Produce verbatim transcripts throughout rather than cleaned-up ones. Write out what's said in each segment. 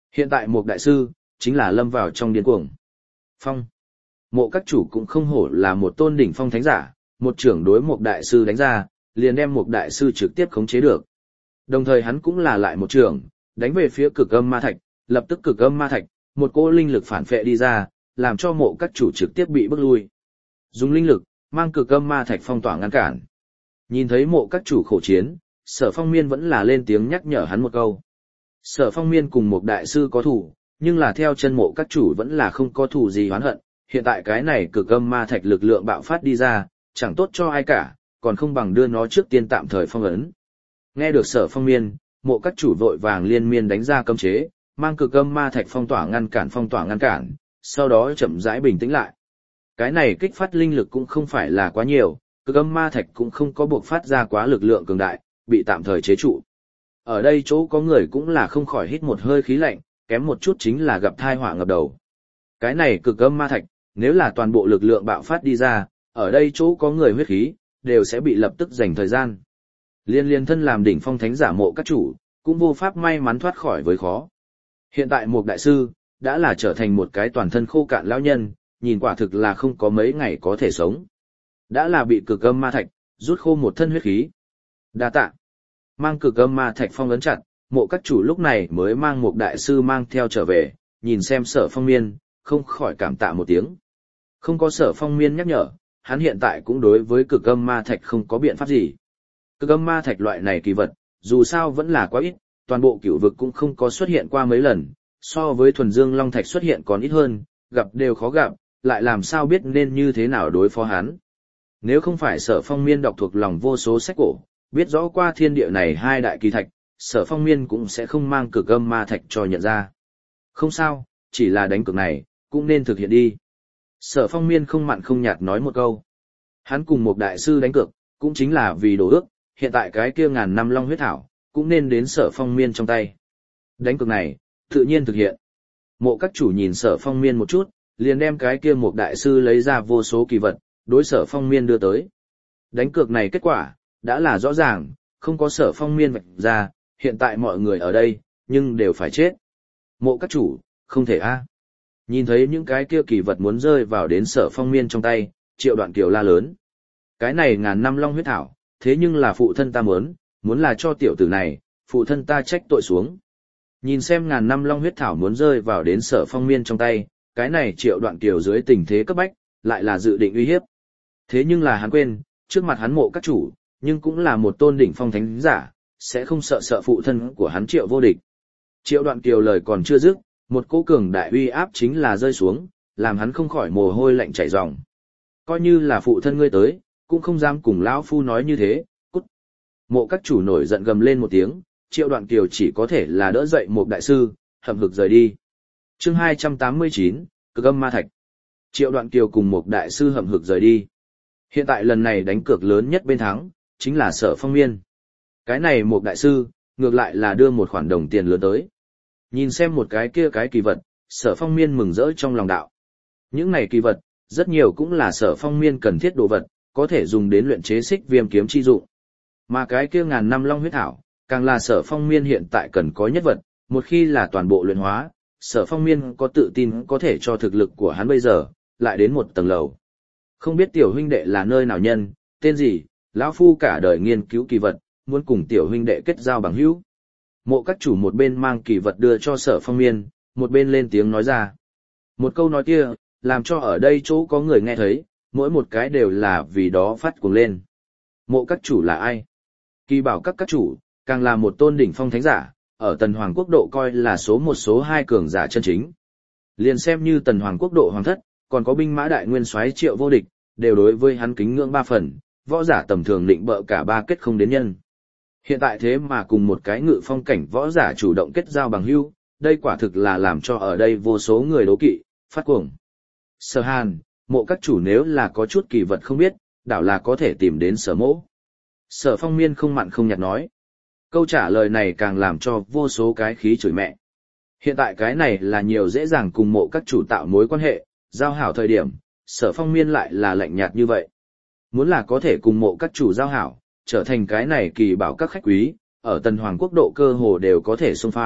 Hiện tại một đại sư, chính là lâm vào trong điên cuồng. Phong. Mộ các chủ cũng không hổ là một tôn đỉnh phong thánh giả, một trưởng đối một đại sư đánh ra, liền đem một đại sư trực tiếp khống chế được. Đồng thời hắn cũng là lại một trưởng, đánh về phía cực âm ma thạch, lập tức cực âm ma thạch, một cỗ linh lực phản phệ đi ra, làm cho mộ các chủ trực tiếp bị bức lui. Dùng linh lực, mang cực âm ma thạch phong tỏa ngăn cản. Nhìn thấy mộ các chủ khổ chiến, Sở Phong Miên vẫn là lên tiếng nhắc nhở hắn một câu. Sở Phong Miên cùng một đại sư có thủ, nhưng là theo chân mộ các chủ vẫn là không có thủ gì oán hận, hiện tại cái này cực âm ma thạch lực lượng bạo phát đi ra, chẳng tốt cho ai cả, còn không bằng đưa nó trước tiên tạm thời phong ấn. Nghe được Sở Phong Miên, mộ các chủ vội vàng liên miên đánh ra cấm chế, mang cực âm ma thạch phong tỏa ngăn cản phong tỏa ngăn cản, sau đó chậm rãi bình tĩnh lại. Cái này kích phát linh lực cũng không phải là quá nhiều, cực âm ma thạch cũng không có buộc phát ra quá lực lượng cường đại, bị tạm thời chế trụ. Ở đây chỗ có người cũng là không khỏi hít một hơi khí lạnh, kém một chút chính là gặp tai họa ngập đầu. Cái này cực âm ma thạch, nếu là toàn bộ lực lượng bạo phát đi ra, ở đây chỗ có người huyết khí, đều sẽ bị lập tức dành thời gian. Liên liên thân làm đỉnh phong thánh giả mộ các chủ, cũng vô pháp may mắn thoát khỏi với khó. Hiện tại một đại sư, đã là trở thành một cái toàn thân khô cạn lão nhân, nhìn quả thực là không có mấy ngày có thể sống. Đã là bị cực âm ma thạch, rút khô một thân huyết khí. Đa tạ. Mang cực âm ma thạch phong ấn chặt, mộ các chủ lúc này mới mang một đại sư mang theo trở về, nhìn xem Sở Phong Miên, không khỏi cảm tạ một tiếng. Không có Sở Phong Miên nhắc nhở, hắn hiện tại cũng đối với cực âm ma thạch không có biện pháp gì. Cực âm ma thạch loại này kỳ vật, dù sao vẫn là quá ít, toàn bộ cửu vực cũng không có xuất hiện qua mấy lần, so với thuần dương long thạch xuất hiện còn ít hơn, gặp đều khó gặp, lại làm sao biết nên như thế nào đối phó hắn. Nếu không phải Sở Phong Miên đọc thuộc lòng vô số sách cổ, biết rõ qua thiên địa này hai đại kỳ thạch, Sở Phong Miên cũng sẽ không mang cực âm ma thạch cho nhận ra. Không sao, chỉ là đánh cược này, cũng nên thực hiện đi. Sở Phong Miên không mặn không nhạt nói một câu. Hắn cùng một đại sư đánh cược, cũng chính là vì đồ ước, hiện tại cái kia ngàn năm long huyết thảo, cũng nên đến Sở Phong Miên trong tay. Đánh cược này, tự nhiên thực hiện. Mộ các chủ nhìn Sở Phong Miên một chút, liền đem cái kia một đại sư lấy ra vô số kỳ vật, đối Sở Phong Miên đưa tới. Đánh cược này kết quả, đã là rõ ràng, không có Sở Phong Miên vạch ra, hiện tại mọi người ở đây, nhưng đều phải chết. Mộ các chủ, không thể a. Nhìn thấy những cái kia kỳ vật muốn rơi vào đến Sở Phong Miên trong tay, Triệu Đoạn Kiều la lớn. Cái này ngàn năm long huyết thảo, thế nhưng là phụ thân ta muốn, muốn là cho tiểu tử này, phụ thân ta trách tội xuống. Nhìn xem ngàn năm long huyết thảo muốn rơi vào đến Sở Phong Miên trong tay, cái này Triệu Đoạn Kiều dưới tình thế cấp bách, lại là dự định uy hiếp. Thế nhưng là hắn quên, trước mặt hắn mộ các chủ, nhưng cũng là một tôn đỉnh phong thánh giả, sẽ không sợ sợ phụ thân của hắn Triệu vô địch. Triệu Đoạn Kiều lời còn chưa dứt, một cỗ cường đại uy áp chính là rơi xuống, làm hắn không khỏi mồ hôi lạnh chảy ròng. Coi như là phụ thân ngươi tới, cũng không dám cùng lão phu nói như thế, cút. Mộ các chủ nổi giận gầm lên một tiếng, Triệu Đoạn Kiều chỉ có thể là đỡ dậy một đại sư, hậm hực rời đi. Chương hai trăm tám mươi chín, Cực âm ma thạch. Triệu Đoạn Kiều cùng một đại sư hậm hực rời đi. Hiện tại lần này đánh cược lớn nhất bên thắng, chính là Sở Phong Miên. Cái này một đại sư, ngược lại là đưa một khoản đồng tiền lớn tới. Nhìn xem một cái kia cái kỳ vật, Sở Phong Miên mừng rỡ trong lòng đạo. Những này kỳ vật, rất nhiều cũng là Sở Phong Miên cần thiết đồ vật, có thể dùng đến luyện chế xích viêm kiếm chi dụng. Mà cái kia ngàn năm long huyết thảo, càng là Sở Phong Miên hiện tại cần có nhất vật, một khi là toàn bộ luyện hóa, Sở Phong Miên có tự tin có thể cho thực lực của hắn bây giờ, lại đến một tầng lầu. Không biết tiểu huynh đệ là nơi nào nhân, tên gì, lão phu cả đời nghiên cứu kỳ vật, muốn cùng tiểu huynh đệ kết giao bằng hữu. Mộ các chủ một bên mang kỳ vật đưa cho Sở Phong Miên, một bên lên tiếng nói ra. Một câu nói kia, làm cho ở đây chỗ có người nghe thấy, mỗi một cái đều là vì đó phát cuồng lên. Mộ các chủ là ai? Kỳ bảo các các chủ, càng là một tôn đỉnh phong thánh giả, ở Tần Hoàng quốc độ coi là số một số hai cường giả chân chính. Liền xem như Tần Hoàng quốc độ hoàng thất, còn có binh mã đại nguyên soái Triệu vô địch, đều đối với hắn kính ngưỡng ba phần, võ giả tầm thường định bợ cả ba kết không đến nhân. Hiện tại thế mà cùng một cái ngự phong cảnh võ giả chủ động kết giao bằng hữu, đây quả thực là làm cho ở đây vô số người đố kỵ, phát cuồng. Sở Hàn, mộ các chủ nếu là có chút kỳ vật không biết, đảo là có thể tìm đến Sở mỗ. Sở Phong Miên không mặn không nhạt nói. Câu trả lời này càng làm cho vô số cái khí chửi mẹ. Hiện tại cái này là nhiều dễ dàng cùng mộ các chủ tạo mối quan hệ, giao hảo thời điểm, Sở Phong Miên lại là lạnh nhạt như vậy. Muốn là có thể cùng mộ các chủ giao hảo, trở thành cái này kỳ bảo các khách quý, ở Tần Hoàng quốc độ cơ hồ đều có thể xông pha,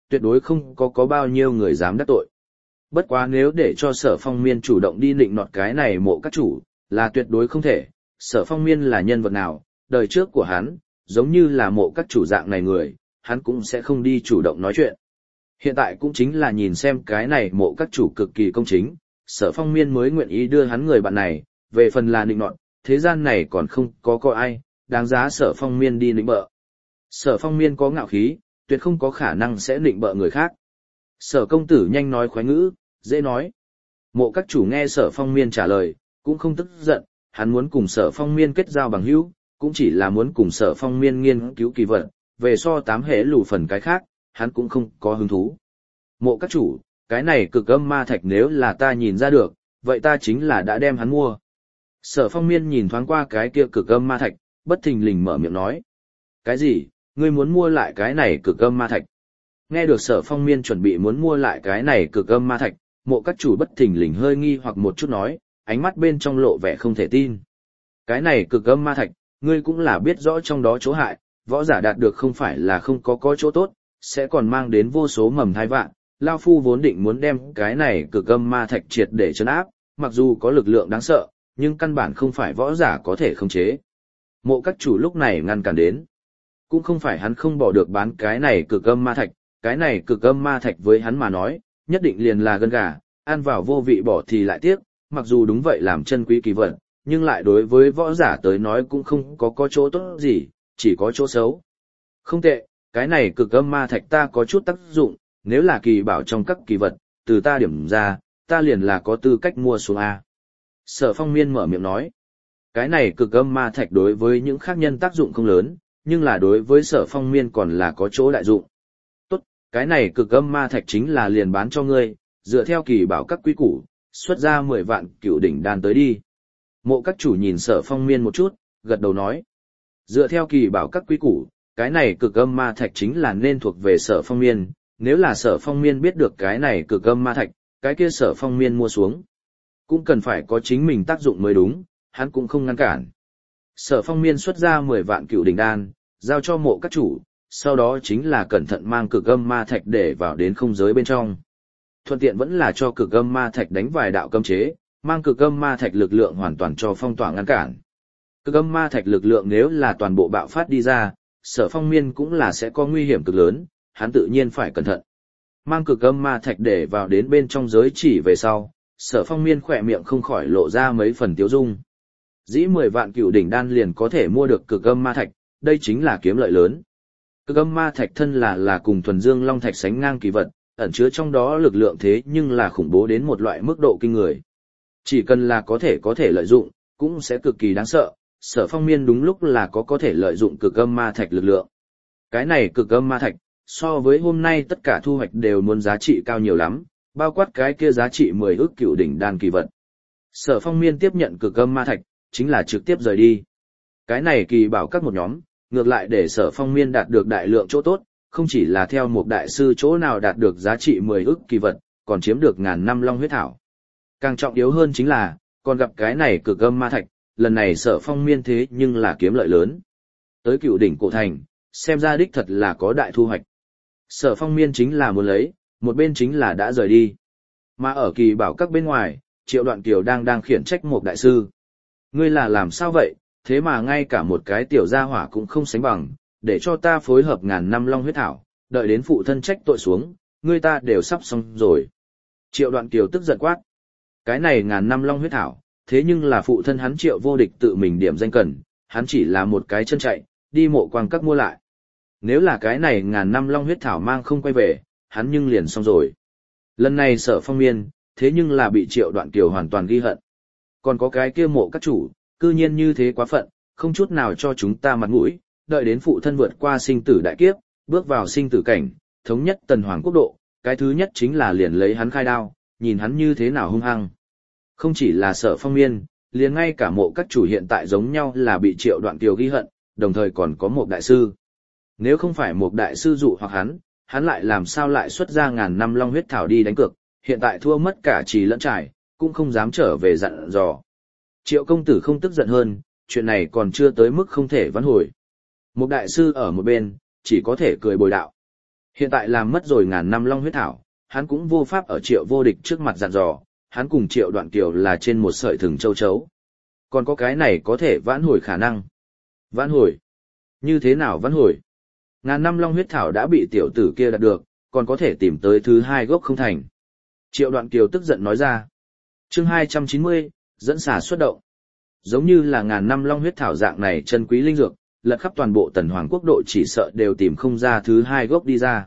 tuyệt đối không có có bao nhiêu người dám đắc tội. Bất quá nếu để cho Sở Phong Miên chủ động đi nịnh nọt cái này mộ các chủ, là tuyệt đối không thể. Sở Phong Miên là nhân vật nào, đời trước của hắn, giống như là mộ các chủ dạng này người, hắn cũng sẽ không đi chủ động nói chuyện. Hiện tại cũng chính là nhìn xem cái này mộ các chủ cực kỳ công chính, Sở Phong Miên mới nguyện ý đưa hắn người bạn này, về phần là nịnh nọt, thế gian này còn không có có ai, đáng giá Sở Phong Miên đi nịnh bợ. Sở Phong Miên có ngạo khí, tuyệt không có khả năng sẽ nịnh bợ người khác. Sở công tử nhanh nói khoái ngữ, dễ nói. Mộ các chủ nghe Sở Phong Miên trả lời, cũng không tức giận, hắn muốn cùng Sở Phong Miên kết giao bằng hữu, cũng chỉ là muốn cùng Sở Phong Miên nghiên cứu kỳ vật, về so tám hệ lù phần cái khác, hắn cũng không có hứng thú. Mộ các chủ, cái này cực âm ma thạch nếu là ta nhìn ra được, vậy ta chính là đã đem hắn mua. Sở Phong Miên nhìn thoáng qua cái kia cực âm ma thạch, bất thình lình mở miệng nói. Cái gì, ngươi muốn mua lại cái này cực âm ma thạch? Nghe được Sở Phong Miên chuẩn bị muốn mua lại cái này cực âm ma thạch, mộ các chủ bất thình lình hơi nghi hoặc một chút nói, ánh mắt bên trong lộ vẻ không thể tin. Cái này cực âm ma thạch, ngươi cũng là biết rõ trong đó chỗ hại, võ giả đạt được không phải là không có có chỗ tốt, sẽ còn mang đến vô số mầm thai vạn. Lao Phu vốn định muốn đem cái này cực âm ma thạch triệt để trấn áp, mặc dù có lực lượng đáng sợ, nhưng căn bản không phải võ giả có thể khống chế. Mộ các chủ lúc này ngăn cản đến. Cũng không phải hắn không bỏ được bán cái này cực âm ma thạch, cái này cực âm ma thạch với hắn mà nói, nhất định liền là gân gà, ăn vào vô vị bỏ thì lại tiếc, mặc dù đúng vậy làm chân quý kỳ vật, nhưng lại đối với võ giả tới nói cũng không có có chỗ tốt gì, chỉ có chỗ xấu. Không tệ, cái này cực âm ma thạch ta có chút tác dụng, nếu là kỳ bảo trong các kỳ vật, từ ta điểm ra, ta liền là có tư cách mua xuống A. Sở Phong Miên mở miệng nói, cái này cực âm ma thạch đối với những khác nhân tác dụng không lớn, nhưng là đối với Sở Phong Miên còn là có chỗ đại dụng. Tốt, cái này cực âm ma thạch chính là liền bán cho ngươi, dựa theo kỳ bảo các quý củ, xuất ra mười vạn cựu đỉnh đan tới đi. Mộ các chủ nhìn Sở Phong Miên một chút, gật đầu nói, dựa theo kỳ bảo các quý củ, cái này cực âm ma thạch chính là nên thuộc về Sở Phong Miên. Nếu là Sở Phong Miên biết được cái này cực âm ma thạch, cái kia Sở Phong Miên mua xuống, cũng cần phải có chính mình tác dụng mới đúng, hắn cũng không ngăn cản. Sở Phong Miên xuất ra mười vạn cựu đỉnh đan, giao cho mộ các chủ, sau đó chính là cẩn thận mang cực âm ma thạch để vào đến không giới bên trong. Thuận tiện vẫn là cho cực âm ma thạch đánh vài đạo cấm chế, mang cực âm ma thạch lực lượng hoàn toàn cho phong tỏa ngăn cản. Cực âm ma thạch lực lượng nếu là toàn bộ bạo phát đi ra, Sở Phong Miên cũng là sẽ có nguy hiểm cực lớn, hắn tự nhiên phải cẩn thận. Mang cực âm ma thạch để vào đến bên trong giới chỉ về sau, Sở Phong Miên khỏe miệng không khỏi lộ ra mấy phần tiếu dung. Dĩ mười vạn cựu đỉnh đan liền có thể mua được cực âm ma thạch, đây chính là kiếm lợi lớn. Cực âm ma thạch thân là là cùng thuần dương long thạch sánh ngang kỳ vật, ẩn chứa trong đó lực lượng thế nhưng là khủng bố đến một loại mức độ kinh người. Chỉ cần là có thể có thể lợi dụng, cũng sẽ cực kỳ đáng sợ. Sở Phong Miên đúng lúc là có có thể lợi dụng cực âm ma thạch lực lượng. Cái này cực âm ma thạch, so với hôm nay tất cả thu hoạch đều muốn giá trị cao nhiều lắm, bao quát cái kia giá trị mười ức cựu đỉnh đan kỳ vật. Sở Phong Miên tiếp nhận cực âm ma thạch, chính là trực tiếp rời đi. Cái này kỳ bảo các một nhóm, ngược lại để Sở Phong Miên đạt được đại lượng chỗ tốt, không chỉ là theo một đại sư chỗ nào đạt được giá trị mười ức kỳ vật, còn chiếm được ngàn năm long huyết thảo. Càng trọng yếu hơn chính là, còn gặp cái này cực âm ma thạch, lần này Sở Phong Miên thế nhưng là kiếm lợi lớn. Tới cựu đỉnh cổ thành, xem ra đích thật là có đại thu hoạch. Sở Phong Miên chính là muốn lấy, một bên chính là đã rời đi. Mà ở kỳ bảo các bên ngoài, Triệu Đoạn Kiều đang đang khiển trách một đại sư. Ngươi là làm sao vậy, thế mà ngay cả một cái tiểu gia hỏa cũng không sánh bằng, để cho ta phối hợp ngàn năm long huyết thảo, đợi đến phụ thân trách tội xuống, ngươi ta đều sắp xong rồi. Triệu Đoạn Kiều tức giận quát. Cái này ngàn năm long huyết thảo, thế nhưng là phụ thân hắn Triệu Vô Địch tự mình điểm danh cần, hắn chỉ là một cái chân chạy, đi mộ quang các mua lại. Nếu là cái này ngàn năm long huyết thảo mang không quay về, hắn nhưng liền xong rồi. Lần này Sở Phong Miên, thế nhưng là bị Triệu Đoạn Kiều hoàn toàn ghi hận. Còn có cái kia mộ các chủ, cư nhiên như thế quá phận, không chút nào cho chúng ta mặt mũi, đợi đến phụ thân vượt qua sinh tử đại kiếp, bước vào sinh tử cảnh, thống nhất tần hoàng quốc độ, cái thứ nhất chính là liền lấy hắn khai đao, nhìn hắn như thế nào hung hăng. Không chỉ là Sở Phong Miên, liền ngay cả mộ các chủ hiện tại giống nhau là bị Triệu Đoạn Kiều ghi hận, đồng thời còn có một đại sư. Nếu không phải một đại sư dụ hoặc hắn, hắn lại làm sao lại xuất ra ngàn năm long huyết thảo đi đánh cược, hiện tại thua mất cả trì lẫn trải, cũng không dám trở về dặn dò. Triệu công tử không tức giận hơn, chuyện này còn chưa tới mức không thể vãn hồi. Một đại sư ở một bên, chỉ có thể cười bồi đạo. Hiện tại làm mất rồi ngàn năm long huyết thảo, hắn cũng vô pháp ở Triệu Vô Địch trước mặt dặn dò, hắn cùng Triệu Đoạn Kiều là trên một sợi thừng châu chấu. Còn có cái này có thể vãn hồi khả năng. Vãn hồi? Như thế nào vãn hồi? Ngàn năm long huyết thảo đã bị tiểu tử kia đạt được, còn có thể tìm tới thứ hai gốc không thành. Triệu Đoạn Kiều tức giận nói ra. Chương hai trăm chín mươi, dẫn xà xuất động. Giống như là ngàn năm long huyết thảo dạng này chân quý linh dược, lật khắp toàn bộ Tần Hoàng quốc độ chỉ sợ đều tìm không ra thứ hai gốc đi ra.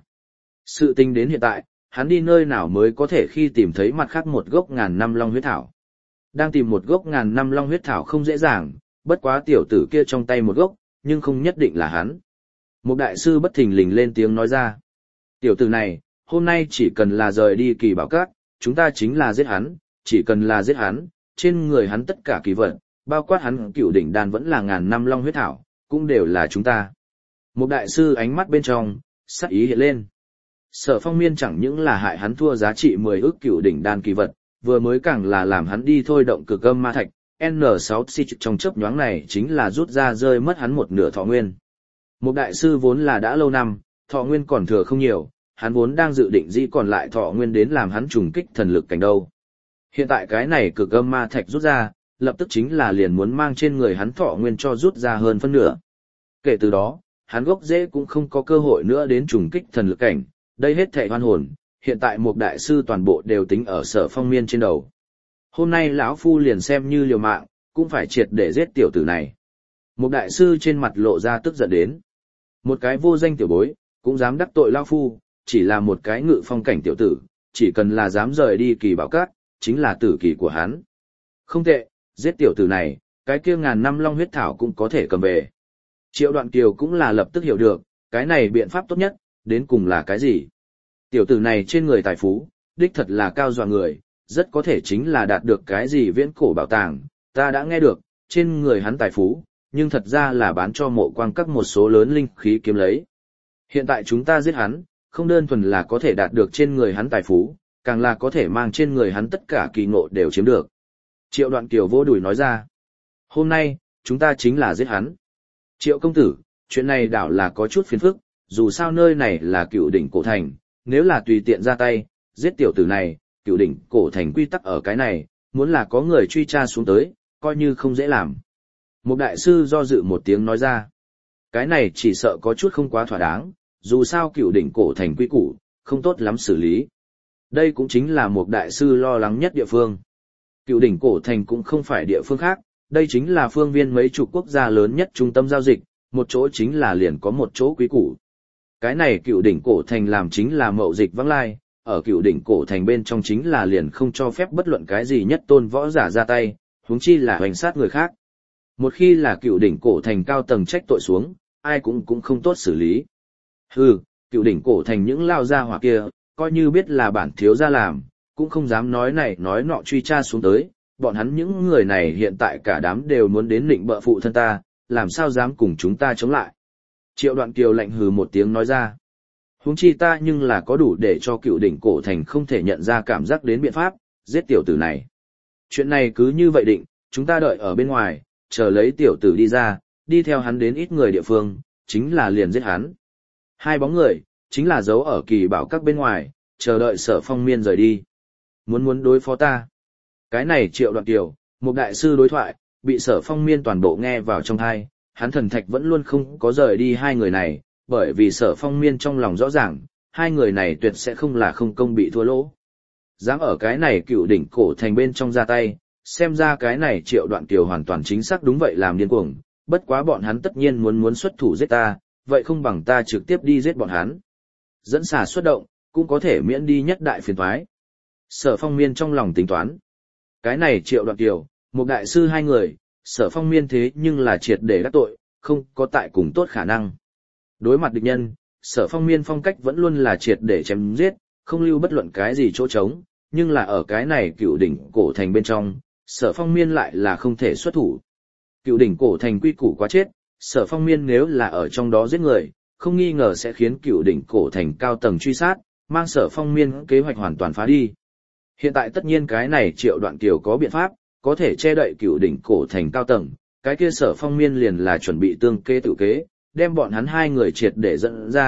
Sự tình đến hiện tại, hắn đi nơi nào mới có thể khi tìm thấy mặt khác một gốc ngàn năm long huyết thảo. Đang tìm một gốc ngàn năm long huyết thảo không dễ dàng, bất quá tiểu tử kia trong tay một gốc, nhưng không nhất định là hắn. Một đại sư bất thình lình lên tiếng nói ra. Tiểu tử này, hôm nay chỉ cần là rời đi Kỳ Bảo Các, chúng ta chính là giết hắn, chỉ cần là giết hắn, trên người hắn tất cả kỳ vật, bao quát hắn cựu đỉnh đan vẫn là ngàn năm long huyết thảo, cũng đều là chúng ta. Một đại sư ánh mắt bên trong, sắc ý hiện lên. Sở Phong Miên chẳng những là hại hắn thua giá trị mười ức cựu đỉnh đan kỳ vật, vừa mới càng là làm hắn đi thôi động cực âm ma thạch, N sáu C trong chớp nhoáng này chính là rút ra rơi mất hắn một nửa thọ nguyên. Một đại sư vốn là đã lâu năm, thọ nguyên còn thừa không nhiều, hắn vốn đang dự định dĩ còn lại thọ nguyên đến làm hắn trùng kích thần lực cảnh đâu. Hiện tại cái này cực âm ma thạch rút ra, lập tức chính là liền muốn mang trên người hắn thọ nguyên cho rút ra hơn phân nửa. Kể từ đó, hắn gốc rễ cũng không có cơ hội nữa đến trùng kích thần lực cảnh, đây hết thảy hoan hồn, hiện tại một đại sư toàn bộ đều tính ở Sở Phong Miên trên đầu. Hôm nay lão phu liền xem như liều mạng, cũng phải triệt để giết tiểu tử này. Một đại sư trên mặt lộ ra tức giận đến. Một cái vô danh tiểu bối, cũng dám đắc tội lão phu, chỉ là một cái ngự phong cảnh tiểu tử, chỉ cần là dám rời đi Kỳ Bảo Các, chính là tử kỳ của hắn. Không tệ, giết tiểu tử này, cái kia ngàn năm long huyết thảo cũng có thể cầm về. Triệu Đoạn Kiều cũng là lập tức hiểu được, cái này biện pháp tốt nhất, đến cùng là cái gì. Tiểu tử này trên người tài phú, đích thật là cao dọa người, rất có thể chính là đạt được cái gì viễn cổ bảo tàng, ta đã nghe được, trên người hắn tài phú, nhưng thật ra là bán cho Mộ Quang Các một số lớn linh khí kiếm lấy. Hiện tại chúng ta giết hắn, không đơn thuần là có thể đạt được trên người hắn tài phú, càng là có thể mang trên người hắn tất cả kỳ ngộ đều chiếm được. Triệu Đoạn Kiều vô đùi nói ra. Hôm nay, chúng ta chính là giết hắn. Triệu công tử, chuyện này đảo là có chút phiền phức, dù sao nơi này là Cựu Đỉnh Cổ Thành, nếu là tùy tiện ra tay, giết tiểu tử này, Cựu Đỉnh Cổ Thành quy tắc ở cái này, muốn là có người truy tra xuống tới, coi như không dễ làm. Một đại sư do dự một tiếng nói ra. Cái này chỉ sợ có chút không quá thỏa đáng, dù sao Cựu Đỉnh Cổ Thành quy củ, không tốt lắm xử lý. Đây cũng chính là một đại sư lo lắng nhất địa phương. Cựu Đỉnh Cổ Thành cũng không phải địa phương khác, đây chính là phương viên mấy chục quốc gia lớn nhất trung tâm giao dịch, một chỗ chính là liền có một chỗ quý củ. Cái này Cựu Đỉnh Cổ Thành làm chính là mậu dịch vắng lai, ở Cựu Đỉnh Cổ Thành bên trong chính là liền không cho phép bất luận cái gì nhất tôn võ giả ra tay, huống chi là hoành sát người khác. Một khi là Cựu Đỉnh Cổ Thành cao tầng trách tội xuống, ai cũng cũng không tốt xử lý. Hừ, Cựu Đỉnh Cổ Thành những lao gia hỏa kia, coi như biết là bản thiếu gia làm, cũng không dám nói này nói nọ truy tra xuống tới, bọn hắn những người này hiện tại cả đám đều muốn đến định bợ phụ thân ta, làm sao dám cùng chúng ta chống lại. Triệu Đoạn Kiều lạnh hừ một tiếng nói ra. Huống chi ta nhưng là có đủ để cho Cựu Đỉnh Cổ Thành không thể nhận ra cảm giác đến biện pháp, giết tiểu tử này. Chuyện này cứ như vậy định, chúng ta đợi ở bên ngoài, chờ lấy tiểu tử đi ra, đi theo hắn đến ít người địa phương, chính là liền giết hắn. Hai bóng người, chính là giấu ở Kỳ Bảo Các bên ngoài, chờ đợi Sở Phong Miên rời đi. Muốn muốn đối phó ta. Cái này Triệu Đoạn Kiều, một đại sư đối thoại, bị Sở Phong Miên toàn bộ nghe vào trong tai, hắn thần thạch vẫn luôn không có rời đi hai người này, bởi vì Sở Phong Miên trong lòng rõ ràng, hai người này tuyệt sẽ không là không công bị thua lỗ. Dám ở cái này Cựu Đỉnh Cổ Thành bên trong ra tay, xem ra cái này Triệu Đoạn Kiều hoàn toàn chính xác đúng vậy làm điên cuồng, bất quá bọn hắn tất nhiên muốn muốn xuất thủ giết ta, vậy không bằng ta trực tiếp đi giết bọn hắn. Dẫn xà xuất động, cũng có thể miễn đi nhất đại phiền toái. Sở Phong Miên trong lòng tính toán. Cái này Triệu Đoạn Kiều, một đại sư hai người, Sở Phong Miên thế nhưng là triệt để đắc tội, không có tại cùng tốt khả năng. Đối mặt địch nhân, Sở Phong Miên phong cách vẫn luôn là triệt để chém giết, không lưu bất luận cái gì chỗ trống, nhưng là ở cái này Cựu Đỉnh Cổ Thành bên trong, Sở Phong Miên lại là không thể xuất thủ. Cựu Đỉnh Cổ Thành quy củ quá chết, Sở Phong Miên nếu là ở trong đó giết người, không nghi ngờ sẽ khiến Cựu Đỉnh Cổ Thành cao tầng truy sát, mang Sở Phong Miên kế hoạch hoàn toàn phá đi. Hiện tại tất nhiên cái này Triệu Đoạn Kiều có biện pháp, có thể che đậy Cựu Đỉnh Cổ Thành cao tầng, cái kia Sở Phong Miên liền là chuẩn bị tương kế tự kế, đem bọn hắn hai người triệt để dẫn ra,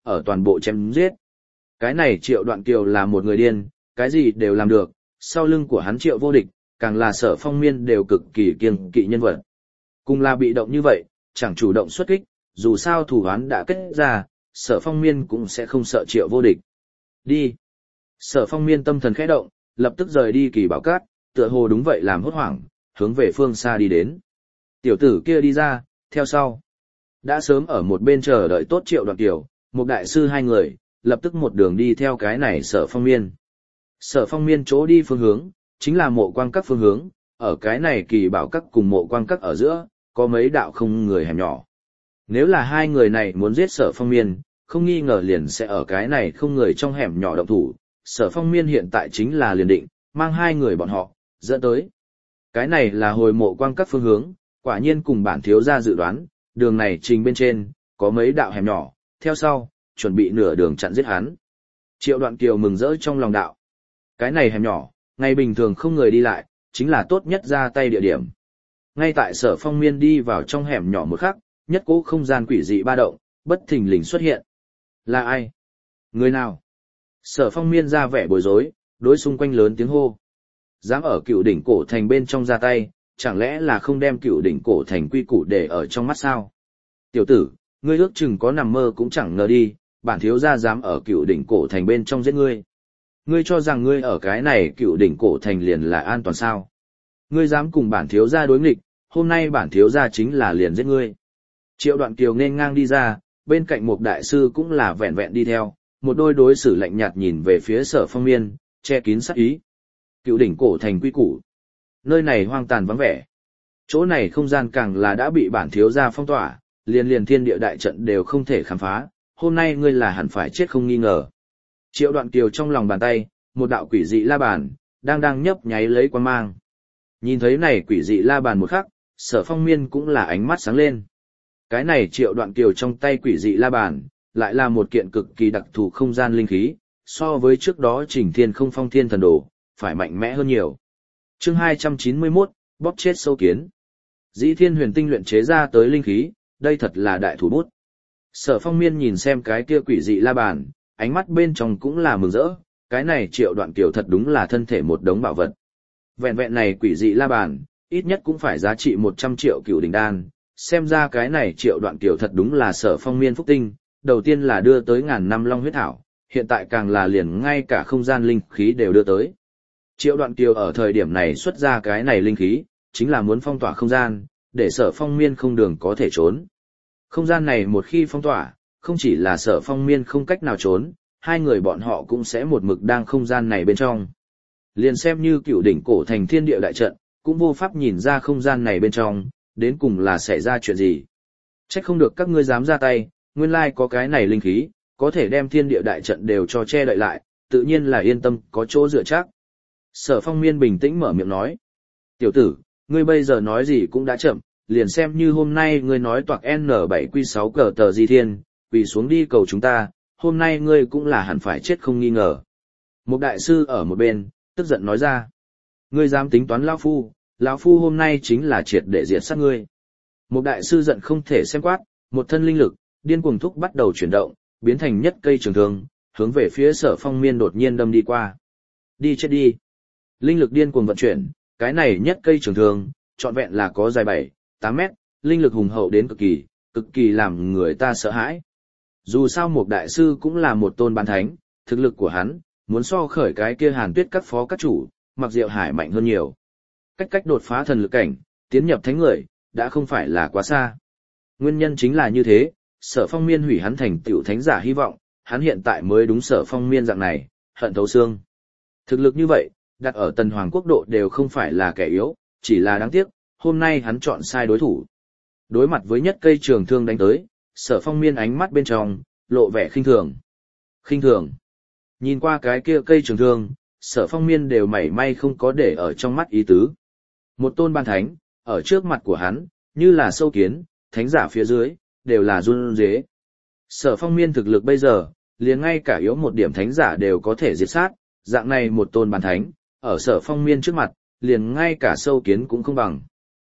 ở toàn bộ chém giết. Cái này Triệu Đoạn Kiều là một người điên, cái gì đều làm được, sau lưng của hắn Triệu Vô Địch, càng là Sở Phong Miên đều cực kỳ kiêng kỵ nhân vật. Cùng là bị động như vậy, chẳng chủ động xuất kích, dù sao thủ án đã kết ra, Sở Phong Miên cũng sẽ không sợ Triệu Vô Địch. Đi. Sở Phong Miên tâm thần khẽ động, lập tức rời đi Kỳ Bảo Cát, tựa hồ đúng vậy làm hốt hoảng, hướng về phương xa đi đến. Tiểu tử kia đi ra, theo sau. Đã sớm ở một bên chờ đợi tốt Triệu Đoạn Kiều, một đại sư hai người, lập tức một đường đi theo cái này Sở Phong Miên. Sở Phong Miên chỗ đi phương hướng, chính là Mộ Quang Các phương hướng, ở cái này Kỳ Bảo Các cùng Mộ Quang Các ở giữa, có mấy đạo không người hẻm nhỏ. Nếu là hai người này muốn giết Sở Phong Miên, không nghi ngờ liền sẽ ở cái này không người trong hẻm nhỏ động thủ. Sở Phong Miên hiện tại chính là liền định, mang hai người bọn họ, dẫn tới. Cái này là hồi Mộ Quang Các phương hướng, quả nhiên cùng bản thiếu gia dự đoán, đường này trình bên trên, có mấy đạo hẻm nhỏ, theo sau, chuẩn bị nửa đường chặn giết hắn. Triệu Đoạn Kiều mừng rỡ trong lòng đạo. Cái này hẻm nhỏ, ngày bình thường không người đi lại, chính là tốt nhất ra tay địa điểm. Ngay tại Sở Phong Miên đi vào trong hẻm nhỏ một khắc, nhất cỗ không gian quỷ dị ba động, bất thình lình xuất hiện. Là ai? Người nào? Sở Phong Miên ra vẻ bối rối, đối xung quanh lớn tiếng hô. Dám ở Cựu Đỉnh Cổ Thành bên trong ra tay, chẳng lẽ là không đem Cựu Đỉnh Cổ Thành quy củ để ở trong mắt sao? Tiểu tử, ngươi ước chừng có nằm mơ cũng chẳng ngờ đi, bản thiếu gia dám ở Cựu Đỉnh Cổ Thành bên trong giết ngươi. Ngươi cho rằng ngươi ở cái này Cựu Đỉnh Cổ Thành liền là an toàn sao? Ngươi dám cùng bản thiếu gia đối nghịch, hôm nay bản thiếu gia chính là liền giết ngươi. Triệu Đoạn Kiều nên ngang đi ra, bên cạnh một đại sư cũng là vẹn vẹn đi theo, một đôi đối xử lạnh nhạt nhìn về phía Sở Phong Miên, che kín sát ý. Cựu Đỉnh Cổ Thành quy củ. Nơi này hoang tàn vắng vẻ. Chỗ này không gian càng là đã bị bản thiếu gia phong tỏa, liền liền thiên địa đại trận đều không thể khám phá, hôm nay ngươi là hẳn phải chết không nghi ngờ. Triệu Đoạn Kiều trong lòng bàn tay, một đạo quỷ dị la bàn, đang đang nhấp nháy lấy quang mang. Nhìn thấy này quỷ dị la bàn một khắc, Sở Phong Miên cũng là ánh mắt sáng lên. Cái này Triệu Đoạn Kiều trong tay quỷ dị la bàn, lại là một kiện cực kỳ đặc thù không gian linh khí, so với trước đó Trình Thiên Không Phong Thiên Thần Đồ, phải mạnh mẽ hơn nhiều. Chương hai trăm chín mươi mốt, bóp chết sâu kiến. Dĩ Thiên Huyền Tinh luyện chế ra tới linh khí, đây thật là đại thủ bút. Sở Phong Miên nhìn xem cái kia quỷ dị la bàn, ánh mắt bên trong cũng là mừng rỡ, cái này Triệu Đoạn Kiều thật đúng là thân thể một đống bảo vật. Vẹn vẹn này quỷ dị la bàn, ít nhất cũng phải giá trị một trăm triệu cựu đỉnh đan, xem ra cái này Triệu Đoạn Kiều thật đúng là Sở Phong Miên phúc tinh, đầu tiên là đưa tới ngàn năm long huyết thảo, hiện tại càng là liền ngay cả không gian linh khí đều đưa tới. Triệu Đoạn Kiều ở thời điểm này xuất ra cái này linh khí, chính là muốn phong tỏa không gian, để Sở Phong Miên không đường có thể trốn. Không gian này một khi phong tỏa, không chỉ là Sở Phong Miên không cách nào trốn, hai người bọn họ cũng sẽ một mực đang không gian này bên trong. Liền xem như Cựu Đỉnh Cổ Thành thiên địa đại trận, cũng vô pháp nhìn ra không gian này bên trong, đến cùng là xảy ra chuyện gì. Trách không được các ngươi dám ra tay, nguyên lai có cái này linh khí, có thể đem thiên địa đại trận đều cho che đậy lại, tự nhiên là yên tâm có chỗ dựa chắc. Sở Phong Miên bình tĩnh mở miệng nói. Tiểu tử, ngươi bây giờ nói gì cũng đã chậm, liền xem như hôm nay ngươi nói toạc N bảy Q sáu cờ tờ di thiên, quỳ xuống đi cầu chúng ta, hôm nay ngươi cũng là hẳn phải chết không nghi ngờ. Một đại sư ở một bên, tức giận nói ra. Ngươi dám tính toán lão phu, lão phu hôm nay chính là triệt để diệt sát ngươi. Một đại sư giận không thể xem quát, một thân linh lực, điên cuồng thúc bắt đầu chuyển động, biến thành nhất cây trường thương, hướng về phía Sở Phong Miên đột nhiên đâm đi qua. Đi chết đi. Linh lực điên cuồng vận chuyển, cái này nhất cây trường thương, trọn vẹn là có dài bảy, tám mét, linh lực hùng hậu đến cực kỳ, cực kỳ làm người ta sợ hãi. Dù sao một đại sư cũng là một tôn bán thánh, thực lực của hắn, muốn so khởi cái kia Hàn Tuyết các phó các chủ, Mặc Diệu Hải mạnh hơn nhiều. Cách cách đột phá thần lực cảnh, tiến nhập thánh người, đã không phải là quá xa. Nguyên nhân chính là như thế, Sở Phong Miên hủy hắn thành tiểu thánh giả hy vọng, hắn hiện tại mới đúng Sở Phong Miên dạng này, hận thấu xương. Thực lực như vậy, đặt ở Tần Hoàng quốc độ đều không phải là kẻ yếu, chỉ là đáng tiếc, hôm nay hắn chọn sai đối thủ. Đối mặt với nhất cây trường thương đánh tới, Sở Phong Miên ánh mắt bên trong, lộ vẻ khinh thường. Khinh thường. Nhìn qua cái kia cây trường thương, Sở Phong Miên đều mảy may không có để ở trong mắt ý tứ. Một tôn ban thánh, ở trước mặt của hắn, như là sâu kiến, thánh giả phía dưới, đều là run rế. Sở Phong Miên thực lực bây giờ, liền ngay cả yếu một điểm thánh giả đều có thể diệt sát, dạng này một tôn ban thánh, ở Sở Phong Miên trước mặt, liền ngay cả sâu kiến cũng không bằng.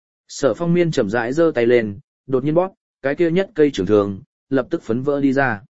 Sở Phong Miên chậm rãi giơ tay lên, đột nhiên bóp, cái kia nhất cây trường thương, lập tức phấn vỡ đi ra.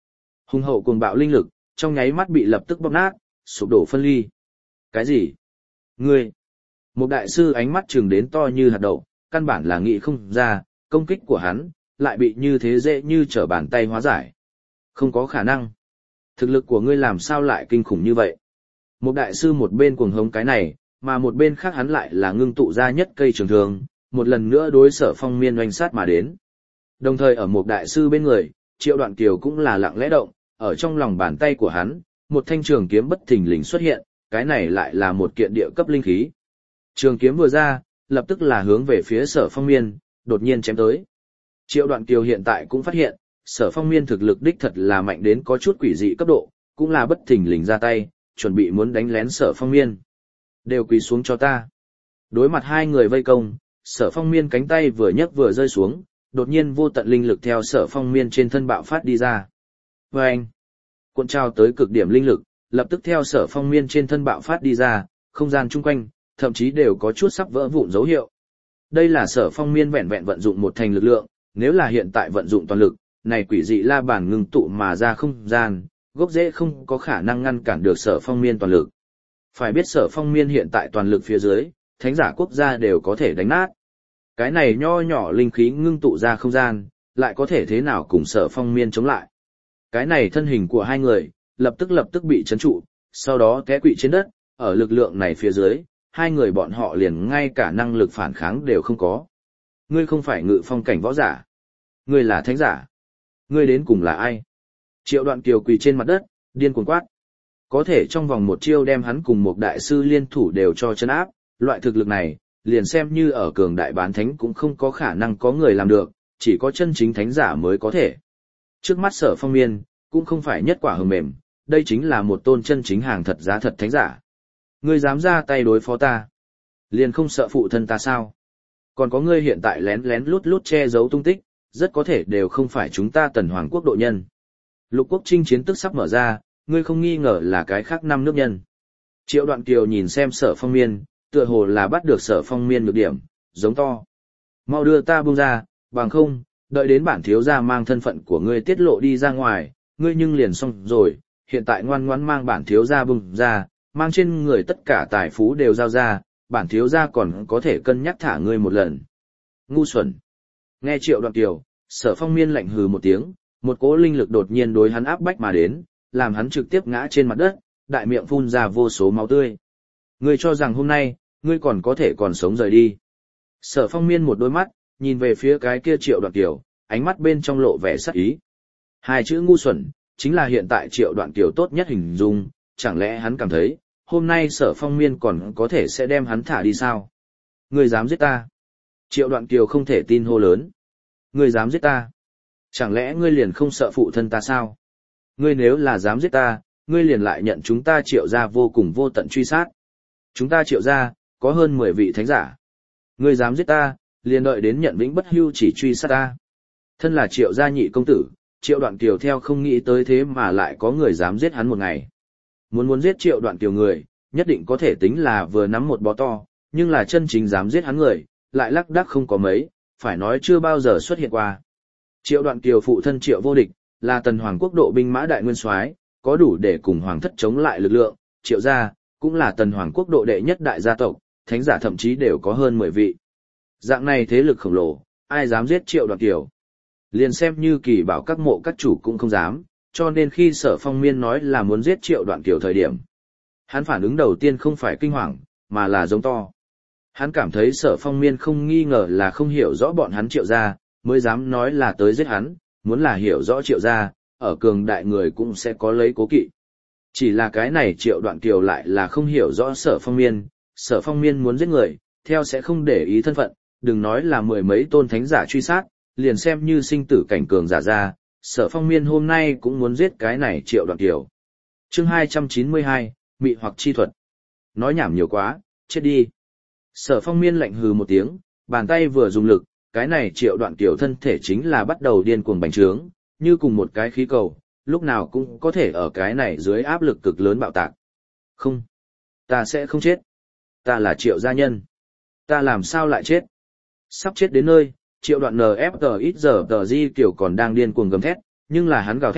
Hùng hậu cuồng bạo linh lực, trong nháy mắt bị lập tức bóp nát, sụp đổ phân ly. Cái gì? Ngươi? Một đại sư ánh mắt trừng đến to như hạt đậu, căn bản là nghĩ không ra, công kích của hắn, lại bị như thế dễ như trở bàn tay hóa giải. Không có khả năng. Thực lực của ngươi làm sao lại kinh khủng như vậy? Một đại sư một bên cuồng hống cái này, mà một bên khác hắn lại là ngưng tụ ra nhất cây trường thương, một lần nữa đối Sở Phong Miên oanh sát mà đến. Đồng thời ở một đại sư bên người, Triệu Đoạn Kiều cũng là lặng lẽ động, ở trong lòng bàn tay của hắn, một thanh trường kiếm bất thình lình xuất hiện, cái này lại là một kiện địa cấp linh khí. Trường kiếm vừa ra, lập tức là hướng về phía Sở Phong Miên, đột nhiên chém tới. Triệu Đoạn Kiều hiện tại cũng phát hiện, Sở Phong Miên thực lực đích thật là mạnh đến có chút quỷ dị cấp độ, cũng là bất thình lình ra tay, chuẩn bị muốn đánh lén Sở Phong Miên. Đều quỳ xuống cho ta. Đối mặt hai người vây công, Sở Phong Miên cánh tay vừa nhấc vừa rơi xuống, đột nhiên vô tận linh lực theo Sở Phong Miên trên thân bạo phát đi ra. Và anh, cuộn trào tới cực điểm linh lực, lập tức theo Sở Phong Miên trên thân bạo phát đi ra, không gian chung quanh, thậm chí đều có chút sắp vỡ vụn dấu hiệu. Đây là Sở Phong Miên vẹn vẹn vận dụng một thành lực lượng, nếu là hiện tại vận dụng toàn lực, này quỷ dị la bàn ngưng tụ mà ra không gian, gốc rễ không có khả năng ngăn cản được Sở Phong Miên toàn lực. Phải biết Sở Phong Miên hiện tại toàn lực phía dưới, thánh giả quốc gia đều có thể đánh nát. Cái này nho nhỏ linh khí ngưng tụ ra không gian, lại có thể thế nào cùng Sở Phong Miên chống lại. Cái này thân hình của hai người, lập tức lập tức bị chấn trụ, sau đó té quỵ trên đất, ở lực lượng này phía dưới, hai người bọn họ liền ngay cả năng lực phản kháng đều không có. Ngươi không phải ngự phong cảnh võ giả. Ngươi là thánh giả. Ngươi đến cùng là ai? Triệu Đoạn Kiều quỳ trên mặt đất, điên cuồng quát. Có thể trong vòng một chiêu đem hắn cùng một đại sư liên thủ đều cho chân áp, loại thực lực này, liền xem như ở cường đại bán thánh cũng không có khả năng có người làm được, chỉ có chân chính thánh giả mới có thể. Trước mắt Sở Phong Miên, cũng không phải nhất quả hờ mềm, đây chính là một tôn chân chính hàng thật giá thật thánh giả. Ngươi dám ra tay đối phó ta, liền không sợ phụ thân ta sao? Còn có ngươi hiện tại lén lén lút lút che giấu tung tích, rất có thể đều không phải chúng ta Tần Hoàng quốc độ nhân. Lục quốc chinh chiến tức sắp mở ra, ngươi không nghi ngờ là cái khác năm nước nhân. Triệu Đoạn Kiều nhìn xem Sở Phong Miên, tựa hồ là bắt được Sở Phong Miên nhược điểm, giống to. Mau đưa ta buông ra, bằng không, đợi đến bản thiếu gia mang thân phận của ngươi tiết lộ đi ra ngoài, ngươi nhưng liền xong rồi, hiện tại ngoan ngoãn mang bản thiếu gia buông ra, mang trên người tất cả tài phú đều giao ra, bản thiếu gia còn có thể cân nhắc thả ngươi một lần. Ngu xuẩn. Nghe Triệu Đoạn Kiều, Sở Phong Miên lạnh hừ một tiếng, một cỗ linh lực đột nhiên đối hắn áp bách mà đến, làm hắn trực tiếp ngã trên mặt đất, đại miệng phun ra vô số máu tươi. Ngươi cho rằng hôm nay, ngươi còn có thể còn sống rời đi. Sở Phong Miên một đôi mắt, nhìn về phía cái kia Triệu Đoạn Kiều, ánh mắt bên trong lộ vẻ sắc ý. Hai chữ ngu xuẩn, chính là hiện tại Triệu Đoạn Kiều tốt nhất hình dung, chẳng lẽ hắn cảm thấy, hôm nay Sở Phong Miên còn có thể sẽ đem hắn thả đi sao? Ngươi dám giết ta? Triệu Đoạn Kiều không thể tin hô lớn. Ngươi dám giết ta? Chẳng lẽ ngươi liền không sợ phụ thân ta sao? Ngươi nếu là dám giết ta, ngươi liền lại nhận chúng ta Triệu gia vô cùng vô tận truy sát. Chúng ta Triệu gia, có hơn mười vị thánh giả. Ngươi dám giết ta, liền đợi đến nhận vĩnh bất hưu chỉ truy sát ta. Thân là Triệu gia nhị công tử, Triệu Đoạn Kiều theo không nghĩ tới thế mà lại có người dám giết hắn một ngày. Muốn muốn giết Triệu Đoạn Kiều người, nhất định có thể tính là vừa nắm một bó to, nhưng là chân chính dám giết hắn người, lại lắc đắc không có mấy, phải nói chưa bao giờ xuất hiện qua. Triệu Đoạn Kiều phụ thân Triệu Vô Địch, là Tần Hoàng quốc độ binh mã đại nguyên soái, có đủ để cùng hoàng thất chống lại lực lượng, Triệu gia cũng là Tần Hoàng quốc độ đệ nhất đại gia tộc, thánh giả thậm chí đều có hơn mười vị. Dạng này thế lực khổng lồ, ai dám giết Triệu Đoạn Kiều? Liền xem như Kỳ Bảo các mộ các chủ cũng không dám, cho nên khi Sở Phong Miên nói là muốn giết Triệu Đoạn Kiều thời điểm, hắn phản ứng đầu tiên không phải kinh hoàng, mà là giống to. Hắn cảm thấy Sở Phong Miên không nghi ngờ là không hiểu rõ bọn hắn Triệu gia, mới dám nói là tới giết hắn, muốn là hiểu rõ Triệu gia, ở cường đại người cũng sẽ có lấy cố kỵ. Chỉ là cái này Triệu Đoạn Kiều lại là không hiểu rõ Sở Phong Miên, Sở Phong Miên muốn giết người, theo sẽ không để ý thân phận, đừng nói là mười mấy tôn thánh giả truy sát, liền xem như sinh tử cảnh cường giả ra, Sở Phong Miên hôm nay cũng muốn giết cái này Triệu Đoạn Kiều. Chương hai trăm chín mươi hai, Mị hoặc chi thuật. Nói nhảm nhiều quá, chết đi. Sở Phong Miên lạnh hừ một tiếng, bàn tay vừa dùng lực, cái này Triệu Đoạn Kiều thân thể chính là bắt đầu điên cuồng bành trướng, như cùng một cái khí cầu, lúc nào cũng có thể ở cái này dưới áp lực cực lớn bạo tạc. Không, ta sẽ không chết. Ta là Triệu gia nhân. Ta làm sao lại chết? Sắp chết đến nơi, Triệu Đoạn en ép tê ít giờ tờ di kiểu còn đang điên cuồng gầm thét, nhưng là hắn gào thét,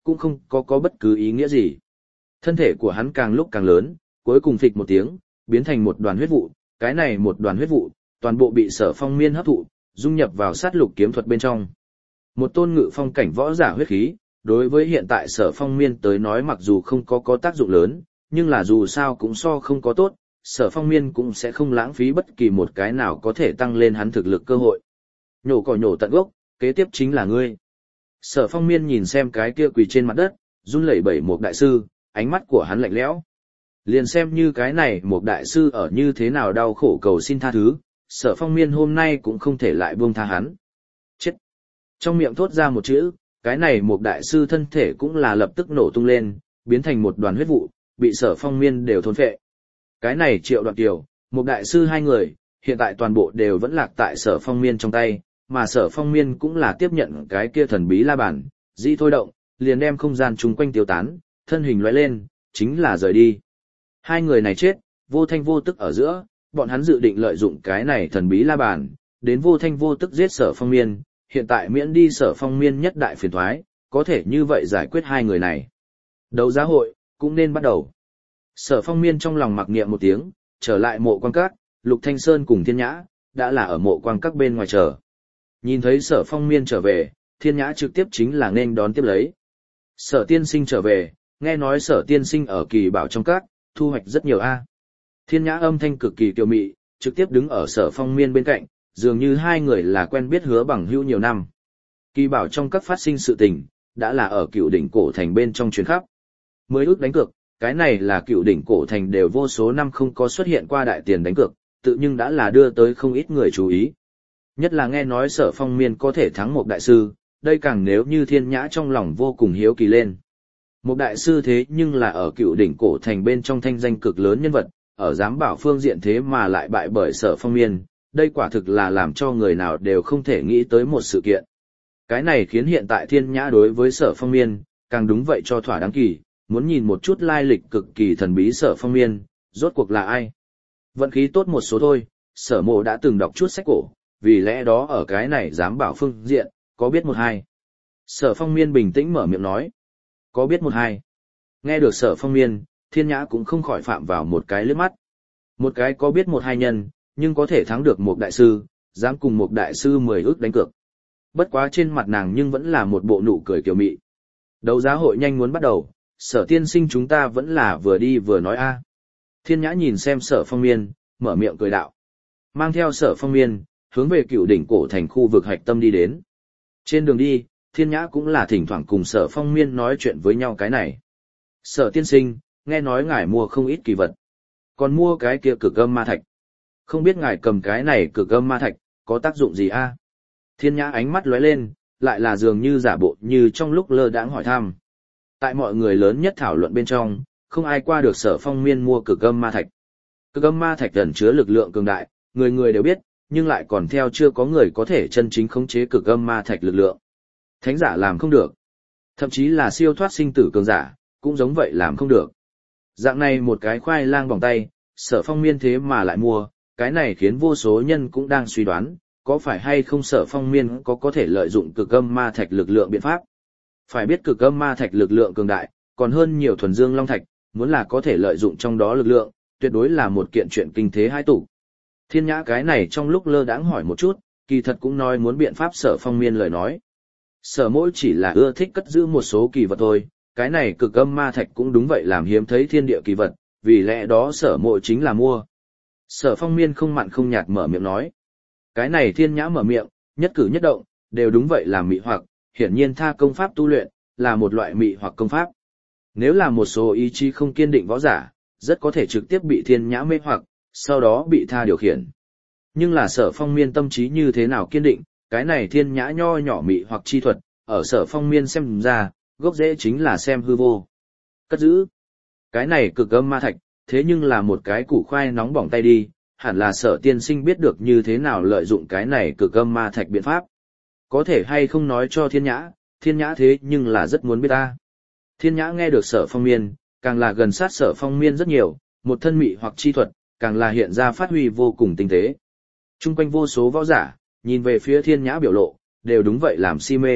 cũng không có có bất cứ ý nghĩa gì. Thân thể của hắn càng lúc càng lớn, cuối cùng phịch một tiếng, biến thành một đoàn huyết vụ, cái này một đoàn huyết vụ, toàn bộ bị Sở Phong Miên hấp thụ, dung nhập vào sát lục kiếm thuật bên trong. Một tôn ngự phong cảnh võ giả huyết khí, đối với hiện tại Sở Phong Miên tới nói mặc dù không có có tác dụng lớn, nhưng là dù sao cũng so không có tốt, Sở Phong Miên cũng sẽ không lãng phí bất kỳ một cái nào có thể tăng lên hắn thực lực cơ hội. Nhổ cỏ nhổ tận gốc, kế tiếp chính là ngươi. Sở Phong Miên nhìn xem cái kia quỳ trên mặt đất, run lẩy bẩy một đại sư, ánh mắt của hắn lạnh lẽo. Liền xem như cái này một đại sư ở như thế nào đau khổ cầu xin tha thứ, Sở Phong Miên hôm nay cũng không thể lại buông tha hắn. Chết! Trong miệng thốt ra một chữ, cái này một đại sư thân thể cũng là lập tức nổ tung lên, biến thành một đoàn huyết vụ, bị Sở Phong Miên đều thôn phệ. Cái này Triệu Đoạn Kiều, một đại sư hai người, hiện tại toàn bộ đều vẫn lạc tại Sở Phong Miên trong tay, mà Sở Phong Miên cũng là tiếp nhận cái kia thần bí la bàn, dĩ thôi động, liền đem không gian chung quanh tiêu tán, thân hình lóe lên, chính là rời đi. Hai người này chết, vô thanh vô tức ở giữa, bọn hắn dự định lợi dụng cái này thần bí la bàn, đến vô thanh vô tức giết Sở Phong Miên, hiện tại miễn đi Sở Phong Miên nhất đại phiền toái, có thể như vậy giải quyết hai người này. Đấu giá hội, cũng nên bắt đầu. Sở Phong Miên trong lòng mặc niệm một tiếng, trở lại mộ quan các, Lục Thanh Sơn cùng Thiên Nhã, đã là ở mộ quan các bên ngoài chờ. Nhìn thấy Sở Phong Miên trở về, Thiên Nhã trực tiếp chính là nên đón tiếp lấy. Sở tiên sinh trở về, nghe nói Sở tiên sinh ở Kỳ Bảo trong các, thu hoạch rất nhiều a. Thiên Nhã âm thanh cực kỳ kiều mị, trực tiếp đứng ở Sở Phong Miên bên cạnh, dường như hai người là quen biết hứa bằng hữu nhiều năm. Kỳ Bảo trong các phát sinh sự tình, đã là ở Cựu Đỉnh Cổ Thành bên trong chuyến khắp. Mới ước đánh cược, cái này là Cựu Đỉnh Cổ Thành đều vô số năm không có xuất hiện qua đại tiền đánh cược, tự nhưng đã là đưa tới không ít người chú ý. Nhất là nghe nói Sở Phong Miên có thể thắng một đại sư, đây càng nếu như Thiên Nhã trong lòng vô cùng hiếu kỳ lên. Một đại sư thế nhưng là ở Cựu Đỉnh Cổ Thành bên trong thanh danh cực lớn nhân vật, ở giám bảo phương diện thế mà lại bại bởi Sở Phong Miên, đây quả thực là làm cho người nào đều không thể nghĩ tới một sự kiện. Cái này khiến hiện tại Thiên Nhã đối với Sở Phong Miên, càng đúng vậy cho thỏa đáng kỳ, muốn nhìn một chút lai lịch cực kỳ thần bí Sở Phong Miên, rốt cuộc là ai. Vận khí tốt một số thôi, Sở Mộ đã từng đọc chút sách cổ, vì lẽ đó ở cái này giám bảo phương diện, có biết một hai. Sở Phong Miên bình tĩnh mở miệng nói. Có biết một hai. Nghe được Sở Phong Miên, Thiên Nhã cũng không khỏi phạm vào một cái lướt mắt. Một cái có biết một hai nhân, nhưng có thể thắng được một đại sư, dám cùng một đại sư mười ước đánh cược. Bất quá trên mặt nàng nhưng vẫn là một bộ nụ cười kiều mị. Đấu giá hội nhanh muốn bắt đầu, Sở tiên sinh chúng ta vẫn là vừa đi vừa nói a. Thiên Nhã nhìn xem Sở Phong Miên, mở miệng cười đạo. Mang theo Sở Phong Miên, hướng về Cựu Đỉnh Cổ Thành khu vực hạch tâm đi đến. Trên đường đi, Thiên Nhã cũng là thỉnh thoảng cùng Sở Phong Miên nói chuyện với nhau cái này. Sở tiên sinh, nghe nói ngài mua không ít kỳ vật. Còn mua cái kia cực âm ma thạch. Không biết ngài cầm cái này cực âm ma thạch, có tác dụng gì a? Thiên Nhã ánh mắt lóe lên, lại là dường như giả bộ như trong lúc lơ đãng hỏi thăm. Tại mọi người lớn nhất thảo luận bên trong, không ai qua được Sở Phong Miên mua cực âm ma thạch. Cực âm ma thạch ẩn chứa lực lượng cường đại, người người đều biết, nhưng lại còn theo chưa có người có thể chân chính khống chế cực âm ma thạch lực lượng. Thánh giả làm không được. Thậm chí là siêu thoát sinh tử cường giả, cũng giống vậy làm không được. Dạng này một cái khoai lang bỏng tay, Sở Phong Miên thế mà lại mua, cái này khiến vô số nhân cũng đang suy đoán, có phải hay không Sở Phong Miên có có thể lợi dụng cực âm ma thạch lực lượng biện pháp. Phải biết cực âm ma thạch lực lượng cường đại, còn hơn nhiều thuần dương long thạch, muốn là có thể lợi dụng trong đó lực lượng, tuyệt đối là một kiện chuyện kinh thế hai tủ. Thiên Nhã cái này trong lúc lơ đãng hỏi một chút, kỳ thật cũng nói muốn biện pháp Sở Phong Miên lời nói. Sở Mỗi chỉ là ưa thích cất giữ một số kỳ vật thôi, cái này cực âm ma thạch cũng đúng vậy làm hiếm thấy thiên địa kỳ vật, vì lẽ đó Sở Mỗi chính là mua. Sở Phong Miên không mặn không nhạt mở miệng nói. Cái này Thiên Nhã mở miệng, nhất cử nhất động, đều đúng vậy làm mị hoặc, hiển nhiên tha công pháp tu luyện, là một loại mị hoặc công pháp. Nếu là một số ý chí không kiên định võ giả, rất có thể trực tiếp bị Thiên Nhã mê hoặc, sau đó bị tha điều khiển. Nhưng là Sở Phong Miên tâm trí như thế nào kiên định, cái này Thiên Nhã nho nhỏ mị hoặc chi thuật, ở Sở Phong Miên xem ra, gốc rễ chính là xem hư vô. Cất giữ. Cái này cực âm ma thạch, thế nhưng là một cái củ khoai nóng bỏng tay đi, hẳn là Sở tiên sinh biết được như thế nào lợi dụng cái này cực âm ma thạch biện pháp. Có thể hay không nói cho Thiên Nhã, Thiên Nhã thế nhưng là rất muốn biết ta. Thiên Nhã nghe được Sở Phong Miên, càng là gần sát Sở Phong Miên rất nhiều, một thân mị hoặc chi thuật, càng là hiện ra phát huy vô cùng tinh tế. Trung quanh vô số võ giả, nhìn về phía Thiên Nhã biểu lộ, đều đúng vậy làm si mê,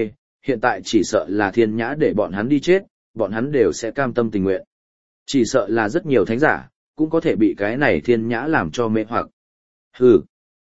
hiện tại chỉ sợ là thiên nhã để bọn hắn đi chết, bọn hắn đều sẽ cam tâm tình nguyện. Chỉ sợ là rất nhiều thánh giả, cũng có thể bị cái này thiên nhã làm cho mê hoặc. Hừ.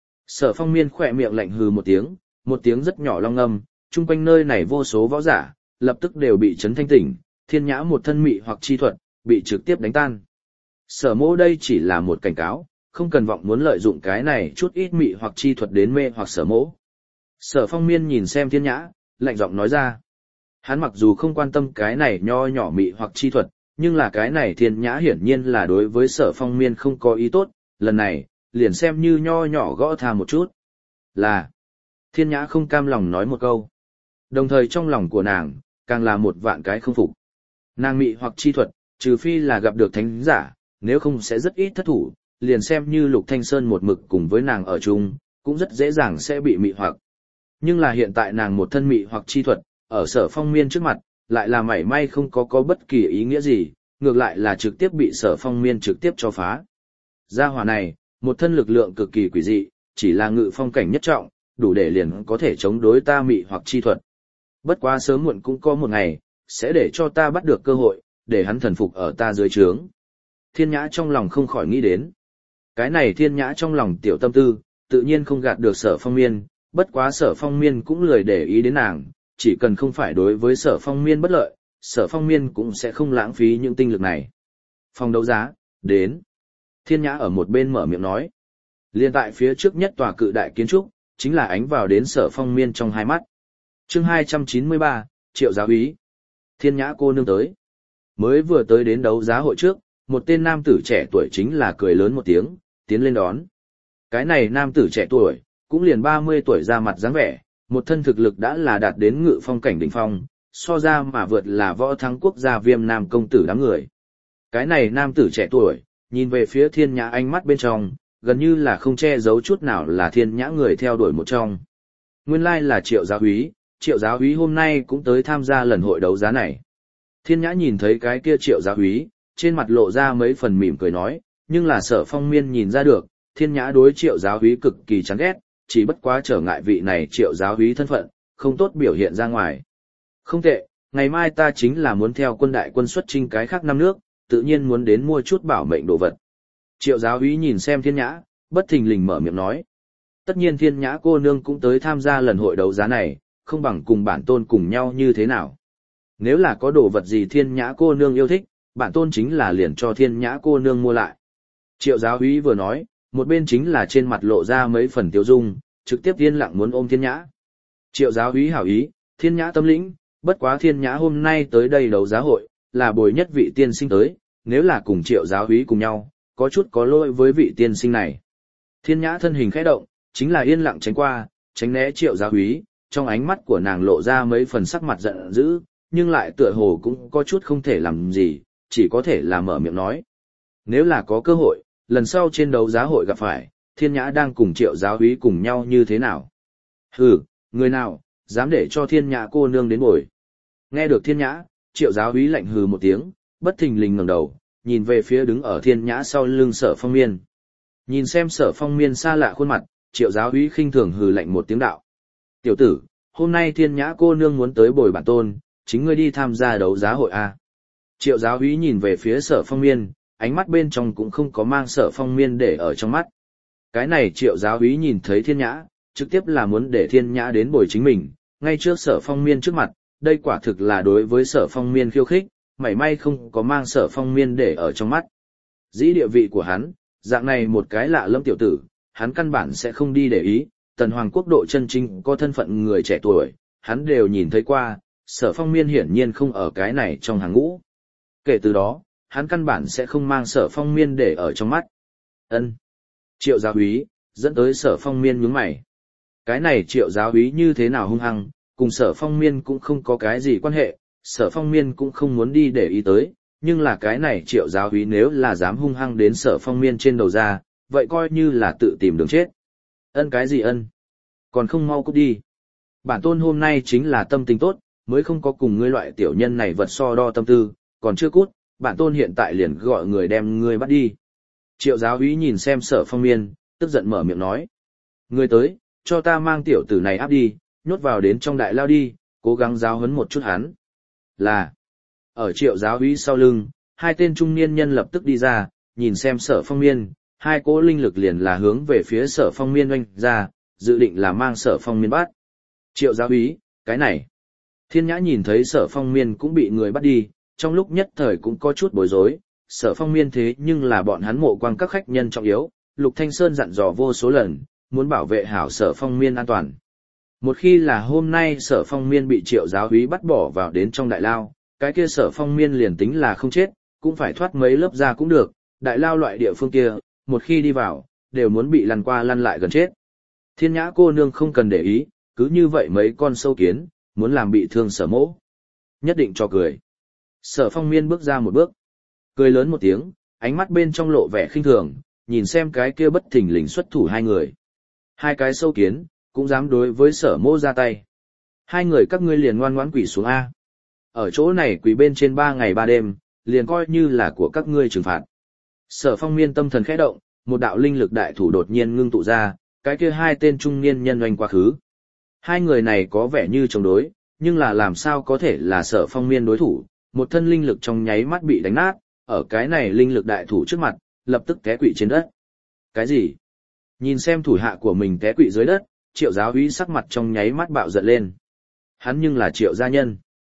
Sở Phong Miên khỏe miệng lạnh hừ một tiếng, một tiếng rất nhỏ long âm, chung quanh nơi này vô số võ giả, lập tức đều bị chấn thanh tỉnh, thiên nhã một thân mị hoặc chi thuật, bị trực tiếp đánh tan. Sở Mỗ đây chỉ là một cảnh cáo, không cần vọng muốn lợi dụng cái này chút ít mị hoặc chi thuật đến mê hoặc Sở Mỗ. Sở Phong Miên nhìn xem thiên nhã, lạnh giọng nói ra. Hắn mặc dù không quan tâm cái này nho nhỏ mị hoặc chi thuật, nhưng là cái này thiên nhã hiển nhiên là đối với Sở Phong Miên không có ý tốt, lần này, liền xem như nho nhỏ gõ tha một chút. Là, thiên nhã không cam lòng nói một câu. Đồng thời trong lòng của nàng, càng là một vạn cái không phục. Nàng mị hoặc chi thuật, trừ phi là gặp được thánh giả, nếu không sẽ rất ít thất thủ, liền xem như Lục Thanh Sơn một mực cùng với nàng ở chung, cũng rất dễ dàng sẽ bị mị hoặc. Nhưng là hiện tại nàng một thân mị hoặc chi thuật, ở Sở Phong Miên trước mặt, lại là mảy may không có có bất kỳ ý nghĩa gì, ngược lại là trực tiếp bị Sở Phong Miên trực tiếp cho phá. Gia hỏa này, một thân lực lượng cực kỳ quỷ dị, chỉ là ngự phong cảnh nhất trọng, đủ để liền có thể chống đối ta mị hoặc chi thuật. Bất quá sớm muộn cũng có một ngày, sẽ để cho ta bắt được cơ hội, để hắn thần phục ở ta dưới trướng. Thiên nhã trong lòng không khỏi nghĩ đến. Cái này thiên nhã trong lòng tiểu tâm tư, tự nhiên không gạt được Sở Phong Miên, bất quá Sở Phong Miên cũng lười để ý đến nàng, chỉ cần không phải đối với Sở Phong Miên bất lợi, Sở Phong Miên cũng sẽ không lãng phí những tinh lực này. Phòng đấu giá, đến. Thiên nhã ở một bên mở miệng nói. Liên tại phía trước nhất tòa cự đại kiến trúc, chính là ánh vào đến Sở Phong Miên trong hai mắt. Chương hai trăm chín mươi ba, Triệu giáo úy. Thiên nhã cô nương tới. Mới vừa tới đến đấu giá hội trước, một tên nam tử trẻ tuổi chính là cười lớn một tiếng, tiến lên đón. Cái này nam tử trẻ tuổi, cũng liền ba mươi tuổi ra mặt dáng vẻ, một thân thực lực đã là đạt đến ngự phong cảnh đỉnh phong, so ra mà vượt là võ thắng quốc gia Viêm Nam công tử đám người. Cái này nam tử trẻ tuổi, nhìn về phía thiên nhã ánh mắt bên trong, gần như là không che giấu chút nào là thiên nhã người theo đuổi một trong. Nguyên lai là Triệu giáo úy, Triệu giáo úy hôm nay cũng tới tham gia lần hội đấu giá này. Thiên nhã nhìn thấy cái kia Triệu giáo úy, trên mặt lộ ra mấy phần mỉm cười nói, nhưng là Sở Phong Miên nhìn ra được, thiên nhã đối Triệu giáo úy cực kỳ chán ghét, chỉ bất quá trở ngại vị này Triệu giáo úy thân phận, không tốt biểu hiện ra ngoài. Không tệ, ngày mai ta chính là muốn theo quân đại quân xuất chinh cái khác năm nước, tự nhiên muốn đến mua chút bảo mệnh đồ vật. Triệu giáo úy nhìn xem thiên nhã, bất thình lình mở miệng nói. Tất nhiên thiên nhã cô nương cũng tới tham gia lần hội đấu giá này, không bằng cùng bản tôn cùng nhau như thế nào. Nếu là có đồ vật gì thiên nhã cô nương yêu thích, bản tôn chính là liền cho thiên nhã cô nương mua lại. Triệu giáo úy vừa nói, một bên chính là trên mặt lộ ra mấy phần tiêu dung, trực tiếp yên lặng muốn ôm thiên nhã. Triệu giáo úy hảo ý, thiên nhã tâm lĩnh, bất quá thiên nhã hôm nay tới đây đấu giá hội, là bồi nhất vị tiên sinh tới, nếu là cùng triệu giáo úy cùng nhau, có chút có lỗi với vị tiên sinh này. Thiên nhã thân hình khẽ động, chính là yên lặng tránh qua, tránh né triệu giáo úy, trong ánh mắt của nàng lộ ra mấy phần sắc mặt giận dữ, nhưng lại tựa hồ cũng có chút không thể làm gì, chỉ có thể là mở miệng nói. Nếu là có cơ hội, lần sau trên đấu giá hội gặp phải, thiên nhã đang cùng triệu giáo úy cùng nhau như thế nào? Hừ, người nào, dám để cho thiên nhã cô nương đến bồi. Nghe được thiên nhã, triệu giáo úy lạnh hừ một tiếng, bất thình lình ngẩng đầu, nhìn về phía đứng ở thiên nhã sau lưng Sở Phong Miên. Nhìn xem Sở Phong Miên xa lạ khuôn mặt, triệu giáo úy khinh thường hừ lạnh một tiếng đạo. Tiểu tử, hôm nay thiên nhã cô nương muốn tới bồi bản tôn, chính ngươi đi tham gia đấu giá hội A. Triệu giáo úy nhìn về phía Sở Phong Miên, ánh mắt bên trong cũng không có mang Sở Phong Miên để ở trong mắt. Cái này triệu giáo úy nhìn thấy thiên nhã, trực tiếp là muốn để thiên nhã đến bồi chính mình, ngay trước Sở Phong Miên trước mặt, đây quả thực là đối với Sở Phong Miên khiêu khích, mảy may không có mang Sở Phong Miên để ở trong mắt. Dĩ địa vị của hắn, dạng này một cái lạ lẫm tiểu tử, hắn căn bản sẽ không đi để ý, tần hoàng quốc độ chân chính có thân phận người trẻ tuổi, hắn đều nhìn thấy qua, Sở Phong Miên hiển nhiên không ở cái này trong hàng ngũ. Kể từ đó, hắn căn bản sẽ không mang Sở Phong Miên để ở trong mắt. Ân. Triệu giáo úy, dẫn tới Sở Phong Miên nhướng mày. Cái này triệu giáo úy như thế nào hung hăng, cùng Sở Phong Miên cũng không có cái gì quan hệ, Sở Phong Miên cũng không muốn đi để ý tới, nhưng là cái này triệu giáo úy nếu là dám hung hăng đến Sở Phong Miên trên đầu ra, vậy coi như là tự tìm đường chết. Ân cái gì ân? Còn không mau cút đi. Bản tôn hôm nay chính là tâm tình tốt, mới không có cùng ngươi loại tiểu nhân này vật so đo tâm tư, còn chưa cút, bản tôn hiện tại liền gọi người đem ngươi bắt đi. Triệu giáo úy nhìn xem Sở Phong Miên, tức giận mở miệng nói. Ngươi tới, cho ta mang tiểu tử này áp đi, nhốt vào đến trong đại lao đi, cố gắng giáo huấn một chút hắn. Là, ở Triệu giáo úy sau lưng, hai tên trung niên nhân lập tức đi ra, nhìn xem Sở Phong Miên, hai cỗ linh lực liền là hướng về phía Sở Phong Miên oanh ra, dự định là mang Sở Phong Miên bắt. Triệu giáo úy, cái này. Thiên Nhã nhìn thấy Sở Phong Miên cũng bị người bắt đi, trong lúc nhất thời cũng có chút bối rối, Sở Phong Miên thế nhưng là bọn hắn mộ quang các khách nhân trọng yếu, Lục Thanh Sơn dặn dò vô số lần, muốn bảo vệ hảo Sở Phong Miên an toàn. Một khi là hôm nay Sở Phong Miên bị Triệu giáo úy bắt bỏ vào đến trong đại lao, cái kia Sở Phong Miên liền tính là không chết, cũng phải thoát mấy lớp ra cũng được, đại lao loại địa phương kia, một khi đi vào, đều muốn bị lăn qua lăn lại gần chết. Thiên Nhã cô nương không cần để ý, cứ như vậy mấy con sâu kiến, muốn làm bị thương Sở mỗ. Nhất định cho cười. Sở Phong Miên bước ra một bước, cười lớn một tiếng, ánh mắt bên trong lộ vẻ khinh thường, nhìn xem cái kia bất thình lình xuất thủ hai người. Hai cái sâu kiến, cũng dám đối với Sở mỗ ra tay. Hai người các ngươi liền ngoan ngoãn quỳ xuống A. Ở chỗ này quỳ bên trên ba ngày ba đêm, liền coi như là của các ngươi trừng phạt. Sở Phong Miên tâm thần khẽ động, một đạo linh lực đại thủ đột nhiên ngưng tụ ra, cái kia hai tên trung niên nhân oanh quá khứ. Hai người này có vẻ như chống đối, nhưng là làm sao có thể là Sở Phong Miên đối thủ, một thân linh lực trong nháy mắt bị đánh nát, ở cái này linh lực đại thủ trước mặt, lập tức té quỵ trên đất. Cái gì? Nhìn xem thủ hạ của mình té quỵ dưới đất, Triệu giáo úy sắc mặt trong nháy mắt bạo giận lên. Hắn nhưng là Triệu gia nhân.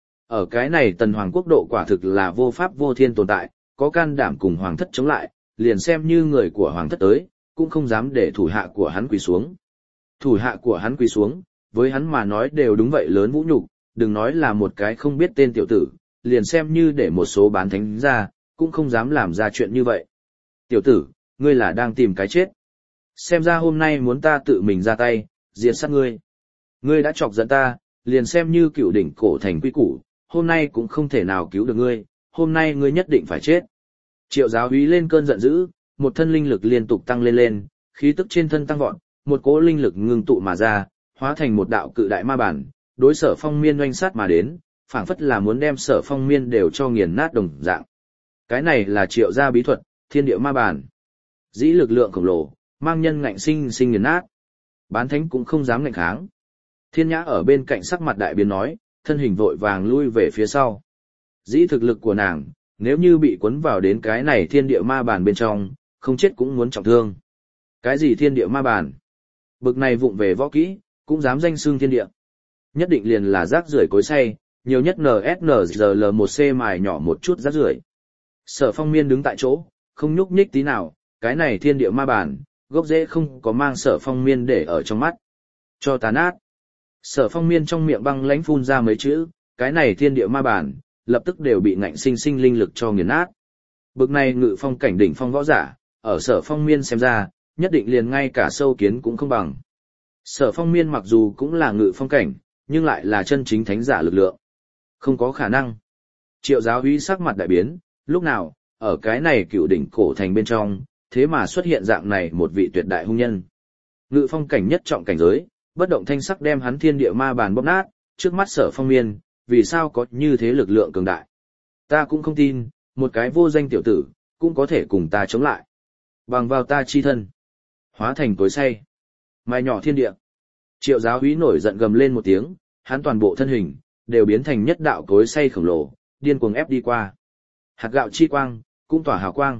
Ở cái này tần hoàng quốc độ quả thực là vô pháp vô thiên tồn tại, có can đảm cùng hoàng thất chống lại, liền xem như người của hoàng thất tới, cũng không dám để thủ hạ của hắn quỳ xuống. Thủ hạ của hắn quỳ xuống, với hắn mà nói đều đúng vậy lớn vũ nhục, đừng nói là một cái không biết tên tiểu tử, liền xem như để một số bán thánh ra, cũng không dám làm ra chuyện như vậy. Tiểu tử, ngươi là đang tìm cái chết. Xem ra hôm nay muốn ta tự mình ra tay, diệt sát ngươi. Ngươi đã chọc giận ta, liền xem như cựu đỉnh cổ thành quy củ, hôm nay cũng không thể nào cứu được ngươi, hôm nay ngươi nhất định phải chết. Triệu giáo úy lên cơn giận dữ, một thân linh lực liên tục tăng lên lên, khí tức trên thân tăng vọt, một cỗ linh lực ngưng tụ mà ra, hóa thành một đạo cự đại ma bản, đối Sở Phong Miên oanh sát mà đến, phảng phất là muốn đem Sở Phong Miên đều cho nghiền nát đồng dạng. Cái này là Triệu gia bí thuật, thiên địa ma bản. Dĩ lực lượng khổng lồ, mang nhân ngạnh sinh sinh nghiền nát. Bán thánh cũng không dám ngạnh kháng. Thiên Nhã ở bên cạnh sắc mặt đại biến nói, thân hình vội vàng lui về phía sau. Dĩ thực lực của nàng, nếu như bị cuốn vào đến cái này thiên địa ma bản bên trong, không chết cũng muốn trọng thương. Cái gì thiên địa ma bản? Bực này vụng về võ kỹ, cũng dám danh xưng thiên địa. Nhất định liền là rác rưởi cối xay, nhiều nhất en ét en giê lờ một xê mài nhỏ một chút rác rưởi. Sở Phong Miên đứng tại chỗ, không nhúc nhích tí nào, cái này thiên địa ma bản, gốc rễ không có mang Sở Phong Miên để ở trong mắt. Cho tàn át. Sở Phong Miên trong miệng băng lãnh phun ra mấy chữ, cái này thiên địa ma bản, lập tức đều bị ngạnh sinh sinh linh lực cho nghiền nát. Bực này ngự phong cảnh đỉnh phong võ giả, ở Sở Phong Miên xem ra, nhất định liền ngay cả sâu kiến cũng không bằng. Sở Phong Miên mặc dù cũng là ngự phong cảnh, nhưng lại là chân chính thánh giả lực lượng. Không có khả năng. Triệu giáo úy sắc mặt đại biến, lúc nào, ở cái này cựu đỉnh cổ thành bên trong, thế mà xuất hiện dạng này một vị tuyệt đại hung nhân. Ngự phong cảnh nhất trọng cảnh giới, bất động thanh sắc đem hắn thiên địa ma bàn bóp nát, trước mắt Sở Phong Miên, vì sao có như thế lực lượng cường đại. Ta cũng không tin, một cái vô danh tiểu tử, cũng có thể cùng ta chống lại. Bằng vào ta chi thân. Hóa thành cối xay. Mai nhỏ thiên địa. Triệu giáo úy nổi giận gầm lên một tiếng, hắn toàn bộ thân hình, đều biến thành nhất đạo cối xay khổng lồ, điên cuồng ép đi qua. Hạt gạo chi quang, cũng tỏa hào quang.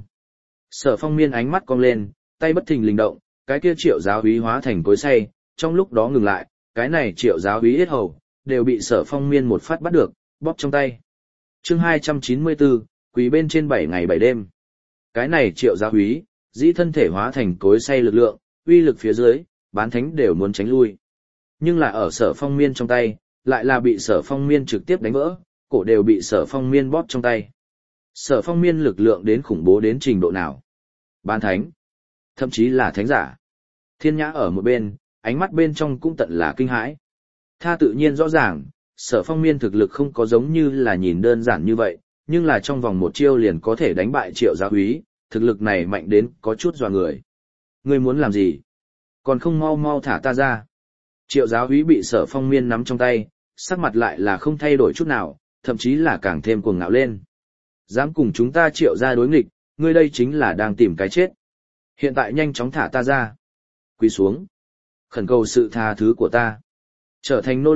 Sở Phong Miên ánh mắt cong lên, tay bất thình lình động, cái kia Triệu giáo úy hóa thành cối xay, trong lúc đó ngừng lại, cái này Triệu giáo úy yết hầu, đều bị Sở Phong Miên một phát bắt được, bóp trong tay. Chương hai trăm chín mươi tư, quỳ bên trên bảy ngày bảy đêm. Cái này Triệu giáo úy, dĩ thân thể hóa thành cối xay lực lượng, uy lực phía dưới, bán thánh đều muốn tránh lui. Nhưng là ở Sở Phong Miên trong tay, lại là bị Sở Phong Miên trực tiếp đánh vỡ, cổ đều bị Sở Phong Miên bóp trong tay. Sở Phong Miên lực lượng đến khủng bố đến trình độ nào? Bán thánh, thậm chí là thánh giả. Thiên Nhã ở một bên, ánh mắt bên trong cũng tận là kinh hãi. Tha tự nhiên rõ ràng, Sở Phong Miên thực lực không có giống như là nhìn đơn giản như vậy, nhưng là trong vòng một chiêu liền có thể đánh bại Triệu giáo úy, thực lực này mạnh đến có chút dọa người. Ngươi muốn làm gì? Còn không mau mau thả ta ra. Triệu giáo úy bị Sở Phong Miên nắm trong tay, sắc mặt lại là không thay đổi chút nào, thậm chí là càng thêm cuồng ngạo lên. Dám cùng chúng ta Triệu gia đối nghịch, ngươi đây chính là đang tìm cái chết. Hiện tại nhanh chóng thả ta ra. Quỳ xuống. Khẩn cầu sự tha thứ của ta. Trở thành nô lệ,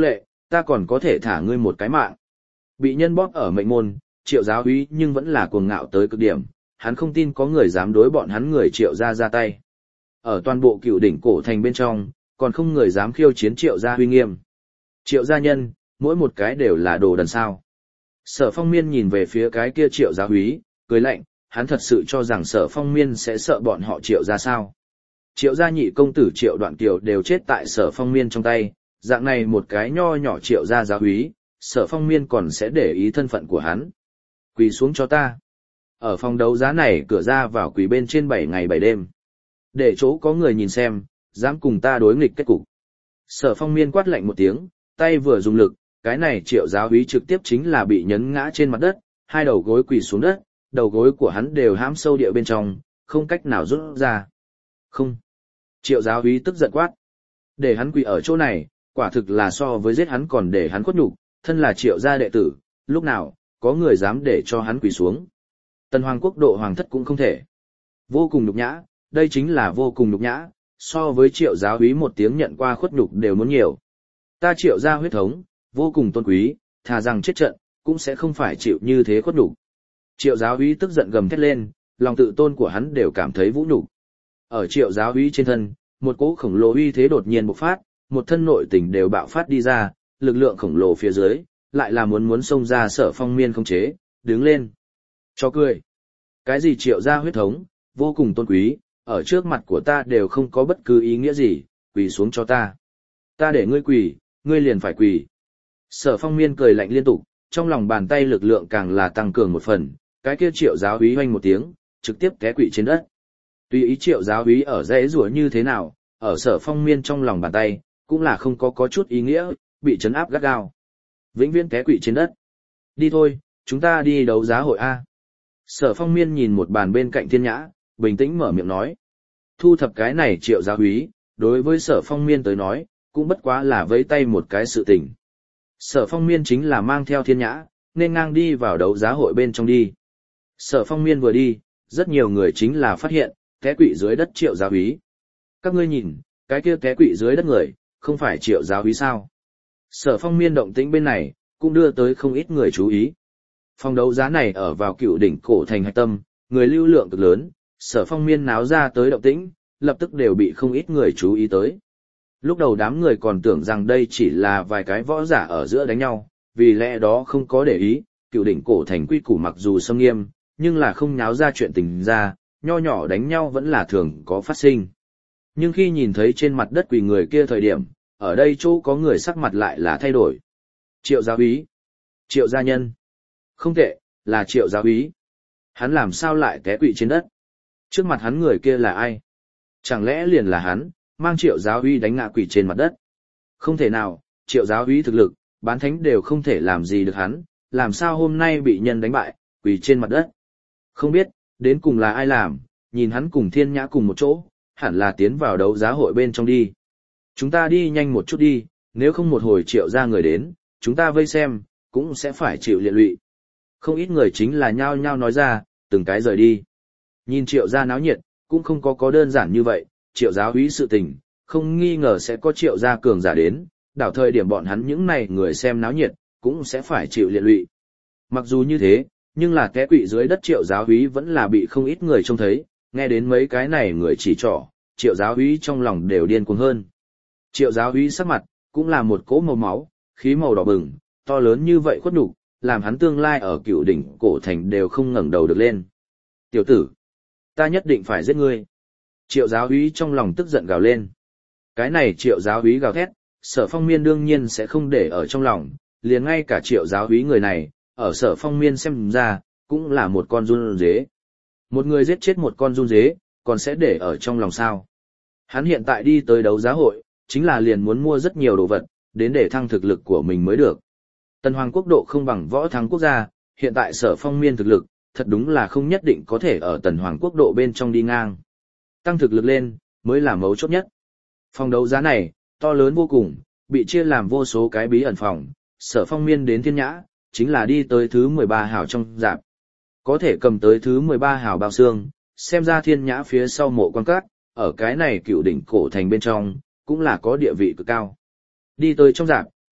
ta còn có thể thả ngươi một cái mạng. Bị nhân bóp ở mệnh môn, Triệu giáo úy nhưng vẫn là cuồng ngạo tới cực điểm, hắn không tin có người dám đối bọn hắn người Triệu gia ra tay. Ở toàn bộ Cựu Đỉnh cổ thành bên trong, còn không người dám khiêu chiến Triệu gia uy nghiêm. Triệu gia nhân, mỗi một cái đều là đồ đần sao. Sở Phong Miên nhìn về phía cái kia Triệu giáo úy, cười lạnh, hắn thật sự cho rằng Sở Phong Miên sẽ sợ bọn họ Triệu gia sao. Triệu gia nhị công tử Triệu Đoạn Kiều đều chết tại Sở Phong Miên trong tay, dạng này một cái nho nhỏ Triệu gia giáo úy, Sở Phong Miên còn sẽ để ý thân phận của hắn. Quỳ xuống cho ta. Ở phòng đấu giá này cửa ra vào quỳ bên trên bảy ngày bảy đêm. Để chỗ có người nhìn xem, dám cùng ta đối nghịch kết cục. Sở Phong Miên quát lạnh một tiếng, tay vừa dùng lực, cái này Triệu giáo úy trực tiếp chính là bị nhấn ngã trên mặt đất, hai đầu gối quỳ xuống đất, đầu gối của hắn đều hãm sâu địa bên trong, không cách nào rút ra. Không. Triệu giáo úy tức giận quát. Để hắn quỳ ở chỗ này, quả thực là so với giết hắn còn để hắn khuất nhục, thân là Triệu gia đệ tử, lúc nào, có người dám để cho hắn quỳ xuống. Tần Hoàng quốc độ hoàng thất cũng không thể. Vô cùng nhục nhã, đây chính là vô cùng nhục nhã, so với Triệu giáo úy một tiếng nhận qua khuất nhục đều muốn nhiều. Ta Triệu gia huyết thống, vô cùng tôn quý, thà rằng chết trận, cũng sẽ không phải chịu như thế khuất nhục. Triệu giáo úy tức giận gầm thét lên, lòng tự tôn của hắn đều cảm thấy vũ nhục. Ở Triệu giáo úy trên thân, một cỗ khổng lồ uy thế đột nhiên bộc phát, một thân nội tình đều bạo phát đi ra, lực lượng khổng lồ phía dưới, lại là muốn muốn xông ra Sở Phong Miên không chế, đứng lên. Cho cười. Cái gì Triệu gia huyết thống, vô cùng tôn quý, ở trước mặt của ta đều không có bất cứ ý nghĩa gì, quỳ xuống cho ta. Ta để ngươi quỳ, ngươi liền phải quỳ. Sở Phong Miên cười lạnh liên tục, trong lòng bàn tay lực lượng càng là tăng cường một phần, cái kia Triệu giáo úy hoanh một tiếng, trực tiếp té quỵ trên đất. Tuy ý Triệu giáo úy ở dãy rủa như thế nào, ở Sở Phong Miên trong lòng bàn tay, cũng là không có có chút ý nghĩa, bị trấn áp gắt gao. Vĩnh viễn té quỵ trên đất. Đi thôi, chúng ta đi đấu giá hội A. Sở Phong Miên nhìn một bàn bên cạnh Thiên Nhã, bình tĩnh mở miệng nói. Thu thập cái này Triệu giáo úy, đối với Sở Phong Miên tới nói, cũng bất quá là vẫy tay một cái sự tình. Sở Phong Miên chính là mang theo Thiên Nhã, nên ngang đi vào đấu giá hội bên trong đi. Sở Phong Miên vừa đi, rất nhiều người chính là phát hiện, té quỵ dưới đất Triệu giáo úy. Các ngươi nhìn, cái kia té quỵ dưới đất người, không phải Triệu giáo úy sao? Sở Phong Miên động tĩnh bên này, cũng đưa tới không ít người chú ý. Phòng đấu giá này ở vào Cựu Đỉnh cổ thành hạch tâm, người lưu lượng cực lớn, Sở Phong Miên náo ra tới động tĩnh, lập tức đều bị không ít người chú ý tới. Lúc đầu đám người còn tưởng rằng đây chỉ là vài cái võ giả ở giữa đánh nhau, vì lẽ đó không có để ý, Cựu Đỉnh cổ thành quy củ mặc dù xâm nghiêm, nhưng là không nháo ra chuyện tình ra, nho nhỏ đánh nhau vẫn là thường có phát sinh. Nhưng khi nhìn thấy trên mặt đất quỳ người kia thời điểm, ở đây chỗ có người sắc mặt lại là thay đổi. Triệu giáo úy, Triệu gia nhân. Không tệ, là Triệu giáo úy. Hắn làm sao lại té quỵ trên đất? Trước mặt hắn người kia là ai? Chẳng lẽ liền là hắn, mang Triệu giáo úy đánh ngã quỵ trên mặt đất? Không thể nào, Triệu giáo úy thực lực, bán thánh đều không thể làm gì được hắn, làm sao hôm nay bị nhân đánh bại, quỳ trên mặt đất? Không biết, đến cùng là ai làm, nhìn hắn cùng Thiên Nhã cùng một chỗ, hẳn là tiến vào đấu giá hội bên trong đi. Chúng ta đi nhanh một chút đi, nếu không một hồi Triệu ra người đến, chúng ta vây xem, cũng sẽ phải chịu liệt lụy. Không ít người chính là nhao nhao nói ra, từng cái rời đi. Nhìn Triệu gia náo nhiệt, cũng không có có đơn giản như vậy, Triệu giáo úy sự tình, không nghi ngờ sẽ có Triệu gia cường giả đến, đảo thời điểm bọn hắn những này người xem náo nhiệt, cũng sẽ phải chịu liệt lụy. Mặc dù như thế, nhưng là té quỵ dưới đất Triệu giáo úy vẫn là bị không ít người trông thấy, nghe đến mấy cái này người chỉ trỏ, Triệu giáo úy trong lòng đều điên cuồng hơn. Triệu giáo úy sắc mặt, cũng là một cỗ màu máu, khí màu đỏ bừng, to lớn như vậy khuất nhục, làm hắn tương lai ở Cựu Đỉnh cổ thành đều không ngẩng đầu được lên. Tiểu tử, ta nhất định phải giết ngươi. Triệu giáo úy trong lòng tức giận gào lên. Cái này Triệu giáo úy gào thét, Sở Phong Miên đương nhiên sẽ không để ở trong lòng, liền ngay cả Triệu giáo úy người này, ở Sở Phong Miên xem ra, cũng là một con run dế. Một người giết chết một con run dế, còn sẽ để ở trong lòng sao? Hắn hiện tại đi tới đấu giá hội, chính là liền muốn mua rất nhiều đồ vật, đến để thăng thực lực của mình mới được. Tần Hoàng quốc độ không bằng võ thắng quốc gia, hiện tại Sở Phong Miên thực lực, thật đúng là không nhất định có thể ở Tần Hoàng quốc độ bên trong đi ngang. Tăng thực lực lên, mới là mấu chốt nhất. Phòng đấu giá này, to lớn vô cùng, bị chia làm vô số cái bí ẩn phòng, Sở Phong Miên đến Thiên Nhã, chính là đi tới thứ mười ba hào trong dạp. Có thể cầm tới thứ mười ba hào bao xương, xem ra Thiên Nhã phía sau mộ quan cát, ở cái này Cựu Đỉnh cổ thành bên trong, cũng là có địa vị cực cao. Đi tới trong dạp,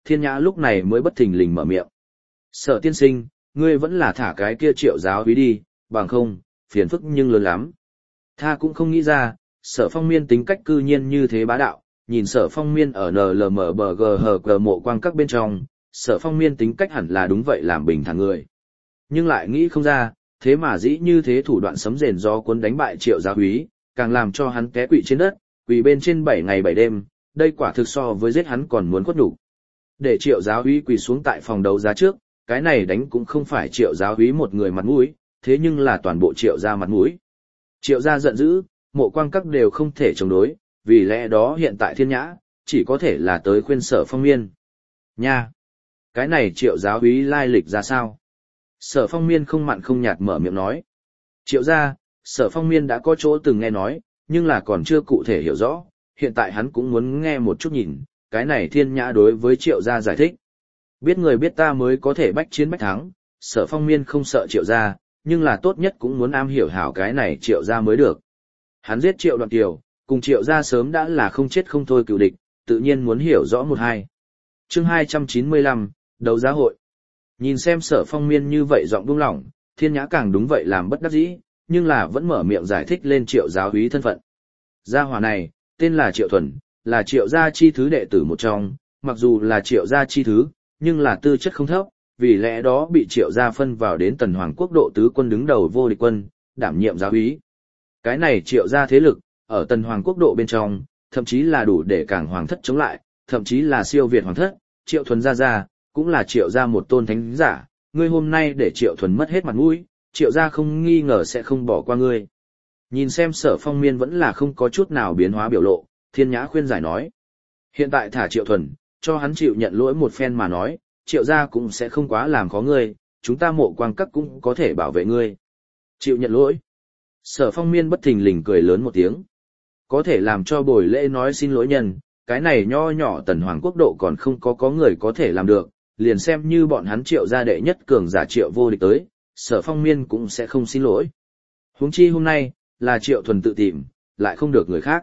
Thiên Nhã lúc này mới bất thình lình mở miệng. Sở tiên sinh, ngươi vẫn là thả cái kia Triệu giáo úy đi, bằng không, phiền phức nhưng lớn lắm. Tha cũng không nghĩ ra, Sở Phong Miên tính cách cư nhiên như thế bá đạo, nhìn Sở Phong Miên ở en lờ em bê giê hờ giê mộ quang các bên trong, Sở Phong Miên tính cách hẳn là đúng vậy làm bình thản người. Nhưng lại nghĩ không ra, thế mà dĩ như thế thủ đoạn sấm rền gió cuốn đánh bại Triệu giáo úy, càng làm cho hắn té quỵ trên đất, quỳ bên trên bảy ngày bảy đêm, đây quả thực so với giết hắn còn muốn khuất nhục. Để Triệu giáo úy quỳ xuống tại phòng đấu giá trước, cái này đánh cũng không phải Triệu giáo úy một người mặt mũi, thế nhưng là toàn bộ Triệu gia mặt mũi. Triệu gia giận dữ, mộ quang các đều không thể chống đối, vì lẽ đó hiện tại Thiên Nhã, chỉ có thể là tới khuyên Sở Phong Miên. Nha! Cái này Triệu giáo úy lai lịch ra sao? Sở Phong Miên không mặn không nhạt mở miệng nói. Triệu gia, Sở Phong Miên đã có chỗ từng nghe nói, nhưng là còn chưa cụ thể hiểu rõ, hiện tại hắn cũng muốn nghe một chút nhìn, cái này Thiên Nhã đối với Triệu gia giải thích. Biết người biết ta mới có thể bách chiến bách thắng, Sở Phong Miên không sợ Triệu gia, nhưng là tốt nhất cũng muốn am hiểu hảo cái này Triệu gia mới được. Hắn giết Triệu Đoạn Kiều, cùng Triệu gia sớm đã là không chết không thôi cựu địch, tự nhiên muốn hiểu rõ một hai. Chương hai trăm chín mươi lăm, đấu giá hội. Nhìn xem Sở Phong Miên như vậy giọng buông lỏng, Thiên Nhã càng đúng vậy làm bất đắc dĩ, nhưng là vẫn mở miệng giải thích lên Triệu giáo úy thân phận. Gia hỏa này, tên là Triệu Thuần, là Triệu gia chi thứ đệ tử một trong, mặc dù là Triệu gia chi thứ, nhưng là tư chất không thấp, vì lẽ đó bị Triệu gia phân vào đến Tần Hoàng quốc độ tứ quân đứng đầu vô địch quân, đảm nhiệm giáo úy. Cái này Triệu gia thế lực, ở Tần Hoàng quốc độ bên trong, thậm chí là đủ để cảng hoàng thất chống lại, thậm chí là siêu việt hoàng thất, Triệu Thuần gia gia, cũng là Triệu gia một tôn thánh giả, ngươi hôm nay để Triệu Thuần mất hết mặt mũi, Triệu gia không nghi ngờ sẽ không bỏ qua ngươi. Nhìn xem Sở Phong Miên vẫn là không có chút nào biến hóa biểu lộ, Thiên Nhã khuyên giải nói. Hiện tại thả Triệu Thuần, cho hắn chịu nhận lỗi một phen mà nói, Triệu gia cũng sẽ không quá làm khó ngươi, chúng ta mộ quang các cũng có thể bảo vệ ngươi. Chịu nhận lỗi. Sở Phong Miên bất thình lình cười lớn một tiếng. Có thể làm cho buổi lễ nói xin lỗi nhân, cái này nho nhỏ Tần Hoàng quốc độ còn không có có người có thể làm được, liền xem như bọn hắn Triệu gia đệ nhất cường giả Triệu vô địch tới, Sở Phong Miên cũng sẽ không xin lỗi. Huống chi hôm nay, là Triệu Thuần tự tìm, lại không được người khác.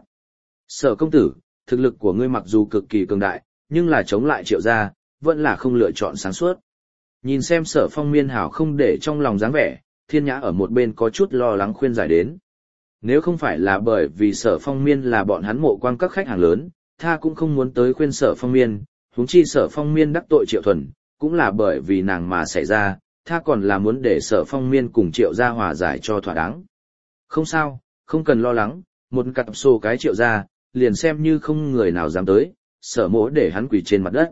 Sở công tử, thực lực của ngươi mặc dù cực kỳ cường đại, nhưng là chống lại Triệu gia, vẫn là không lựa chọn sáng suốt. Nhìn xem Sở Phong Miên hảo không để trong lòng dáng vẻ, Thiên Nhã ở một bên có chút lo lắng khuyên giải đến. Nếu không phải là bởi vì Sở Phong Miên là bọn hắn mộ quang các khách hàng lớn, Tha cũng không muốn tới khuyên Sở Phong Miên, huống chi Sở Phong Miên đắc tội Triệu Thuần, cũng là bởi vì nàng mà xảy ra, Tha còn là muốn để Sở Phong Miên cùng Triệu gia hòa giải cho thỏa đáng. Không sao, không cần lo lắng, một cặp sổ cái Triệu gia, liền xem như không người nào dám tới, Sở mỗ để hắn quỳ trên mặt đất.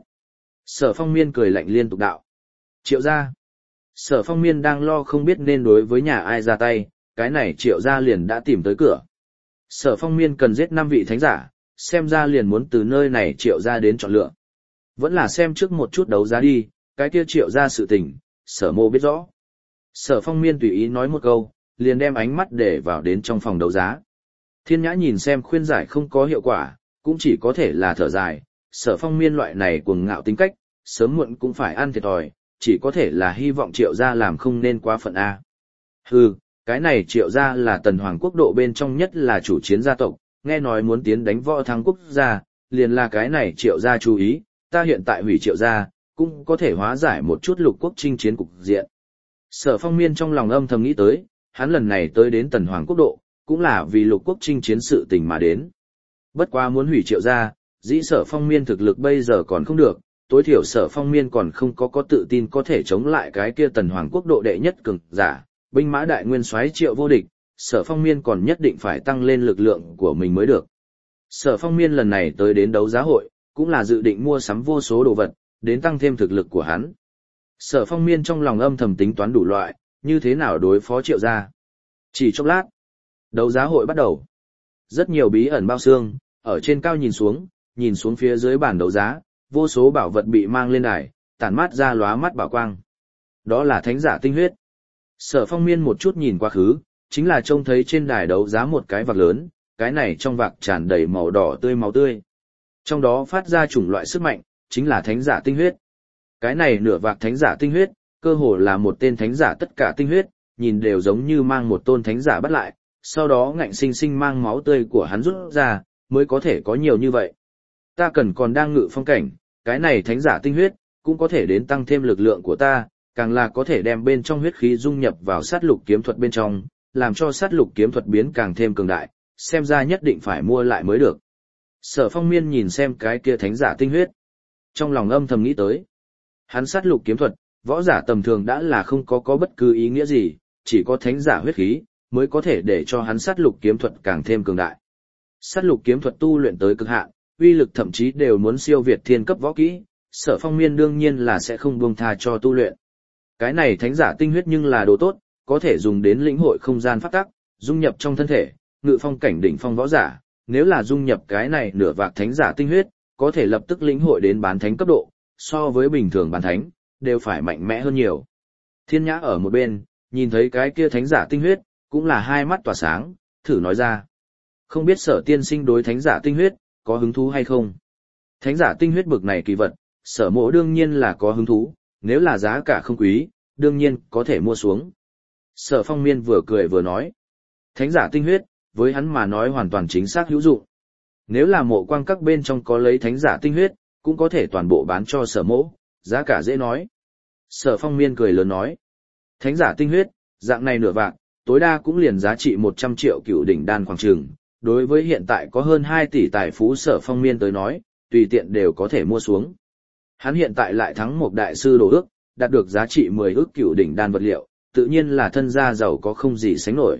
Sở Phong Miên cười lạnh liên tục đạo. Triệu gia. Sở Phong Miên đang lo không biết nên đối với nhà ai ra tay, cái này Triệu gia liền đã tìm tới cửa. Sở Phong Miên cần giết năm vị thánh giả, xem ra liền muốn từ nơi này Triệu gia đến chọn lựa. Vẫn là xem trước một chút đấu giá đi, cái kia Triệu gia sự tình, Sở mô biết rõ. Sở Phong Miên tùy ý nói một câu, liền đem ánh mắt để vào đến trong phòng đấu giá. Thiên Nhã nhìn xem khuyên giải không có hiệu quả, cũng chỉ có thể là thở dài, Sở Phong Miên loại này cuồng ngạo tính cách, sớm muộn cũng phải ăn thiệt thòi, chỉ có thể là hy vọng Triệu gia làm không nên quá phận A. Hừ, cái này Triệu gia là Tần Hoàng quốc độ bên trong nhất là chủ chiến gia tộc, nghe nói muốn tiến đánh võ thắng quốc gia, liền là cái này Triệu gia chú ý, ta hiện tại hủy Triệu gia, cũng có thể hóa giải một chút lục quốc chinh chiến cục diện. Sở Phong Miên trong lòng âm thầm nghĩ tới, hắn lần này tới đến Tần Hoàng quốc độ, cũng là vì lục quốc chinh chiến sự tình mà đến. Bất quá muốn hủy Triệu gia, dĩ Sở Phong Miên thực lực bây giờ còn không được, tối thiểu Sở Phong Miên còn không có có tự tin có thể chống lại cái kia Tần Hoàng quốc độ đệ nhất cường giả, binh mã đại nguyên soái Triệu vô địch, Sở Phong Miên còn nhất định phải tăng lên lực lượng của mình mới được. Sở Phong Miên lần này tới đến đấu giá hội, cũng là dự định mua sắm vô số đồ vật, đến tăng thêm thực lực của hắn. Sở Phong Miên trong lòng âm thầm tính toán đủ loại, như thế nào đối phó Triệu gia. Chỉ chốc lát, đấu giá hội bắt đầu. Rất nhiều bí ẩn bao xương, ở trên cao nhìn xuống, nhìn xuống phía dưới bàn đấu giá, vô số bảo vật bị mang lên đài, tản mát ra lóa mắt bảo quang. Đó là thánh giả tinh huyết. Sở Phong Miên một chút nhìn qua khứ, chính là trông thấy trên đài đấu giá một cái vạc lớn, cái này trong vạc tràn đầy màu đỏ tươi máu tươi. Trong đó phát ra chủng loại sức mạnh, chính là thánh giả tinh huyết. Cái này nửa vạc thánh giả tinh huyết, cơ hồ là một tên thánh giả tất cả tinh huyết, nhìn đều giống như mang một tôn thánh giả bắt lại, sau đó ngạnh sinh sinh mang máu tươi của hắn rút ra, mới có thể có nhiều như vậy. Ta cần còn đang ngự phong cảnh, cái này thánh giả tinh huyết, cũng có thể đến tăng thêm lực lượng của ta, càng là có thể đem bên trong huyết khí dung nhập vào sát lục kiếm thuật bên trong, làm cho sát lục kiếm thuật biến càng thêm cường đại, xem ra nhất định phải mua lại mới được. Sở Phong Miên nhìn xem cái kia thánh giả tinh huyết, trong lòng âm thầm nghĩ tới. Hắn sát lục kiếm thuật, võ giả tầm thường đã là không có có bất cứ ý nghĩa gì, chỉ có thánh giả huyết khí, mới có thể để cho hắn sát lục kiếm thuật càng thêm cường đại. Sát lục kiếm thuật tu luyện tới cực hạn, uy lực thậm chí đều muốn siêu việt thiên cấp võ kỹ, Sở Phong Miên đương nhiên là sẽ không buông tha cho tu luyện. Cái này thánh giả tinh huyết nhưng là đồ tốt, có thể dùng đến lĩnh hội không gian pháp tắc, dung nhập trong thân thể, ngự phong cảnh đỉnh phong võ giả, nếu là dung nhập cái này nửa vạc thánh giả tinh huyết, có thể lập tức lĩnh hội đến bán thánh cấp độ, so với bình thường bán thánh, đều phải mạnh mẽ hơn nhiều. Thiên Nhã ở một bên, nhìn thấy cái kia thánh giả tinh huyết, cũng là hai mắt tỏa sáng, thử nói ra. Không biết Sở tiên sinh đối thánh giả tinh huyết, có hứng thú hay không? Thánh giả tinh huyết bực này kỳ vật, Sở Mộ đương nhiên là có hứng thú, nếu là giá cả không quý, đương nhiên có thể mua xuống. Sở Phong Miên vừa cười vừa nói. Thánh giả tinh huyết, với hắn mà nói hoàn toàn chính xác hữu dụng. Nếu là Mộ Quang các bên trong có lấy thánh giả tinh huyết, cũng có thể toàn bộ bán cho Sở Mộ, giá cả dễ nói. Sở Phong Miên cười lớn nói. Thánh giả tinh huyết, dạng này nửa vạn, tối đa cũng liền giá trị một trăm triệu cựu đỉnh đan khoảng trường. Đối với hiện tại có hơn hai tỷ tài phú Sở Phong Miên tới nói, tùy tiện đều có thể mua xuống. Hắn hiện tại lại thắng một đại sư đồ ước, đạt được giá trị mười ước cựu đỉnh đan vật liệu, tự nhiên là thân gia giàu có không gì sánh nổi.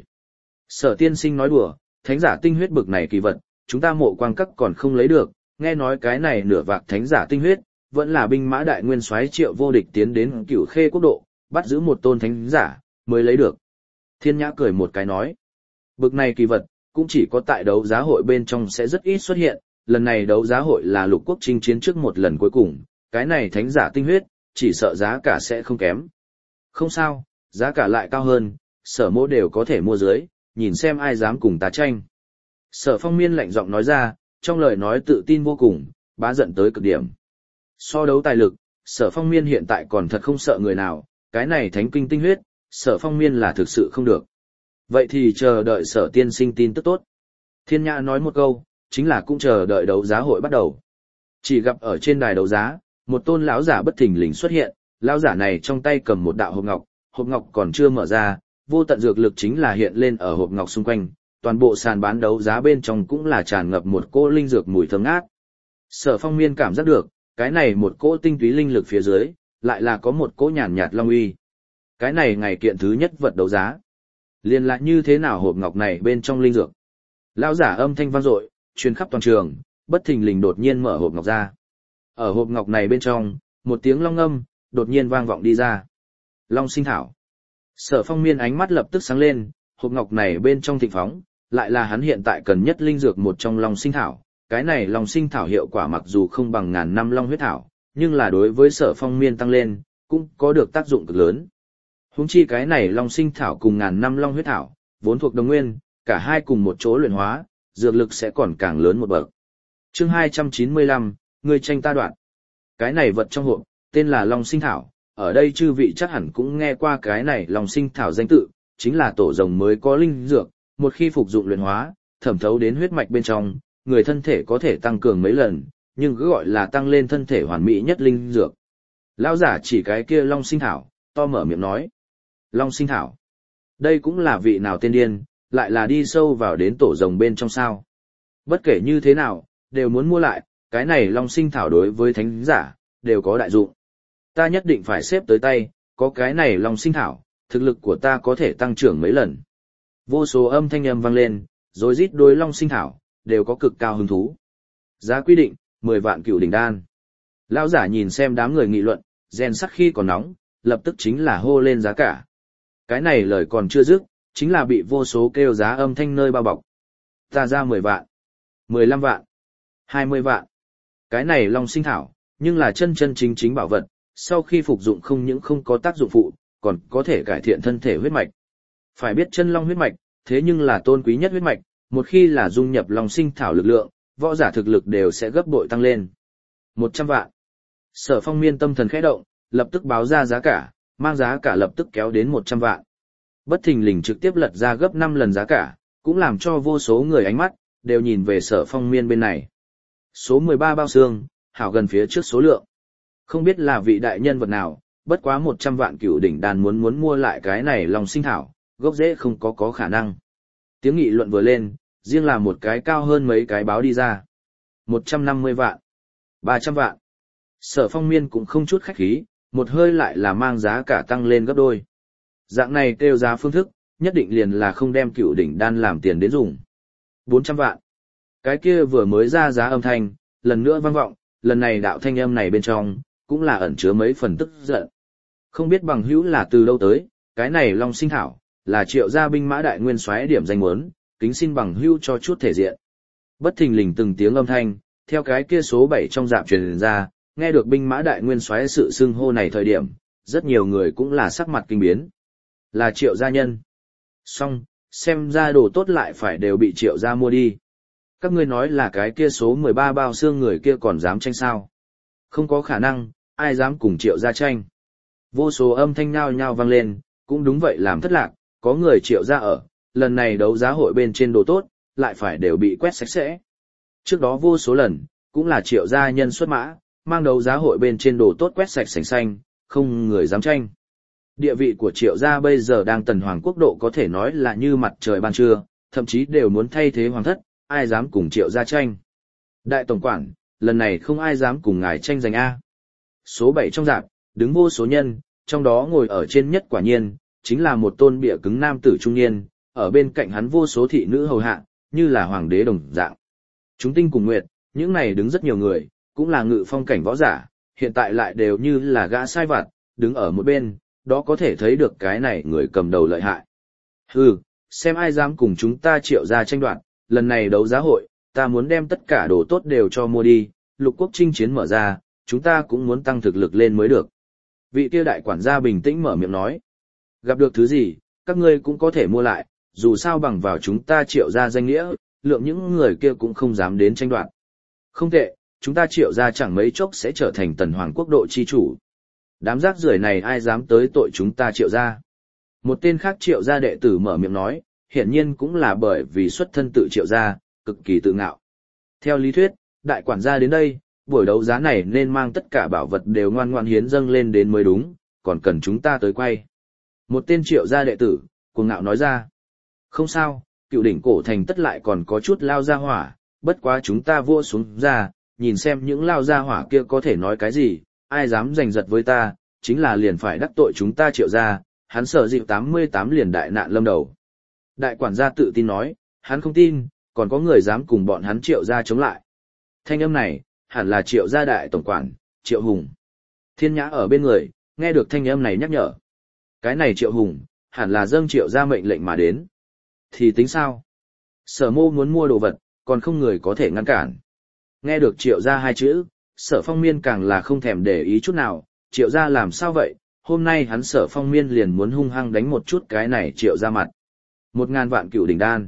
Sở tiên sinh nói đùa, thánh giả tinh huyết bực này kỳ vật, chúng ta Mộ Quang các còn không lấy được, nghe nói cái này nửa vạc thánh giả tinh huyết, vẫn là binh mã đại nguyên soái Triệu Vô Địch tiến đến Cửu Khê quốc độ, bắt giữ một tôn thánh giả, mới lấy được. Thiên Nhã cười một cái nói, bực này kỳ vật, cũng chỉ có tại đấu giá hội bên trong sẽ rất ít xuất hiện, lần này đấu giá hội là lục quốc chinh chiến trước một lần cuối cùng, cái này thánh giả tinh huyết, chỉ sợ giá cả sẽ không kém. Không sao, giá cả lại cao hơn, Sở Mộ đều có thể mua dưới, nhìn xem ai dám cùng ta tranh. Sở Phong Miên lạnh giọng nói ra, trong lời nói tự tin vô cùng, bá giận tới cực điểm. So đấu tài lực, Sở Phong Miên hiện tại còn thật không sợ người nào, cái này thánh kinh tinh huyết, Sở Phong Miên là thực sự không được. Vậy thì chờ đợi Sở tiên sinh tin tức tốt. Thiên Nhã nói một câu, chính là cũng chờ đợi đấu giá hội bắt đầu. Chỉ gặp ở trên đài đấu giá, một tôn lão giả bất thình lình xuất hiện, lão giả này trong tay cầm một đạo hộp ngọc, hộp ngọc còn chưa mở ra, vô tận dược lực chính là hiện lên ở hộp ngọc xung quanh, toàn bộ sàn bán đấu giá bên trong cũng là tràn ngập một cỗ linh dược mùi thơm ngát. Sở Phong Miên cảm giác được, cái này một cỗ tinh túy linh lực phía dưới, lại là có một cỗ nhàn nhạt long uy. Cái này ngày kiện thứ nhất vật đấu giá, liền lại như thế nào hộp ngọc này bên trong linh dược. Lão giả âm thanh vang dội, truyền khắp toàn trường, bất thình lình đột nhiên mở hộp ngọc ra. Ở hộp ngọc này bên trong, một tiếng long âm đột nhiên vang vọng đi ra. Long sinh thảo. Sở Phong Miên ánh mắt lập tức sáng lên, hộp ngọc này bên trong thịnh phóng, lại là hắn hiện tại cần nhất linh dược một trong long sinh thảo. Cái này long sinh thảo hiệu quả mặc dù không bằng ngàn năm long huyết thảo, nhưng là đối với Sở Phong Miên tăng lên, cũng có được tác dụng cực lớn. Huống chi cái này long sinh thảo cùng ngàn năm long huyết thảo, vốn thuộc đồng nguyên, cả hai cùng một chỗ luyện hóa, dược lực sẽ còn càng lớn một bậc. Chương hai trăm chín mươi lăm, người tranh ta đoạn. Cái này vật trong hộp, tên là long sinh thảo, ở đây chư vị chắc hẳn cũng nghe qua cái này long sinh thảo danh tự, chính là tổ rồng mới có linh dược, một khi phục dụng luyện hóa, thẩm thấu đến huyết mạch bên trong, người thân thể có thể tăng cường mấy lần, nhưng cứ gọi là tăng lên thân thể hoàn mỹ nhất linh dược. Lão giả chỉ cái kia long sinh thảo, to mở miệng nói. Long sinh thảo. Đây cũng là vị nào tên điên, lại là đi sâu vào đến tổ rồng bên trong sao. Bất kể như thế nào, đều muốn mua lại, cái này long sinh thảo đối với thánh giả, đều có đại dụng. Ta nhất định phải xếp tới tay, có cái này long sinh thảo, thực lực của ta có thể tăng trưởng mấy lần. Vô số âm thanh âm vang lên, rồi rít đối long sinh thảo, đều có cực cao hứng thú. Giá quy định, mười vạn cựu đỉnh đan. Lão giả nhìn xem đám người nghị luận, rèn sắt khi còn nóng, lập tức chính là hô lên giá cả. Cái này lời còn chưa dứt, chính là bị vô số kêu giá âm thanh nơi bao bọc. Ta ra mười vạn, mười lăm vạn, hai mươi vạn. Cái này long sinh thảo, nhưng là chân chân chính chính bảo vật, sau khi phục dụng không những không có tác dụng phụ, còn có thể cải thiện thân thể huyết mạch. Phải biết chân long huyết mạch, thế nhưng là tôn quý nhất huyết mạch, một khi là dung nhập long sinh thảo lực lượng, võ giả thực lực đều sẽ gấp bội tăng lên. một trăm vạn. Sở Phong Miên tâm thần khẽ động, lập tức báo ra giá cả, mang giá cả lập tức kéo đến một trăm vạn. Bất thình lình trực tiếp lật ra gấp năm lần giá cả, cũng làm cho vô số người ánh mắt, đều nhìn về Sở Phong Miên bên này. Số mười ba bao xương, hảo gần phía trước số lượng. Không biết là vị đại nhân vật nào, bất quá một trăm vạn cựu đỉnh đan muốn muốn mua lại cái này long sinh thảo, gốc rễ không có có khả năng. Tiếng nghị luận vừa lên, riêng là một cái cao hơn mấy cái báo đi ra. một trăm năm mươi vạn, ba trăm vạn. Sở Phong Miên cũng không chút khách khí, một hơi lại là mang giá cả tăng lên gấp đôi. Dạng này kêu giá phương thức, nhất định liền là không đem cựu đỉnh đan làm tiền đến dùng. bốn trăm vạn. Cái kia vừa mới ra giá âm thanh, lần nữa vang vọng, lần này đạo thanh âm này bên trong, cũng là ẩn chứa mấy phần tức giận. Không biết bằng hữu là từ đâu tới, cái này long sinh thảo, là triệu gia binh mã đại nguyên soái điểm danh muốn, kính xin bằng hữu cho chút thể diện. Bất thình lình từng tiếng âm thanh, theo cái kia số bảy trong dạp truyền ra, nghe được binh mã đại nguyên soái sự xưng hô này thời điểm, rất nhiều người cũng là sắc mặt kinh biến. Là triệu gia nhân. Xong, xem ra đồ tốt lại phải đều bị triệu gia mua đi. Các ngươi nói là cái kia số mười ba bao xương người kia còn dám tranh sao? Không có khả năng, ai dám cùng triệu gia tranh. Vô số âm thanh nhao nhao vang lên, cũng đúng vậy làm thất lạc, có người triệu gia ở, lần này đấu giá hội bên trên đồ tốt, lại phải đều bị quét sạch sẽ. Trước đó vô số lần, cũng là triệu gia nhân xuất mã, mang đấu giá hội bên trên đồ tốt quét sạch sành xanh, không người dám tranh. Địa vị của triệu gia bây giờ đang tần hoàng quốc độ có thể nói là như mặt trời ban trưa, thậm chí đều muốn thay thế hoàng thất, ai dám cùng triệu gia tranh. Đại tổng quản, lần này không ai dám cùng ngài tranh giành A. Số bảy trong dạp, đứng vô số nhân, trong đó ngồi ở trên nhất quả nhiên, chính là một tôn bịa cứng nam tử trung niên, ở bên cạnh hắn vô số thị nữ hầu hạ, như là hoàng đế đồng dạng. Chúng tinh cùng nguyệt, những này đứng rất nhiều người, cũng là ngự phong cảnh võ giả, hiện tại lại đều như là gã sai vặt, đứng ở một bên, đó có thể thấy được cái này người cầm đầu lợi hại. Hừ, xem ai dám cùng chúng ta triệu gia tranh đoạt, lần này đấu giá hội, ta muốn đem tất cả đồ tốt đều cho mua đi, lục quốc chinh chiến mở ra, chúng ta cũng muốn tăng thực lực lên mới được. Vị kia đại quản gia bình tĩnh mở miệng nói. Gặp được thứ gì, các ngươi cũng có thể mua lại, dù sao bằng vào chúng ta triệu gia danh nghĩa, lượng những người kia cũng không dám đến tranh đoạt. Không tệ, chúng ta triệu gia chẳng mấy chốc sẽ trở thành tần hoàng quốc độ chi chủ. Đám rác rưởi này ai dám tới tội chúng ta triệu gia. Một tên khác triệu gia đệ tử mở miệng nói, hiển nhiên cũng là bởi vì xuất thân tự triệu gia, cực kỳ tự ngạo. Theo lý thuyết, đại quản gia đến đây, buổi đấu giá này nên mang tất cả bảo vật đều ngoan ngoan hiến dâng lên đến mới đúng, còn cần chúng ta tới quay. Một tên triệu gia đệ tử, cuồng ngạo nói ra. Không sao, cựu đỉnh cổ thành tất lại còn có chút lao ra hỏa, bất quá chúng ta vua xuống ra, nhìn xem những lao ra hỏa kia có thể nói cái gì, ai dám giành giật với ta, chính là liền phải đắc tội chúng ta triệu gia, hắn sở dịp tám mươi tám liền đại nạn lâm đầu. Đại quản gia tự tin nói, hắn không tin, còn có người dám cùng bọn hắn triệu gia chống lại. Thanh âm này, hẳn là triệu gia đại tổng quản, triệu hùng. Thiên nhã ở bên người, nghe được thanh âm này nhắc nhở. Cái này triệu hùng, hẳn là dâng triệu gia mệnh lệnh mà đến. Thì tính sao? Sở mô muốn mua đồ vật, còn không người có thể ngăn cản. Nghe được triệu gia hai chữ, sở phong miên càng là không thèm để ý chút nào, triệu gia làm sao vậy, hôm nay hắn sở phong miên liền muốn hung hăng đánh một chút cái này triệu gia mặt. Một ngàn vạn cựu đỉnh đan.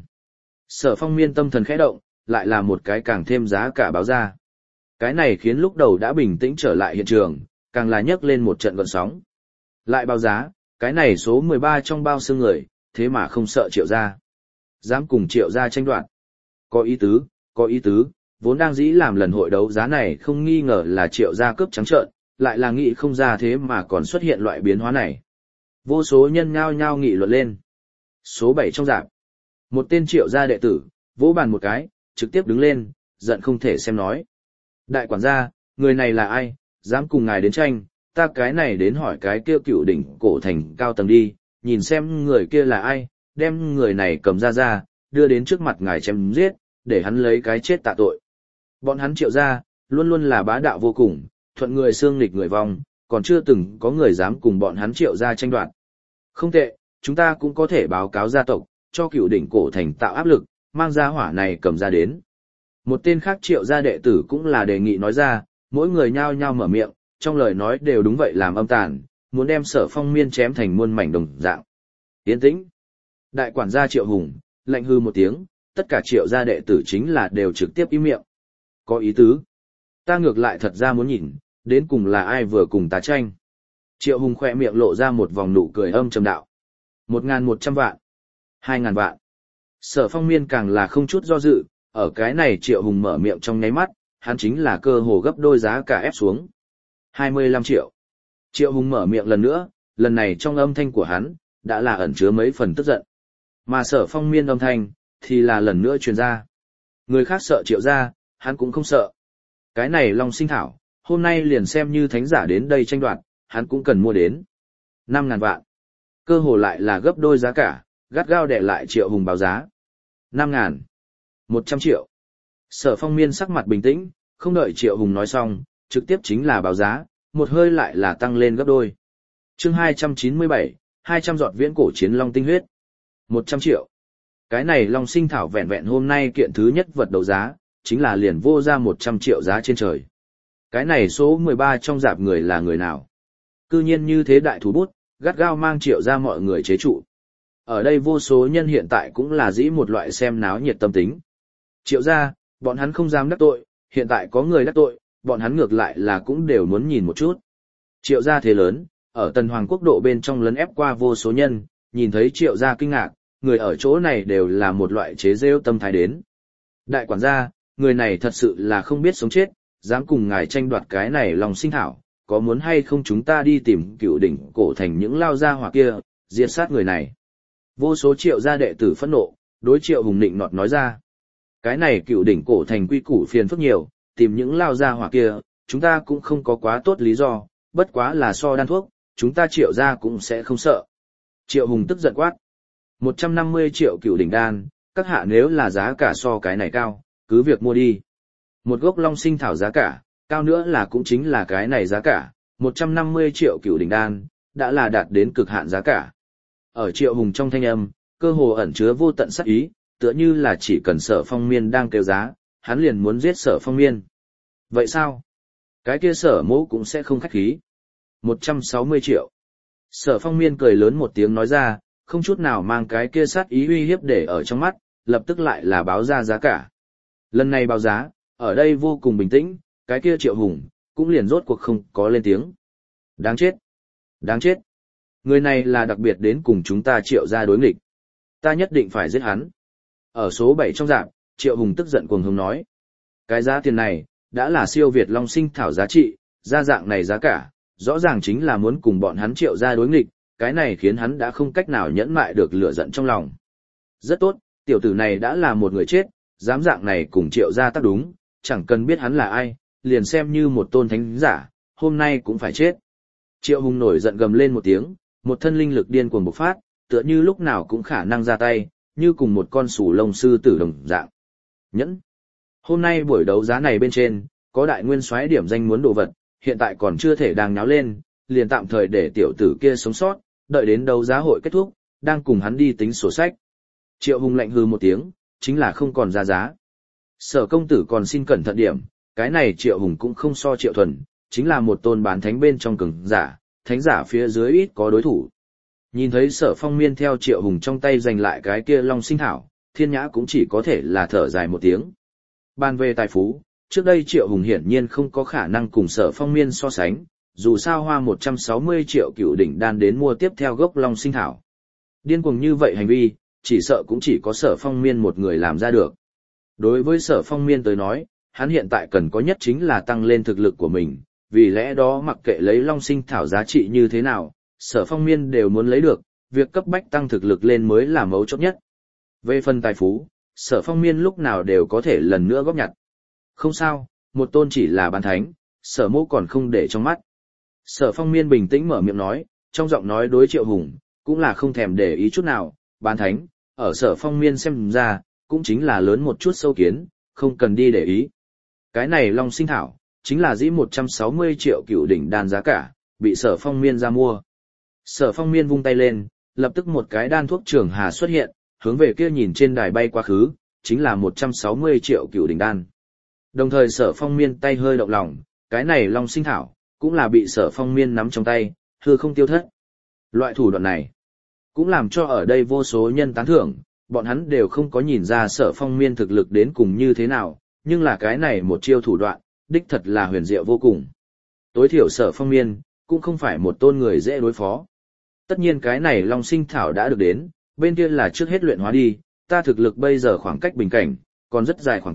Sở phong miên tâm thần khẽ động, lại là một cái càng thêm giá cả báo ra. Cái này khiến lúc đầu đã bình tĩnh trở lại hiện trường, càng là nhấc lên một trận gợn sóng. Lại báo giá, cái này số mười ba trong bao xương người, thế mà không sợ triệu gia. Dám cùng triệu gia tranh đoạt. Có ý tứ, có ý tứ, vốn đang dĩ làm lần hội đấu giá này không nghi ngờ là triệu gia cướp trắng trợn, lại là nghị không ra thế mà còn xuất hiện loại biến hóa này. Vô số nhân nhao nhao nghị luận lên. Số bảy trong dạp. Một tên triệu gia đệ tử, vỗ bàn một cái, trực tiếp đứng lên, giận không thể xem nói. Đại quản gia, người này là ai, dám cùng ngài đến tranh, ta cái này đến hỏi cái kia cựu đỉnh cổ thành cao tầng đi, nhìn xem người kia là ai, đem người này cầm ra ra, đưa đến trước mặt ngài chém giết, để hắn lấy cái chết tạ tội. Bọn hắn triệu gia, luôn luôn là bá đạo vô cùng, thuận người xương nghịch người vong, còn chưa từng có người dám cùng bọn hắn triệu gia tranh đoạt. Không tệ, chúng ta cũng có thể báo cáo gia tộc, cho cựu đỉnh cổ thành tạo áp lực, mang gia hỏa này cầm ra đến. Một tên khác triệu gia đệ tử cũng là đề nghị nói ra, mỗi người nhao nhao mở miệng, trong lời nói đều đúng vậy làm âm tàn, muốn đem sở phong miên chém thành muôn mảnh đồng dạng. Yên tĩnh. Đại quản gia triệu hùng, lạnh hư một tiếng, tất cả triệu gia đệ tử chính là đều trực tiếp im miệng. Có ý tứ. Ta ngược lại thật ra muốn nhìn, đến cùng là ai vừa cùng ta tranh. Triệu hùng khỏe miệng lộ ra một vòng nụ cười âm trầm đạo. Một ngàn một trăm vạn. Hai ngàn vạn. Sở phong miên càng là không chút do dự, ở cái này triệu hùng mở miệng trong nháy mắt, hắn chính là cơ hồ gấp đôi giá cả ép xuống. hai mươi lăm triệu. Triệu Hùng mở miệng lần nữa, lần này trong âm thanh của hắn, đã là ẩn chứa mấy phần tức giận. Mà Sở Phong Miên âm thanh, thì là lần nữa truyền ra. Người khác sợ Triệu gia, hắn cũng không sợ. Cái này Long Sinh Thảo, hôm nay liền xem như thánh giả đến đây tranh đoạt, hắn cũng cần mua đến. năm ngàn vạn. Cơ hồ lại là gấp đôi giá cả, gắt gao đè lại Triệu Hùng báo giá. năm ngàn. một trăm triệu. Sở Phong Miên sắc mặt bình tĩnh, không đợi Triệu Hùng nói xong, trực tiếp chính là báo giá, một hơi lại là tăng lên gấp đôi. Chương hai trăm chín mươi bảy, hai trăm giọt viễn cổ chiến long tinh huyết. một trăm triệu. Cái này Long Sinh Thảo vẹn vẹn hôm nay kiện thứ nhất vật đấu giá, chính là liền vô ra một trăm triệu giá trên trời. Cái này số mười ba trong dạp người là người nào? Cư nhiên như thế đại thú bút, gắt gao mang Triệu ra mọi người chế trụ. Ở đây vô số nhân hiện tại cũng là dĩ một loại xem náo nhiệt tâm tính. Triệu ra, bọn hắn không dám đắc tội, hiện tại có người đắc tội, bọn hắn ngược lại là cũng đều muốn nhìn một chút. Triệu gia thế lớn, ở Tần Hoàng quốc độ bên trong lấn ép qua vô số nhân, nhìn thấy Triệu gia kinh ngạc, người ở chỗ này đều là một loại chế rêu tâm thái đến. Đại quản gia, người này thật sự là không biết sống chết, dám cùng ngài tranh đoạt cái này Long Sinh Thảo, có muốn hay không chúng ta đi tìm Cựu Đỉnh cổ thành những lao gia hỏa kia, diệt sát người này. Vô số Triệu gia đệ tử phẫn nộ, đối Triệu Hùng nịnh nọt nói ra. Cái này Cựu Đỉnh cổ thành quy củ phiền phức nhiều, tìm những lao gia hỏa kia, chúng ta cũng không có quá tốt lý do, bất quá là so đan thuốc, chúng ta Triệu gia cũng sẽ không sợ. Triệu Hùng tức giận quát. một trăm năm mươi triệu Cựu Đỉnh đan, các hạ nếu là giá cả so cái này cao, cứ việc mua đi. Một gốc Long Sinh Thảo giá cả, cao nữa là cũng chính là cái này giá cả, một trăm năm mươi triệu Cựu Đỉnh đan, đã là đạt đến cực hạn giá cả. Ở Triệu Hùng trong thanh âm, cơ hồ ẩn chứa vô tận sát ý, tựa như là chỉ cần Sở Phong Miên đang kêu giá, hắn liền muốn giết Sở Phong Miên. Vậy sao? Cái kia Sở Mỗ cũng sẽ không khách khí. một trăm sáu mươi triệu. Sở Phong Miên cười lớn một tiếng nói ra, không chút nào mang cái kia sát ý uy hiếp để ở trong mắt, lập tức lại là báo ra giá cả. Lần này báo giá, ở đây vô cùng bình tĩnh, cái kia Triệu Hùng, cũng liền rốt cuộc không có lên tiếng. Đáng chết! Đáng chết! Người này là đặc biệt đến cùng chúng ta Triệu gia đối nghịch. Ta nhất định phải giết hắn. Ở số bảy trong dạp, Triệu Hùng tức giận cuồng hống nói. Cái giá tiền này, đã là siêu việt Long Sinh Thảo giá trị, ra dạng này giá cả, rõ ràng chính là muốn cùng bọn hắn Triệu gia đối nghịch, cái này khiến hắn đã không cách nào nhẫn mại được lửa giận trong lòng. Rất tốt, tiểu tử này đã là một người chết, dám dạng này cùng Triệu gia tác đúng, chẳng cần biết hắn là ai, liền xem như một tôn thánh giả, hôm nay cũng phải chết. Triệu Hùng nổi giận gầm lên một tiếng, một thân linh lực điên cuồng bộc phát, tựa như lúc nào cũng khả năng ra tay, như cùng một con sủ lông sư tử đồng dạng. Nhẫn. Hôm nay buổi đấu giá này bên trên, có đại nguyên soái điểm danh muốn đồ vật, hiện tại còn chưa thể đang nháo lên, liền tạm thời để tiểu tử kia sống sót, đợi đến đấu giá hội kết thúc, đang cùng hắn đi tính sổ sách. Triệu Hùng lạnh hừ một tiếng, chính là không còn ra giá. Sở công tử còn xin cẩn thận điểm, cái này Triệu Hùng cũng không so Triệu Thuần, chính là một tôn bán thánh bên trong cường giả, thánh giả phía dưới ít có đối thủ. Nhìn thấy Sở Phong Miên theo Triệu Hùng trong tay giành lại cái kia Long Sinh Thảo, Thiên Nhã cũng chỉ có thể là thở dài một tiếng. Bàn về tài phú, trước đây Triệu Hùng hiển nhiên không có khả năng cùng Sở Phong Miên so sánh, dù sao hoa một trăm sáu mươi triệu Cựu Đỉnh đan đến mua tiếp theo gốc Long Sinh Thảo. Điên cuồng như vậy hành vi, chỉ sợ cũng chỉ có Sở Phong Miên một người làm ra được. Đối với Sở Phong Miên tới nói, hắn hiện tại cần có nhất chính là tăng lên thực lực của mình, vì lẽ đó mặc kệ lấy Long Sinh Thảo giá trị như thế nào, Sở Phong Miên đều muốn lấy được, việc cấp bách tăng thực lực lên mới là mấu chốt nhất. Về phần tài phú, Sở Phong Miên lúc nào đều có thể lần nữa góp nhặt. Không sao, một tôn chỉ là bán thánh, Sở Mỗ còn không để trong mắt. Sở Phong Miên bình tĩnh mở miệng nói, trong giọng nói đối Triệu Hùng, cũng là không thèm để ý chút nào, bán thánh, ở Sở Phong Miên xem ra, cũng chính là lớn một chút sâu kiến, không cần đi để ý. Cái này Long Sinh Thảo, chính là dĩ một trăm sáu mươi triệu Cựu Đỉnh đan giá cả, bị Sở Phong Miên ra mua. Sở Phong Miên vung tay lên, lập tức một cái đan thuốc trường hà xuất hiện, hướng về kia nhìn trên đài bay quá khứ, chính là một trăm sáu mươi triệu Cựu Đỉnh đan. Đồng thời Sở Phong Miên tay hơi động lòng, cái này Long Sinh Thảo, cũng là bị Sở Phong Miên nắm trong tay, hư không tiêu thất. Loại thủ đoạn này, cũng làm cho ở đây vô số nhân tán thưởng, bọn hắn đều không có nhìn ra Sở Phong Miên thực lực đến cùng như thế nào, nhưng là cái này một chiêu thủ đoạn, đích thật là huyền diệu vô cùng. Tối thiểu Sở Phong Miên, cũng không phải một tôn người dễ đối phó. Tất nhiên cái này Long Sinh Thảo đã được đến, bên kia là trước hết luyện hóa đi, ta thực lực bây giờ khoảng cách bình cảnh, còn rất dài khoảng cách,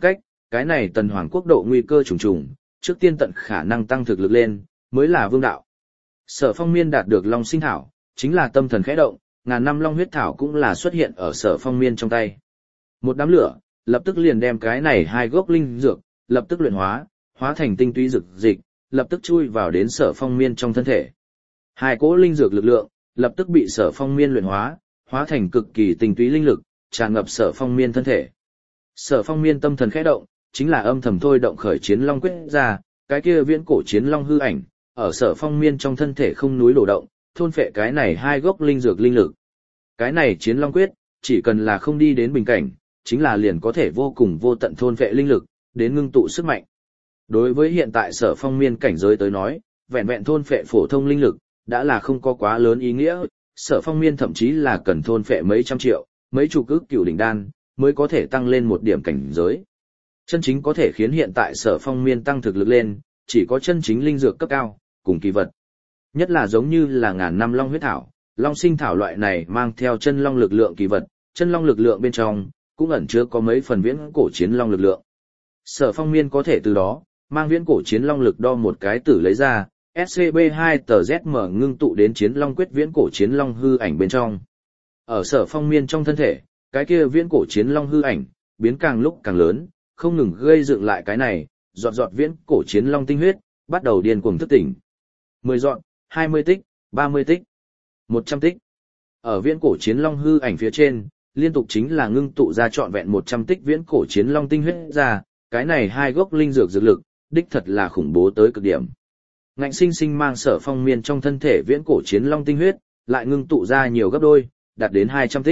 cái này tần hoàng quốc độ nguy cơ trùng trùng, trước tiên tận khả năng tăng thực lực lên, mới là vương đạo. Sở Phong Miên đạt được Long Sinh Thảo, chính là tâm thần khẽ động, ngàn năm Long huyết thảo cũng là xuất hiện ở Sở Phong Miên trong tay. Một đám lửa, lập tức liền đem cái này hai gốc linh dược, lập tức luyện hóa, hóa thành tinh túy dược dịch, lập tức chui vào đến Sở Phong Miên trong thân thể. Hai cỗ linh dược lực lượng, lập tức bị Sở Phong Miên luyện hóa, hóa thành cực kỳ tinh túy linh lực, tràn ngập Sở Phong Miên thân thể. Sở Phong Miên tâm thần khẽ động, chính là âm thầm thôi động khởi Chiến Long quyết ra, cái kia viễn cổ Chiến Long hư ảnh, ở Sở Phong Miên trong thân thể không núi đổ động, thôn phệ cái này hai gốc linh dược linh lực. Cái này Chiến Long quyết, chỉ cần là không đi đến bình cảnh, chính là liền có thể vô cùng vô tận thôn phệ linh lực, đến ngưng tụ sức mạnh. Đối với hiện tại Sở Phong Miên cảnh giới tới nói, vẹn vẹn thôn phệ phổ thông linh lực, đã là không có quá lớn ý nghĩa, Sở Phong Miên thậm chí là cần thôn phệ mấy trăm triệu, mấy chục ức cửu đỉnh đan, mới có thể tăng lên một điểm cảnh giới. Chân chính có thể khiến hiện tại Sở Phong Miên tăng thực lực lên, chỉ có chân chính linh dược cấp cao, cùng kỳ vật. Nhất là giống như là ngàn năm long huyết thảo, long sinh thảo loại này mang theo chân long lực lượng kỳ vật, chân long lực lượng bên trong, cũng ẩn chứa có mấy phần viễn cổ chiến long lực lượng. Sở Phong Miên có thể từ đó, mang viễn cổ chiến long lực đo một cái tử lấy ra, ét xê bê hai tờ dét em ngưng tụ đến chiến long quyết viễn cổ chiến long hư ảnh bên trong. Ở Sở Phong Miên trong thân thể, cái kia viễn cổ chiến long hư ảnh, biến càng lúc càng lớn, không ngừng gây dựng lại cái này, giọt giọt viễn cổ chiến long tinh huyết, bắt đầu điên cuồng thức tỉnh. mười giọt, hai mươi tích, ba mươi tích, một trăm tích. Ở viễn cổ chiến long hư ảnh phía trên, liên tục chính là ngưng tụ ra trọn vẹn một trăm tích viễn cổ chiến long tinh huyết ra, cái này hai gốc linh dược dược lực, đích thật là khủng bố tới cực điểm. Ngạnh sinh sinh mang Sở Phong Miên trong thân thể viễn cổ chiến long tinh huyết, lại ngưng tụ ra nhiều gấp đôi, đạt đến hai trăm tích.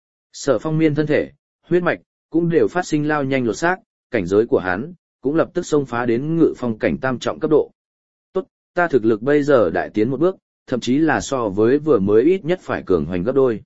Sở Phong Miên thân thể, huyết mạch, cũng đều phát sinh lao nhanh lột xác, cảnh giới của hắn, cũng lập tức xông phá đến ngự phong cảnh tam trọng cấp độ. Tốt, ta thực lực bây giờ đại tiến một bước, thậm chí là so với vừa mới ít nhất phải cường hoành gấp đôi.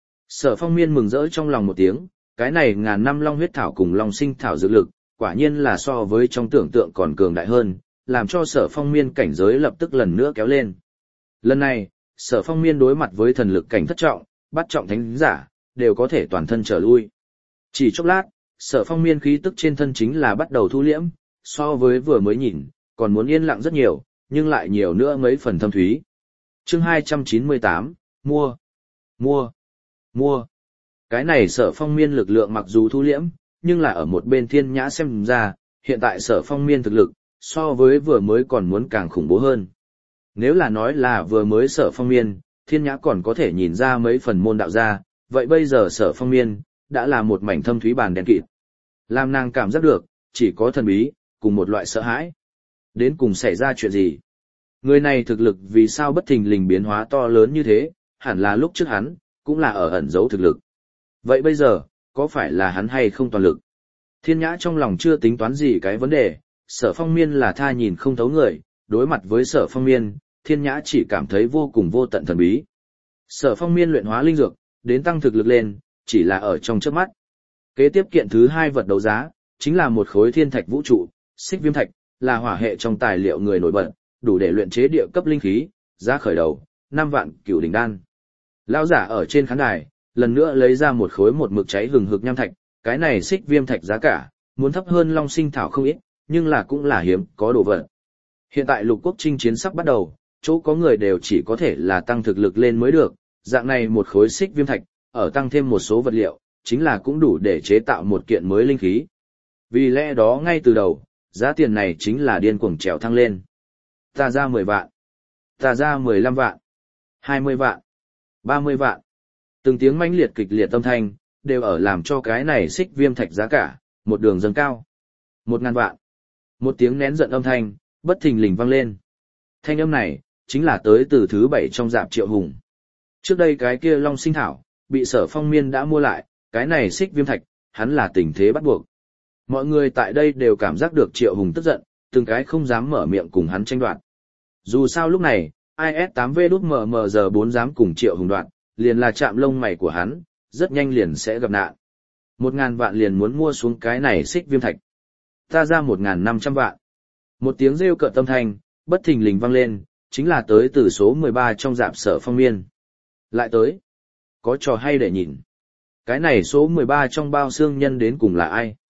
Sở Phong Miên mừng rỡ trong lòng một tiếng, cái này ngàn năm long huyết thảo cùng long sinh thảo dược lực, quả nhiên là so với trong tưởng tượng còn cường đại hơn, làm cho Sở Phong Miên cảnh giới lập tức lần nữa kéo lên. Lần này, Sở Phong Miên đối mặt với thần lực cảnh thất trọng, bát trọng thánh giả, đều có thể toàn thân trở lui. Chỉ chốc lát, Sở Phong Miên khí tức trên thân chính là bắt đầu thu liễm, so với vừa mới nhìn, còn muốn yên lặng rất nhiều, nhưng lại nhiều nữa mấy phần thâm thúy. Chương hai trăm chín mươi tám, mua, mua, mua. Cái này Sở Phong Miên lực lượng mặc dù thu liễm, nhưng là ở một bên Thiên Nhã xem ra, hiện tại Sở Phong Miên thực lực, so với vừa mới còn muốn càng khủng bố hơn. Nếu là nói là vừa mới Sở Phong Miên, Thiên Nhã còn có thể nhìn ra mấy phần môn đạo ra, vậy bây giờ Sở Phong Miên, đã là một mảnh thâm thúy bàn đen kịt. Làm nàng cảm giác được, chỉ có thần bí, cùng một loại sợ hãi. Đến cùng xảy ra chuyện gì? Người này thực lực vì sao bất thình lình biến hóa to lớn như thế, hẳn là lúc trước hắn, cũng là ở ẩn giấu thực lực. Vậy bây giờ, có phải là hắn hay không toàn lực? Thiên Nhã trong lòng chưa tính toán gì cái vấn đề, Sở Phong Miên là tha nhìn không thấu người, đối mặt với Sở Phong Miên, Thiên Nhã chỉ cảm thấy vô cùng vô tận thần bí. Sở Phong Miên luyện hóa linh dược, đến tăng thực lực lên, chỉ là ở trong chớp mắt. Kế tiếp kiện thứ hai vật đấu giá, chính là một khối thiên thạch vũ trụ, xích viêm thạch, là hỏa hệ trong tài liệu người nổi bật, đủ để luyện chế địa cấp linh khí, giá khởi đầu, năm vạn cửu đỉnh đan. Lão giả ở trên khán đài, lần nữa lấy ra một khối một mực cháy hừng hực nham thạch, cái này xích viêm thạch giá cả, muốn thấp hơn long sinh thảo không ít, nhưng là cũng là hiếm có đồ vật. Hiện tại lục quốc chinh chiến sắp bắt đầu, chỗ có người đều chỉ có thể là tăng thực lực lên mới được, dạng này một khối xích viêm thạch, ở tăng thêm một số vật liệu, chính là cũng đủ để chế tạo một kiện mới linh khí. Vì lẽ đó ngay từ đầu, giá tiền này chính là điên cuồng trèo thăng lên. Ta ra mười vạn, ta ra mười lăm vạn, hai mươi vạn, ba mươi vạn. Từng tiếng mãnh liệt kịch liệt âm thanh, đều ở làm cho cái này xích viêm thạch giá cả, một đường dâng cao. Một ngàn vạn. Một tiếng nén giận âm thanh, bất thình lình vang lên. Thanh âm này, chính là tới từ thứ bảy trong dạp Triệu Hùng. Trước đây cái kia long sinh thảo, bị Sở Phong Miên đã mua lại, cái này xích viêm thạch, hắn là tình thế bắt buộc. Mọi người tại đây đều cảm giác được Triệu Hùng tức giận, từng cái không dám mở miệng cùng hắn tranh đoạt. Dù sao lúc này, i ét tám vê đút em em giờ bốn dám cùng Triệu Hùng đoạt, liền là chạm lông mày của hắn, rất nhanh liền sẽ gặp nạn. Một ngàn vạn liền muốn mua xuống cái này xích viêm thạch. Ta ra một ngàn năm trăm vạn. Một tiếng rêu cợt tâm thanh, bất thình lình vang lên, chính là tới từ số mười ba trong dạp Sở Phong Miên. Lại tới. Có trò hay để nhìn. Cái này số mười ba trong bao xương nhân đến cùng là ai?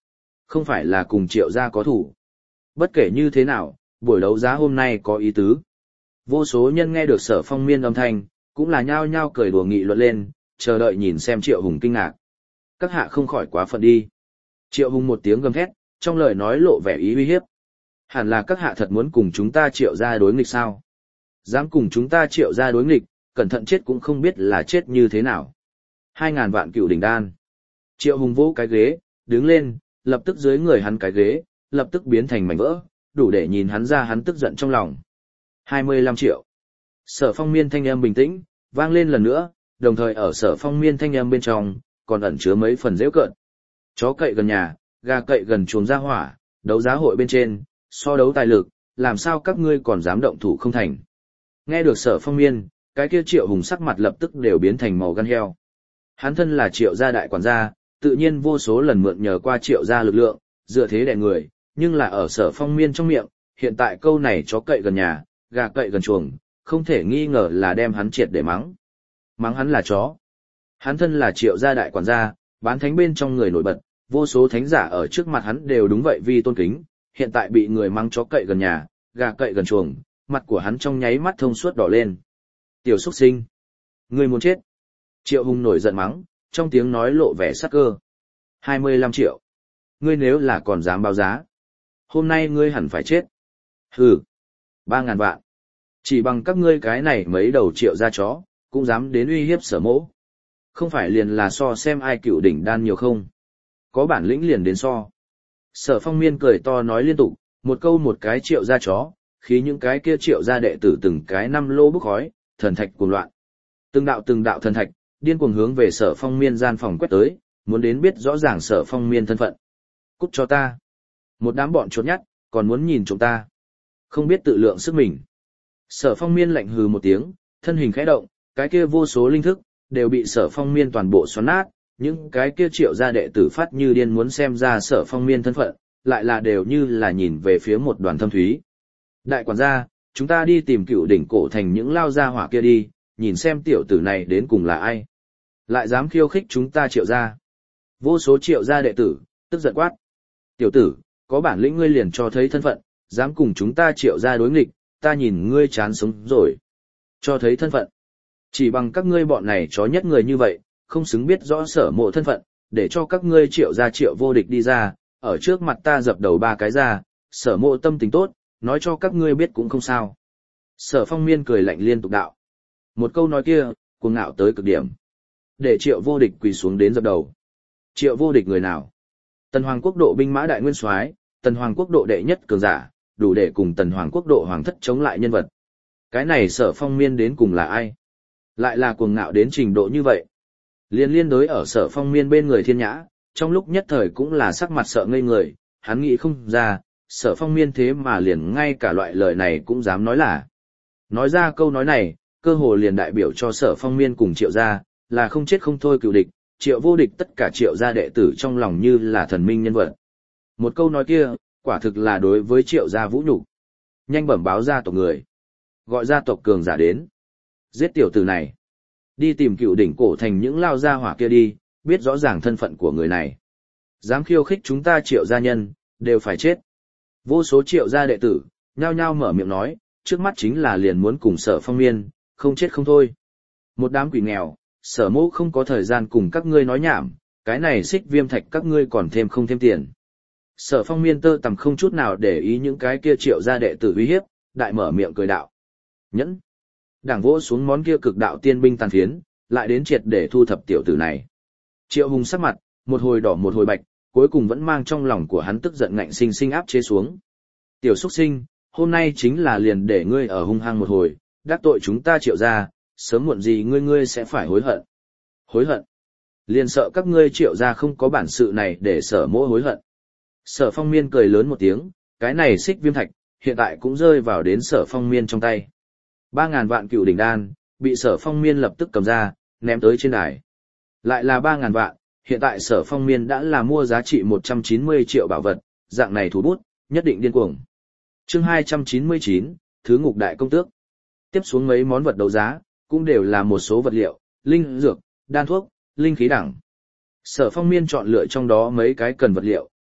Không phải là cùng triệu gia có thủ. Bất kể như thế nào, buổi đấu giá hôm nay có ý tứ. Vô số nhân nghe được Sở Phong Miên âm thanh, cũng là nhao nhao cười đùa nghị luận lên, chờ đợi nhìn xem Triệu Hùng kinh ngạc. Các hạ không khỏi quá phận đi. Triệu Hùng một tiếng gầm thét, trong lời nói lộ vẻ ý uy hiếp. Hẳn là các hạ thật muốn cùng chúng ta Triệu gia đối nghịch sao? Dám cùng chúng ta Triệu gia đối nghịch, cẩn thận chết cũng không biết là chết như thế nào. Hai ngàn vạn cựu đỉnh đan. Triệu Hùng vỗ cái ghế, đứng lên, lập tức dưới người hắn cái ghế, lập tức biến thành mảnh vỡ, đủ để nhìn hắn ra hắn tức giận trong lòng. hai mươi lăm triệu. Sở Phong Miên thanh âm bình tĩnh, vang lên lần nữa, đồng thời ở Sở Phong Miên thanh âm bên trong, còn ẩn chứa mấy phần giễu cợt. Chó cậy gần nhà, gà cậy gần chuồng ra hỏa, đấu giá hội bên trên, so đấu tài lực, làm sao các ngươi còn dám động thủ không thành. Nghe được Sở Phong Miên, cái kia Triệu Hùng sắc mặt lập tức đều biến thành màu gan heo. Hắn thân là Triệu gia đại quản gia, tự nhiên vô số lần mượn nhờ qua Triệu gia lực lượng, dựa thế đè người, nhưng là ở Sở Phong Miên trong miệng, hiện tại câu này chó cậy gần nhà, gà cậy gần chuồng, không thể nghi ngờ là đem hắn triệt để mắng. Mắng hắn là chó. Hắn thân là Triệu gia đại quản gia, bán thánh bên trong người nổi bật, vô số thánh giả ở trước mặt hắn đều đúng vậy vì tôn kính, hiện tại bị người mắng chó cậy gần nhà, gà cậy gần chuồng, mặt của hắn trong nháy mắt thông suốt đỏ lên. Tiểu xuất sinh, ngươi muốn chết. Triệu Hùng nổi giận mắng, trong tiếng nói lộ vẻ sắc cơ. hai mươi lăm triệu. Ngươi nếu là còn dám báo giá, hôm nay ngươi hẳn phải chết. Hừ, ba ngàn vạn. Chỉ bằng các ngươi cái này mấy đầu triệu ra chó, cũng dám đến uy hiếp Sở Mỗ. Không phải liền là so xem ai cựu đỉnh đan nhiều không? Có bản lĩnh liền đến so. Sở Phong Miên cười to nói liên tục, một câu một cái triệu ra chó, khí những cái kia triệu ra đệ tử từng cái năm lô bốc khói, thần thạch cuồng loạn. Từng đạo từng đạo thần thạch, điên cuồng hướng về Sở Phong Miên gian phòng quét tới, muốn đến biết rõ ràng Sở Phong Miên thân phận. Cút cho ta. Một đám bọn chốt nhắt, còn muốn nhìn chúng ta. Không biết tự lượng sức mình. Sở Phong Miên lạnh hừ một tiếng, thân hình khẽ động, cái kia vô số linh thức, đều bị Sở Phong Miên toàn bộ xoắn nát, những cái kia triệu gia đệ tử phát như điên muốn xem ra Sở Phong Miên thân phận, lại là đều như là nhìn về phía một đoàn thâm thúy. Đại quản gia, chúng ta đi tìm cựu đỉnh cổ thành những lao gia hỏa kia đi, nhìn xem tiểu tử này đến cùng là ai. Lại dám khiêu khích chúng ta triệu gia. Vô số triệu gia đệ tử, tức giận quát. Tiểu tử, có bản lĩnh ngươi liền cho thấy thân phận, dám cùng chúng ta triệu gia đối nghịch, ta nhìn ngươi chán sống rồi. Cho thấy thân phận. Chỉ bằng các ngươi bọn này chó nhất người như vậy, không xứng biết rõ Sở Mộ thân phận, để cho các ngươi triệu gia triệu vô địch đi ra, ở trước mặt ta dập đầu ba cái ra, Sở Mộ tâm tình tốt, nói cho các ngươi biết cũng không sao. Sở Phong Miên cười lạnh liên tục đạo. Một câu nói kia, cuồng ngạo tới cực điểm. Để triệu vô địch quỳ xuống đến dập đầu. Triệu vô địch người nào? Tần Hoàng quốc độ binh mã đại nguyên soái, Tần Hoàng quốc độ đệ nhất cường giả, đủ để cùng Tần Hoàng quốc độ hoàng thất chống lại nhân vật. Cái này Sở Phong Miên đến cùng là ai? Lại là cuồng ngạo đến trình độ như vậy. Liên liên đối ở Sở Phong Miên bên người Thiên Nhã, trong lúc nhất thời cũng là sắc mặt sợ ngây người, hắn nghĩ không ra, Sở Phong Miên thế mà liền ngay cả loại lời này cũng dám nói là. Nói ra câu nói này, cơ hồ liền đại biểu cho Sở Phong Miên cùng Triệu gia, là không chết không thôi cựu địch, Triệu vô địch tất cả Triệu gia đệ tử trong lòng như là thần minh nhân vật. Một câu nói kia, quả thực là đối với Triệu gia vũ nhục. Nhanh bẩm báo gia tộc người. Gọi gia tộc cường giả đến. Giết tiểu tử này. Đi tìm cựu đỉnh cổ thành những lao gia hỏa kia đi, biết rõ ràng thân phận của người này. Dám khiêu khích chúng ta Triệu gia nhân, đều phải chết. Vô số Triệu gia đệ tử, nhao nhao mở miệng nói, trước mắt chính là liền muốn cùng Sở Phong Miên, không chết không thôi. Một đám quỷ nghèo, Sở Mộ không có thời gian cùng các ngươi nói nhảm, cái này xích viêm thạch các ngươi còn thêm không thêm tiền. Sở Phong Miên tơ tầm không chút nào để ý những cái kia Triệu gia đệ tử uy hiếp, đại mở miệng cười đạo. Nhẫn. Đảng vỗ xuống món kia cực đạo tiên binh tàn phiến, lại đến triệt để thu thập tiểu tử này. Triệu Hùng sắc mặt, một hồi đỏ một hồi bạch, cuối cùng vẫn mang trong lòng của hắn tức giận ngạnh sinh sinh áp chế xuống. Tiểu xuất sinh, hôm nay chính là liền để ngươi ở hung hăng một hồi, đắc tội chúng ta Triệu gia, sớm muộn gì ngươi ngươi sẽ phải hối hận. Hối hận? Liền sợ các ngươi Triệu gia không có bản sự này để Sở Mỗ hối hận. Sở Phong Miên cười lớn một tiếng, cái này xích viêm thạch, hiện tại cũng rơi vào đến Sở Phong Miên trong tay. Ba ngàn vạn cựu đỉnh đan, bị Sở Phong Miên lập tức cầm ra, ném tới trên đài. Lại là ba ngàn vạn, hiện tại Sở Phong Miên đã là mua giá trị một trăm chín mươi triệu bảo vật, dạng này thủ bút, nhất định điên cuồng. Chương hai trăm chín mươi chín, Thứ Ngục Đại Công Tước. Tiếp xuống mấy món vật đấu giá, cũng đều là một số vật liệu, linh dược, đan thuốc, linh khí đẳng. Sở Phong Miên chọn lựa trong đó mấy cái cần vật liệu,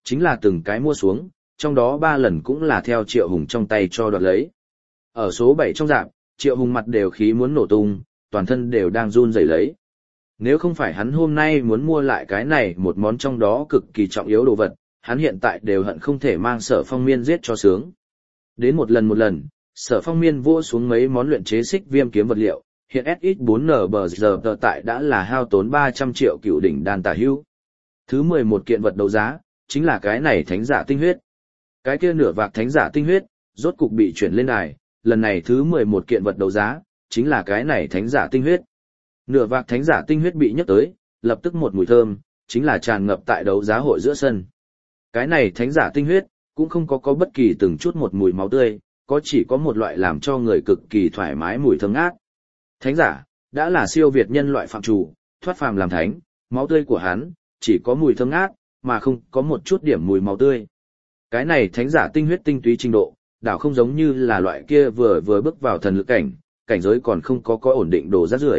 chính là từng cái mua xuống, trong đó ba lần cũng là theo Triệu Hùng trong tay cho đoạt lấy. Ở số bảy trong dạp, Triệu Hùng mặt đều khí muốn nổ tung, toàn thân đều đang run rẩy lấy. Nếu không phải hắn hôm nay muốn mua lại cái này một món trong đó cực kỳ trọng yếu đồ vật, hắn hiện tại đều hận không thể mang Sở Phong Miên giết cho sướng. Đến một lần một lần, Sở Phong Miên vua xuống mấy món luyện chế xích viêm kiếm vật liệu, hiện ét ích bốn en bê giờ tại đã là hao tốn ba trăm triệu cựu đỉnh đan tả hữu. Thứ mười một kiện vật đấu giá, chính là cái này thánh giả tinh huyết. Cái kia nửa vạc thánh giả tinh huyết, rốt cục bị chuyển lên đài, lần này thứ mười một kiện vật đấu giá, chính là cái này thánh giả tinh huyết. Nửa vạc thánh giả tinh huyết bị nhấc tới, lập tức một mùi thơm, chính là tràn ngập tại đấu giá hội giữa sân. Cái này thánh giả tinh huyết, cũng không có có bất kỳ từng chút một mùi máu tươi, có chỉ có một loại làm cho người cực kỳ thoải mái mùi thơm ngát. Thánh giả, đã là siêu việt nhân loại phạm chủ, thoát phàm làm thánh, máu tươi của hắn, chỉ có mùi thơm ngát, mà không có một chút điểm mùi máu tươi. Cái này thánh giả tinh huyết tinh túy trình độ, đảo không giống như là loại kia vừa vừa bước vào thần lực cảnh, cảnh giới còn không có có ổn định đồ rác rưởi.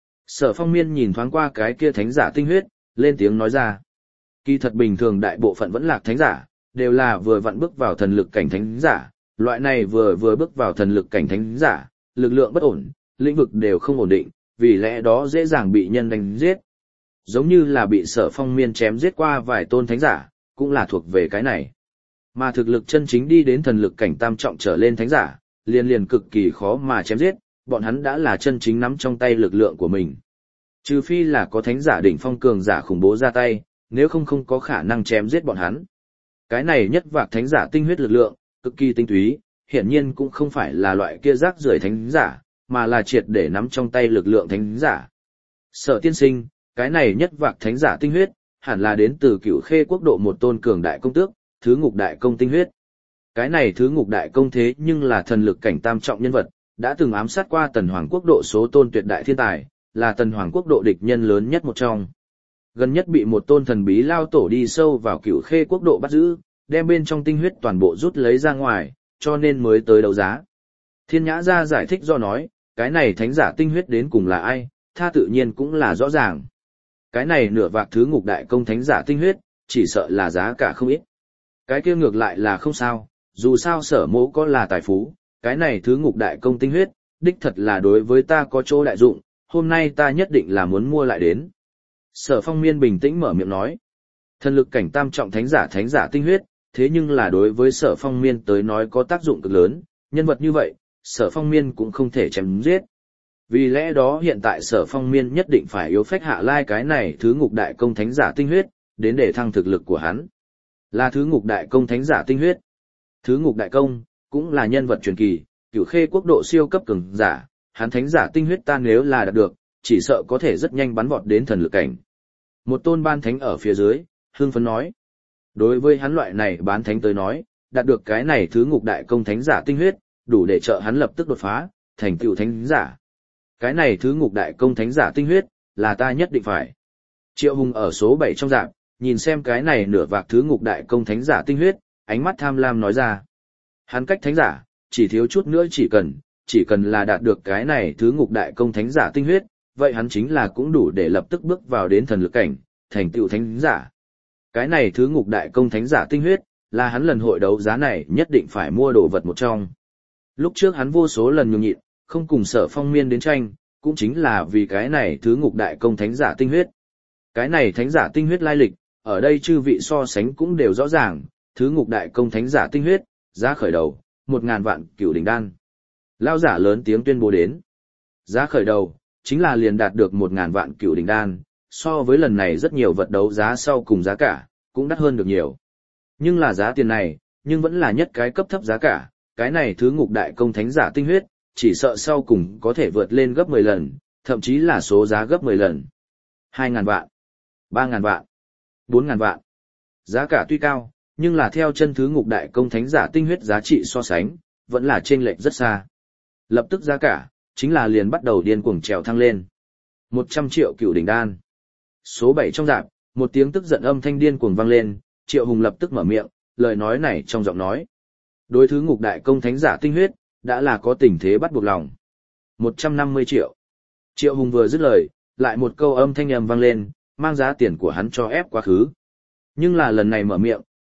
Sở Phong Miên nhìn thoáng qua cái kia thánh giả tinh huyết, lên tiếng nói ra. Kỳ thật bình thường đại bộ phận vẫn lạc thánh giả, đều là vừa vặn bước vào thần lực cảnh thánh giả, loại này vừa vừa bước vào thần lực cảnh thánh giả, lực lượng bất ổn, lĩnh vực đều không ổn định, vì lẽ đó dễ dàng bị nhân đánh giết. Giống như là bị Sở Phong Miên chém giết qua vài tôn thánh giả, cũng là thuộc về cái này. Mà thực lực chân chính đi đến thần lực cảnh tam trọng trở lên thánh giả, liền liền cực kỳ khó mà chém giết, bọn hắn đã là chân chính nắm trong tay lực lượng của mình. Trừ phi là có thánh giả đỉnh phong cường giả khủng bố ra tay, nếu không không có khả năng chém giết bọn hắn. Cái này nhất vạc thánh giả tinh huyết lực lượng, cực kỳ tinh túy, hiển nhiên cũng không phải là loại kia rác rưởi thánh giả, mà là triệt để nắm trong tay lực lượng thánh giả. Sở tiên sinh, cái này nhất vạc thánh giả tinh huyết, hẳn là đến từ Cửu Khê quốc độ một tôn cường đại công tước, Thứ Ngục Đại Công tinh huyết. Cái này Thứ Ngục Đại Công thế nhưng là thần lực cảnh tam trọng nhân vật, đã từng ám sát qua Tần Hoàng quốc độ số tôn tuyệt đại thiên tài, là Tần Hoàng quốc độ địch nhân lớn nhất một trong. Gần nhất bị một tôn thần bí lao tổ đi sâu vào Cửu Khê quốc độ bắt giữ, đem bên trong tinh huyết toàn bộ rút lấy ra ngoài, cho nên mới tới đấu giá. Thiên Nhã ra giải thích do nói, cái này thánh giả tinh huyết đến cùng là ai, tha tự nhiên cũng là rõ ràng. Cái này nửa vạc Thứ Ngục Đại Công thánh giả tinh huyết, chỉ sợ là giá cả không ít. Cái kia ngược lại là không sao, dù sao Sở mỗ có là tài phú, cái này Thứ Ngục Đại Công tinh huyết, đích thật là đối với ta có chỗ đại dụng, hôm nay ta nhất định là muốn mua lại đến. Sở Phong Miên bình tĩnh mở miệng nói, thần lực cảnh tam trọng thánh giả thánh giả tinh huyết, thế nhưng là đối với Sở Phong Miên tới nói có tác dụng cực lớn, nhân vật như vậy, Sở Phong Miên cũng không thể chém giết. Vì lẽ đó hiện tại Sở Phong Miên nhất định phải yếu phách hạ lai cái này Thứ Ngục Đại Công thánh giả tinh huyết, đến để thăng thực lực của hắn. Là Thứ Ngục Đại Công thánh giả tinh huyết. Thứ Ngục Đại Công, cũng là nhân vật truyền kỳ, Cửu Khê quốc độ siêu cấp cường giả, hắn thánh giả tinh huyết ta nếu là đạt được, chỉ sợ có thể rất nhanh bắn vọt đến thần lực cảnh. Một tôn ban thánh ở phía dưới, hưng phấn nói. Đối với hắn loại này bán thánh tới nói, đạt được cái này Thứ Ngục Đại Công thánh giả tinh huyết, đủ để trợ hắn lập tức đột phá, thành tựu thánh giả. Cái này Thứ Ngục Đại Công thánh giả tinh huyết, là ta nhất định phải. Triệu Hùng ở số bảy trong dạp, nhìn xem cái này nửa vạc Thứ Ngục Đại Công thánh giả tinh huyết, ánh mắt tham lam nói ra. Hắn cách thánh giả, chỉ thiếu chút nữa chỉ cần, chỉ cần là đạt được cái này Thứ Ngục Đại Công thánh giả tinh huyết, vậy hắn chính là cũng đủ để lập tức bước vào đến thần lực cảnh, thành tựu thánh giả. Cái này Thứ Ngục Đại Công thánh giả tinh huyết, là hắn lần hội đấu giá này nhất định phải mua đồ vật một trong. Lúc trước hắn vô số lần nhường nhịn, không cùng Sở Phong Miên đến tranh, cũng chính là vì cái này Thứ Ngục Đại Công thánh giả tinh huyết. Cái này thánh giả tinh huyết lai lịch, ở đây chư vị so sánh cũng đều rõ ràng, Thứ Ngục Đại Công thánh giả tinh huyết, giá khởi đầu, một ngàn vạn cửu đỉnh đan. Lao giả lớn tiếng tuyên bố đến. Giá khởi đầu, chính là liền đạt được một ngàn vạn cửu đỉnh đan, so với lần này rất nhiều vật đấu giá sau cùng giá cả, cũng đắt hơn được nhiều. Nhưng là giá tiền này, nhưng vẫn là nhất cái cấp thấp giá cả, cái này Thứ Ngục Đại Công thánh giả tinh huyết, chỉ sợ sau cùng có thể vượt lên gấp mười lần, thậm chí là số giá gấp mười lần. hai ngàn vạn, ba ngàn vạn, bốn ngàn vạn. Giá cả tuy cao, nhưng là theo chân Thứ Ngục Đại Công thánh giả tinh huyết giá trị so sánh, vẫn là chênh lệch rất xa. Lập tức giá cả, chính là liền bắt đầu điên cuồng trèo thăng lên. một trăm triệu cựu đỉnh đan. Số bảy trong dạp, một tiếng tức giận âm thanh điên cuồng vang lên, Triệu Hùng lập tức mở miệng, lời nói này trong giọng nói. Đối Thứ Ngục Đại Công thánh giả tinh huyết, đã là có tình thế bắt buộc lòng. một trăm năm mươi triệu. Triệu Hùng vừa dứt lời, lại một câu âm thanh ầm vang lên, mang giá tiền của hắn cho ép quá khứ. Nhưng là lần này mở miệng,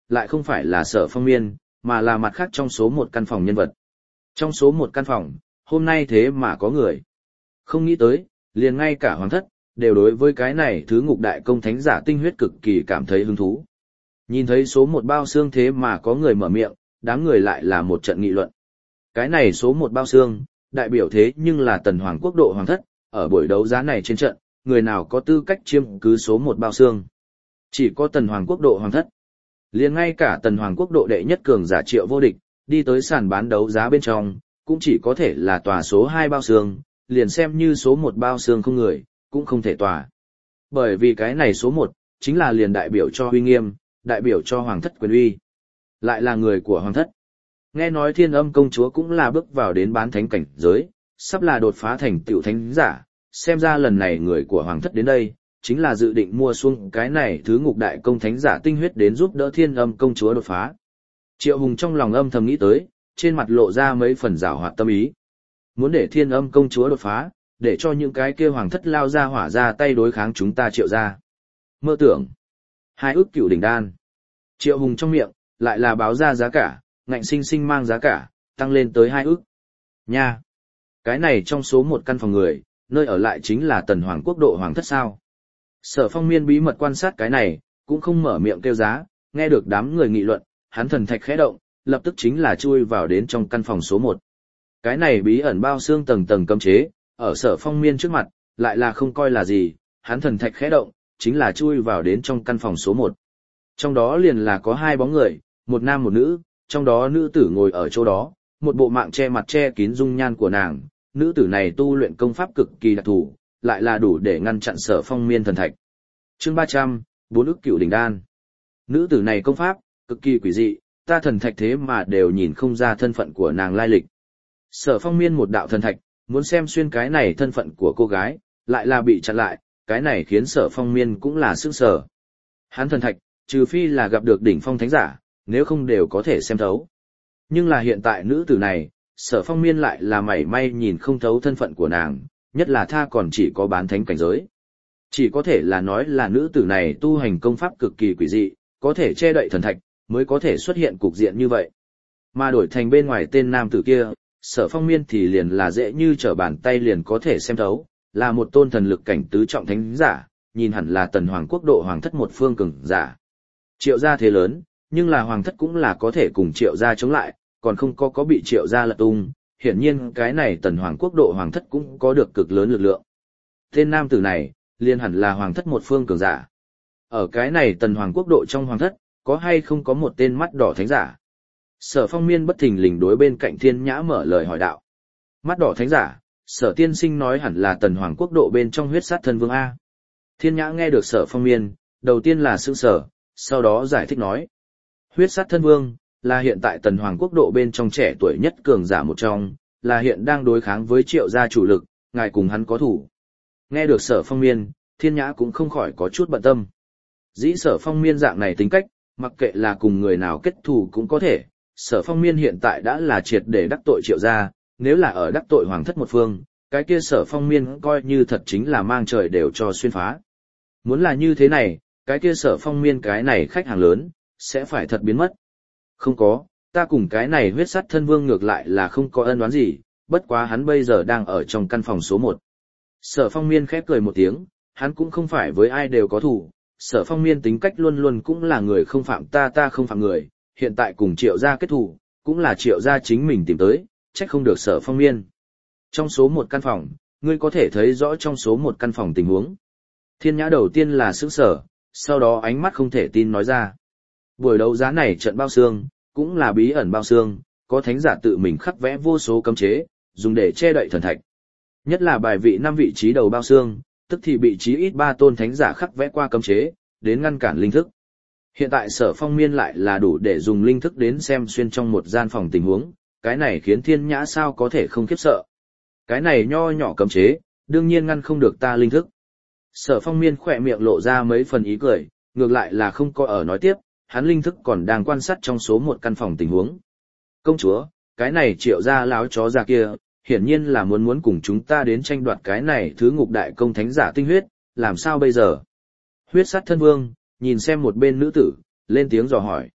lại không phải là Sở Phong Miên, mà là mặt khác trong số một căn phòng nhân vật. Trong số một căn phòng, hôm nay thế mà có người. Không nghĩ tới, liền ngay cả hoàng thất, đều đối với cái này thứ ngục đại công thánh giả tinh huyết cực kỳ cảm thấy hứng thú. Nhìn thấy số một bao xương thế mà có người mở miệng, đám người lại là một trận nghị luận. Cái này số một bao xương, đại biểu thế nhưng là tần hoàng quốc độ hoàng thất, ở buổi đấu giá này trên trận, người nào có tư cách chiếm cứ số một bao xương. Chỉ có tần hoàng quốc độ hoàng thất. Liền ngay cả tần hoàng quốc độ đệ nhất cường giả Triệu Vô Địch, đi tới sàn bán đấu giá bên trong, cũng chỉ có thể là tòa số hai bao xương, liền xem như số một bao xương không người, cũng không thể tòa. Bởi vì cái này số một, chính là liền đại biểu cho uy nghiêm, đại biểu cho hoàng thất quyền uy. Lại là người của hoàng thất. Nghe nói Thiên Âm công chúa cũng là bước vào đến bán thánh cảnh giới, sắp là đột phá thành tiểu thánh giả, xem ra lần này người của hoàng thất đến đây, chính là dự định mua xuống cái này thứ ngục đại công thánh giả tinh huyết đến giúp đỡ Thiên Âm công chúa đột phá. Triệu Hùng trong lòng âm thầm nghĩ tới, trên mặt lộ ra mấy phần giảo hoạt tâm ý. Muốn để Thiên Âm công chúa đột phá, để cho những cái kia hoàng thất lao ra hỏa ra tay đối kháng chúng ta Triệu gia. Mơ tưởng. Hai ước cựu đỉnh đan. Triệu Hùng trong miệng, lại là báo ra giá cả, ngạnh sinh sinh mang giá cả, tăng lên tới hai ước. Nha. Cái này trong số một căn phòng người, nơi ở lại chính là tần hoàng quốc độ hoàng thất sao. Sở Phong Miên bí mật quan sát cái này, cũng không mở miệng kêu giá, nghe được đám người nghị luận, hắn thần thạch khẽ động, lập tức chính là chui vào đến trong căn phòng số một. Cái này bí ẩn bao xương tầng tầng cấm chế, ở Sở Phong Miên trước mặt, lại là không coi là gì, hắn thần thạch khẽ động, chính là chui vào đến trong căn phòng số một. Trong đó liền là có hai bóng người, một nam một nữ, trong đó nữ tử ngồi ở chỗ đó, một bộ mạng che mặt che kín dung nhan của nàng, nữ tử này tu luyện công pháp cực kỳ đặc thù, lại là đủ để ngăn chặn Sở Phong Miên thần thạch. Chương ba trăm, bốn ức cựu đỉnh đan. Nữ tử này công pháp cực kỳ quỷ dị, ta thần thạch thế mà đều nhìn không ra thân phận của nàng lai lịch. Sở Phong Miên một đạo thần thạch, muốn xem xuyên cái này thân phận của cô gái, lại là bị chặn lại, cái này khiến Sở Phong Miên cũng là sửng sở. Hắn thần thạch, trừ phi là gặp được đỉnh phong thánh giả, nếu không đều có thể xem thấu. Nhưng là hiện tại nữ tử này, Sở Phong Miên lại là mảy may nhìn không thấu thân phận của nàng, nhất là tha còn chỉ có bán thánh cảnh giới. Chỉ có thể là nói là nữ tử này tu hành công pháp cực kỳ quỷ dị, có thể che đậy thần thạch, mới có thể xuất hiện cục diện như vậy. Mà đổi thành bên ngoài tên nam tử kia, Sở Phong Miên thì liền là dễ như trở bàn tay liền có thể xem thấu, là một tôn thần lực cảnh tứ trọng thánh giả, nhìn hẳn là tần hoàng quốc độ hoàng thất một phương cường giả. Triệu gia thế lớn, nhưng là hoàng thất cũng là có thể cùng triệu gia chống lại, còn không có có bị triệu gia lật tung, hiển nhiên cái này tần hoàng quốc độ hoàng thất cũng có được cực lớn lực lượng. Tên nam tử này, liền hẳn là hoàng thất một phương cường giả. Ở cái này tần hoàng quốc độ trong hoàng thất, có hay không có một tên mắt đỏ thánh giả? Sở Phong Miên bất thình lình đối bên cạnh Thiên Nhã mở lời hỏi đạo. Mắt đỏ thánh giả, Sở tiên sinh nói hẳn là tần hoàng quốc độ bên trong huyết sát thân vương A. Thiên Nhã nghe được Sở Phong Miên, đầu tiên là sững sờ, sau đó giải thích nói. Huyết sát thân vương, là hiện tại tần hoàng quốc độ bên trong trẻ tuổi nhất cường giả một trong, là hiện đang đối kháng với triệu gia chủ lực, ngài cùng hắn có thủ. Nghe được Sở Phong Miên, Thiên Nhã cũng không khỏi có chút bận tâm. Dĩ Sở Phong Miên dạng này tính cách, mặc kệ là cùng người nào kết thù cũng có thể, Sở Phong Miên hiện tại đã là triệt để đắc tội triệu gia, nếu là ở đắc tội hoàng thất một phương, cái kia Sở Phong Miên coi như thật chính là mang trời đều cho xuyên phá. Muốn là như thế này, cái kia Sở Phong Miên cái này khách hàng lớn, sẽ phải thật biến mất. Không có, ta cùng cái này huyết sắt thân vương ngược lại là không có ân oán gì, bất quá hắn bây giờ đang ở trong căn phòng số một. Sở Phong Miên khép cười một tiếng, hắn cũng không phải với ai đều có thủ, Sở Phong Miên tính cách luôn luôn cũng là người không phạm ta ta không phạm người, hiện tại cùng triệu gia kết thủ, cũng là triệu gia chính mình tìm tới, trách không được Sở Phong Miên. Trong số một căn phòng, ngươi có thể thấy rõ trong số một căn phòng tình huống. Thiên Nhã đầu tiên là sững sờ, sau đó ánh mắt không thể tin nói ra. Buổi đấu giá này trận bao xương, cũng là bí ẩn bao xương, có thánh giả tự mình khắc vẽ vô số cấm chế, dùng để che đậy thần thạch. Nhất là bài vị năm vị trí đầu bao xương, tức thì bị chí ít ba tôn thánh giả khắc vẽ qua cấm chế, đến ngăn cản linh thức. Hiện tại Sở Phong Miên lại là đủ để dùng linh thức đến xem xuyên trong một gian phòng tình huống, cái này khiến Thiên Nhã sao có thể không khiếp sợ. Cái này nho nhỏ cấm chế, đương nhiên ngăn không được ta linh thức. Sở Phong Miên khỏe miệng lộ ra mấy phần ý cười, ngược lại là không có ở nói tiếp, hắn linh thức còn đang quan sát trong số một căn phòng tình huống. Công chúa, cái này triệu gia láo chó già kia, hiển nhiên là muốn muốn cùng chúng ta đến tranh đoạt cái này thứ ngục đại công thánh giả tinh huyết, làm sao bây giờ? Huyết sát thân vương, nhìn xem một bên nữ tử, lên tiếng dò hỏi.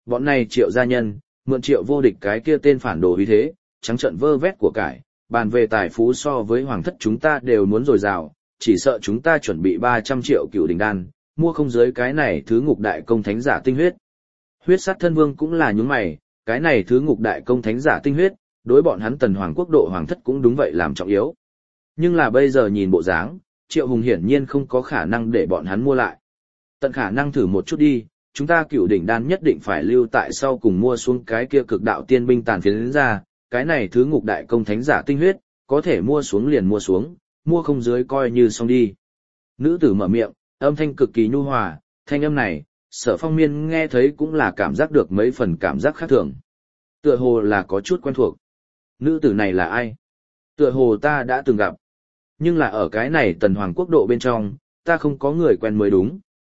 Bọn này Triệu gia nhân, mượn Triệu vô địch cái kia tên phản đồ uy thế, trắng trợn vơ vét của cải, bàn về tài phú so với hoàng thất chúng ta đều muốn dồi dào, chỉ sợ chúng ta chuẩn bị ba trăm triệu cựu đỉnh đan, mua không dưới cái này thứ ngục đại công thánh giả tinh huyết. Huyết sát thân vương cũng là nhún mày, cái này thứ ngục đại công thánh giả tinh huyết, đối bọn hắn tần hoàng quốc độ hoàng thất cũng đúng vậy làm trọng yếu. Nhưng là bây giờ nhìn bộ dáng, Triệu Hùng hiển nhiên không có khả năng để bọn hắn mua lại. Tận khả năng thử một chút đi, chúng ta cựu đỉnh đan nhất định phải lưu tại sau cùng mua xuống cái kia cực đạo tiên binh tàn phiến ra, cái này thứ ngục đại công thánh giả tinh huyết, có thể mua xuống liền mua xuống, mua không dưới coi như xong đi. Nữ tử mở miệng, âm thanh cực kỳ nhu hòa, thanh âm này, Sở Phong Miên nghe thấy cũng là cảm giác được mấy phần cảm giác khác thường. Tựa hồ là có chút quen thuộc. Nữ tử này là ai? Tựa hồ ta đã từng gặp. Nhưng là ở cái này tần hoàng quốc độ bên trong, ta không có người quen mới đúng.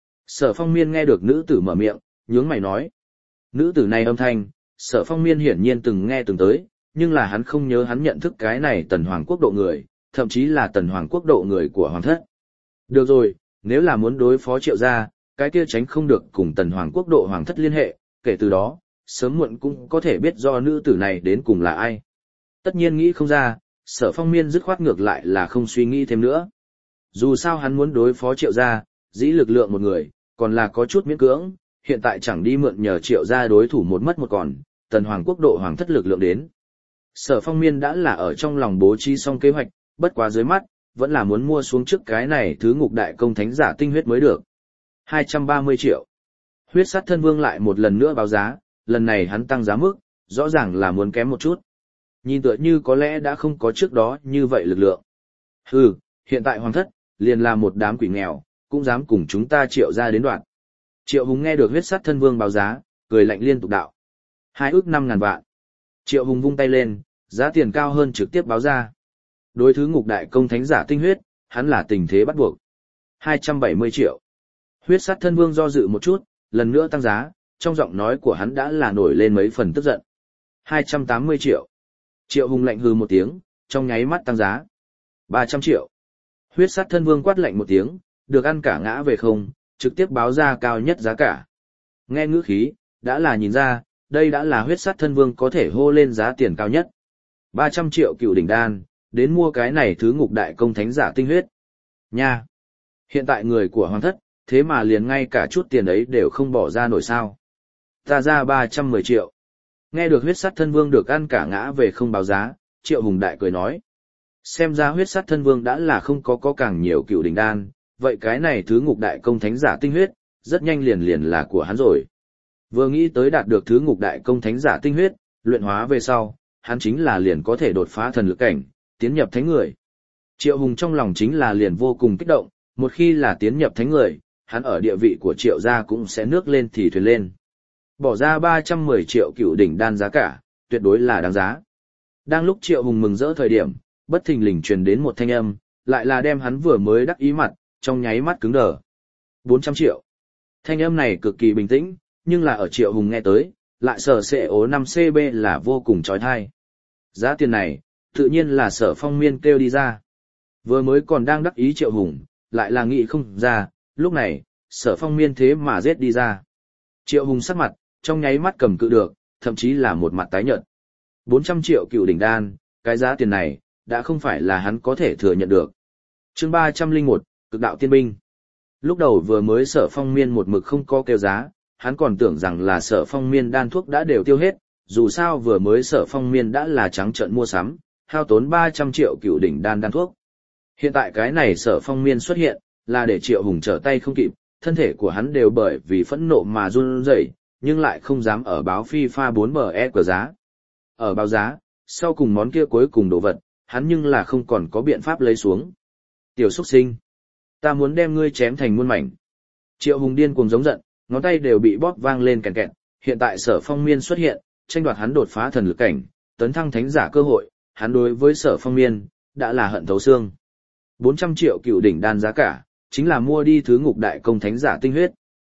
Sở Phong Miên nghe được nữ tử mở miệng, nhướng mày nói. Nữ tử này âm thanh, Sở Phong Miên hiển nhiên từng nghe từng tới, nhưng là hắn không nhớ hắn nhận thức cái này tần hoàng quốc độ người, thậm chí là tần hoàng quốc độ người của hoàng thất. Được rồi, nếu là muốn đối phó Triệu gia, cái kia tránh không được cùng tần hoàng quốc độ hoàng thất liên hệ, kể từ đó, sớm muộn cũng có thể biết do nữ tử này đến cùng là ai. Tất nhiên nghĩ không ra, Sở Phong Miên dứt khoát ngược lại là không suy nghĩ thêm nữa. Dù sao hắn muốn đối phó Triệu gia, dĩ lực lượng một người, còn là có chút miễn cưỡng, hiện tại chẳng đi mượn nhờ Triệu gia đối thủ một mất một còn, tần hoàng quốc độ hoàng thất lực lượng đến. Sở Phong Miên đã là ở trong lòng bố trí xong kế hoạch, bất quá dưới mắt, vẫn là muốn mua xuống trước cái này thứ ngục đại công thánh giả tinh huyết mới được. hai trăm ba mươi triệu. Huyết sát thân vương lại một lần nữa báo giá, lần này hắn tăng giá mức, rõ ràng là muốn kém một chút. Nhìn tựa như có lẽ đã không có trước đó như vậy lực lượng. Hừ, hiện tại hoàng thất, liền là một đám quỷ nghèo, cũng dám cùng chúng ta Triệu ra đến đoạn. Triệu Hùng nghe được huyết sát thân vương báo giá, cười lạnh liên tục đạo. Hai ước năm ngàn vạn. Triệu Hùng vung tay lên, giá tiền cao hơn trực tiếp báo ra. Đối thứ ngục đại công thánh giả tinh huyết, hắn là tình thế bắt buộc. hai trăm bảy mươi triệu. Huyết sát thân vương do dự một chút, lần nữa tăng giá, trong giọng nói của hắn đã là nổi lên mấy phần tức giận. hai trăm tám mươi triệu. Triệu Hùng lạnh hừ một tiếng, trong nháy mắt tăng giá. ba trăm triệu. Huyết sát thân vương quát lạnh một tiếng, được ăn cả ngã về không, trực tiếp báo ra cao nhất giá cả. Nghe ngữ khí, đã là nhìn ra, đây đã là huyết sát thân vương có thể hô lên giá tiền cao nhất. ba trăm triệu cựu đỉnh đan, đến mua cái này thứ ngục đại công thánh giả tinh huyết. Nha! Hiện tại người của hoàng thất, thế mà liền ngay cả chút tiền ấy đều không bỏ ra nổi sao. Ta ra ba trăm mười triệu. Nghe được huyết sát thân vương được ăn cả ngã về không báo giá, Triệu Hùng đại cười nói. Xem ra huyết sát thân vương đã là không có có càng nhiều cựu đỉnh đan, vậy cái này thứ ngục đại công thánh giả tinh huyết, rất nhanh liền liền là của hắn rồi. Vừa nghĩ tới đạt được thứ ngục đại công thánh giả tinh huyết, luyện hóa về sau, hắn chính là liền có thể đột phá thần lực cảnh, tiến nhập thánh người. Triệu Hùng trong lòng chính là liền vô cùng kích động, một khi là tiến nhập thánh người, hắn ở địa vị của Triệu gia cũng sẽ nước lên thì thuyền lên. Bỏ ra ba trăm mười triệu cựu đỉnh đan giá cả, tuyệt đối là đáng giá. Đang lúc Triệu Hùng mừng rỡ thời điểm, bất thình lình truyền đến một thanh âm, lại là đem hắn vừa mới đắc ý mặt, trong nháy mắt cứng đờ. bốn trăm triệu. Thanh âm này cực kỳ bình tĩnh, nhưng là ở Triệu Hùng nghe tới, lại sở xệ ố năm C B là vô cùng chói tai. Giá tiền này, tự nhiên là Sở Phong Miên kêu đi ra. Vừa mới còn đang đắc ý Triệu Hùng, lại là nghĩ không ra, lúc này, Sở Phong Miên thế mà giết đi ra. Triệu Hùng sắc mặt, trong nháy mắt cầm cự được, thậm chí là một mặt tái nhợt. bốn trăm triệu cựu đỉnh đan, cái giá tiền này, đã không phải là hắn có thể thừa nhận được. Chương ba trăm lẻ một, Cực đạo tiên binh. Lúc đầu vừa mới Sở Phong Miên một mực không có kêu giá, hắn còn tưởng rằng là Sở Phong Miên đan thuốc đã đều tiêu hết, dù sao vừa mới Sở Phong Miên đã là trắng trợn mua sắm, hao tốn ba trăm triệu cựu đỉnh đan đan thuốc. Hiện tại cái này Sở Phong Miên xuất hiện, là để Triệu Hùng trở tay không kịp, thân thể của hắn đều bởi vì phẫn nộ mà run rẩy, nhưng lại không dám ở báo phi pha bốn bờ e của giá. Ở báo giá, sau cùng món kia cuối cùng đồ vật, hắn nhưng là không còn có biện pháp lấy xuống. Tiểu xuất sinh, ta muốn đem ngươi chém thành muôn mảnh. Triệu Hùng điên cuồng giống giận, ngón tay đều bị bóp vang lên kèn kẹt, hiện tại Sở Phong Miên xuất hiện, tranh đoạt hắn đột phá thần lực cảnh, tấn thăng thánh giả cơ hội, hắn đối với Sở Phong Miên, đã là hận thấu xương. bốn trăm triệu cựu đỉnh đan giá cả, chính là mua đi thứ ngục đại công thánh giả tinh huyết.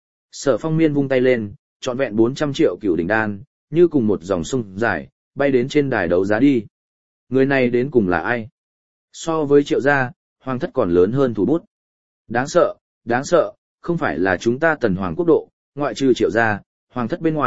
Sở Phong Miên vung tay lên, trọn vẹn bốn trăm triệu cựu đỉnh đan, như cùng một dòng sông dài, bay đến trên đài đấu giá đi. Người này đến cùng là ai? So với Triệu gia, hoàng thất còn lớn hơn thủ bút. Đáng sợ, đáng sợ, không phải là chúng ta tần hoàng quốc độ, ngoại trừ Triệu gia, hoàng thất bên ngoài,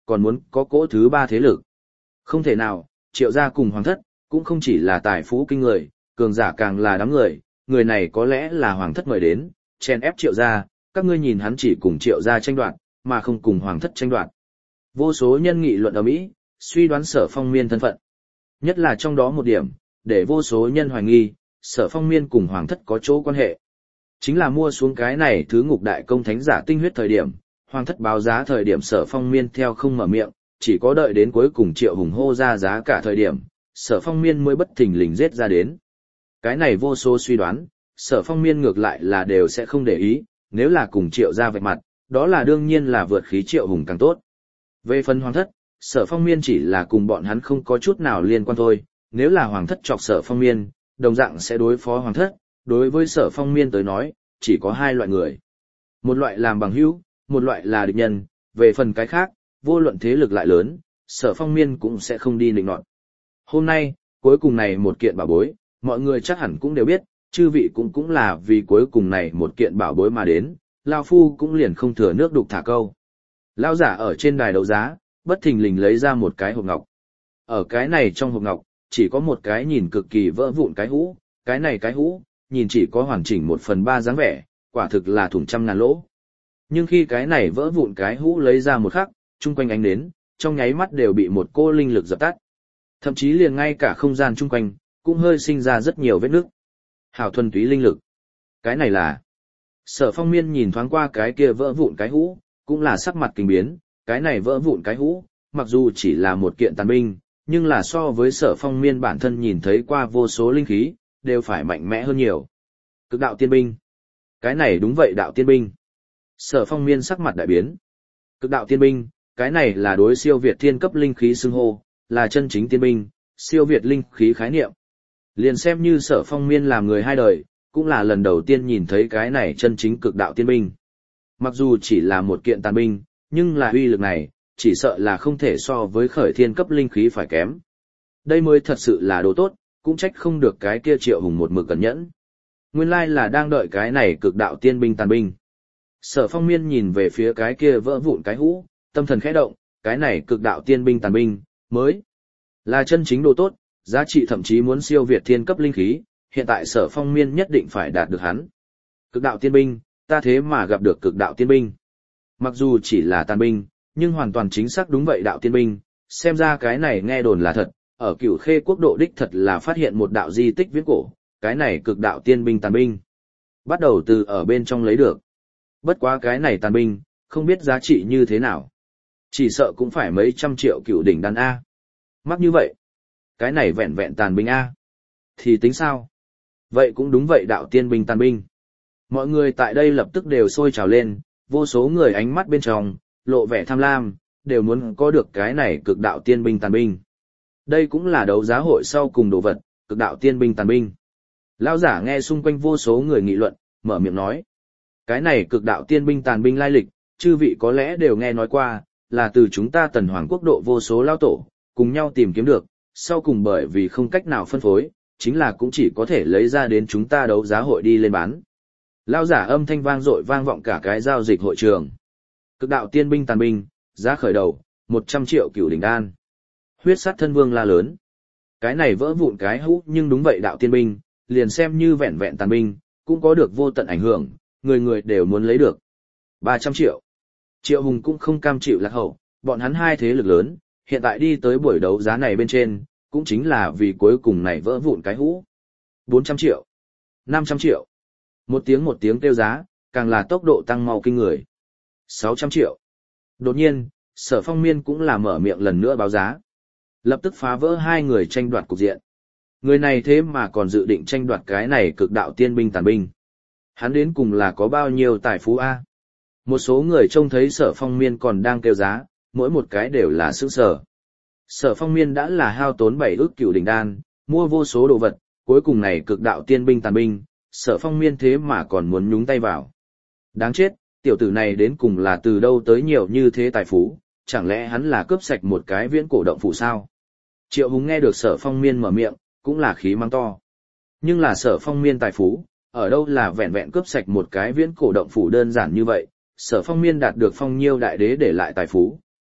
còn muốn có cỗ thứ ba thế lực. Không thể nào, Triệu gia cùng Hoàng thất, cũng không chỉ là tài phú kinh người, cường giả càng là đám người, người này có lẽ là Hoàng thất mời đến, chen ép Triệu gia, các ngươi nhìn hắn chỉ cùng Triệu gia tranh đoạt, mà không cùng Hoàng thất tranh đoạt. Vô số nhân nghị luận ở Mỹ, suy đoán Sở Phong Miên thân phận. Nhất là trong đó một điểm, để vô số nhân hoài nghi, Sở Phong Miên cùng Hoàng thất có chỗ quan hệ. Chính là mua xuống cái này thứ ngục đại công thánh giả tinh huyết thời điểm, Hoàng thất báo giá thời điểm Sở Phong Miên theo không mở miệng, chỉ có đợi đến cuối cùng Triệu Hùng hô ra giá cả thời điểm, Sở Phong Miên mới bất thình lình giết ra đến. Cái này vô số suy đoán, Sở Phong Miên ngược lại là đều sẽ không để ý, nếu là cùng Triệu gia vạch mặt, đó là đương nhiên là vượt khí Triệu Hùng càng tốt. Về phần Hoàng thất, Sở Phong Miên chỉ là cùng bọn hắn không có chút nào liên quan thôi, nếu là Hoàng thất chọc Sở Phong Miên, đồng dạng sẽ đối phó Hoàng thất, đối với Sở Phong Miên tới nói, chỉ có hai loại người. Một loại làm bằng hữu, một loại là địch nhân, về phần cái khác, vô luận thế lực lại lớn, Sở Phong Miên cũng sẽ không đi nịnh nọt. Hôm nay, cuối cùng này một kiện bảo bối, mọi người chắc hẳn cũng đều biết, chư vị cũng cũng là vì cuối cùng này một kiện bảo bối mà đến, Lao Phu cũng liền không thừa nước đục thả câu. Lao giả ở trên đài đấu giá, bất thình lình lấy ra một cái hộp ngọc. Ở cái này trong hộp ngọc, chỉ có một cái nhìn cực kỳ vỡ vụn cái hũ, cái này cái hũ, nhìn chỉ có hoàn chỉnh một phần ba dáng vẻ, quả thực là thủng trăm ngàn lỗ. Nhưng khi cái này vỡ vụn cái hũ lấy ra một khắc, chung quanh ánh nến, trong nháy mắt đều bị một cô linh lực dập tắt. Thậm chí liền ngay cả không gian chung quanh, cũng hơi sinh ra rất nhiều vết nước. Hảo thuần túy linh lực. Cái này là... Sở Phong Miên nhìn thoáng qua cái kia vỡ vụn cái hũ, cũng là sắc mặt kinh biến, cái này vỡ vụn cái hũ, mặc dù chỉ là một kiện tàn binh, nhưng là so với Sở Phong Miên bản thân nhìn thấy qua vô số linh khí, đều phải mạnh mẽ hơn nhiều. Cực đạo tiên binh. Cái này đúng vậy đạo tiên binh. Sở Phong Miên sắc mặt đại biến. Cực đạo tiên binh, cái này là đối siêu việt thiên cấp linh khí xưng hô, là chân chính tiên binh, siêu việt linh khí khái niệm. Liền xem như Sở Phong Miên làm người hai đời, cũng là lần đầu tiên nhìn thấy cái này chân chính cực đạo tiên binh. Mặc dù chỉ là một kiện tàn binh, nhưng là uy lực này, chỉ sợ là không thể so với khởi thiên cấp linh khí phải kém. Đây mới thật sự là đồ tốt, cũng trách không được cái kia Triệu Hùng một mực cẩn nhẫn. Nguyên lai là đang đợi cái này cực đạo tiên binh tàn binh. Sở Phong Miên nhìn về phía cái kia vỡ vụn cái hũ, tâm thần khẽ động, cái này cực đạo tiên binh tàn binh, mới là chân chính đồ tốt, giá trị thậm chí muốn siêu việt thiên cấp linh khí, hiện tại Sở Phong Miên nhất định phải đạt được hắn. Cực đạo tiên binh, ta thế mà gặp được cực đạo tiên binh. Mặc dù chỉ là tàn binh, nhưng hoàn toàn chính xác đúng vậy đạo tiên binh, xem ra cái này nghe đồn là thật, ở Cửu Khê quốc độ đích thật là phát hiện một đạo di tích viễn cổ, cái này cực đạo tiên binh tàn binh. Bắt đầu từ ở bên trong lấy được. Bất quá cái này tàn binh, không biết giá trị như thế nào. Chỉ sợ cũng phải mấy trăm triệu cựu đỉnh đan A. Mắc như vậy. Cái này vẹn vẹn tàn binh A. Thì tính sao? Vậy cũng đúng vậy đạo tiên binh tàn binh. Mọi người tại đây lập tức đều sôi trào lên, vô số người ánh mắt bên trong, lộ vẻ tham lam, đều muốn có được cái này cực đạo tiên binh tàn binh. Đây cũng là đấu giá hội sau cùng đồ vật, cực đạo tiên binh tàn binh. Lão giả nghe xung quanh vô số người nghị luận, mở miệng nói. Cái này cực đạo tiên binh tàn binh lai lịch, chư vị có lẽ đều nghe nói qua, là từ chúng ta Tần Hoàng quốc độ vô số lao tổ, cùng nhau tìm kiếm được, sau cùng bởi vì không cách nào phân phối, chính là cũng chỉ có thể lấy ra đến chúng ta đấu giá hội đi lên bán. Lão giả âm thanh vang dội vang vọng cả cái giao dịch hội trường. Cực đạo tiên binh tàn binh, giá khởi đầu, một trăm triệu cửu đỉnh đan. Huyết sát thân vương la lớn. Cái này vỡ vụn cái hũ nhưng đúng vậy đạo tiên binh, liền xem như vẹn vẹn tàn binh, cũng có được vô tận ảnh hưởng, người người đều muốn lấy được. ba trăm triệu. Triệu Hùng cũng không cam chịu lạc hậu, bọn hắn hai thế lực lớn, hiện tại đi tới buổi đấu giá này bên trên, cũng chính là vì cuối cùng này vỡ vụn cái hũ. bốn trăm triệu. năm trăm triệu. Một tiếng một tiếng kêu giá, càng là tốc độ tăng mau kinh người. sáu trăm triệu. Đột nhiên, Sở Phong Miên cũng là mở miệng lần nữa báo giá. Lập tức phá vỡ hai người tranh đoạt cục diện. Người này thế mà còn dự định tranh đoạt cái này cực đạo tiên binh tàn binh. Hắn đến cùng là có bao nhiêu tài phú a? Một số người trông thấy Sở Phong Miên còn đang kêu giá, mỗi một cái đều là sững sờ. Sở Phong Miên đã là hao tốn bảy ức cửu đỉnh đan, mua vô số đồ vật, cuối cùng này cực đạo tiên binh tàn binh, Sở Phong Miên thế mà còn muốn nhúng tay vào. Đáng chết, tiểu tử này đến cùng là từ đâu tới nhiều như thế tài phú, chẳng lẽ hắn là cướp sạch một cái viễn cổ động phủ sao? Triệu Hùng nghe được Sở Phong Miên mở miệng, cũng là khí mắng to. Nhưng là Sở Phong Miên tài phú, ở đâu là vẹn vẹn cướp sạch một cái viễn cổ động phủ đơn giản như vậy, Sở Phong Miên đạt được Phong Nhiêu đại đế để lại tài phú,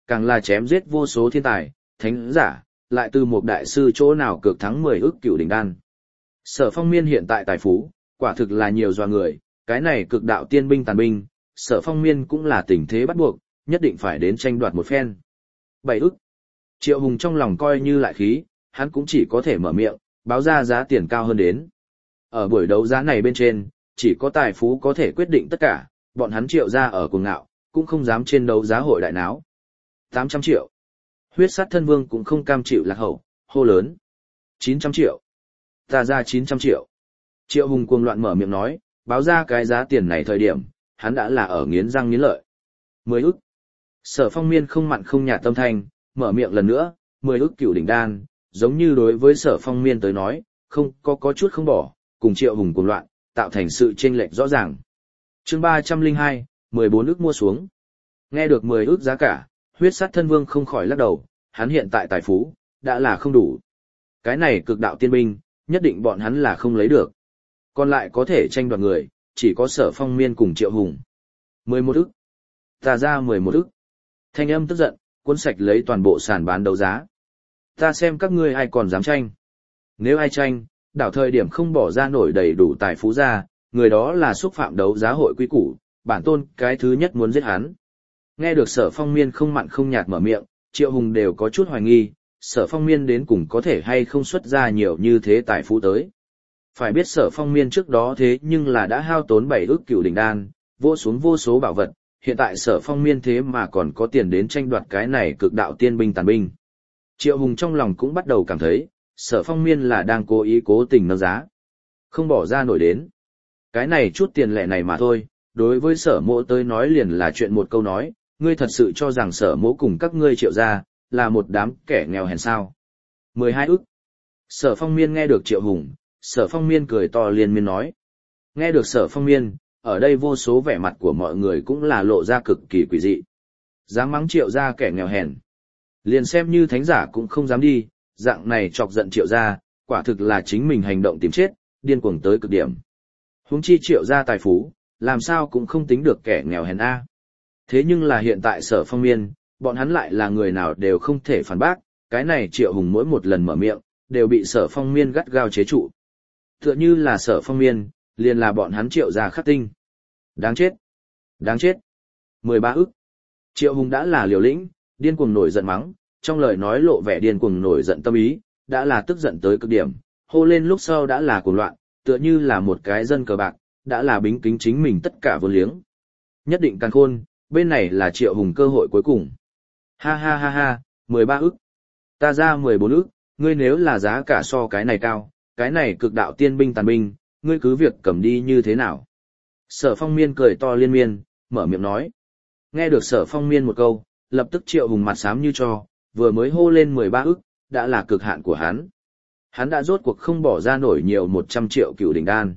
càng là chém giết vô số thiên tài, thánh giả, lại từ một đại sư chỗ nào cược thắng mười ức cựu đỉnh đan. Sở Phong Miên hiện tại tài phú, quả thực là nhiều doa người, cái này cực đạo tiên binh tàn binh, Sở Phong Miên cũng là tình thế bắt buộc, nhất định phải đến tranh đoạt một phen. Bảy ức. Triệu Hùng trong lòng coi như lại khí, hắn cũng chỉ có thể mở miệng, báo ra giá tiền cao hơn đến. Ở buổi đấu giá này bên trên, chỉ có tài phú có thể quyết định tất cả, bọn hắn Triệu ra ở cuồng ngạo, cũng không dám trên đấu giá hội đại náo. tám trăm triệu. Huyết sát thân vương cũng không cam chịu lạc hậu, hô lớn. chín trăm triệu. Ta ra chín trăm triệu. Triệu Hùng cuồng loạn mở miệng nói, báo ra cái giá tiền này thời điểm, hắn đã là ở nghiến răng nghiến lợi. mười ức. Sở Phong Miên không mặn không nhạt tâm thanh, mở miệng lần nữa, mười ức cựu đỉnh đan, giống như đối với Sở Phong Miên tới nói, không có có chút không bỏ, cùng Triệu Hùng cuồng loạn, tạo thành sự chênh lệch rõ ràng. Chương ba trăm lẻ hai, mười bốn ức mua xuống. Nghe được mười ức giá cả, huyết sát thân vương không khỏi lắc đầu, hắn hiện tại tài phú, đã là không đủ. Cái này cực đạo tiên binh, nhất định bọn hắn là không lấy được. Còn lại có thể tranh đoạt người, chỉ có Sở Phong Miên cùng Triệu Hùng. mười một ức. Ta ra mười một ức. Thanh âm tức giận, cuốn sạch lấy toàn bộ sàn bán đấu giá. Ta xem các ngươi ai còn dám tranh. Nếu ai tranh, đảo thời điểm không bỏ ra nổi đầy đủ tài phú ra, người đó là xúc phạm đấu giá hội quy củ, bản tôn cái thứ nhất muốn giết hắn. Nghe được Sở Phong Miên không mặn không nhạt mở miệng, Triệu Hùng đều có chút hoài nghi, Sở Phong Miên đến cùng có thể hay không xuất ra nhiều như thế tài phú tới. Phải biết Sở Phong Miên trước đó thế nhưng là đã hao tốn bảy ức cựu đỉnh đan, vô xuống vô số bảo vật, hiện tại Sở Phong Miên thế mà còn có tiền đến tranh đoạt cái này cực đạo tiên binh tàn binh. Triệu Hùng trong lòng cũng bắt đầu cảm thấy, Sở Phong Miên là đang cố ý cố tình nâng giá, không bỏ ra nổi đến. Cái này chút tiền lẻ này mà thôi, đối với Sở Mỗ tới nói liền là chuyện một câu nói, ngươi thật sự cho rằng Sở Mỗ cùng các ngươi Triệu gia là một đám kẻ nghèo hèn sao? mười hai ức. Sở Phong Miên nghe được Triệu Hùng, Sở Phong Miên cười to liên miên nói. Nghe được Sở Phong Miên, ở đây vô số vẻ mặt của mọi người cũng là lộ ra cực kỳ quỷ dị. Dám mắng Triệu gia kẻ nghèo hèn. Liền xem như thánh giả cũng không dám đi, dạng này chọc giận Triệu gia, quả thực là chính mình hành động tìm chết, điên cuồng tới cực điểm. Huống chi Triệu gia tài phú, làm sao cũng không tính được kẻ nghèo hèn a. Thế nhưng là hiện tại Sở Phong Miên, bọn hắn lại là người nào đều không thể phản bác, cái này Triệu Hùng mỗi một lần mở miệng, đều bị Sở Phong Miên gắt gao chế trụ. Tựa như là Sở Phong Miên, liền là bọn hắn Triệu gia khắc tinh. Đáng chết! Đáng chết! mười ba ức. Triệu Hùng đã là liều lĩnh, điên cuồng nổi giận mắng, trong lời nói lộ vẻ điên cuồng nổi giận tâm ý, đã là tức giận tới cực điểm, hô lên lúc sau đã là cuồng loạn, tựa như là một cái dân cờ bạc, đã là bính kính chính mình tất cả vô liếng. Nhất định càn khôn, bên này là Triệu Hùng cơ hội cuối cùng. Ha ha ha ha, mười ba ức. Ta ra mười bốn ức, ngươi nếu là giá cả so cái này cao, cái này cực đạo tiên binh tàn binh, ngươi cứ việc cầm đi như thế nào. Sở Phong Miên cười to liên miên, mở miệng nói. Nghe được Sở Phong Miên một câu, lập tức Triệu Hùng mặt xám như cho, vừa mới hô lên mười ba ức, đã là cực hạn của hắn. Hắn đã rốt cuộc không bỏ ra nổi nhiều một trăm triệu cựu đỉnh đan.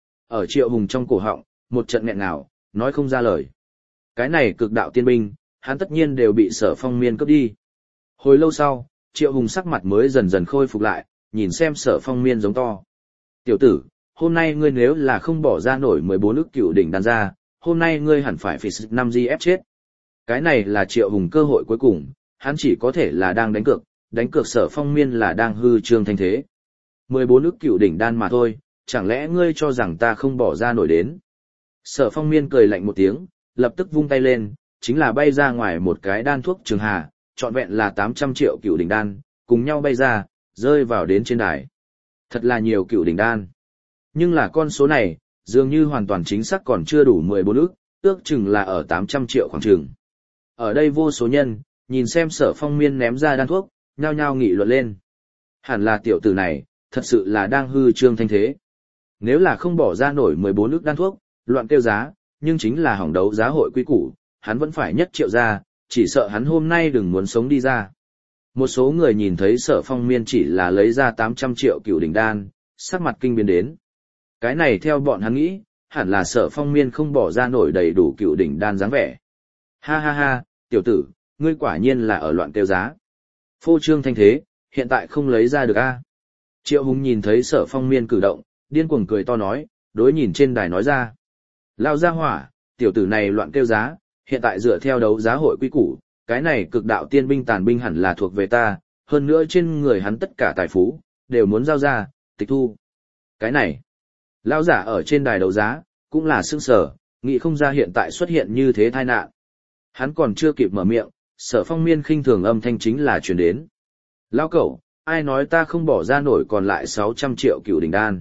Ở Triệu Hùng trong cổ họng, một trận nghẹn ngào, nói không ra lời. Cái này cực đạo tiên binh, hắn tất nhiên đều bị Sở Phong Miên cướp đi. Hồi lâu sau, Triệu Hùng sắc mặt mới dần dần khôi phục lại, nhìn xem Sở Phong Miên giống to. Tiểu tử, hôm nay ngươi nếu là không bỏ ra nổi mười bốn ức cựu đỉnh đan ra, hôm nay ngươi hẳn phải phỉ năm G ép chết. Cái này là Triệu Hùng cơ hội cuối cùng, hắn chỉ có thể là đang đánh cược, đánh cược Sở Phong Miên là đang hư trương thanh thế. mười bốn ức cựu đỉnh đan mà thôi, chẳng lẽ ngươi cho rằng ta không bỏ ra nổi đến. Sở Phong Miên cười lạnh một tiếng, lập tức vung tay lên, chính là bay ra ngoài một cái đan thuốc trường hà, trọn vẹn là tám trăm triệu cựu đỉnh đan, cùng nhau bay ra, rơi vào đến trên đài. Thật là nhiều cựu đỉnh đan. Nhưng là con số này, dường như hoàn toàn chính xác còn chưa đủ mười bốn ức, ước chừng là ở tám trăm triệu khoảng chừng. Ở đây vô số nhân, nhìn xem Sở Phong Miên ném ra đan thuốc, nhao nhao nghị luận lên. Hẳn là tiểu tử này, thật sự là đang hư trương thanh thế. Nếu là không bỏ ra nổi mười bốn ức đan thuốc, loạn kêu giá, nhưng chính là hỏng đấu giá hội quy củ, hắn vẫn phải nhất triệu ra, chỉ sợ hắn hôm nay đừng muốn sống đi ra. Một số người nhìn thấy Sở Phong Miên chỉ là lấy ra tám trăm triệu cựu đỉnh đan, sắc mặt kinh biến đến. Cái này theo bọn hắn nghĩ, hẳn là Sở Phong Miên không bỏ ra nổi đầy đủ cựu đỉnh đan dáng vẻ. Ha ha ha, tiểu tử, ngươi quả nhiên là ở loạn kêu giá. Phô trương thanh thế, hiện tại không lấy ra được a. Triệu Hùng nhìn thấy Sở Phong Miên cử động, điên cuồng cười to nói, đối nhìn trên đài nói ra. Lao ra hỏa, tiểu tử này loạn kêu giá, hiện tại dựa theo đấu giá hội quy củ, cái này cực đạo tiên binh tàn binh hẳn là thuộc về ta, hơn nữa trên người hắn tất cả tài phú, đều muốn giao ra, tịch thu. Cái này, lão giả ở trên đài đấu giá, cũng là sững sờ, nghĩ không ra hiện tại xuất hiện như thế tai nạn. Hắn còn chưa kịp mở miệng, Sở Phong Miên khinh thường âm thanh chính là truyền đến. Lão cẩu, ai nói ta không bỏ ra nổi còn lại sáu trăm triệu cựu đỉnh đan.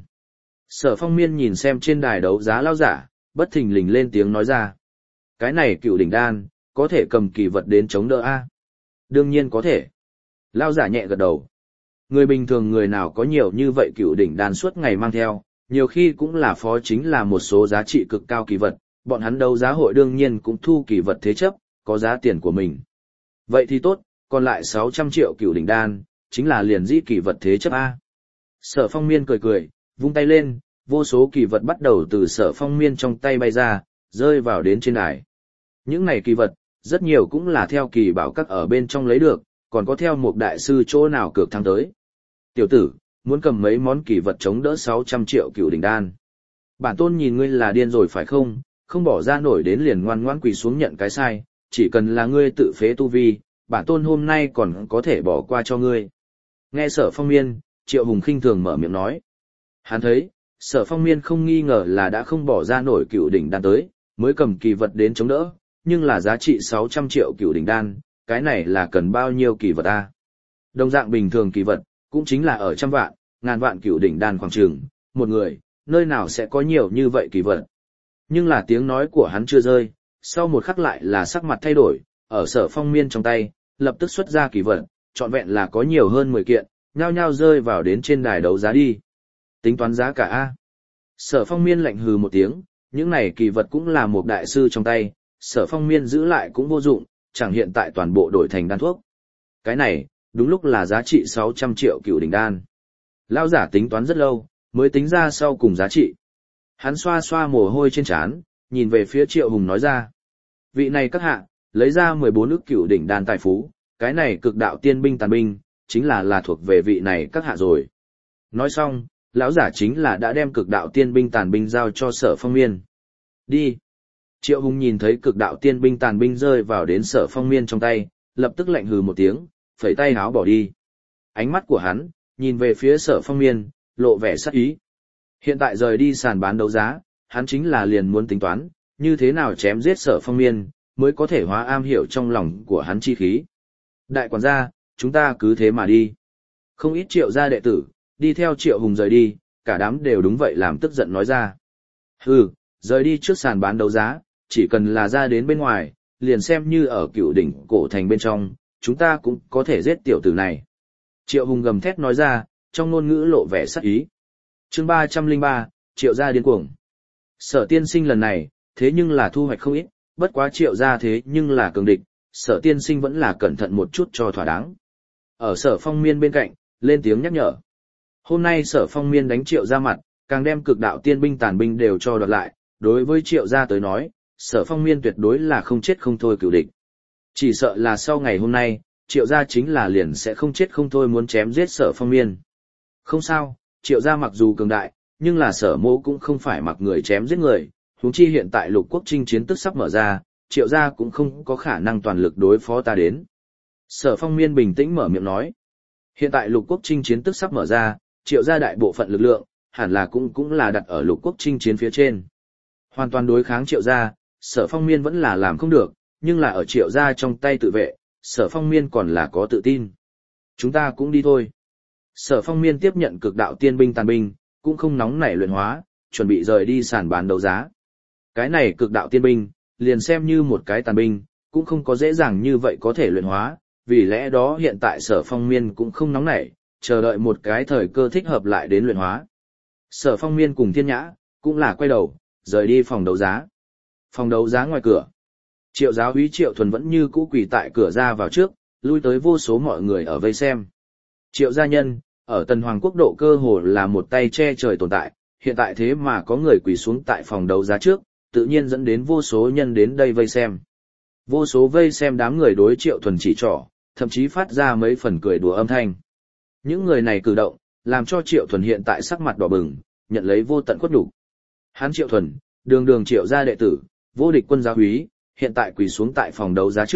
Sở Phong Miên nhìn xem trên đài đấu giá lão giả, bất thình lình lên tiếng nói ra. Cái này cựu đỉnh đan, có thể cầm kỳ vật đến chống đỡ a? Đương nhiên có thể. Lão giả nhẹ gật đầu. Người bình thường người nào có nhiều như vậy cựu đỉnh đan suốt ngày mang theo, nhiều khi cũng là phó chính là một số giá trị cực cao kỳ vật, bọn hắn đấu giá hội đương nhiên cũng thu kỳ vật thế chấp, có giá tiền của mình. Vậy thì tốt, còn lại sáu trăm triệu cựu đỉnh đan, chính là liền dĩ kỳ vật thế chấp A. Sở Phong Miên cười cười, vung tay lên, vô số kỳ vật bắt đầu từ Sở Phong Miên trong tay bay ra, rơi vào đến trên đài. Những này kỳ vật, rất nhiều cũng là theo kỳ bảo các ở bên trong lấy được, còn có theo một đại sư chỗ nào cược thắng tới. Tiểu tử, muốn cầm mấy món kỳ vật chống đỡ sáu trăm triệu cựu đỉnh đan. Bản tôn nhìn ngươi là điên rồi phải không, không bỏ ra nổi đến liền ngoan ngoãn quỳ xuống nhận cái sai, chỉ cần là ngươi tự phế tu vi, bản tôn hôm nay còn có thể bỏ qua cho ngươi. Nghe Sở Phong Miên, Triệu Hùng khinh thường mở miệng nói. Hắn thấy, Sở Phong Miên không nghi ngờ là đã không bỏ ra nổi cựu đỉnh đan tới, mới cầm kỳ vật đến chống đỡ, nhưng là giá trị sáu trăm triệu cựu đỉnh đan, cái này là cần bao nhiêu kỳ vật a? Đồng dạng bình thường kỳ vật, cũng chính là ở trăm vạn, ngàn vạn cựu đỉnh đan khoảng trường, một người, nơi nào sẽ có nhiều như vậy kỳ vật. Nhưng là tiếng nói của hắn chưa rơi, sau một khắc lại là sắc mặt thay đổi, ở Sở Phong Miên trong tay, lập tức xuất ra kỳ vật, trọn vẹn là có nhiều hơn mười kiện, nhao nhao rơi vào đến trên đài đấu giá đi. Tính toán giá cả A. Sở Phong Miên lạnh hừ một tiếng, những này kỳ vật cũng là một đại sư trong tay, Sở Phong Miên giữ lại cũng vô dụng, chẳng hiện tại toàn bộ đổi thành đan thuốc. Cái này, đúng lúc là giá trị sáu trăm triệu cựu đỉnh đan. Lão giả tính toán rất lâu, mới tính ra sau cùng giá trị. Hắn xoa xoa mồ hôi trên trán, nhìn về phía Triệu Hùng nói ra. Vị này các hạ, lấy ra mười bốn ức cựu đỉnh đan tài phú, cái này cực đạo tiên binh tàn binh, chính là là thuộc về vị này các hạ rồi. Nói xong, lão giả chính là đã đem cực đạo tiên binh tàn binh giao cho Sở Phong Miên. Đi. Triệu Hùng nhìn thấy cực đạo tiên binh tàn binh rơi vào đến Sở Phong Miên trong tay, lập tức lạnh hừ một tiếng, phẩy tay háo bỏ đi. Ánh mắt của hắn, nhìn về phía Sở Phong Miên, lộ vẻ sắc ý. Hiện tại rời đi sàn bán đấu giá, hắn chính là liền muốn tính toán, như thế nào chém giết Sở Phong Miên, mới có thể hóa am hiểu trong lòng của hắn chi khí. Đại quản gia, chúng ta cứ thế mà đi. Không ít Triệu gia đệ tử, đi theo Triệu Hùng rời đi, cả đám đều đúng vậy làm tức giận nói ra. Hừ, rời đi trước sàn bán đấu giá, chỉ cần là ra đến bên ngoài, liền xem như ở cựu đỉnh cổ thành bên trong, chúng ta cũng có thể giết tiểu tử này. Triệu Hùng gầm thét nói ra, trong ngôn ngữ lộ vẻ sắc ý. Chương ba trăm lẻ ba, Triệu gia điên cuồng. Sở tiên sinh lần này, thế nhưng là thu hoạch không ít, bất quá Triệu gia thế nhưng là cường địch, Sở tiên sinh vẫn là cẩn thận một chút cho thỏa đáng. Ở Sở Phong Miên bên cạnh, lên tiếng nhắc nhở. Hôm nay Sở Phong Miên đánh Triệu gia mặt, càng đem cực đạo tiên binh tàn binh đều cho đoạt lại, đối với Triệu gia tới nói, Sở Phong Miên tuyệt đối là không chết không thôi cửu địch. Chỉ sợ là sau ngày hôm nay, Triệu gia chính là liền sẽ không chết không thôi muốn chém giết Sở Phong Miên. Không sao, Triệu gia mặc dù cường đại, nhưng là Sở mỗ cũng không phải mặc người chém giết người, huống chi hiện tại lục quốc chinh chiến tức sắp mở ra, Triệu gia cũng không có khả năng toàn lực đối phó ta đến. Sở Phong Miên bình tĩnh mở miệng nói. Hiện tại lục quốc chinh chiến tức sắp mở ra, Triệu gia đại bộ phận lực lượng, hẳn là cũng cũng là đặt ở lục quốc chinh chiến phía trên. Hoàn toàn đối kháng Triệu gia, Sở Phong Miên vẫn là làm không được, nhưng là ở Triệu gia trong tay tự vệ, Sở Phong Miên còn là có tự tin. Chúng ta cũng đi thôi. Sở Phong Miên tiếp nhận cực đạo tiên binh tàn binh, cũng không nóng nảy luyện hóa, chuẩn bị rời đi sàn bán đấu giá. Cái này cực đạo tiên binh, liền xem như một cái tàn binh, cũng không có dễ dàng như vậy có thể luyện hóa, vì lẽ đó hiện tại Sở Phong Miên cũng không nóng nảy, chờ đợi một cái thời cơ thích hợp lại đến luyện hóa. Sở Phong Miên cùng Thiên Nhã, cũng là quay đầu, rời đi phòng đấu giá. Phòng đấu giá ngoài cửa. Triệu giáo úy Triệu Thuần vẫn như cũ quỳ tại cửa ra vào trước, lui tới vô số mọi người ở vây xem. Triệu gia nhân, ở Tần Hoàng quốc độ cơ hồ là một tay che trời tồn tại, hiện tại thế mà có người quỳ xuống tại phòng đấu giá trước, tự nhiên dẫn đến vô số nhân đến đây vây xem. Vô số vây xem đám người đối Triệu Thuần chỉ trỏ, thậm chí phát ra mấy phần cười đùa âm thanh. Những người này cử động, làm cho Triệu Thuần hiện tại sắc mặt đỏ bừng, nhận lấy vô tận khuất nhục. Hắn Triệu Thuần, đường đường Triệu gia đệ tử, vô địch quân giáo úy, hiện tại quỳ xuống tại phòng đấu giá trước,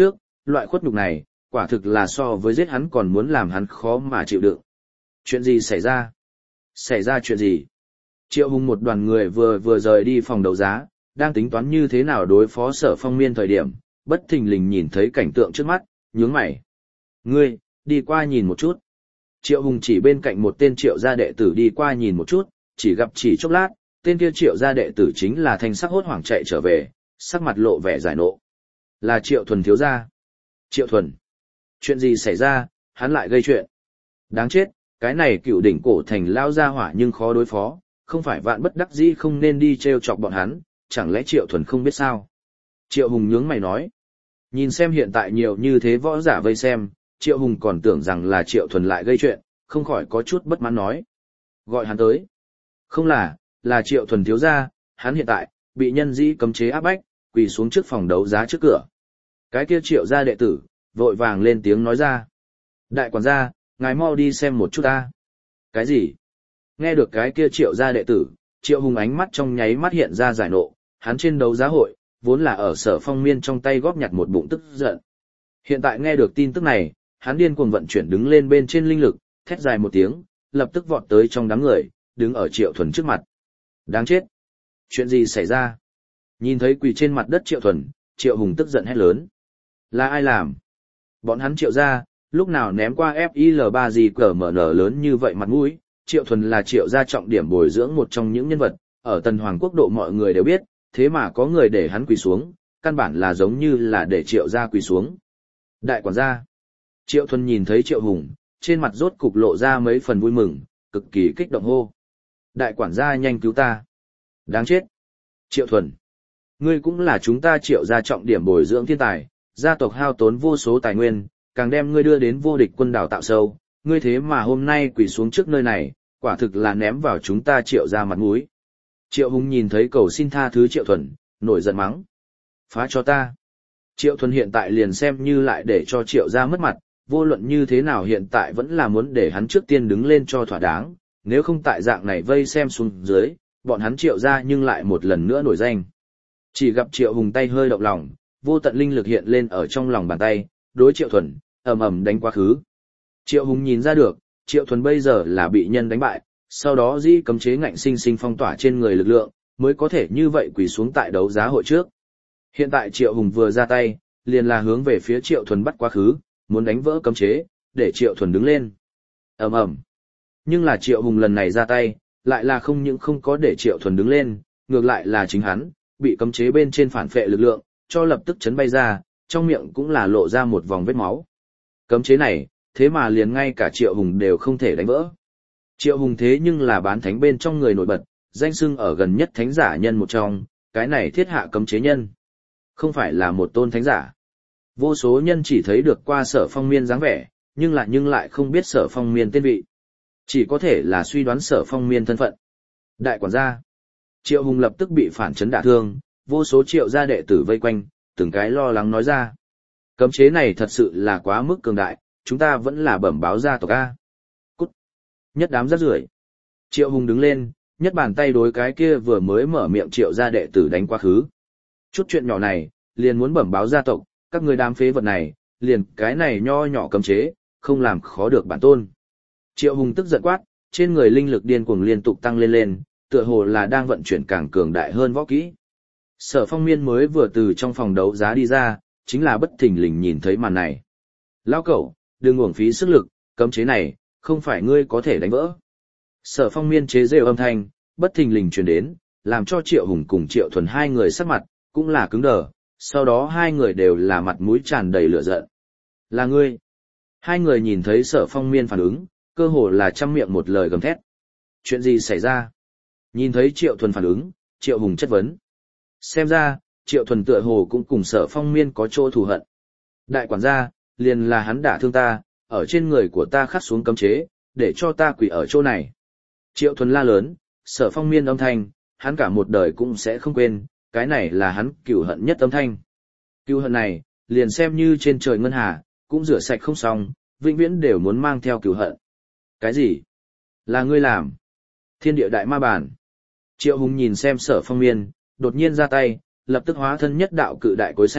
loại khuất nhục này, quả thực là so với giết hắn còn muốn làm hắn khó mà chịu đựng. Chuyện gì xảy ra? Xảy ra chuyện gì? Triệu Hùng một đoàn người vừa vừa rời đi phòng đấu giá, đang tính toán như thế nào đối phó Sở Phong Miên thời điểm, bất thình lình nhìn thấy cảnh tượng trước mắt, nhướng mày. Ngươi, đi qua nhìn một chút. Triệu Hùng chỉ bên cạnh một tên Triệu gia đệ tử đi qua nhìn một chút, chỉ gặp chỉ chốc lát, tên kia Triệu gia đệ tử chính là thanh sắc hốt hoảng chạy trở về, sắc mặt lộ vẻ giải nộ. Là Triệu Thuần thiếu gia. Triệu Thuần. Chuyện gì xảy ra, hắn lại gây chuyện. Đáng chết, cái này cựu đỉnh cổ thành lao ra hỏa nhưng khó đối phó, không phải vạn bất đắc dĩ không nên đi treo chọc bọn hắn, chẳng lẽ Triệu Thuần không biết sao? Triệu Hùng nhướng mày nói. Nhìn xem hiện tại nhiều như thế võ giả vây xem, Triệu Hùng còn tưởng rằng là Triệu Thuần lại gây chuyện, không khỏi có chút bất mãn nói. Gọi hắn tới. Không là, là Triệu Thuần thiếu gia, hắn hiện tại, bị nhân dĩ cấm chế áp bách, quỳ xuống trước phòng đấu giá trước cửa. Cái kia Triệu gia đệ tử, vội vàng lên tiếng nói ra. Đại quản gia, ngài mau đi xem một chút ta. Cái gì? Nghe được cái kia Triệu gia đệ tử, Triệu Hùng ánh mắt trong nháy mắt hiện ra giải nộ, hắn trên đấu giá hội, vốn là ở Sở Phong Miên trong tay góp nhặt một bụng tức giận. Hiện tại nghe được tin tức này, hắn điên cuồng vận chuyển đứng lên bên trên linh lực, thét dài một tiếng, lập tức vọt tới trong đám người, đứng ở Triệu Thuần trước mặt. Đáng chết! Chuyện gì xảy ra? Nhìn thấy quỳ trên mặt đất Triệu Thuần, Triệu Hùng tức giận hét lớn. Là ai làm? Bọn hắn Triệu gia, lúc nào ném qua ép i lờ ba gì cờ mở nở lớn như vậy mặt mũi? Triệu Thuần là Triệu gia trọng điểm bồi dưỡng một trong những nhân vật, ở Tần Hoàng quốc độ mọi người đều biết, thế mà có người để hắn quỳ xuống, căn bản là giống như là để Triệu gia quỳ xuống. Đại quản gia. Triệu Thuần nhìn thấy Triệu Hùng, trên mặt rốt cục lộ ra mấy phần vui mừng, cực kỳ kích động hô. Đại quản gia nhanh cứu ta. Đáng chết. Triệu Thuần. Ngươi cũng là chúng ta Triệu gia trọng điểm bồi dưỡng thiên tài, gia tộc hao tốn vô số tài nguyên, càng đem ngươi đưa đến vô địch quân đảo tạo sâu, ngươi thế mà hôm nay quỳ xuống trước nơi này, quả thực là ném vào chúng ta Triệu gia mặt mũi. Triệu Hùng nhìn thấy cầu xin tha thứ Triệu Thuần, nổi giận mắng. Phá cho ta. Triệu Thuần hiện tại liền xem như lại để cho Triệu gia mất mặt, vô luận như thế nào hiện tại vẫn là muốn để hắn trước tiên đứng lên cho thỏa đáng, nếu không tại dạng này vây xem xuống dưới, bọn hắn Triệu gia nhưng lại một lần nữa nổi danh. Chỉ gặp Triệu Hùng tay hơi động lòng, vô tận linh lực hiện lên ở trong lòng bàn tay, đối Triệu Thuần, ầm ầm đánh quá khứ. Triệu Hùng nhìn ra được, Triệu Thuần bây giờ là bị nhân đánh bại, sau đó dĩ cấm chế ngạnh sinh sinh phong tỏa trên người lực lượng, mới có thể như vậy quỳ xuống tại đấu giá hội trước. Hiện tại Triệu Hùng vừa ra tay, liền là hướng về phía Triệu Thuần bắt quá khứ, muốn đánh vỡ cấm chế, để Triệu Thuần đứng lên. Ầm ầm. Nhưng là Triệu Hùng lần này ra tay, lại là không những không có để Triệu Thuần đứng lên, ngược lại là chính hắn, bị cấm chế bên trên phản phệ lực lượng, cho lập tức chấn bay ra, trong miệng cũng là lộ ra một vòng vết máu. Cấm chế này, thế mà liền ngay cả Triệu Hùng đều không thể đánh vỡ. Triệu Hùng thế nhưng là bán thánh bên trong người nổi bật, danh xưng ở gần nhất thánh giả nhân một trong, cái này thiết hạ cấm chế nhân. Không phải là một tôn thánh giả. Vô số nhân chỉ thấy được qua Sở Phong Miên dáng vẻ, nhưng lại nhưng lại không biết Sở Phong Miên tên vị. Chỉ có thể là suy đoán Sở Phong Miên thân phận. Đại quản gia. Triệu Hùng lập tức bị phản chấn đả thương, vô số Triệu gia đệ tử vây quanh, từng cái lo lắng nói ra. Cấm chế này thật sự là quá mức cường đại, chúng ta vẫn là bẩm báo gia tộc A. Cút. Nhất đám rác rưởi. Triệu Hùng đứng lên, nhất bàn tay đối cái kia vừa mới mở miệng Triệu gia đệ tử đánh quá khứ. Chút chuyện nhỏ này, liền muốn bẩm báo gia tộc, các người đám phế vật này, liền cái này nho nhỏ cấm chế, không làm khó được bản tôn. Triệu Hùng tức giận quát, trên người linh lực điên cuồng liên tục tăng lên lên, tựa hồ là đang vận chuyển càng cường đại hơn võ kỹ. Sở Phong Miên mới vừa từ trong phòng đấu giá đi ra, chính là bất thình lình nhìn thấy màn này. Lao cẩu, đừng uổng phí sức lực, cấm chế này, không phải ngươi có thể đánh vỡ. Sở Phong Miên chế rêu âm thanh, bất thình lình truyền đến, làm cho Triệu Hùng cùng Triệu Thuần hai người sắc mặt, cũng là cứng đờ, sau đó hai người đều là mặt mũi tràn đầy lửa giận. Là ngươi. Hai người nhìn thấy Sở Phong Miên phản ứng, cơ hồ là trăm miệng một lời gầm thét. Chuyện gì xảy ra? Nhìn thấy Triệu Thuần phản ứng, Triệu Hùng chất vấn. Xem ra, Triệu Thuần tựa hồ cũng cùng Sở Phong Miên có chỗ thù hận. Đại quản gia, liền là hắn đả thương ta, ở trên người của ta khắc xuống cấm chế, để cho ta quỳ ở chỗ này. Triệu Thuần la lớn, Sở Phong Miên âm thanh, hắn cả một đời cũng sẽ không quên, cái này là hắn cừu hận nhất âm thanh. Cừu hận này, liền xem như trên trời ngân hà, cũng rửa sạch không xong, vĩnh viễn đều muốn mang theo cừu hận. Cái gì? Là ngươi làm? Thiên địa đại ma bản. Triệu Hùng nhìn xem Sở Phong Miên, đột nhiên ra tay, lập tức hóa thân nhất đạo cự đại cối xay,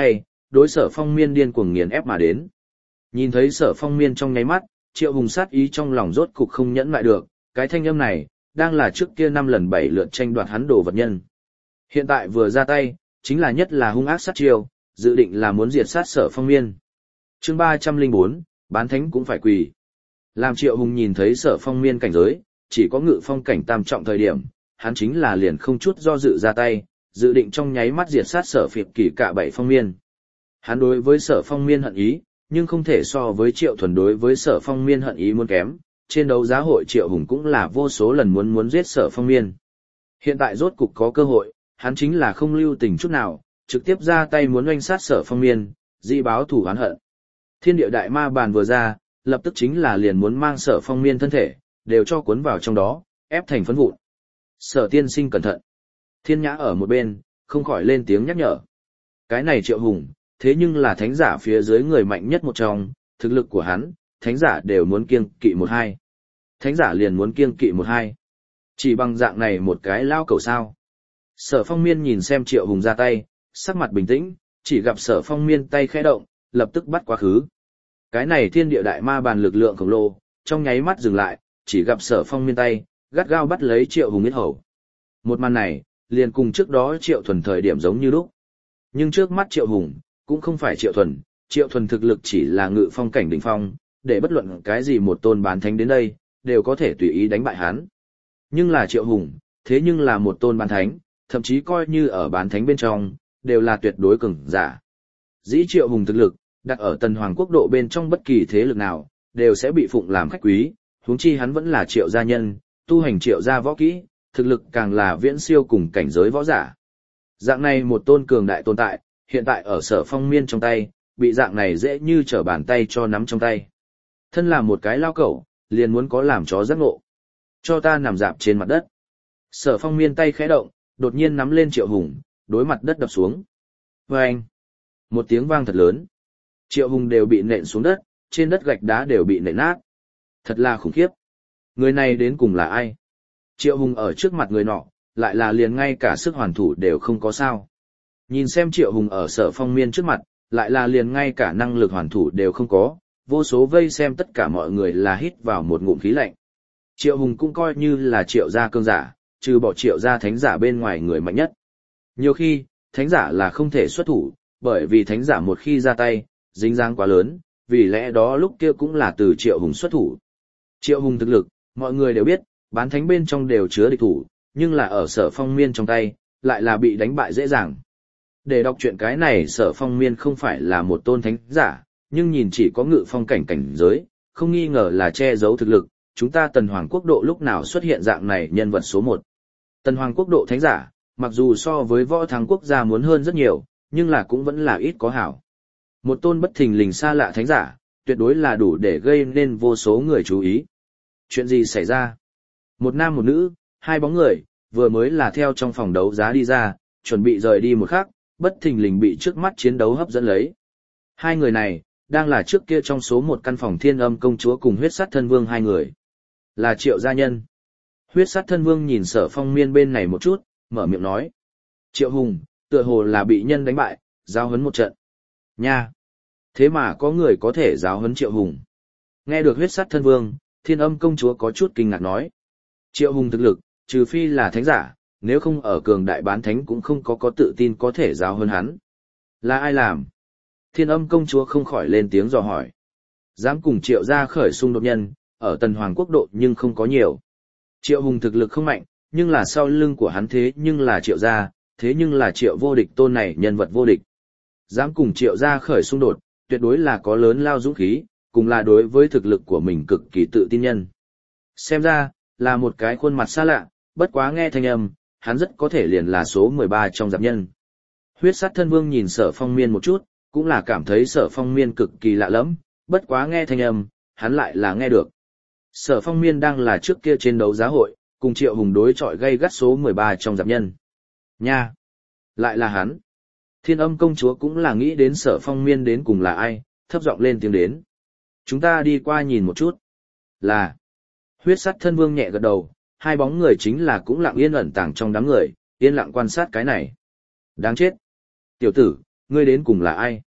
đối Sở Phong Miên điên cuồng nghiền ép mà đến. Nhìn thấy Sở Phong Miên trong nháy mắt, Triệu Hùng sát ý trong lòng rốt cục không nhẫn lại được, cái thanh âm này, đang là trước kia năm lần bảy lượt tranh đoạt hắn đồ vật nhân. Hiện tại vừa ra tay, chính là nhất là hung ác sát chiêu, dự định là muốn diệt sát Sở Phong Miên. Chương ba trăm lẻ bốn, bán thánh cũng phải quỳ. Làm Triệu Hùng nhìn thấy Sở Phong Miên cảnh giới, chỉ có ngự phong cảnh tam trọng thời điểm, hắn chính là liền không chút do dự ra tay, dự định trong nháy mắt diệt sát Sở Phịp Kỳ cả bảy Phong Miên. Hắn đối với Sở Phong Miên hận ý, nhưng không thể so với Triệu Thuần đối với Sở Phong Miên hận ý muốn kém, trên đấu giá hội Triệu Hùng cũng là vô số lần muốn muốn giết Sở Phong Miên. Hiện tại rốt cục có cơ hội, hắn chính là không lưu tình chút nào, trực tiếp ra tay muốn oanh sát Sở Phong Miên, di báo thủ oán hận. Thiên địa đại ma bàn vừa ra, lập tức chính là liền muốn mang Sở Phong Miên thân thể, đều cho cuốn vào trong đó, ép thành phấn vụn. Sở tiên sinh cẩn thận. Thiên Nhã ở một bên, không khỏi lên tiếng nhắc nhở. Cái này Triệu Hùng, thế nhưng là thánh giả phía dưới người mạnh nhất một trong, thực lực của hắn, thánh giả đều muốn kiêng kỵ một hai. Thánh giả liền muốn kiêng kỵ một hai. Chỉ bằng dạng này một cái lao cầu sao. Sở Phong Miên nhìn xem Triệu Hùng ra tay, sắc mặt bình tĩnh, chỉ gặp Sở Phong Miên tay khẽ động, lập tức bắt quá khứ. Cái này thiên địa đại ma bàn lực lượng khổng lồ, trong nháy mắt dừng lại, chỉ gặp Sở Phong Miên tay, gắt gao bắt lấy Triệu Hùng yết hầu. Một màn này, liền cùng trước đó Triệu Thuần thời điểm giống như lúc. Nhưng trước mắt Triệu Hùng, cũng không phải Triệu Thuần, Triệu Thuần thực lực chỉ là ngự phong cảnh đỉnh phong, để bất luận cái gì một tôn bán thánh đến đây, đều có thể tùy ý đánh bại hắn. Nhưng là Triệu Hùng, thế nhưng là một tôn bán thánh, thậm chí coi như ở bán thánh bên trong, đều là tuyệt đối cường giả. Dĩ Triệu Hùng thực lực, đặt ở Tần Hoàng quốc độ bên trong bất kỳ thế lực nào, đều sẽ bị phụng làm khách quý, huống chi hắn vẫn là Triệu gia nhân, tu hành Triệu gia võ kỹ, thực lực càng là viễn siêu cùng cảnh giới võ giả. Dạng này một tôn cường đại tồn tại, hiện tại ở Sở Phong Miên trong tay, bị dạng này dễ như trở bàn tay cho nắm trong tay. Thân là một cái lao cẩu, liền muốn có làm chó giác ngộ. Cho ta nằm dạp trên mặt đất. Sở Phong Miên tay khẽ động, đột nhiên nắm lên Triệu Hùng, đối mặt đất đập xuống. Vâng! Một tiếng vang thật lớn. Triệu Hùng đều bị nện xuống đất, trên đất gạch đá đều bị nện nát. Thật là khủng khiếp. Người này đến cùng là ai? Triệu Hùng ở trước mặt người nọ, lại là liền ngay cả sức hoàn thủ đều không có sao. Nhìn xem Triệu Hùng ở Sở Phong Miên trước mặt, lại là liền ngay cả năng lực hoàn thủ đều không có, vô số vây xem tất cả mọi người là hít vào một ngụm khí lạnh. Triệu Hùng cũng coi như là Triệu gia cương giả, trừ bỏ Triệu gia thánh giả bên ngoài người mạnh nhất. Nhiều khi, thánh giả là không thể xuất thủ, bởi vì thánh giả một khi ra tay, dính dáng quá lớn, vì lẽ đó lúc kia cũng là từ Triệu Hùng xuất thủ. Triệu Hùng thực lực, mọi người đều biết, bán thánh bên trong đều chứa địch thủ, nhưng là ở Sở Phong Miên trong tay, lại là bị đánh bại dễ dàng. Để đọc chuyện cái này Sở Phong Miên không phải là một tôn thánh giả, nhưng nhìn chỉ có ngự phong cảnh cảnh giới, không nghi ngờ là che giấu thực lực, chúng ta Tần Hoàng quốc độ lúc nào xuất hiện dạng này nhân vật số một. Tần Hoàng quốc độ thánh giả, mặc dù so với võ thắng quốc gia muốn hơn rất nhiều, nhưng là cũng vẫn là ít có hảo. Một tôn bất thình lình xa lạ thánh giả, tuyệt đối là đủ để gây nên vô số người chú ý. Chuyện gì xảy ra? Một nam một nữ, hai bóng người, vừa mới là theo trong phòng đấu giá đi ra, chuẩn bị rời đi một khắc, bất thình lình bị trước mắt chiến đấu hấp dẫn lấy. Hai người này, đang là trước kia trong số một căn phòng Thiên Âm công chúa cùng Huyết Sát Thân Vương hai người. Là Triệu gia nhân. Huyết Sát Thân Vương nhìn Sở Phong Miên bên này một chút, mở miệng nói. Triệu Hùng, tựa hồ là bị nhân đánh bại, giao huấn một trận. Nha! Thế mà có người có thể giáo huấn Triệu Hùng. Nghe được Huyết Sát Thân Vương, Thiên Âm công chúa có chút kinh ngạc nói. Triệu Hùng thực lực, trừ phi là thánh giả, nếu không ở cường đại bán thánh cũng không có có tự tin có thể giáo huấn hắn. Là ai làm? Thiên Âm công chúa không khỏi lên tiếng dò hỏi. Dám cùng Triệu gia khởi xung đột nhân, ở Tần Hoàng quốc độ nhưng không có nhiều. Triệu Hùng thực lực không mạnh, nhưng là sau lưng của hắn thế nhưng là Triệu gia, thế nhưng là Triệu vô địch tôn này nhân vật vô địch. Dám cùng Triệu gia khởi xung đột, tuyệt đối là có lớn lao dũng khí, cùng là đối với thực lực của mình cực kỳ tự tin nhân. Xem ra, là một cái khuôn mặt xa lạ, bất quá nghe thanh âm, hắn rất có thể liền là số mười ba trong giáp nhân. Huyết Sát Thân Vương nhìn Sở Phong Miên một chút, cũng là cảm thấy Sở Phong Miên cực kỳ lạ lẫm, bất quá nghe thanh âm, hắn lại là nghe được. Sở Phong Miên đang là trước kia trên đấu giá hội, cùng Triệu Hùng đối chọi gây gắt số mười ba trong giáp nhân. Nha! Lại là hắn! Thiên Âm công chúa cũng là nghĩ đến Sở Phong Miên đến cùng là ai, thấp giọng lên tiếng đến. Chúng ta đi qua nhìn một chút. Là! Huyết Sát Thân Vương nhẹ gật đầu, hai bóng người chính là cũng lặng yên ẩn tàng trong đám người, yên lặng quan sát cái này. Đáng chết! Tiểu tử, ngươi đến cùng là ai?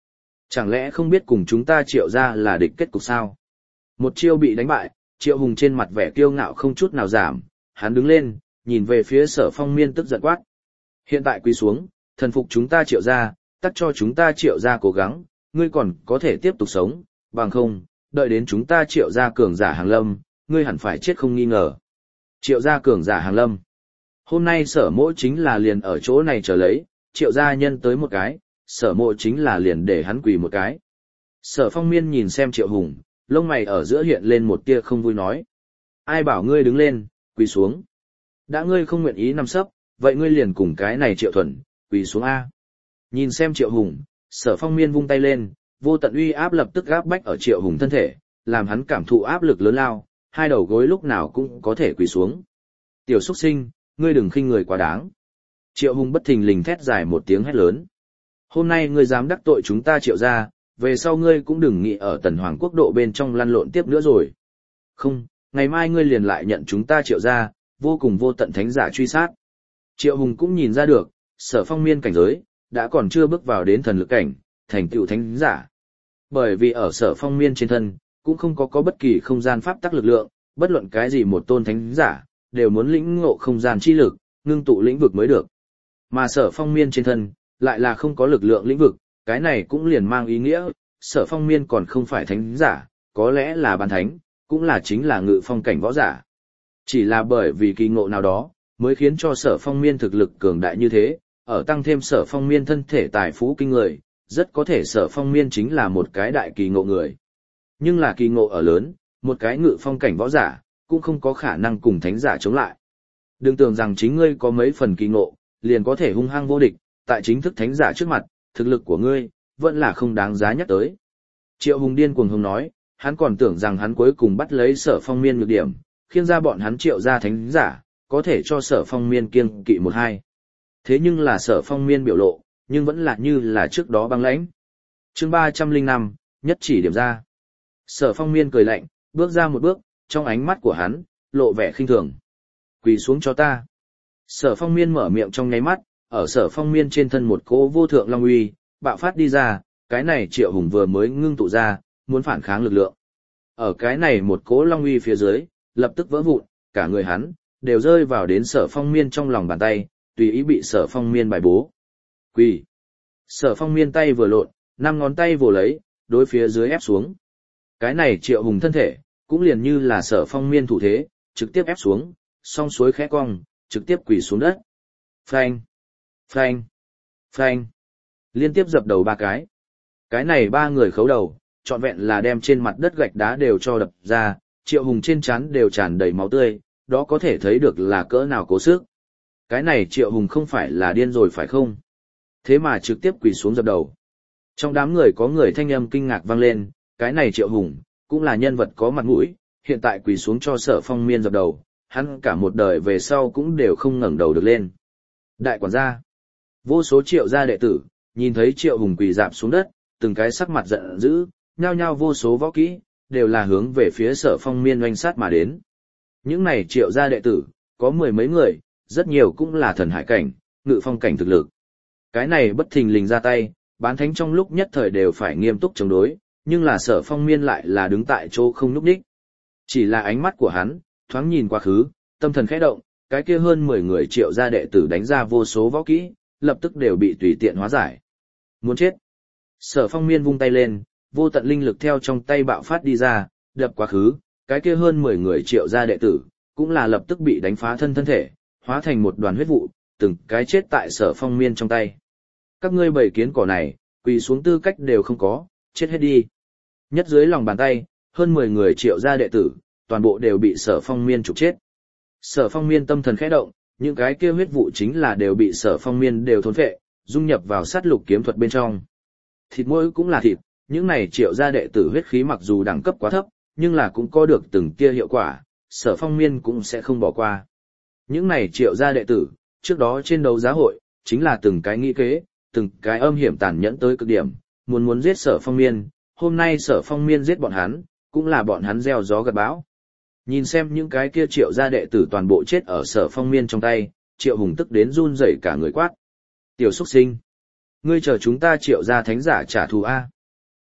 Chẳng lẽ không biết cùng chúng ta Triệu gia là địch kết cục sao? Một chiêu bị đánh bại, Triệu Hùng trên mặt vẻ kiêu ngạo không chút nào giảm, hắn đứng lên, nhìn về phía Sở Phong Miên tức giận quát. Hiện tại quỳ xuống, thần phục chúng ta Triệu gia, tắt cho chúng ta Triệu gia cố gắng, ngươi còn có thể tiếp tục sống, bằng không, đợi đến chúng ta Triệu gia cường giả hàng lâm, ngươi hẳn phải chết không nghi ngờ. Triệu gia cường giả hàng lâm. Hôm nay Sở Mỗ chính là liền ở chỗ này chờ lấy, Triệu gia nhân tới một cái, Sở Mộ chính là liền để hắn quỳ một cái. Sở Phong Miên nhìn xem Triệu Hùng, lông mày ở giữa hiện lên một tia không vui nói. Ai bảo ngươi đứng lên, quỳ xuống. Đã ngươi không nguyện ý nằm sấp, vậy ngươi liền cùng cái này Triệu Thuần, quỳ xuống A. Nhìn xem Triệu Hùng, Sở Phong Miên vung tay lên, vô tận uy áp lập tức áp bách ở Triệu Hùng thân thể, làm hắn cảm thụ áp lực lớn lao, hai đầu gối lúc nào cũng có thể quỳ xuống. Tiểu xuất sinh, ngươi đừng khinh người quá đáng. Triệu Hùng bất thình lình thét dài một tiếng hét lớn. Hôm nay ngươi dám đắc tội chúng ta Triệu gia, về sau ngươi cũng đừng nghĩ ở Tần Hoàng quốc độ bên trong lăn lộn tiếp nữa rồi. Không, ngày mai ngươi liền lại nhận chúng ta Triệu gia, vô cùng vô tận thánh giả truy sát. Triệu Hùng cũng nhìn ra được, Sở Phong Miên cảnh giới, đã còn chưa bước vào đến thần lực cảnh, thành tựu thánh giả. Bởi vì ở Sở Phong Miên trên thân, cũng không có có bất kỳ không gian pháp tắc lực lượng, bất luận cái gì một tôn thánh giả, đều muốn lĩnh ngộ không gian chi lực, ngưng tụ lĩnh vực mới được. Mà Sở Phong Miên trên thân, lại là không có lực lượng lĩnh vực, cái này cũng liền mang ý nghĩa, Sở Phong Miên còn không phải thánh giả, có lẽ là bán thánh, cũng là chính là ngự phong cảnh võ giả. Chỉ là bởi vì kỳ ngộ nào đó, mới khiến cho Sở Phong Miên thực lực cường đại như thế, ở tăng thêm Sở Phong Miên thân thể tài phú kinh người, rất có thể Sở Phong Miên chính là một cái đại kỳ ngộ người. Nhưng là kỳ ngộ ở lớn, một cái ngự phong cảnh võ giả, cũng không có khả năng cùng thánh giả chống lại. Đừng tưởng rằng chính ngươi có mấy phần kỳ ngộ, liền có thể hung hăng vô địch, tại chính thức thánh giả trước mặt, thực lực của ngươi, vẫn là không đáng giá nhắc tới. Triệu Hùng điên cuồng hùng nói, hắn còn tưởng rằng hắn cuối cùng bắt lấy Sở Phong Miên nhược điểm, khiến ra bọn hắn Triệu gia thánh giả, có thể cho Sở Phong Miên kiêng kỵ một hai. Thế nhưng là Sở Phong Miên biểu lộ, nhưng vẫn là như là trước đó băng lãnh. Chương ba trăm linh năm, nhất chỉ điểm ra. Sở Phong Miên cười lạnh, bước ra một bước, trong ánh mắt của hắn, lộ vẻ khinh thường. Quỳ xuống cho ta. Sở Phong Miên mở miệng trong nháy mắt, ở Sở Phong Miên trên thân một cỗ vô thượng long uy, bạo phát đi ra, cái này Triệu Hùng vừa mới ngưng tụ ra, muốn phản kháng lực lượng. Ở cái này một cỗ long uy phía dưới, lập tức vỡ vụn, cả người hắn, đều rơi vào đến Sở Phong Miên trong lòng bàn tay, tùy ý bị Sở Phong Miên bài bố. Quỳ. Sở Phong Miên tay vừa lộn, năm ngón tay vồ lấy, đối phía dưới ép xuống. Cái này Triệu Hùng thân thể, cũng liền như là Sở Phong Miên thủ thế, trực tiếp ép xuống, song suối khẽ cong, trực tiếp quỳ xuống đất. Phanh, phanh, phanh. Liên tiếp dập đầu ba cái. Cái này ba người khấu đầu, trọn vẹn là đem trên mặt đất gạch đá đều cho đập ra, Triệu Hùng trên trán đều tràn đầy máu tươi, đó có thể thấy được là cỡ nào cố sức. Cái này Triệu Hùng không phải là điên rồi phải không? Thế mà trực tiếp quỳ xuống dập đầu. Trong đám người có người thanh âm kinh ngạc vang lên, cái này Triệu Hùng, cũng là nhân vật có mặt mũi, hiện tại quỳ xuống cho Sở Phong Miên dập đầu, hắn cả một đời về sau cũng đều không ngẩng đầu được lên. Đại quản gia, vô số Triệu gia đệ tử, nhìn thấy Triệu Hùng quỳ rạp xuống đất, từng cái sắc mặt giận dữ, nhao nhao vô số võ kỹ, đều là hướng về phía Sở Phong Miên oanh sát mà đến. Những này Triệu gia đệ tử, có mười mấy người, rất nhiều cũng là thần hải cảnh, ngự phong cảnh thực lực. Cái này bất thình lình ra tay, bán thánh trong lúc nhất thời đều phải nghiêm túc chống đối, nhưng là Sở Phong Miên lại là đứng tại chỗ không nhúc nhích. Chỉ là ánh mắt của hắn, thoáng nhìn quá khứ, tâm thần khẽ động, cái kia hơn mười người Triệu gia đệ tử đánh ra vô số võ kỹ, lập tức đều bị tùy tiện hóa giải. Muốn chết. Sở Phong Miên vung tay lên, vô tận linh lực theo trong tay bạo phát đi ra, đập quá khứ, cái kia hơn mười người Triệu gia đệ tử, cũng là lập tức bị đánh phá thân thân thể, hóa thành một đoàn huyết vụ, từng cái chết tại Sở Phong Miên trong tay. Các ngươi bầy kiến cỏ này, quỳ xuống tư cách đều không có, chết hết đi. Nhất dưới lòng bàn tay, hơn mười người Triệu gia đệ tử, toàn bộ đều bị Sở Phong Miên trục chết. Sở Phong Miên tâm thần khẽ động, những cái kia huyết vụ chính là đều bị Sở Phong Miên đều thôn phệ, dung nhập vào sát lục kiếm thuật bên trong. Thịt mỗi cũng là thịt, những này Triệu gia đệ tử huyết khí mặc dù đẳng cấp quá thấp, nhưng là cũng có được từng tia hiệu quả, Sở Phong Miên cũng sẽ không bỏ qua. Những này Triệu gia đệ tử, trước đó trên đấu giá hội, chính là từng cái nghĩ kế, từng cái âm hiểm tàn nhẫn tới cực điểm, muốn muốn giết Sở Phong Miên, hôm nay Sở Phong Miên giết bọn hắn, cũng là bọn hắn gieo gió gặt bão. Nhìn xem những cái kia Triệu gia đệ tử toàn bộ chết ở Sở Phong Miên trong tay, Triệu Hùng tức đến run rẩy cả người quát. Tiểu xuất sinh, ngươi chờ chúng ta Triệu gia thánh giả trả thù a.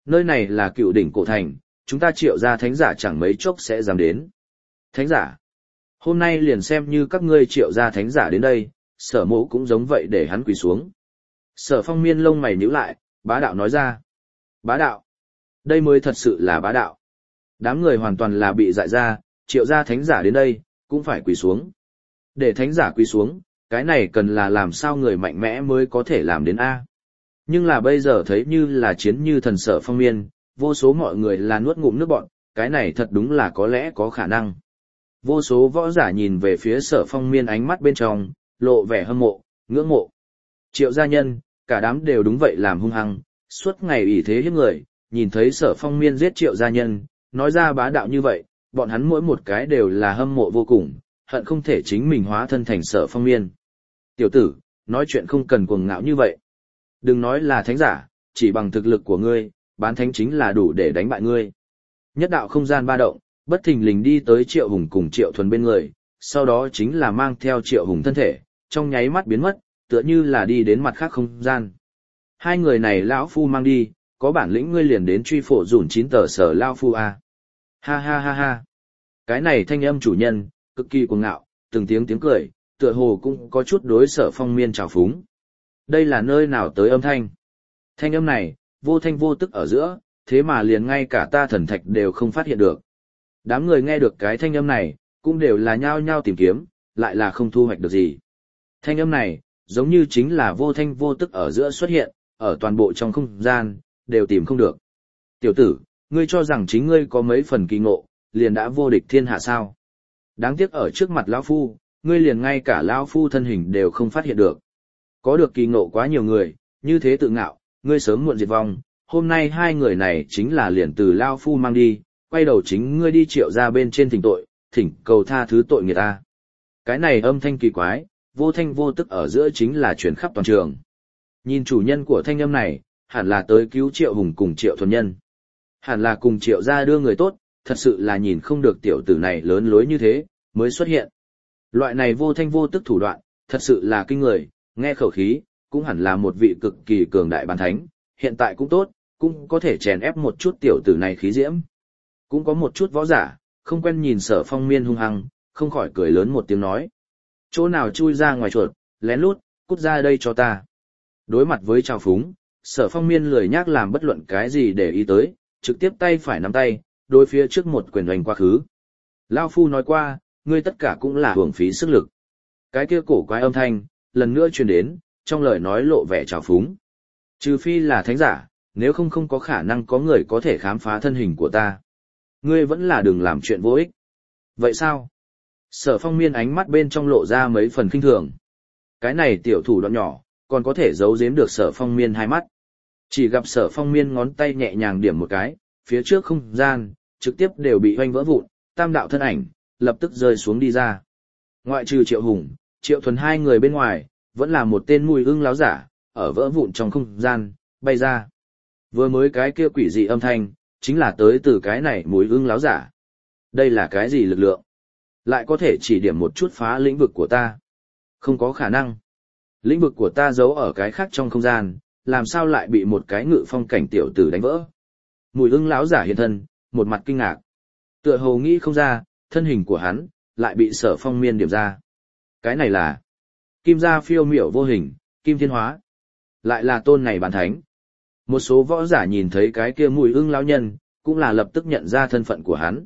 Nơi này là cựu đỉnh cổ thành, chúng ta triệu ra thánh giả chẳng mấy chốc sẽ dám đến. Thánh giả. Hôm nay liền xem như các ngươi triệu ra thánh giả đến đây, sở mộ cũng giống vậy để hắn quỳ xuống. Sở phong miên lông mày nhíu lại, bá đạo nói ra. Bá đạo. Đây mới thật sự là bá đạo. Đám người hoàn toàn là bị dại ra, triệu ra thánh giả đến đây, cũng phải quỳ xuống. Để thánh giả quỳ xuống, cái này cần là làm sao người mạnh mẽ mới có thể làm đến A. Nhưng là bây giờ thấy như là chiến như thần sở phong miên, vô số mọi người là nuốt ngụm nước bọn, cái này thật đúng là có lẽ có khả năng. Vô số võ giả nhìn về phía sở phong miên ánh mắt bên trong, lộ vẻ hâm mộ, ngưỡng mộ. Triệu gia nhân, cả đám đều đúng vậy làm hung hăng, suốt ngày ủy thế hiếp người, nhìn thấy sở phong miên giết triệu gia nhân, nói ra bá đạo như vậy, bọn hắn mỗi một cái đều là hâm mộ vô cùng, hận không thể chính mình hóa thân thành sở phong miên. Tiểu tử, nói chuyện không cần cuồng ngạo như vậy. Đừng nói là thánh giả, chỉ bằng thực lực của ngươi, bán thánh chính là đủ để đánh bại ngươi. Nhất đạo không gian ba động, bất thình lình đi tới Triệu Hùng cùng Triệu Thuần bên người, sau đó chính là mang theo Triệu Hùng thân thể, trong nháy mắt biến mất, tựa như là đi đến mặt khác không gian. Hai người này lão phu mang đi, có bản lĩnh ngươi liền đến truy phổ dùn chín tờ sở lão phu a. Ha ha ha ha. Cái này thanh âm chủ nhân, cực kỳ cuồng ngạo, từng tiếng tiếng cười, tựa hồ cũng có chút đối sở phong miên trào phúng. Đây là nơi nào tới âm thanh? Thanh âm này, vô thanh vô tức ở giữa, thế mà liền ngay cả ta thần thạch đều không phát hiện được. Đám người nghe được cái thanh âm này, cũng đều là nhao nhao tìm kiếm, lại là không thu hoạch được gì. Thanh âm này, giống như chính là vô thanh vô tức ở giữa xuất hiện, ở toàn bộ trong không gian, đều tìm không được. Tiểu tử, ngươi cho rằng chính ngươi có mấy phần kỳ ngộ, liền đã vô địch thiên hạ sao? Đáng tiếc ở trước mặt lão phu, ngươi liền ngay cả lão phu thân hình đều không phát hiện được. Có được kỳ ngộ quá nhiều người, như thế tự ngạo, ngươi sớm muộn diệt vong, hôm nay hai người này chính là liền từ lão phu mang đi, quay đầu chính ngươi đi triệu ra bên trên thỉnh tội, thỉnh cầu tha thứ tội người ta. Cái này âm thanh kỳ quái, vô thanh vô tức ở giữa chính là truyền khắp toàn trường. Nhìn chủ nhân của thanh âm này, hẳn là tới cứu Triệu Hùng cùng Triệu Thuần Nhân. Hẳn là cùng Triệu ra đưa người tốt, thật sự là nhìn không được tiểu tử này lớn lối như thế, mới xuất hiện. Loại này vô thanh vô tức thủ đoạn, thật sự là kinh người, nghe khẩu khí, cũng hẳn là một vị cực kỳ cường đại bán thánh, hiện tại cũng tốt, cũng có thể chèn ép một chút tiểu tử này khí diễm. Cũng có một chút võ giả, không quen nhìn sở phong miên hung hăng, không khỏi cười lớn một tiếng nói. Chỗ nào chui ra ngoài chuột, lén lút, cút ra đây cho ta. Đối mặt với trào phúng, sở phong miên lười nhác làm bất luận cái gì để ý tới, trực tiếp tay phải nắm tay, đối phía trước một quyền hoành quá khứ. Lao phu nói qua, ngươi tất cả cũng là hưởng phí sức lực. Cái kia cổ quái âm thanh, lần nữa truyền đến, trong lời nói lộ vẻ trào phúng. Trừ phi là thánh giả, nếu không không có khả năng có người có thể khám phá thân hình của ta. Ngươi vẫn là đừng làm chuyện vô ích. Vậy sao? Sở phong miên ánh mắt bên trong lộ ra mấy phần kinh thường. Cái này tiểu thủ đoạn nhỏ, còn có thể giấu giếm được sở phong miên hai mắt. Chỉ gặp sở phong miên ngón tay nhẹ nhàng điểm một cái, phía trước không gian, trực tiếp đều bị hoanh vỡ vụn, tam đạo thân ảnh, lập tức rơi xuống đi ra. Ngoại trừ Triệu Hùng, Triệu Thuần hai người bên ngoài, vẫn là một tên mùi ưng láo giả, ở vỡ vụn trong không gian, bay ra. Vừa mới cái kia quỷ dị âm thanh, chính là tới từ cái này mùi ưng láo giả. Đây là cái gì lực lượng? Lại có thể chỉ điểm một chút phá lĩnh vực của ta? Không có khả năng. Lĩnh vực của ta giấu ở cái khác trong không gian, làm sao lại bị một cái ngự phong cảnh tiểu tử đánh vỡ? Mùi ưng láo giả hiện thân, một mặt kinh ngạc. Tựa hồ nghĩ không ra, thân hình của hắn, lại bị sở phong miên điểm ra. Cái này là kim gia phiêu miểu vô hình, kim thiên hóa. Lại là tôn này bán thánh. Một số võ giả nhìn thấy cái kia mùi ưng lão nhân, cũng là lập tức nhận ra thân phận của hắn.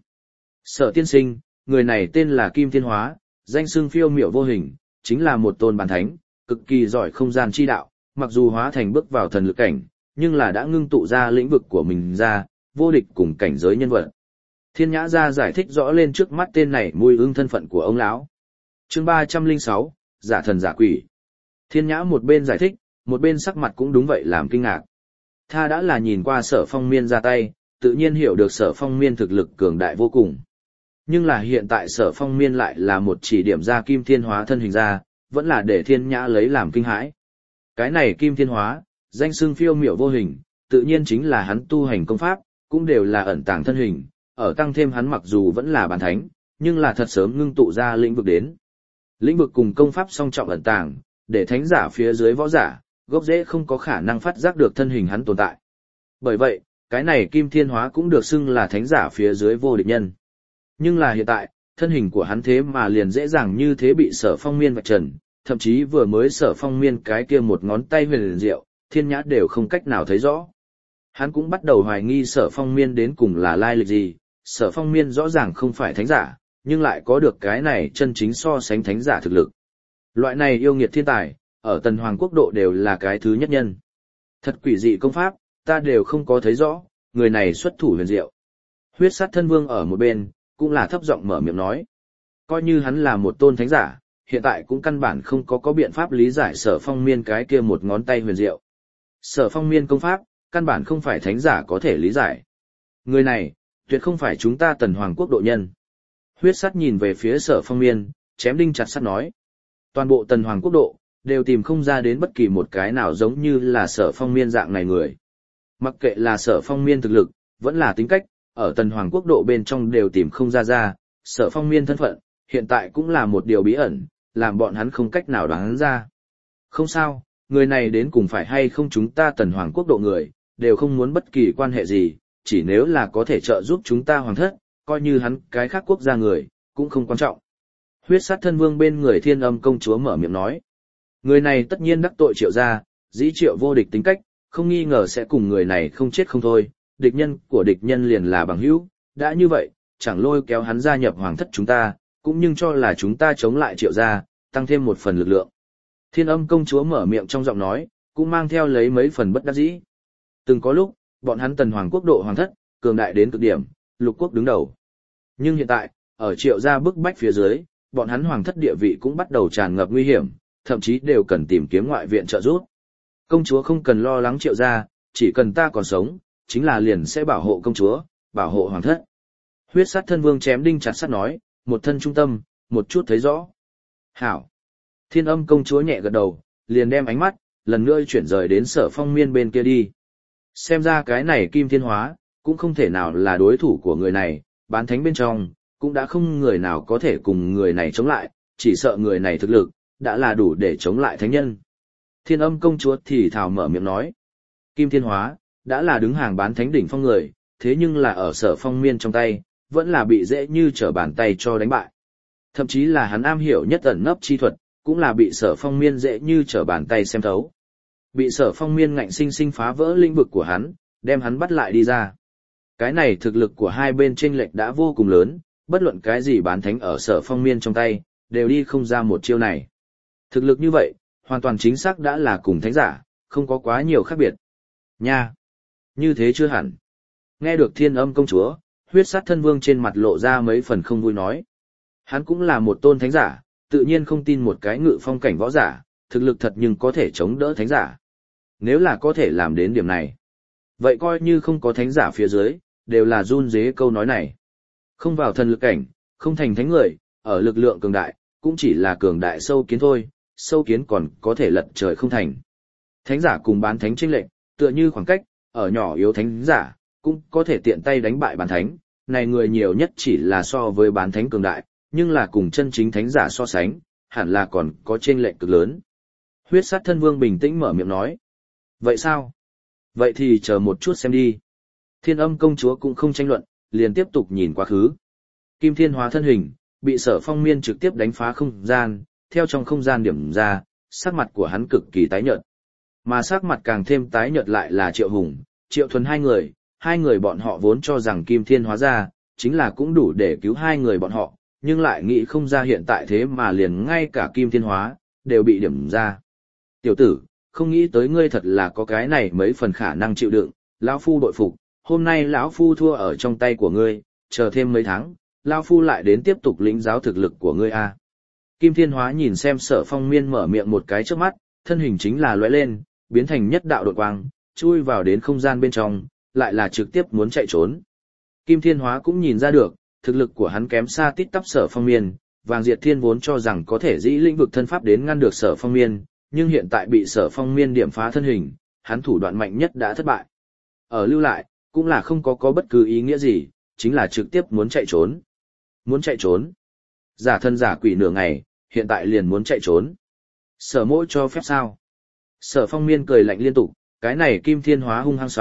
Sở tiên sinh, người này tên là Kim Thiên Hóa, danh xưng phiêu miểu vô hình, chính là một tôn bán thánh, cực kỳ giỏi không gian chi đạo, mặc dù hóa thành bước vào thần lực cảnh, nhưng là đã ngưng tụ ra lĩnh vực của mình ra, vô địch cùng cảnh giới nhân vật. Thiên Nhã ra giải thích rõ lên trước mắt tên này mùi ưng thân phận của ông lão. Chương ba trăm lẻ sáu, giả thần giả quỷ. Thiên Nhã một bên giải thích, một bên sắc mặt cũng đúng vậy làm kinh ngạc. Tha đã là nhìn qua sở phong miên ra tay, tự nhiên hiểu được sở phong miên thực lực cường đại vô cùng. Nhưng là hiện tại sở phong miên lại là một chỉ điểm ra kim thiên hóa thân hình ra, vẫn là để Thiên Nhã lấy làm kinh hãi. Cái này kim thiên hóa, danh xưng phiêu miểu vô hình, tự nhiên chính là hắn tu hành công pháp, cũng đều là ẩn tàng thân hình, ở tăng thêm hắn mặc dù vẫn là bán thánh, nhưng là thật sớm ngưng tụ ra lĩnh vực đến. Lĩnh vực cùng công pháp song trọng ẩn tàng, để thánh giả phía dưới võ giả, gốc rễ không có khả năng phát giác được thân hình hắn tồn tại. Bởi vậy, cái này Kim Thiên Hóa cũng được xưng là thánh giả phía dưới vô địch nhân. Nhưng là hiện tại, thân hình của hắn thế mà liền dễ dàng như thế bị Sở Phong Miên vạch trần, thậm chí vừa mới Sở Phong Miên cái kia một ngón tay huyền liền diệu, Thiên Nhã đều không cách nào thấy rõ. Hắn cũng bắt đầu hoài nghi Sở Phong Miên đến cùng là lai lịch gì, Sở Phong Miên rõ ràng không phải thánh giả, nhưng lại có được cái này chân chính so sánh thánh giả thực lực. Loại này yêu nghiệt thiên tài, ở Tần Hoàng quốc độ đều là cái thứ nhất nhân. Thật quỷ dị công pháp, ta đều không có thấy rõ, người này xuất thủ huyền diệu. Huyết sát thân vương ở một bên, cũng là thấp giọng mở miệng nói. Coi như hắn là một tôn thánh giả, hiện tại cũng căn bản không có có biện pháp lý giải Sở Phong Miên cái kia một ngón tay huyền diệu. Sở Phong Miên công pháp, căn bản không phải thánh giả có thể lý giải. Người này, tuyệt không phải chúng ta Tần Hoàng quốc độ nhân. Huyết sát nhìn về phía Sở Phong Miên, chém đinh chặt sắt nói. Toàn bộ Tần Hoàng quốc độ, đều tìm không ra đến bất kỳ một cái nào giống như là Sở Phong Miên dạng này người. Mặc kệ là Sở Phong Miên thực lực, vẫn là tính cách, ở Tần Hoàng quốc độ bên trong đều tìm không ra ra, Sở Phong Miên thân phận, hiện tại cũng là một điều bí ẩn, làm bọn hắn không cách nào đoán ra. Không sao, người này đến cùng phải hay không chúng ta Tần Hoàng quốc độ người, đều không muốn bất kỳ quan hệ gì, chỉ nếu là có thể trợ giúp chúng ta hoàng thất, coi như hắn cái khác quốc gia người, cũng không quan trọng. Huyết sát thân vương bên người Thiên Âm công chúa mở miệng nói. Người này tất nhiên đắc tội Triệu gia, dĩ Triệu vô địch tính cách, không nghi ngờ sẽ cùng người này không chết không thôi, địch nhân của địch nhân liền là bằng hữu, đã như vậy, chẳng lôi kéo hắn gia nhập hoàng thất chúng ta, cũng nhưng cho là chúng ta chống lại Triệu gia, tăng thêm một phần lực lượng. Thiên Âm công chúa mở miệng trong giọng nói, cũng mang theo lấy mấy phần bất đắc dĩ. Từng có lúc, bọn hắn Tần Hoàng quốc độ hoàng thất, cường đại đến cực điểm, lục quốc đứng đầu. Nhưng hiện tại, ở Triệu gia bức bách phía dưới, bọn hắn hoàng thất địa vị cũng bắt đầu tràn ngập nguy hiểm, thậm chí đều cần tìm kiếm ngoại viện trợ giúp. Công chúa không cần lo lắng Triệu gia, chỉ cần ta còn sống, chính là liền sẽ bảo hộ công chúa, bảo hộ hoàng thất. Huyết sát thân vương chém đinh chặt sắt nói, một thân trung tâm, một chút thấy rõ. Hảo. Thiên Âm công chúa nhẹ gật đầu, liền đem ánh mắt, lần nữa chuyển rời đến Sở Phong Miên bên kia đi. Xem ra cái này Kim Thiên Hóa, cũng không thể nào là đối thủ của người này, bán thánh bên trong, cũng đã không người nào có thể cùng người này chống lại, chỉ sợ người này thực lực, đã là đủ để chống lại thánh nhân. Thiên Âm công chúa thì thào mở miệng nói. Kim Thiên Hóa, đã là đứng hàng bán thánh đỉnh phong người, thế nhưng là ở Sở Phong Miên trong tay, vẫn là bị dễ như trở bàn tay cho đánh bại. Thậm chí là hắn am hiểu nhất ẩn nấp chi thuật, cũng là bị Sở Phong Miên dễ như trở bàn tay xem thấu. Bị Sở Phong Miên ngạnh sinh sinh phá vỡ lĩnh vực của hắn, đem hắn bắt lại đi ra. Cái này thực lực của hai bên chênh lệch đã vô cùng lớn, bất luận cái gì bán thánh ở Sở Phong Miên trong tay, đều đi không ra một chiêu này. Thực lực như vậy, hoàn toàn chính xác đã là cùng thánh giả, không có quá nhiều khác biệt. Nha! Như thế chưa hẳn. Nghe được Thiên Âm công chúa, huyết sát thân vương trên mặt lộ ra mấy phần không vui nói. Hắn cũng là một tôn thánh giả, tự nhiên không tin một cái ngự phong cảnh võ giả, thực lực thật nhưng có thể chống đỡ thánh giả. Nếu là có thể làm đến điểm này, vậy coi như không có thánh giả phía dưới, đều là run rế câu nói này. Không vào thần lực cảnh, không thành thánh người, ở lực lượng cường đại, cũng chỉ là cường đại sâu kiến thôi, sâu kiến còn có thể lật trời không thành. Thánh giả cùng bán thánh chênh lệch, tựa như khoảng cách, ở nhỏ yếu thánh giả, cũng có thể tiện tay đánh bại bán thánh, này người nhiều nhất chỉ là so với bán thánh cường đại, nhưng là cùng chân chính thánh giả so sánh, hẳn là còn có chênh lệch cực lớn. Huyết sát thân vương bình tĩnh mở miệng nói. Vậy sao? Vậy thì chờ một chút xem đi. Thiên Âm công chúa cũng không tranh luận, liền tiếp tục nhìn quá khứ. Kim Thiên Hóa thân hình, bị Sở Phong Miên trực tiếp đánh phá không gian, theo trong không gian điểm ra, sắc mặt của hắn cực kỳ tái nhợt. Mà sắc mặt càng thêm tái nhợt lại là Triệu Hùng, Triệu Thuần hai người, hai người bọn họ vốn cho rằng Kim Thiên Hóa ra, chính là cũng đủ để cứu hai người bọn họ, nhưng lại nghĩ không ra hiện tại thế mà liền ngay cả Kim Thiên Hóa, đều bị điểm ra. Tiểu tử, không nghĩ tới ngươi thật là có cái này mấy phần khả năng chịu đựng, lão phu bội phục, hôm nay lão phu thua ở trong tay của ngươi, chờ thêm mấy tháng, lão phu lại đến tiếp tục lĩnh giáo thực lực của ngươi a. Kim Thiên Hóa nhìn xem Sở Phong Miên mở miệng một cái trước mắt, thân hình chính là lóe lên, biến thành nhất đạo đột quang, chui vào đến không gian bên trong, lại là trực tiếp muốn chạy trốn. Kim Thiên Hóa cũng nhìn ra được, thực lực của hắn kém xa tít tắp Sở Phong Miên, Vàng Diệt Thiên vốn cho rằng có thể dĩ lĩnh vực thân pháp đến ngăn được Sở Phong Miên, nhưng hiện tại bị Sở Phong Miên điểm phá thân hình, hắn thủ đoạn mạnh nhất đã thất bại. Ở lưu lại, cũng là không có có bất cứ ý nghĩa gì, chính là trực tiếp muốn chạy trốn. Muốn chạy trốn. Giả thân giả quỷ nửa ngày, hiện tại liền muốn chạy trốn. Sở mỗ cho phép sao? Sở Phong Miên cười lạnh liên tục, cái này Kim Thiên Hóa hung hăng xong,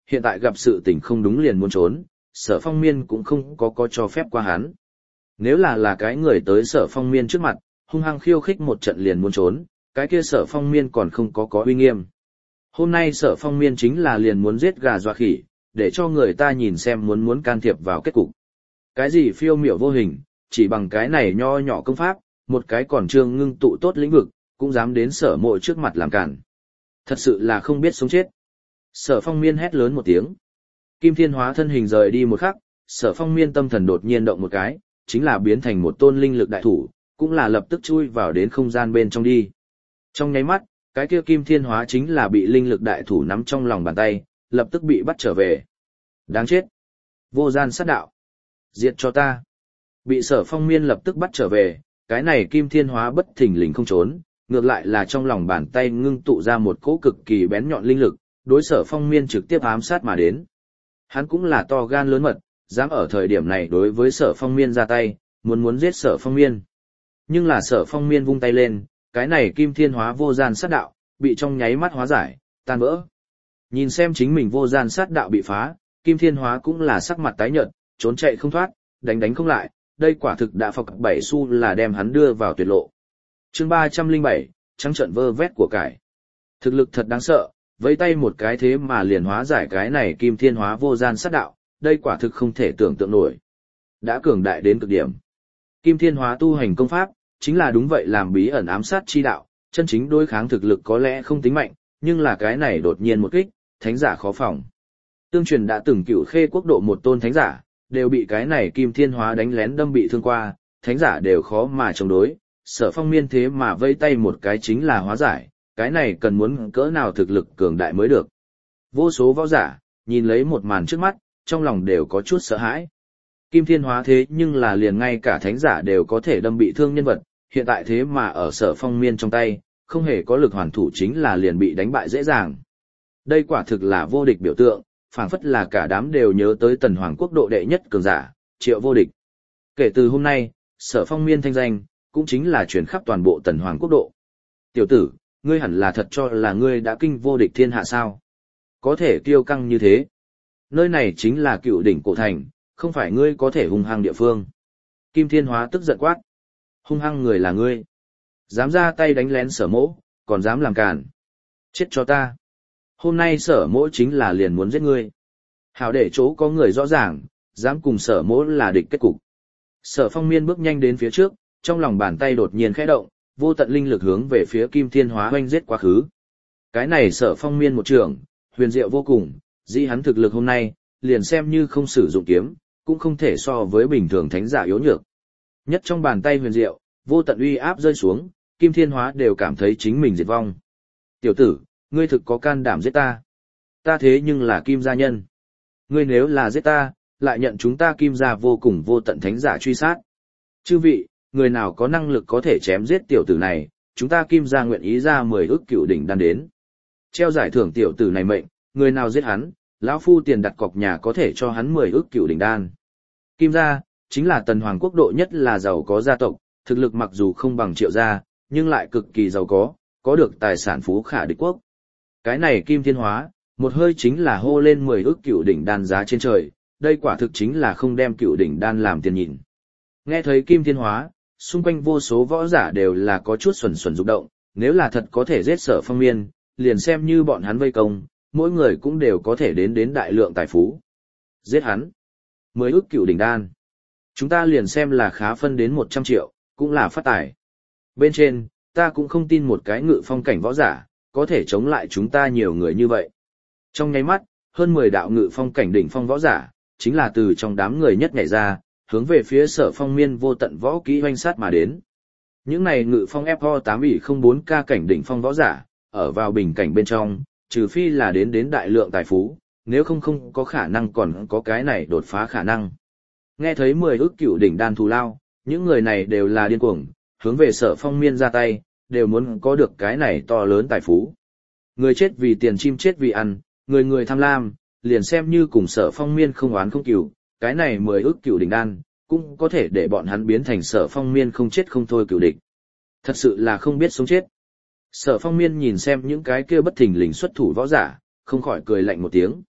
hiện tại gặp sự tình không đúng liền muốn trốn, Sở Phong Miên cũng không có có cho phép qua hắn. Nếu là là cái người tới Sở Phong Miên trước mặt, hung hăng khiêu khích một trận liền muốn trốn, cái kia Sở Phong Miên còn không có có uy nghiêm. Hôm nay Sở Phong Miên chính là liền muốn giết gà dọa khỉ, để cho người ta nhìn xem muốn muốn can thiệp vào kết cục. Cái gì phiêu miểu vô hình, chỉ bằng cái này nho nhỏ công pháp, một cái còn chưa ngưng tụ tốt lĩnh vực, cũng dám đến Sở Mộ trước mặt làm cản. Thật sự là không biết sống chết. Sở Phong Miên hét lớn một tiếng. Kim Thiên Hóa thân hình rời đi một khắc, Sở Phong Miên tâm thần đột nhiên động một cái, chính là biến thành một tôn linh lực đại thủ, cũng là lập tức chui vào đến không gian bên trong đi. Trong nháy mắt, cái kia Kim Thiên Hóa chính là bị linh lực đại thủ nắm trong lòng bàn tay, lập tức bị bắt trở về. Đáng chết! Vô gian sát đạo! Diệt cho ta! Bị Sở Phong Miên lập tức bắt trở về, cái này Kim Thiên Hóa bất thình lình không trốn, ngược lại là trong lòng bàn tay ngưng tụ ra một cỗ cực kỳ bén nhọn linh lực, đối Sở Phong Miên trực tiếp ám sát mà đến. Hắn cũng là to gan lớn mật, dám ở thời điểm này đối với Sở Phong Miên ra tay, muốn muốn giết Sở Phong Miên. Nhưng là Sở Phong Miên vung tay lên, cái này Kim Thiên Hóa vô gian sát đạo, bị trong nháy mắt hóa giải, tan vỡ. Nhìn xem chính mình vô gian sát đạo bị phá, Kim Thiên Hóa cũng là sắc mặt tái nhợt, trốn chạy không thoát, đánh đánh không lại, đây quả thực đã phọc bảy xu là đem hắn đưa vào tuyệt lộ. Chương ba trăm lẻ bảy, trắng trợn vơ vét của cải. Thực lực thật đáng sợ, vẫy tay một cái thế mà liền hóa giải cái này Kim Thiên Hóa vô gian sát đạo, đây quả thực không thể tưởng tượng nổi. Đã cường đại đến cực điểm. Kim Thiên Hóa tu hành công pháp, chính là đúng vậy làm bí ẩn ám sát chi đạo, chân chính đối kháng thực lực có lẽ không tính mạnh, nhưng là cái này đột nhiên một kích, thánh giả khó phòng. Tương truyền đã từng cựu khê quốc độ một tôn thánh giả, đều bị cái này Kim Thiên Hóa đánh lén đâm bị thương qua, thánh giả đều khó mà chống đối, Sở Phong Miên thế mà vây tay một cái chính là hóa giải, cái này cần muốn cỡ nào thực lực cường đại mới được. Vô số võ giả, nhìn lấy một màn trước mắt, trong lòng đều có chút sợ hãi. Kim Thiên Hóa thế nhưng là liền ngay cả thánh giả đều có thể đâm bị thương nhân vật, hiện tại thế mà ở Sở Phong Miên trong tay, không hề có lực hoàn thủ chính là liền bị đánh bại dễ dàng. Đây quả thực là vô địch biểu tượng, phảng phất là cả đám đều nhớ tới Tần Hoàng quốc độ đệ nhất cường giả, Triệu Vô Địch. Kể từ hôm nay, Sở Phong Miên thanh danh, cũng chính là truyền khắp toàn bộ Tần Hoàng quốc độ. Tiểu tử, ngươi hẳn là thật cho là ngươi đã kinh vô địch thiên hạ sao? Có thể kiêu căng như thế. Nơi này chính là Cựu Đỉnh Cổ Thành, không phải ngươi có thể hung hăng địa phương. Kim Thiên Hóa tức giận quát. Hung hăng người là ngươi. Dám ra tay đánh lén Sở Mỗ, còn dám làm cản. Chết cho ta. Hôm nay Sở Mỗ chính là liền muốn giết ngươi. Hảo để chỗ có người rõ ràng, dám cùng Sở Mỗ là địch kết cục. Sở Phong Miên bước nhanh đến phía trước, trong lòng bàn tay đột nhiên khẽ động, vô tận linh lực hướng về phía Kim Thiên Hóa oanh giết quá khứ. Cái này Sở Phong Miên một trường, huyền diệu vô cùng, dĩ hắn thực lực hôm nay, liền xem như không sử dụng kiếm, cũng không thể so với bình thường thánh giả yếu nhược. Nhất trong bàn tay huyền diệu, vô tận uy áp rơi xuống, Kim Thiên Hóa đều cảm thấy chính mình diệt vong. Tiểu tử, ngươi thực có can đảm giết ta. Ta thế nhưng là Kim gia nhân. Ngươi nếu là giết ta, lại nhận chúng ta Kim gia vô cùng vô tận thánh giả truy sát. Chư vị, người nào có năng lực có thể chém giết tiểu tử này, chúng ta Kim gia nguyện ý ra mười ức cựu đỉnh đan đến. Treo giải thưởng tiểu tử này mệnh, người nào giết hắn, lão phu tiền đặt cọc nhà có thể cho hắn mười ức cựu đỉnh đan. Kim gia, chính là Tần Hoàng quốc độ nhất là giàu có gia tộc, thực lực mặc dù không bằng Triệu gia, nhưng lại cực kỳ giàu có, có được tài sản phú khả địch quốc. Cái này Kim Thiên Hóa, một hơi chính là hô lên mười ức cựu đỉnh đan giá trên trời, đây quả thực chính là không đem cựu đỉnh đan làm tiền nhìn. Nghe thấy Kim Thiên Hóa, xung quanh vô số võ giả đều là có chút xuẩn xuẩn rụng động, nếu là thật có thể giết Sở Phong Miên, liền xem như bọn hắn vây công, mỗi người cũng đều có thể đến đến đại lượng tài phú. Giết hắn. Mười ức cựu đỉnh đan. Chúng ta liền xem là khá phân đến một trăm triệu, cũng là phát tài. Bên trên, ta cũng không tin một cái ngự phong cảnh võ giả, có thể chống lại chúng ta nhiều người như vậy. Trong nháy mắt, hơn mười đạo ngự phong cảnh đỉnh phong võ giả, chính là từ trong đám người nhất nhảy ra, hướng về phía Sở Phong Miên vô tận võ kỹ hoành sát mà đến. Những này ngự phong F O tám ỷ không bốn K cảnh đỉnh phong võ giả, ở vào bình cảnh bên trong, trừ phi là đến đến đại lượng tài phú, nếu không không có khả năng còn có cái này đột phá khả năng. Nghe thấy mười ức cựu đỉnh đan thù lao, những người này đều là điên cuồng, hướng về Sở Phong Miên ra tay, đều muốn có được cái này to lớn tài phú. Người chết vì tiền chim chết vì ăn, người người tham lam, liền xem như cùng Sở Phong Miên không oán không cừu, cái này mười ức cựu đỉnh đan, cũng có thể để bọn hắn biến thành Sở Phong Miên không chết không thôi cựu địch. Thật sự là không biết sống chết. Sở Phong Miên nhìn xem những cái kia bất thình lình xuất thủ võ giả, không khỏi cười lạnh một tiếng.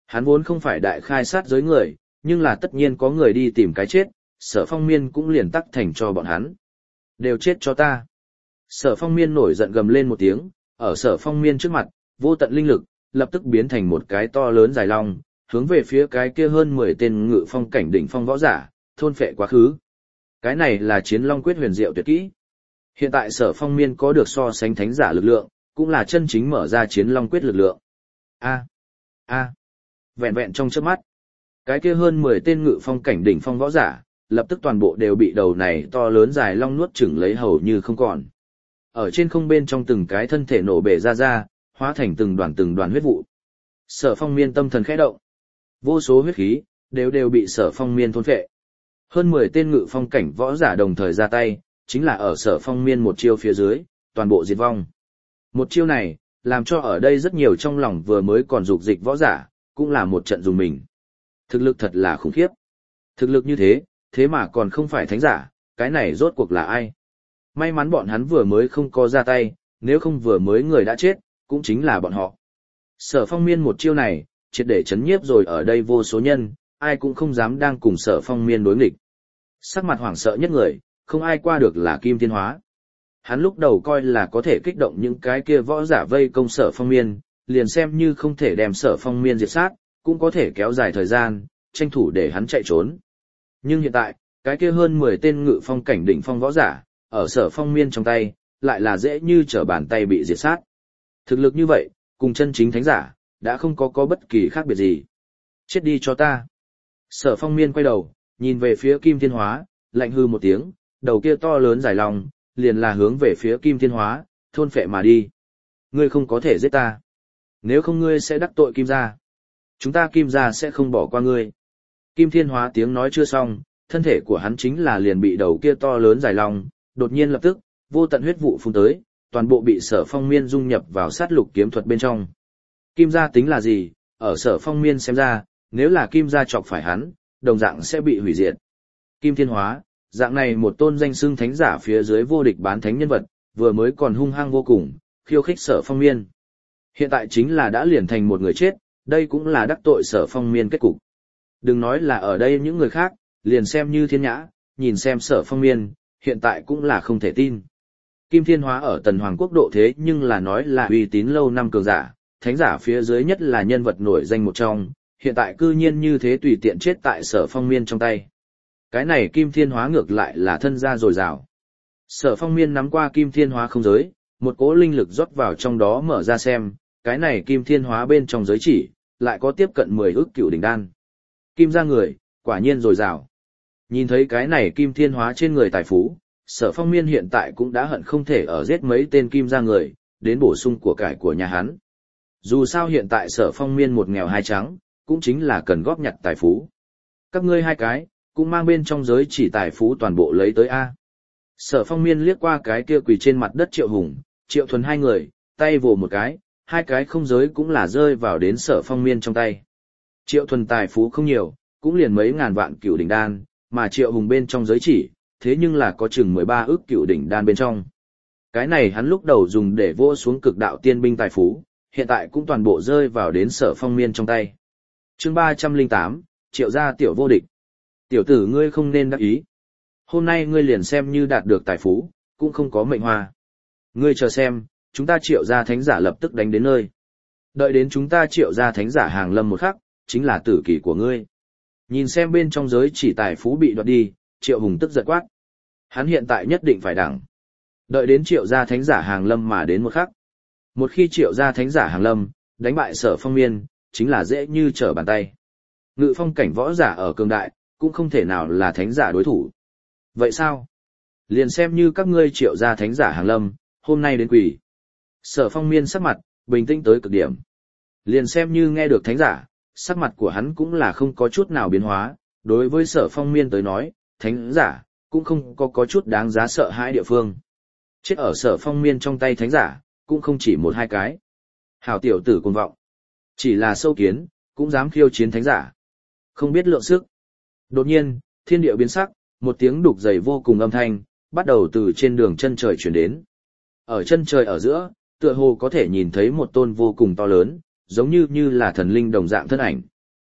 Hắn vốn không phải đại khai sát giới người, nhưng là tất nhiên có người đi tìm cái chết, Sở Phong Miên cũng liền tắc thành cho bọn hắn. Đều chết cho ta. Sở Phong Miên nổi giận gầm lên một tiếng, ở Sở Phong Miên trước mặt, vô tận linh lực, lập tức biến thành một cái to lớn dài long, hướng về phía cái kia hơn mười tên ngự phong cảnh đỉnh phong võ giả, thôn phệ quá khứ. Cái này là chiến long quyết huyền diệu tuyệt kỹ. Hiện tại Sở Phong Miên có được so sánh thánh giả lực lượng, cũng là chân chính mở ra chiến long quyết lực lượng. A, a, vẹn vẹn trong chớp mắt, cái kia hơn mười tên ngự phong cảnh đỉnh phong võ giả, lập tức toàn bộ đều bị đầu này to lớn dài long nuốt chửng lấy hầu như không còn. Ở trên không bên trong từng cái thân thể nổ bể ra ra, hóa thành từng đoàn từng đoàn huyết vụ. Sở Phong Miên tâm thần khẽ động. Vô số huyết khí, đều đều bị Sở Phong Miên thôn phệ. Hơn mười tên ngự phong cảnh võ giả đồng thời ra tay, chính là ở Sở Phong Miên một chiêu phía dưới, toàn bộ diệt vong. Một chiêu này, làm cho ở đây rất nhiều trong lòng vừa mới còn dục dịch võ giả, cũng là một trận dùng mình. Thực lực thật là khủng khiếp. Thực lực như thế, thế mà còn không phải thánh giả, cái này rốt cuộc là ai? May mắn bọn hắn vừa mới không có ra tay, nếu không vừa mới người đã chết, cũng chính là bọn họ. Sở Phong Miên một chiêu này, triệt để chấn nhiếp rồi ở đây vô số nhân, ai cũng không dám đang cùng Sở Phong Miên đối nghịch. Sắc mặt hoảng sợ nhất người, không ai qua được là Kim Thiên Hóa. Hắn lúc đầu coi là có thể kích động những cái kia võ giả vây công Sở Phong Miên, liền xem như không thể đem Sở Phong Miên diệt sát, cũng có thể kéo dài thời gian, tranh thủ để hắn chạy trốn. Nhưng hiện tại, cái kia hơn mười tên ngự phong cảnh đỉnh phong võ giả, ở Sở Phong Miên trong tay, lại là dễ như trở bàn tay bị diệt sát. Thực lực như vậy, cùng chân chính thánh giả, đã không có có bất kỳ khác biệt gì. Chết đi cho ta. Sở Phong Miên quay đầu, nhìn về phía Kim Thiên Hóa, lạnh hư một tiếng, đầu kia to lớn dài lòng, liền là hướng về phía Kim Thiên Hóa, thôn phệ mà đi. Ngươi không có thể giết ta. Nếu không ngươi sẽ đắc tội Kim gia. Chúng ta Kim gia sẽ không bỏ qua ngươi. Kim Thiên Hóa tiếng nói chưa xong, thân thể của hắn chính là liền bị đầu kia to lớn dài lòng, đột nhiên lập tức, vô tận huyết vụ phun tới, toàn bộ bị Sở Phong Miên dung nhập vào sát lục kiếm thuật bên trong. Kim gia tính là gì, ở Sở Phong Miên xem ra, nếu là Kim gia chọc phải hắn, đồng dạng sẽ bị hủy diệt. Kim Thiên Hóa, dạng này một tôn danh xưng thánh giả phía dưới vô địch bán thánh nhân vật, vừa mới còn hung hăng vô cùng, khiêu khích Sở Phong Miên. Hiện tại chính là đã liền thành một người chết, đây cũng là đắc tội Sở Phong Miên kết cục. Đừng nói là ở đây những người khác, liền xem như Thiên Nhã, nhìn xem Sở Phong Miên, hiện tại cũng là không thể tin. Kim Thiên Hóa ở Tần Hoàng quốc độ thế nhưng là nói là uy tín lâu năm cường giả, thánh giả phía dưới nhất là nhân vật nổi danh một trong, hiện tại cư nhiên như thế tùy tiện chết tại Sở Phong Miên trong tay. Cái này Kim Thiên Hóa ngược lại là thân gia dồi dào. Sở Phong Miên nắm qua Kim Thiên Hóa không giới, một cỗ linh lực rót vào trong đó mở ra xem, cái này Kim Thiên Hóa bên trong giới chỉ, lại có tiếp cận mười ức cựu đỉnh đan. Kim gia người, quả nhiên dồi dào. Nhìn thấy cái này Kim Thiên Hóa trên người tài phú, Sở Phong Miên hiện tại cũng đã hận không thể ở giết mấy tên Kim gia người, đến bổ sung của cải của nhà hắn. Dù sao hiện tại Sở Phong Miên một nghèo hai trắng, cũng chính là cần góp nhặt tài phú. Các ngươi hai cái, cũng mang bên trong giới chỉ tài phú toàn bộ lấy tới A. Sở Phong Miên liếc qua cái kia quỳ trên mặt đất Triệu Hùng, Triệu Thuần hai người, tay vồ một cái, hai cái không giới cũng là rơi vào đến Sở Phong Miên trong tay. Triệu Thuần tài phú không nhiều, cũng liền mấy ngàn vạn cựu đỉnh đan, mà Triệu Hùng bên trong giới chỉ, thế nhưng là có chừng mười ba ức cựu đỉnh đan bên trong. Cái này hắn lúc đầu dùng để vô xuống cực đạo tiên binh tài phú, hiện tại cũng toàn bộ rơi vào đến Sở Phong Miên trong tay. Chương ba trăm lẻ tám, Triệu gia tiểu vô địch. Tiểu tử ngươi không nên đắc ý. Hôm nay ngươi liền xem như đạt được tài phú, cũng không có mệnh hoa. Ngươi chờ xem, chúng ta Triệu gia thánh giả lập tức đánh đến nơi. Đợi đến chúng ta Triệu gia thánh giả hàng lâm một khắc, chính là tử kỳ của ngươi. Nhìn xem bên trong giới chỉ tài phú bị đoạt đi, Triệu Hùng tức giận quát. Hắn hiện tại nhất định phải đẳng. Đợi đến Triệu gia thánh giả hàng lâm mà đến một khắc. Một khi Triệu gia thánh giả hàng lâm, đánh bại Sở Phong Miên, chính là dễ như trở bàn tay. Ngự phong cảnh võ giả ở cường đại, cũng không thể nào là thánh giả đối thủ. Vậy sao? Liền xem như các ngươi Triệu gia thánh giả hàng lâm, hôm nay đến quỷ. Sở Phong Miên sắc mặt, bình tĩnh tới cực điểm. Liền xem như nghe được thánh giả, sắc mặt của hắn cũng là không có chút nào biến hóa, đối với Sở Phong Miên tới nói, thánh giả, cũng không có có chút đáng giá sợ hãi địa phương. Chết ở Sở Phong Miên trong tay thánh giả, cũng không chỉ một hai cái. Hảo tiểu tử cuồng vọng. Chỉ là sâu kiến, cũng dám khiêu chiến thánh giả. Không biết lượng sức. Đột nhiên, thiên địa biến sắc, một tiếng đục dày vô cùng âm thanh, bắt đầu từ trên đường chân trời chuyển đến. Ở chân trời ở giữa, tựa hồ có thể nhìn thấy một tôn vô cùng to lớn, giống như như là thần linh đồng dạng thân ảnh,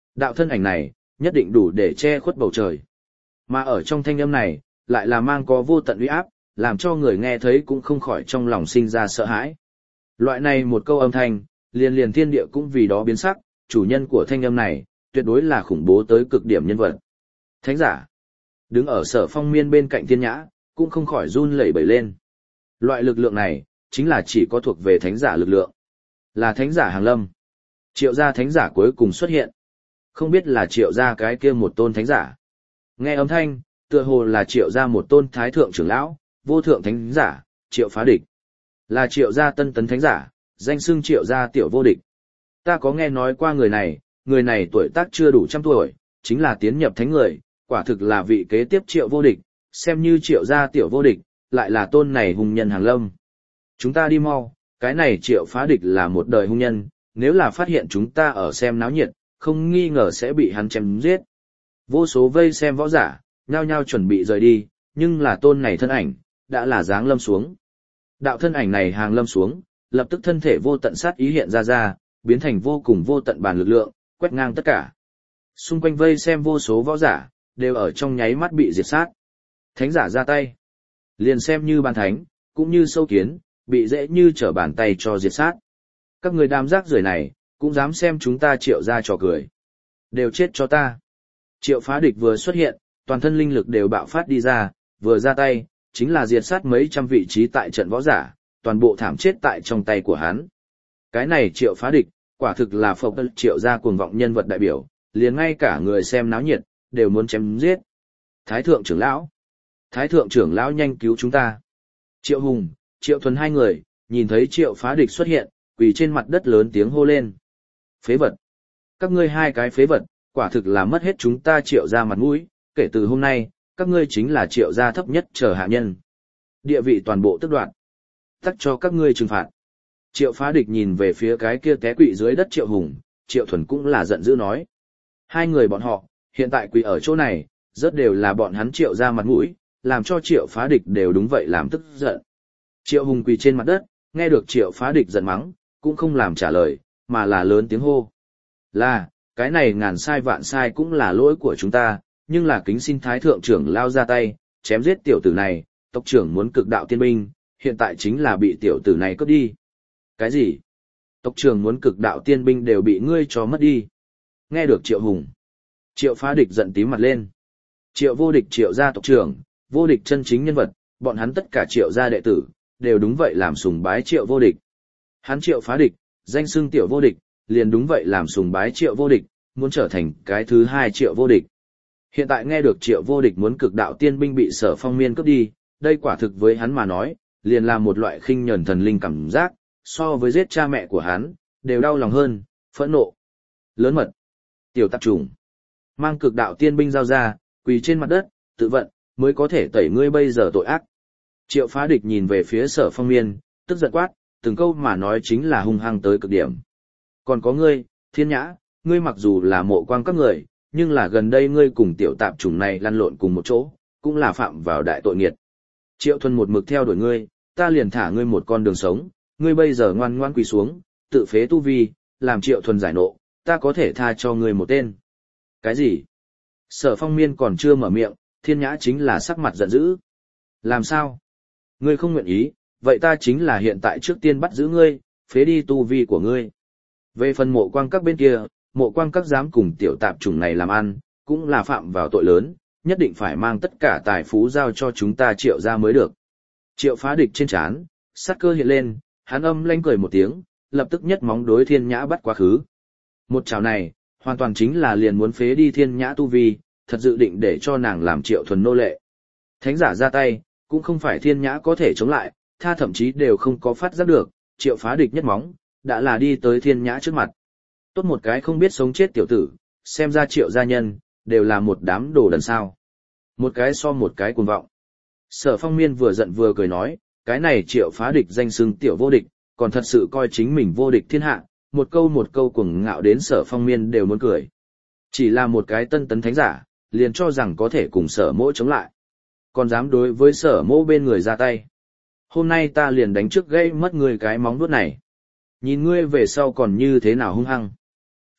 Đạo thân ảnh này, nhất định đủ để che khuất bầu trời. Mà ở trong thanh âm này, lại là mang có vô tận uy áp, làm cho người nghe thấy cũng không khỏi trong lòng sinh ra sợ hãi. Loại này một câu âm thanh, liền liền thiên địa cũng vì đó biến sắc, chủ nhân của thanh âm này, tuyệt đối là khủng bố tới cực điểm nhân vật. Thánh giả, đứng ở Sở Phong Miên bên cạnh Thiên Nhã, cũng không khỏi run lẩy bẩy lên. Loại lực lượng này, chính là chỉ có thuộc về thánh giả lực lượng. Là thánh giả hàng lâm. Triệu gia thánh giả cuối cùng xuất hiện. Không biết là triệu gia cái kia một tôn thánh giả. Nghe âm thanh, tựa hồ là triệu gia một tôn thái thượng trưởng lão, vô thượng thánh giả, triệu phá địch. Là triệu gia tân tấn thánh giả, danh xưng triệu gia tiểu vô địch. Ta có nghe nói qua người này, người này tuổi tác chưa đủ trăm tuổi, chính là tiến nhập thánh người, quả thực là vị kế tiếp triệu vô địch, xem như triệu gia tiểu vô địch, lại là tôn này hùng nhân hàng lâm. Chúng ta đi mau, cái này triệu phá địch là một đời hung nhân, nếu là phát hiện chúng ta ở xem náo nhiệt, không nghi ngờ sẽ bị hắn chém giết. Vô số vây xem võ giả, nhao nhao chuẩn bị rời đi, nhưng là tôn này thân ảnh, đã là dáng lâm xuống. Đạo thân ảnh này hàng lâm xuống, lập tức thân thể vô tận sát ý hiện ra ra, biến thành vô cùng vô tận bản lực lượng, quét ngang tất cả. Xung quanh vây xem vô số võ giả, đều ở trong nháy mắt bị diệt sát. Thánh giả ra tay, liền xem như bàn thánh, cũng như sâu kiến, bị dễ như trở bàn tay cho diệt sát. Các người đám rác rưởi này, cũng dám xem chúng ta triệu ra trò cười. Đều chết cho ta. Triệu phá địch vừa xuất hiện, toàn thân linh lực đều bạo phát đi ra, vừa ra tay, chính là diệt sát mấy trăm vị trí tại trận võ giả, toàn bộ thảm chết tại trong tay của hắn. Cái này triệu phá địch, quả thực là phộc triệu gia cuồng vọng nhân vật đại biểu, liền ngay cả người xem náo nhiệt, đều muốn chém giết. Thái thượng trưởng lão. Thái thượng trưởng lão nhanh cứu chúng ta. Triệu Hùng, Triệu Thuần hai người, nhìn thấy triệu phá địch xuất hiện, quỳ trên mặt đất lớn tiếng hô lên. Phế vật. Các ngươi hai cái phế vật, quả thực là mất hết chúng ta triệu gia mặt mũi, kể từ hôm nay, các ngươi chính là triệu gia thấp nhất trở hạ nhân. Địa vị toàn bộ tước đoạt. Tắc cho các ngươi trừng phạt. Triệu phá địch nhìn về phía cái kia té quỵ dưới đất Triệu Hùng, Triệu Thuần cũng là giận dữ nói. Hai người bọn họ, hiện tại quỳ ở chỗ này, rất đều là bọn hắn triệu gia mặt mũi, làm cho triệu phá địch đều đúng vậy làm tức giận. Triệu Hùng quỳ trên mặt đất, nghe được triệu phá địch giận mắng, cũng không làm trả lời, mà là lớn tiếng hô. Là, cái này ngàn sai vạn sai cũng là lỗi của chúng ta, nhưng là kính xin thái thượng trưởng lao ra tay, chém giết tiểu tử này, tộc trưởng muốn cực đạo tiên binh, hiện tại chính là bị tiểu tử này cướp đi. Cái gì? Tộc trưởng muốn cực đạo tiên binh đều bị ngươi cho mất đi. Nghe được Triệu Hùng, Triệu phá địch giận tím mặt lên. Triệu vô địch triệu gia tộc trưởng, vô địch chân chính nhân vật, bọn hắn tất cả triệu gia đệ tử, đều đúng vậy làm sùng bái triệu vô địch. Hắn triệu phá địch, danh xưng tiểu vô địch, liền đúng vậy làm sùng bái triệu vô địch, muốn trở thành cái thứ hai triệu vô địch. Hiện tại nghe được triệu vô địch muốn cực đạo tiên binh bị Sở Phong Miên cướp đi, đây quả thực với hắn mà nói, liền là một loại khinh nhẫn thần linh cảm giác, so với giết cha mẹ của hắn, đều đau lòng hơn, phẫn nộ. Lớn mật. Tiểu tạp trùng. Mang cực đạo tiên binh giao ra, quỳ trên mặt đất, tự vận, mới có thể tẩy ngươi bây giờ tội ác. Triệu phá địch nhìn về phía Sở Phong Miên, tức giận quát, từng câu mà nói chính là hung hăng tới cực điểm. Còn có ngươi, Thiên Nhã, ngươi mặc dù là mộ quang các người, nhưng là gần đây ngươi cùng tiểu tạp chủng này lăn lộn cùng một chỗ, cũng là phạm vào đại tội nghiệt. Triệu Thuần một mực theo đuổi ngươi, ta liền thả ngươi một con đường sống, ngươi bây giờ ngoan ngoan quỳ xuống, tự phế tu vi, làm Triệu Thuần giải nộ, ta có thể tha cho ngươi một tên. Cái gì? Sở Phong Miên còn chưa mở miệng, Thiên Nhã chính là sắc mặt giận dữ. Làm sao? Ngươi không nguyện ý, vậy ta chính là hiện tại trước tiên bắt giữ ngươi, phế đi tu vi của ngươi. Về phần mộ quang các bên kia, mộ quang các dám cùng tiểu tạp chủng này làm ăn, cũng là phạm vào tội lớn, nhất định phải mang tất cả tài phú giao cho chúng ta Triệu ra mới được. Triệu phá địch trên trán, sát cơ hiện lên, hắn âm lanh cười một tiếng, lập tức nhất móng đối Thiên Nhã bắt quá khứ. Một chảo này, hoàn toàn chính là liền muốn phế đi Thiên Nhã tu vi, thật dự định để cho nàng làm Triệu Thuần nô lệ. Thánh giả ra tay, cũng không phải Thiên Nhã có thể chống lại, tha thậm chí đều không có phát giác được, Triệu phá địch nhất móng, đã là đi tới Thiên Nhã trước mặt. Tốt một cái không biết sống chết tiểu tử, xem ra Triệu gia nhân, đều là một đám đồ đần sao. Một cái so một cái cuồng vọng. Sở Phong Miên vừa giận vừa cười nói, cái này Triệu phá địch danh xưng tiểu vô địch, còn thật sự coi chính mình vô địch thiên hạ, một câu một câu cuồng ngạo đến Sở Phong Miên đều muốn cười. Chỉ là một cái tân tấn thánh giả, liền cho rằng có thể cùng Sở Mỗ chống lại. Còn dám đối với Sở Mỗ bên người ra tay. Hôm nay ta liền đánh trước gây mất người cái móng vuốt này. Nhìn ngươi về sau còn như thế nào hung hăng.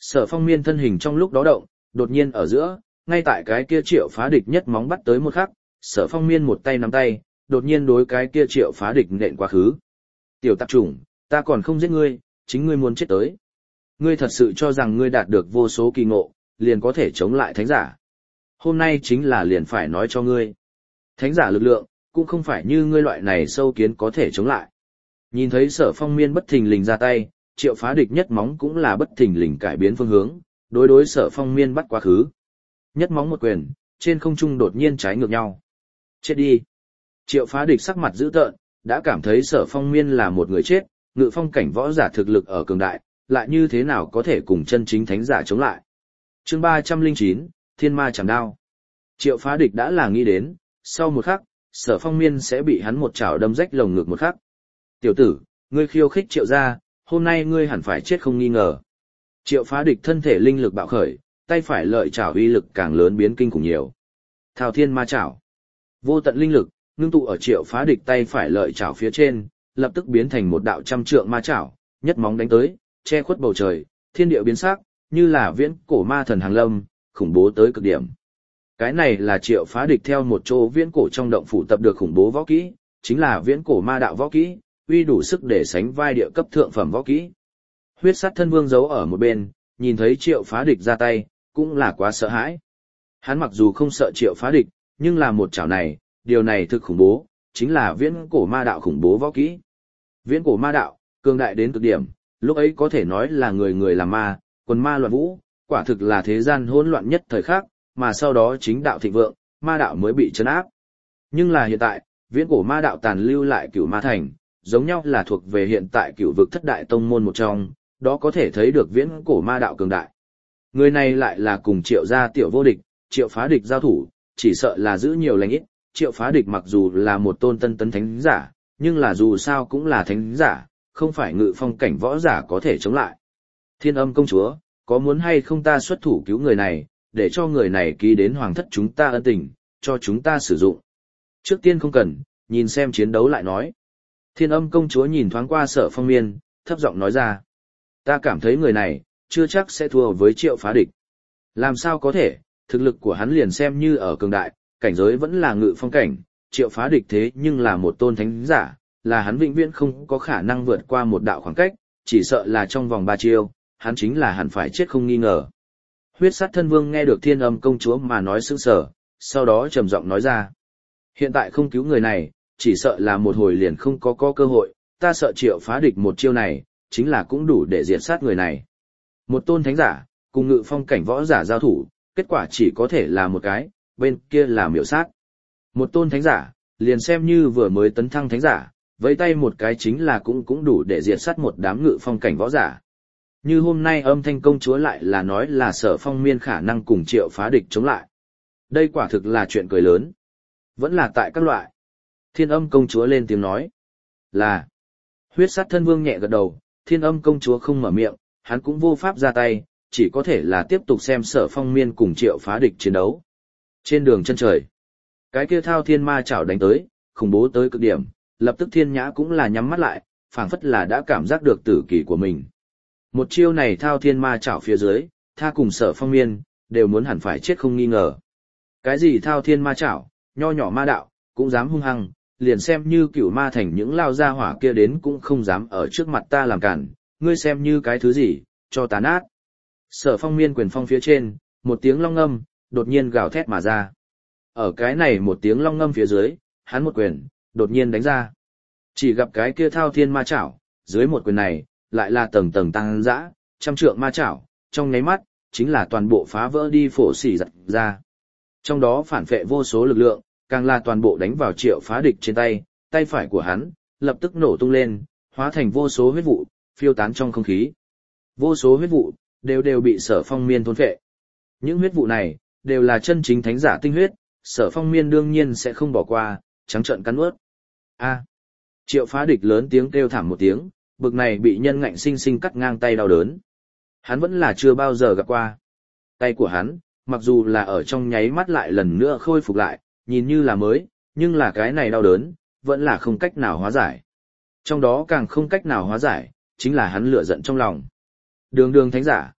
Sở Phong Miên thân hình trong lúc đó động, đột nhiên ở giữa, ngay tại cái kia Triệu Phá Địch nhất móng bắt tới một khắc, Sở Phong Miên một tay nắm tay, đột nhiên đối cái kia Triệu Phá Địch nện quá khứ. Tiểu tạp chủng, ta còn không giết ngươi, chính ngươi muốn chết tới. Ngươi thật sự cho rằng ngươi đạt được vô số kỳ ngộ, liền có thể chống lại thánh giả. Hôm nay chính là liền phải nói cho ngươi. Thánh giả lực lượng, cũng không phải như ngươi loại này sâu kiến có thể chống lại. Nhìn thấy Sở Phong Miên bất thình lình ra tay, Triệu Phá Địch nhất móng cũng là bất thình lình cải biến phương hướng, đối đối Sở Phong Miên bắt quá khứ. Nhất móng một quyền, trên không trung đột nhiên trái ngược nhau. Chết đi. Triệu Phá Địch sắc mặt dữ tợn, đã cảm thấy Sở Phong Miên là một người chết, ngự phong cảnh võ giả thực lực ở cường đại, lại như thế nào có thể cùng chân chính thánh giả chống lại. Chương ba trăm lẻ chín, Thiên Ma chảm đao. Triệu Phá Địch đã là nghĩ đến, sau một khắc, Sở Phong Miên sẽ bị hắn một chảo đâm rách lồng ngực một khắc. Tiểu tử, ngươi khiêu khích Triệu gia, hôm nay ngươi hẳn phải chết không nghi ngờ. Triệu Phá Địch thân thể linh lực bạo khởi, tay phải lợi chảo uy lực càng lớn biến kinh khủng nhiều. Thao Thiên Ma chảo. Vô tận linh lực, ngưng tụ ở Triệu Phá Địch tay phải lợi chảo phía trên, lập tức biến thành một đạo trăm trượng ma chảo, nhất móng đánh tới, che khuất bầu trời, thiên địa biến sắc, như là viễn cổ ma thần hàng lâm, khủng bố tới cực điểm. Cái này là Triệu Phá Địch theo một chỗ viễn cổ trong động phủ tập được khủng bố võ kỹ, chính là viễn cổ ma đạo võ kỹ, uy đủ sức để sánh vai địa cấp thượng phẩm võ kỹ. Huyết Sát Thân Vương giấu ở một bên, nhìn thấy Triệu Phá Địch ra tay, cũng là quá sợ hãi. Hắn mặc dù không sợ Triệu Phá Địch, nhưng là một chảo này, điều này thực khủng bố, chính là viễn cổ ma đạo khủng bố võ kỹ. Viễn cổ ma đạo, cường đại đến cực điểm, lúc ấy có thể nói là người người làm ma, quần ma loạn vũ, quả thực là thế gian hỗn loạn nhất thời khắc, mà sau đó chính đạo thịnh vượng, ma đạo mới bị trấn áp. Nhưng là hiện tại, viễn cổ ma đạo tàn lưu lại Cửu Ma Thành, giống nhau là thuộc về hiện tại Cửu vực thất đại tông môn một trong, đó có thể thấy được viễn cổ ma đạo cường đại. Người này lại là cùng Triệu gia tiểu vô địch, Triệu Phá Địch giao thủ, chỉ sợ là giữ nhiều lành ít. Triệu Phá Địch mặc dù là một tôn tân tấn thánh giả, nhưng là dù sao cũng là thánh giả, không phải ngự phong cảnh võ giả có thể chống lại. Thiên Âm công chúa, có muốn hay không ta xuất thủ cứu người này, để cho người này ký đến hoàng thất chúng ta ân tình, cho chúng ta sử dụng. Trước tiên không cần, nhìn xem chiến đấu lại nói. Thiên Âm công chúa nhìn thoáng qua Sở Phong Miên, thấp giọng nói ra. Ta cảm thấy người này, chưa chắc sẽ thua với Triệu Phá Địch. Làm sao có thể, thực lực của hắn liền xem như ở cường đại, cảnh giới vẫn là ngự phong cảnh, Triệu Phá Địch thế nhưng là một tôn thánh giả, là hắn vĩnh viễn không có khả năng vượt qua một đạo khoảng cách, chỉ sợ là trong vòng ba chiêu, hắn chính là hẳn phải chết không nghi ngờ. Huyết Sát Thân Vương nghe được Thiên Âm công chúa mà nói sững sờ, sau đó trầm giọng nói ra. Hiện tại không cứu người này, chỉ sợ là một hồi liền không có có cơ hội, ta sợ Triệu Phá Địch một chiêu này, chính là cũng đủ để diệt sát người này. Một tôn thánh giả, cùng ngự phong cảnh võ giả giao thủ, kết quả chỉ có thể là một cái, bên kia là miểu sát. Một tôn thánh giả, liền xem như vừa mới tấn thăng thánh giả, với tay một cái chính là cũng cũng đủ để diệt sát một đám ngự phong cảnh võ giả. Như hôm nay Âm Thanh công chúa lại là nói là Sở Phong Miên khả năng cùng Triệu Phá Địch chống lại. Đây quả thực là chuyện cười lớn. Vẫn là tại các loại. Thiên Âm công chúa lên tiếng nói. Là. Huyết Sát Thân Vương nhẹ gật đầu, Thiên Âm công chúa không mở miệng, hắn cũng vô pháp ra tay, chỉ có thể là tiếp tục xem Sở Phong Miên cùng Triệu Phá Địch chiến đấu. Trên đường chân trời, cái kia Thao Thiên Ma chảo đánh tới, khủng bố tới cực điểm, lập tức Thiên Nhã cũng là nhắm mắt lại, phảng phất là đã cảm giác được tử kỳ của mình. Một chiêu này Thao Thiên Ma chảo phía dưới, tha cùng Sở Phong Miên, đều muốn hẳn phải chết không nghi ngờ. Cái gì Thao Thiên Ma chảo, nho nhỏ ma đạo, cũng dám hung hăng, liền xem như Cửu Ma Thành những lao gia hỏa kia đến cũng không dám ở trước mặt ta làm cản, ngươi xem như cái thứ gì, cho ta nát. Sở Phong Miên quyền phong phía trên, một tiếng long ngâm, đột nhiên gào thét mà ra. Ở cái này một tiếng long ngâm phía dưới, hắn một quyền, đột nhiên đánh ra. Chỉ gặp cái kia Thao Thiên Ma chảo, dưới một quyền này, lại là tầng tầng tăng dã, trăm trượng ma chảo, trong nháy mắt, chính là toàn bộ phá vỡ đi phổ xỉ giật ra. Trong đó phản phệ vô số lực lượng, càng là toàn bộ đánh vào Triệu Phá Địch trên tay, tay phải của hắn, lập tức nổ tung lên, hóa thành vô số huyết vụ, phiêu tán trong không khí. Vô số huyết vụ, đều đều bị Sở Phong Miên thôn phệ. Những huyết vụ này, đều là chân chính thánh giả tinh huyết, Sở Phong Miên đương nhiên sẽ không bỏ qua, trắng trợn cắn nuốt. A! Triệu Phá Địch lớn tiếng kêu thảm một tiếng, bực này bị nhân ngạnh sinh sinh cắt ngang tay đau đớn. Hắn vẫn là chưa bao giờ gặp qua. Tay của hắn, mặc dù là ở trong nháy mắt lại lần nữa khôi phục lại, nhìn như là mới, nhưng là cái này đau đớn, vẫn là không cách nào hóa giải. Trong đó càng không cách nào hóa giải, chính là hắn lửa giận trong lòng. Đường đường thánh giả.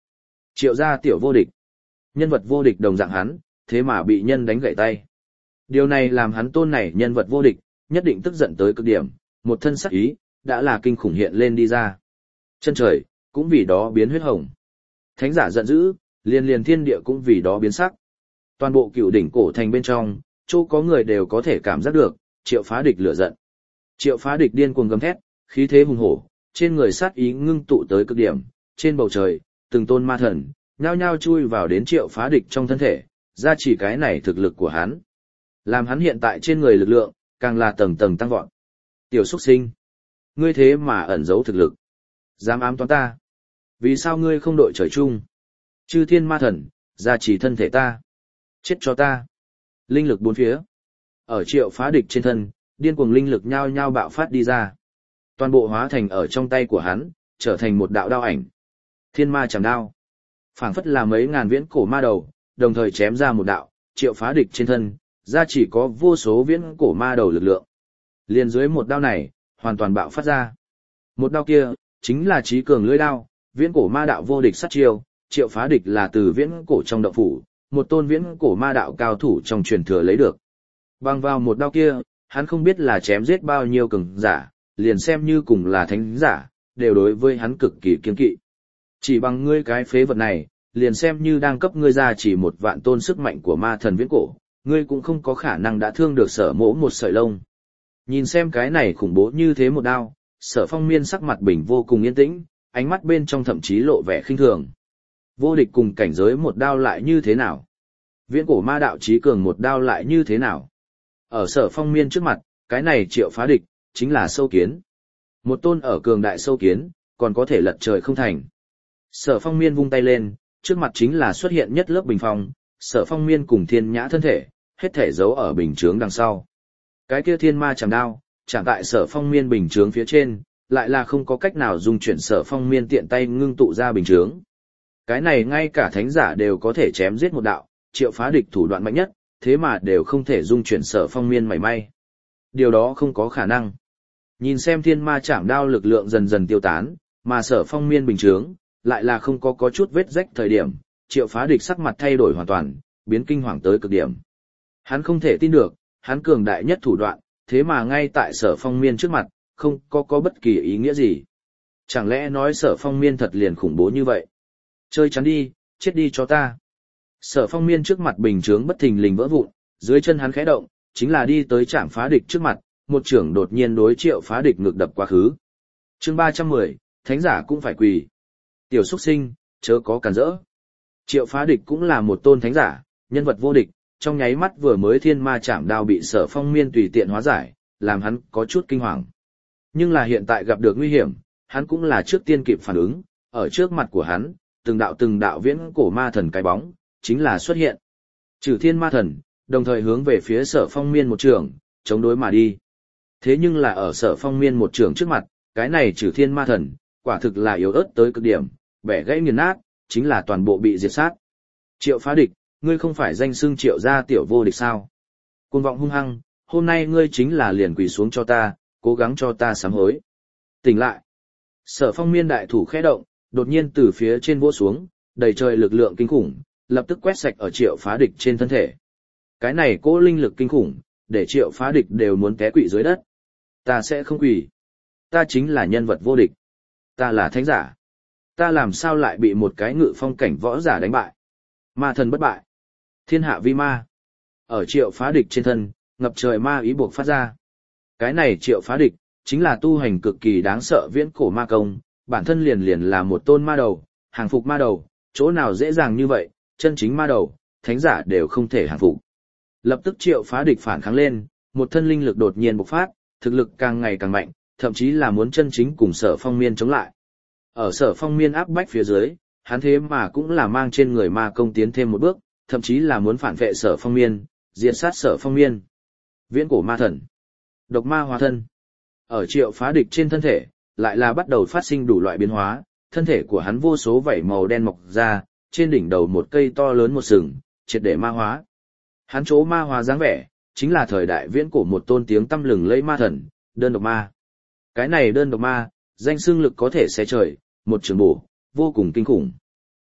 Triệu gia tiểu vô địch. Nhân vật vô địch đồng dạng hắn, thế mà bị nhân đánh gãy tay. Điều này làm hắn tôn này nhân vật vô địch, nhất định tức giận tới cực điểm, một thân sắc ý, đã là kinh khủng hiện lên đi ra. Chân trời, cũng vì đó biến huyết hồng. Thánh giả giận dữ, liên liên thiên địa cũng vì đó biến sắc. Toàn bộ cựu đỉnh cổ thành bên trong, chỗ có người đều có thể cảm giác được, Triệu Phá Địch lửa giận. Triệu Phá Địch điên cuồng gầm thét, khí thế hùng hổ, trên người sát ý ngưng tụ tới cực điểm, trên bầu trời, từng tôn ma thần, nhao nhao chui vào đến Triệu Phá Địch trong thân thể, ra chỉ cái này thực lực của hắn. Làm hắn hiện tại trên người lực lượng, càng là tầng tầng tăng vọt. Tiểu xuất sinh, ngươi thế mà ẩn giấu thực lực. Dám ám toán ta. Vì sao ngươi không đội trời chung? Chư thiên ma thần, ra chỉ thân thể ta. Chết cho ta. Linh lực bốn phía. Ở Triệu Phá Địch trên thân, điên cuồng linh lực nhao nhao bạo phát đi ra. Toàn bộ hóa thành ở trong tay của hắn, trở thành một đạo đao ảnh. Thiên ma chảm đao. Phảng phất là mấy ngàn viễn cổ ma đầu, đồng thời chém ra một đạo, Triệu Phá Địch trên thân, ra chỉ có vô số viễn cổ ma đầu lực lượng. Liền dưới một đao này, hoàn toàn bạo phát ra. Một đao kia, chính là trí cường lưỡi đao, viễn cổ ma đạo vô địch sát chiêu, Triệu Phá Địch là từ viễn cổ trong động phủ, một tôn viễn cổ ma đạo cao thủ trong truyền thừa lấy được. Bằng vào một đao kia, hắn không biết là chém giết bao nhiêu cường giả, liền xem như cùng là thánh giả, đều đối với hắn cực kỳ kiên kỵ. Chỉ bằng ngươi cái phế vật này, liền xem như đang cấp ngươi ra chỉ một vạn tôn sức mạnh của ma thần viễn cổ, ngươi cũng không có khả năng đã thương được Sở Mỗ một sợi lông. Nhìn xem cái này khủng bố như thế một đao, Sở Phong Miên sắc mặt bình vô cùng yên tĩnh, ánh mắt bên trong thậm chí lộ vẻ khinh thường. Vô địch cùng cảnh giới một đao lại như thế nào? Viễn cổ ma đạo trí cường một đao lại như thế nào? Ở Sở Phong Miên trước mặt, cái này Triệu Phá Địch, chính là sâu kiến. Một tôn ở cường đại sâu kiến, còn có thể lật trời không thành. Sở Phong Miên vung tay lên, trước mặt chính là xuất hiện nhất lớp bình phong, Sở Phong Miên cùng Thiên Nhã thân thể, hết thể giấu ở bình chướng đằng sau. Cái kia thiên ma chạm đao, chạm tại Sở Phong Miên bình chướng phía trên, lại là không có cách nào dung chuyển Sở Phong Miên tiện tay ngưng tụ ra bình chướng. Cái này ngay cả thánh giả đều có thể chém giết một đạo, Triệu Phá Địch thủ đoạn mạnh nhất, thế mà đều không thể dung chuyển Sở Phong Miên mảy may. Điều đó không có khả năng. Nhìn xem thiên ma chạm đao lực lượng dần dần tiêu tán, mà Sở Phong Miên bình chướng, lại là không có có chút vết rách thời điểm, Triệu Phá Địch sắc mặt thay đổi hoàn toàn, biến kinh hoàng tới cực điểm. Hắn không thể tin được, hắn cường đại nhất thủ đoạn, thế mà ngay tại Sở Phong Miên trước mặt, không có có bất kỳ ý nghĩa gì. Chẳng lẽ nói Sở Phong Miên thật liền khủng bố như vậy? Chơi chắn đi, chết đi cho ta. Sở Phong Miên trước mặt bình chướng bất thình lình vỡ vụn, dưới chân hắn khẽ động, chính là đi tới Trảm Phá Địch trước mặt, một trưởng đột nhiên đối Triệu Phá Địch ngược đập quá khứ. Chương ba trăm mười, thánh giả cũng phải quỳ. Tiểu xuất sinh, chớ có cản rỡ. Triệu Phá Địch cũng là một tôn thánh giả, nhân vật vô địch, trong nháy mắt vừa mới thiên ma chạm đao bị Sở Phong Miên tùy tiện hóa giải, làm hắn có chút kinh hoàng. Nhưng là hiện tại gặp được nguy hiểm, hắn cũng là trước tiên kịp phản ứng, ở trước mặt của hắn, từng đạo từng đạo viễn cổ ma thần cái bóng, chính là xuất hiện. Trừ thiên ma thần, đồng thời hướng về phía Sở Phong Miên một trường, chống đối mà đi. Thế nhưng là ở Sở Phong Miên một trường trước mặt, cái này trừ thiên ma thần, quả thực là yếu ớt tới cực điểm, bẻ gãy nghiền nát, chính là toàn bộ bị diệt sát. Triệu Phá Địch, ngươi không phải danh xưng Triệu gia tiểu vô địch sao? Cuồng vọng hung hăng, hôm nay ngươi chính là liền quỳ xuống cho ta, cố gắng cho ta sám hối. Tỉnh lại. Sở Phong Miên đại thủ khẽ động, đột nhiên từ phía trên vỗ xuống, đầy trời lực lượng kinh khủng, lập tức quét sạch ở Triệu Phá Địch trên thân thể. Cái này cỗ linh lực kinh khủng, để Triệu Phá Địch đều muốn té quỵ dưới đất. Ta sẽ không quỳ. Ta chính là nhân vật vô địch. Ta là thánh giả. Ta làm sao lại bị một cái ngự phong cảnh võ giả đánh bại? Ma thần bất bại. Thiên hạ vi ma. Ở Triệu Phá Địch trên thân, ngập trời ma ý buộc phát ra. Cái này Triệu Phá Địch, chính là tu hành cực kỳ đáng sợ viễn cổ ma công, bản thân liền liền là một tôn ma đầu, hàng phục ma đầu, chỗ nào dễ dàng như vậy, chân chính ma đầu, thánh giả đều không thể hàng phục. Lập tức Triệu Phá Địch phản kháng lên, một thân linh lực đột nhiên bộc phát, thực lực càng ngày càng mạnh, thậm chí là muốn chân chính cùng Sở Phong Miên chống lại. Ở Sở Phong Miên áp bách phía dưới, hắn thế mà cũng là mang trên người ma công tiến thêm một bước, thậm chí là muốn phản vệ Sở Phong Miên, diệt sát Sở Phong Miên. Viễn cổ ma thần, độc ma hóa thân. Ở Triệu Phá Địch trên thân thể, lại là bắt đầu phát sinh đủ loại biến hóa, thân thể của hắn vô số vảy màu đen mọc ra, trên đỉnh đầu một cây to lớn một sừng, triệt để ma hóa. Hắn chỗ ma hóa dáng vẻ, chính là thời đại viễn cổ một tôn tiếng tăm lừng lẫy ma thần, đơn độc ma. Cái này đơn độc ma, danh xưng lực có thể xé trời, một trường bổ, vô cùng kinh khủng.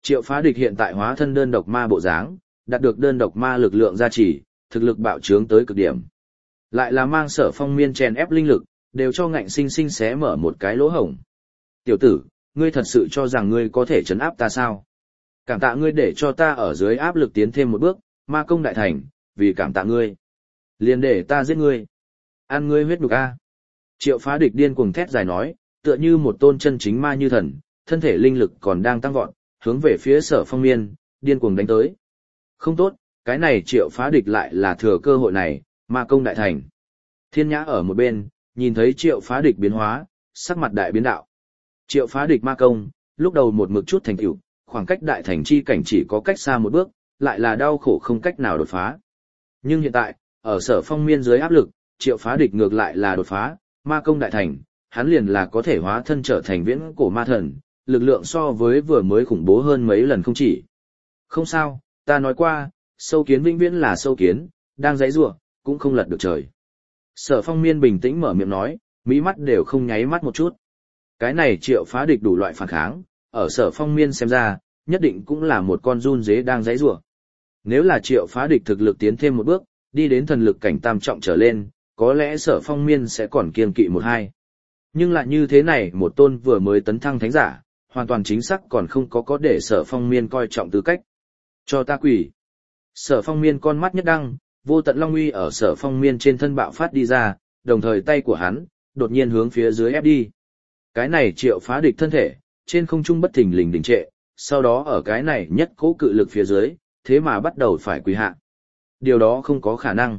Triệu Phá Địch hiện tại hóa thân đơn độc ma bộ dáng, đạt được đơn độc ma lực lượng gia trì, thực lực bạo trướng tới cực điểm. Lại là mang Sở Phong Miên chèn ép linh lực, đều cho ngạnh sinh sinh xé mở một cái lỗ hổng. Tiểu tử, ngươi thật sự cho rằng ngươi có thể trấn áp ta sao? Cảm tạ ngươi để cho ta ở dưới áp lực tiến thêm một bước, ma công đại thành, vì cảm tạ ngươi. Liền để ta giết ngươi. Ăn ngươi huyết nhục a. Triệu Phá Địch điên cuồng thét dài nói, tựa như một tôn chân chính ma như thần, thân thể linh lực còn đang tăng vọt, hướng về phía Sở Phong Miên, điên cuồng đánh tới. Không tốt, cái này Triệu Phá Địch lại là thừa cơ hội này, ma công đại thành. Thiên Nhã ở một bên, nhìn thấy Triệu Phá Địch biến hóa, sắc mặt đại biến đạo. Triệu Phá Địch ma công, lúc đầu một mực chút thành tựu, khoảng cách đại thành chi cảnh chỉ có cách xa một bước, lại là đau khổ không cách nào đột phá. Nhưng hiện tại, ở Sở Phong Miên dưới áp lực, Triệu Phá Địch ngược lại là đột phá, ma công đại thành, hắn liền là có thể hóa thân trở thành viễn cổ ma thần, lực lượng so với vừa mới khủng bố hơn mấy lần không chỉ. Không sao, ta nói qua, sâu kiến vĩnh viễn là sâu kiến, đang giãy giụa, cũng không lật được trời. Sở Phong Miên bình tĩnh mở miệng nói, mỹ mắt đều không nháy mắt một chút. Cái này Triệu Phá Địch đủ loại phản kháng, ở Sở Phong Miên xem ra, nhất định cũng là một con run dế đang giãy giụa. Nếu là Triệu Phá Địch thực lực tiến thêm một bước, đi đến thần lực cảnh tam trọng trở lên, có lẽ Sở Phong Miên sẽ còn kiêng kỵ một hai. Nhưng lại như thế này, một tôn vừa mới tấn thăng thánh giả, hoàn toàn chính xác còn không có có để Sở Phong Miên coi trọng tư cách. Cho ta quỷ. Sở Phong Miên con mắt nhất đăng, vô tận long uy ở Sở Phong Miên trên thân bạo phát đi ra, đồng thời tay của hắn đột nhiên hướng phía dưới ép đi. Cái này Triệu Phá Địch thân thể trên không trung bất thình lình đình trệ, sau đó ở cái này nhất cố cự lực phía dưới, thế mà bắt đầu phải quỳ hạ. Điều đó không có khả năng.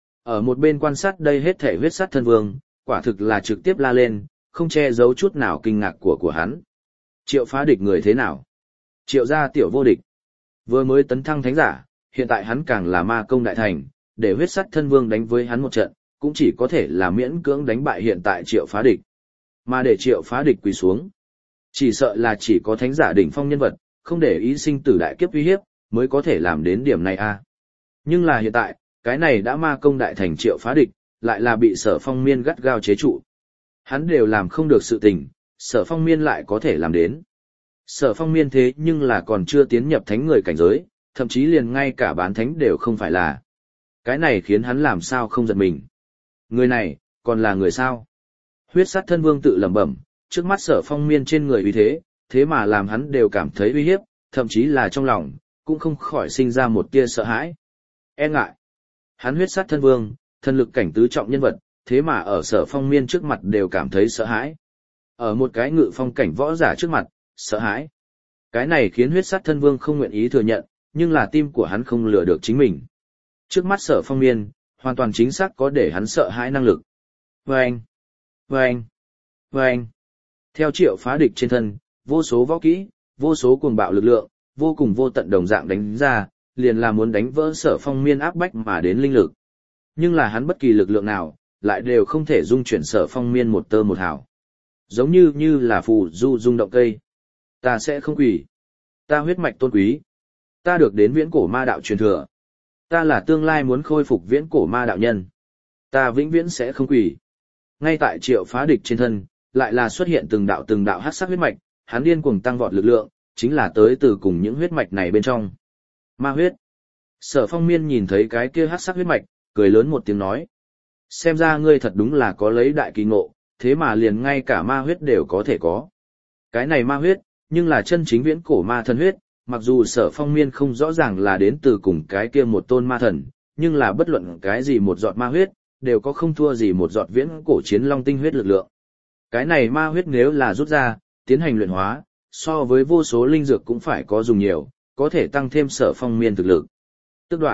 Ở một bên quan sát đây hết thể huyết sát thân vương, quả thực là trực tiếp la lên, không che giấu chút nào kinh ngạc của của hắn. Triệu Phá Địch người thế nào? Triệu gia tiểu vô địch. Vừa mới tấn thăng thánh giả, hiện tại hắn càng là ma công đại thành, để huyết sát thân vương đánh với hắn một trận, cũng chỉ có thể là miễn cưỡng đánh bại hiện tại Triệu Phá Địch. Mà để Triệu Phá Địch quỳ xuống, chỉ sợ là chỉ có thánh giả đỉnh phong nhân vật, không để ý sinh tử đại kiếp uy hiếp, mới có thể làm đến điểm này a. Nhưng là hiện tại, cái này đã ma công đại thành Triệu Phá Địch, lại là bị Sở Phong Miên gắt gao chế trụ. Hắn đều làm không được sự tình, Sở Phong Miên lại có thể làm đến. Sở Phong Miên thế nhưng là còn chưa tiến nhập thánh người cảnh giới, thậm chí liền ngay cả bán thánh đều không phải là. Cái này khiến hắn làm sao không giật mình. Người này, còn là người sao? Huyết sát thân vương tự lẩm bẩm, trước mắt Sở Phong Miên trên người uy thế, thế mà làm hắn đều cảm thấy uy hiếp, thậm chí là trong lòng, cũng không khỏi sinh ra một tia sợ hãi. E ngại. Hắn huyết sát thân vương, thân lực cảnh tứ trọng nhân vật, thế mà ở Sở Phong Miên trước mặt đều cảm thấy sợ hãi. Ở một cái ngự phong cảnh võ giả trước mặt, sợ hãi. Cái này khiến huyết sát thân vương không nguyện ý thừa nhận, nhưng là tim của hắn không lừa được chính mình. Trước mắt Sở Phong Miên, hoàn toàn chính xác có để hắn sợ hãi năng lực. Vâng! Vâng! Vâng! Theo Triệu Phá Địch trên thân, vô số võ kỹ, vô số cuồng bạo lực lượng, vô cùng vô tận đồng dạng đánh ra, liền là muốn đánh vỡ Sở Phong Miên áp bách mà đến linh lực. Nhưng là hắn bất kỳ lực lượng nào, lại đều không thể dung chuyển Sở Phong Miên một tơ một hào. Giống như như là phù du rung động cây. Ta sẽ không quỳ. Ta huyết mạch tôn quý. Ta được đến viễn cổ ma đạo truyền thừa. Ta là tương lai muốn khôi phục viễn cổ ma đạo nhân. Ta vĩnh viễn sẽ không quỳ. Ngay tại Triệu Phá Địch trên thân, lại là xuất hiện từng đạo từng đạo hắc sắc huyết mạch, hắn điên cuồng tăng vọt lực lượng, chính là tới từ cùng những huyết mạch này bên trong. Ma huyết. Sở Phong Miên nhìn thấy cái kia hắc sắc huyết mạch, cười lớn một tiếng nói. Xem ra ngươi thật đúng là có lấy đại kỳ ngộ, thế mà liền ngay cả ma huyết đều có thể có. Cái này ma huyết, nhưng là chân chính viễn cổ ma thần huyết, mặc dù Sở Phong Miên không rõ ràng là đến từ cùng cái kia một tôn ma thần, nhưng là bất luận cái gì một giọt ma huyết, đều có không thua gì một giọt viễn cổ chiến long tinh huyết lực lượng. Cái này ma huyết nếu là rút ra, tiến hành luyện hóa, so với vô số linh dược cũng phải có dùng nhiều, có thể tăng thêm Sở Phong Miên thực lực. Tức đoạn.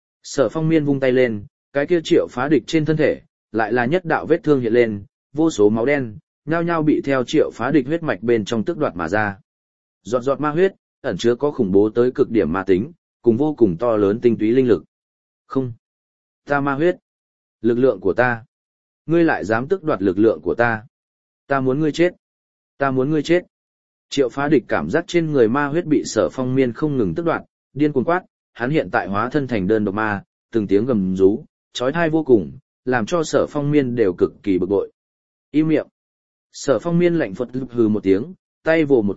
Sở Phong Miên vung tay lên, cái kia Triệu Phá Địch trên thân thể, lại là nhất đạo vết thương hiện lên, vô số máu đen, nhao nhao bị theo Triệu Phá Địch huyết mạch bên trong tức đoạt mà ra. Giọt giọt ma huyết, ẩn chứa có khủng bố tới cực điểm ma tính, cùng vô cùng to lớn tinh túy linh lực. Không. Ta ma huyết. Lực lượng của ta. Ngươi lại dám tức đoạt lực lượng của ta. Ta muốn ngươi chết. Ta muốn ngươi chết. Triệu Phá Địch cảm giác trên người ma huyết bị Sở Phong Miên không ngừng tức đoạt, điên cuồng quát, hắn hiện tại hóa thân thành đơn độc ma, từng tiếng gầm rú, chói tai vô cùng, làm cho Sở Phong Miên đều cực kỳ bực bội. Im miệng. Sở Phong Miên lạnh phật hừ một tiếng, tay vồ một cái,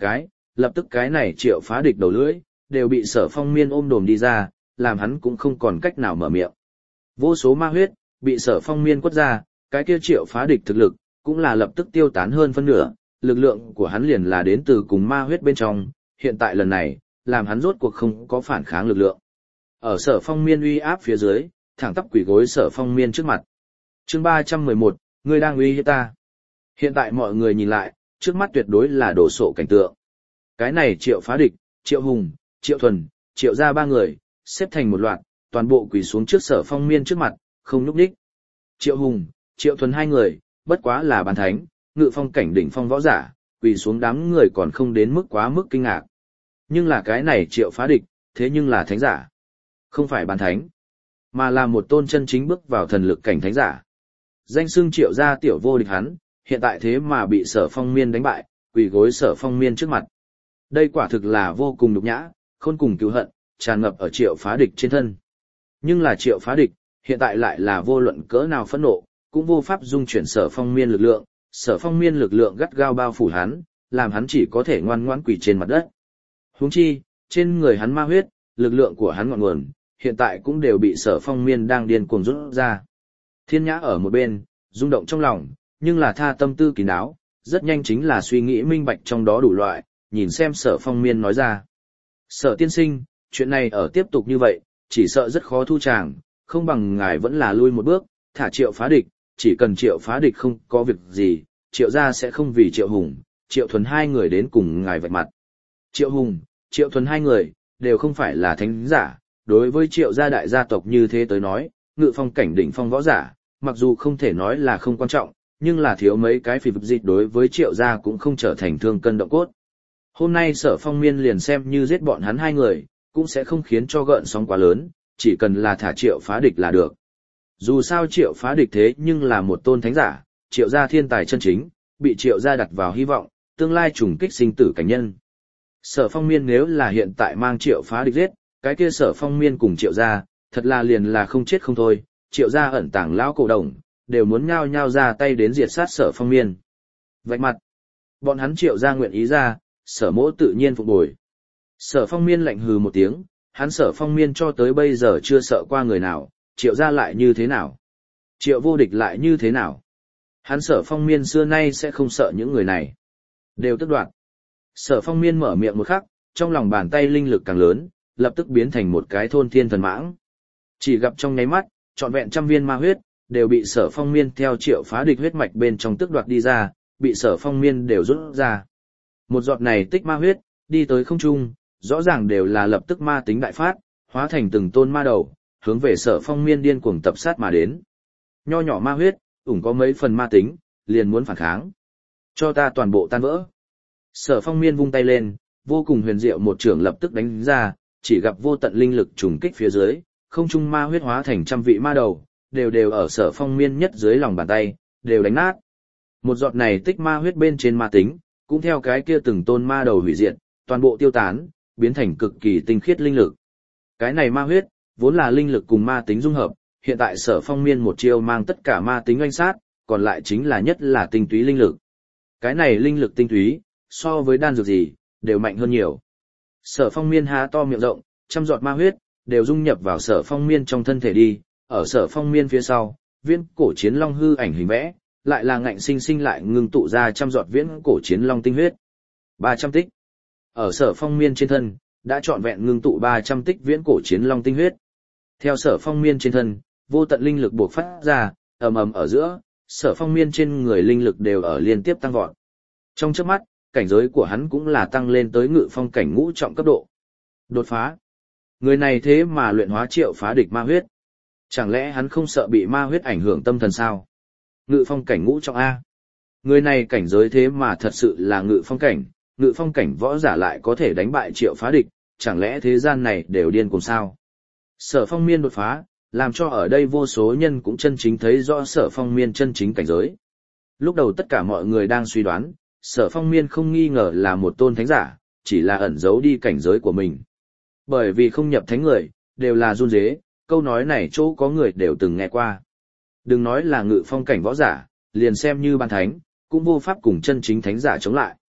lập tức cái này triệu phá địch đầu lưỡi, đều bị Sở Phong Miên ôm đồm đi ra, làm hắn cũng không còn cách nào mở miệng. Vô số ma huyết, bị Sở Phong Miên quất ra, cái kia triệu phá địch thực lực, cũng là lập tức tiêu tán hơn phân nửa, lực lượng của hắn liền là đến từ cùng ma huyết bên trong, hiện tại lần này, làm hắn rốt cuộc không có phản kháng lực lượng. Ở Sở Phong Miên uy áp phía dưới, thẳng tắp quỳ gối Sở Phong Miên trước mặt. Chương ba trăm mười một, ngươi đang uy hiếp ta. Hiện tại mọi người nhìn lại, trước mắt tuyệt đối là đổ sộ cảnh tượng. Cái này Triệu Phá Địch, Triệu Hùng, Triệu Thuần, Triệu gia ba người, xếp thành một loạt, toàn bộ quỳ xuống trước Sở Phong Miên trước mặt, không nhúc nhích. Triệu Hùng, Triệu Thuần hai người, bất quá là bán thánh, ngự phong cảnh đỉnh phong võ giả, quỳ xuống đám người còn không đến mức quá mức kinh ngạc. Nhưng là cái này Triệu Phá Địch, thế nhưng là thánh giả. Không phải bán thánh, mà là một tôn chân chính bước vào thần lực cảnh thánh giả. Danh xưng Triệu gia tiểu vô địch hắn, hiện tại thế mà bị Sở Phong Miên đánh bại, quỳ gối Sở Phong Miên trước mặt. Đây quả thực là vô cùng nhục nhã, khôn cùng cứu hận, tràn ngập ở Triệu Phá Địch trên thân. Nhưng là Triệu Phá Địch, hiện tại lại là vô luận cỡ nào phẫn nộ, cũng vô pháp dung chuyển Sở Phong Miên lực lượng, Sở Phong Miên lực lượng gắt gao bao phủ hắn, làm hắn chỉ có thể ngoan ngoãn quỳ trên mặt đất. Huống chi, trên người hắn ma huyết, lực lượng của hắn ngọn nguồn, hiện tại cũng đều bị Sở Phong Miên đang điên cuồng rút ra. Thiên Nhã ở một bên, rung động trong lòng, nhưng là tha tâm tư kín đáo, rất nhanh chính là suy nghĩ minh bạch trong đó đủ loại, nhìn xem Sở Phong Miên nói ra. Sở tiên sinh, chuyện này ở tiếp tục như vậy, chỉ sợ rất khó thu tràng, không bằng ngài vẫn là lui một bước, thả Triệu Phá Địch, chỉ cần Triệu Phá Địch không có việc gì, Triệu gia sẽ không vì Triệu Hùng, Triệu Thuần hai người đến cùng ngài vạch mặt. Triệu Hùng, Triệu Thuần hai người, đều không phải là thánh giả, đối với Triệu gia đại gia tộc như thế tới nói, ngự phong cảnh đỉnh phong võ giả, mặc dù không thể nói là không quan trọng, nhưng là thiếu mấy cái phì vực dịch đối với Triệu gia cũng không trở thành thương cân động cốt. Hôm nay Sở Phong Miên liền xem như giết bọn hắn hai người, cũng sẽ không khiến cho gợn sóng quá lớn, chỉ cần là thả Triệu Phá Địch là được. Dù sao Triệu Phá Địch thế nhưng là một tôn thánh giả, Triệu gia thiên tài chân chính, bị Triệu gia đặt vào hy vọng, tương lai trùng kích sinh tử cảnh nhân. Sở Phong Miên nếu là hiện tại mang Triệu Phá Địch giết, cái kia Sở Phong Miên cùng Triệu gia, thật là liền là không chết không thôi, Triệu gia ẩn tàng lão cổ đồng, đều muốn nhao nhao ra tay đến diệt sát Sở Phong Miên. Vạch mặt, bọn hắn Triệu gia nguyện ý ra, Sở Mỗ tự nhiên phục bồi. Sở Phong Miên lạnh hừ một tiếng, hắn Sở Phong Miên cho tới bây giờ chưa sợ qua người nào, Triệu gia lại như thế nào? Triệu vô địch lại như thế nào? Hắn Sở Phong Miên xưa nay sẽ không sợ những người này. Đều tức đoạt. Sở Phong Miên mở miệng một khắc, trong lòng bàn tay linh lực càng lớn, lập tức biến thành một cái thôn thiên thần mãng. Chỉ gặp trong nháy mắt, trọn vẹn trăm viên ma huyết, đều bị Sở Phong Miên theo Triệu Phá Địch huyết mạch bên trong tức đoạt đi ra, bị Sở Phong Miên đều rút ra. Một giọt này tích ma huyết, đi tới không trung, rõ ràng đều là lập tức ma tính đại phát, hóa thành từng tôn ma đầu, hướng về Sở Phong Miên điên cuồng tập sát mà đến. Nho nhỏ ma huyết, ủng có mấy phần ma tính, liền muốn phản kháng. Cho ta toàn bộ tan vỡ. Sở Phong Miên vung tay lên, vô cùng huyền diệu một trường lập tức đánh ra, chỉ gặp vô tận linh lực trùng kích phía dưới, không trung ma huyết hóa thành trăm vị ma đầu, đều đều ở Sở Phong Miên nhất dưới lòng bàn tay, đều đánh nát. Một giọt này tích ma huyết bên trên ma tính, cũng theo cái kia từng tôn ma đầu hủy diệt, toàn bộ tiêu tán, biến thành cực kỳ tinh khiết linh lực. Cái này ma huyết, vốn là linh lực cùng ma tính dung hợp, hiện tại Sở Phong Miên một chiêu mang tất cả ma tính oanh sát, còn lại chính là nhất là tinh túy linh lực. Cái này linh lực tinh túy, so với đan dược gì, đều mạnh hơn nhiều. Sở Phong Miên há to miệng rộng, trăm giọt ma huyết, đều dung nhập vào Sở Phong Miên trong thân thể đi, ở Sở Phong Miên phía sau, viễn cổ chiến long hư ảnh hình vẽ, lại là ngạnh sinh sinh lại ngưng tụ ra trăm giọt viễn cổ chiến long tinh huyết. ba trăm tích. Ở Sở Phong Miên trên thân, đã trọn vẹn ngưng tụ ba trăm tích viễn cổ chiến long tinh huyết. Theo Sở Phong Miên trên thân, vô tận linh lực bộc phát ra, ầm ầm ở giữa, Sở Phong Miên trên người linh lực đều ở liên tiếp tăng vọt. Trong chớp mắt, cảnh giới của hắn cũng là tăng lên tới ngự phong cảnh ngũ trọng cấp độ. Đột phá. Người này thế mà luyện hóa Triệu Phá Địch ma huyết. Chẳng lẽ hắn không sợ bị ma huyết ảnh hưởng tâm thần sao? Ngự phong cảnh ngũ trọng A. Người này cảnh giới thế mà thật sự là ngự phong cảnh, ngự phong cảnh võ giả lại có thể đánh bại Triệu Phá Địch, chẳng lẽ thế gian này đều điên cùng sao? Sở Phong Miên đột phá, làm cho ở đây vô số nhân cũng chân chính thấy rõ Sở Phong Miên chân chính cảnh giới. Lúc đầu tất cả mọi người đang suy đoán, Sở Phong Miên không nghi ngờ là một tôn thánh giả, chỉ là ẩn giấu đi cảnh giới của mình. Bởi vì không nhập thánh người, đều là run rế, câu nói này chỗ có người đều từng nghe qua. Đừng nói là ngự phong cảnh võ giả, liền xem như ban thánh, cũng vô pháp cùng chân chính thánh giả chống lại.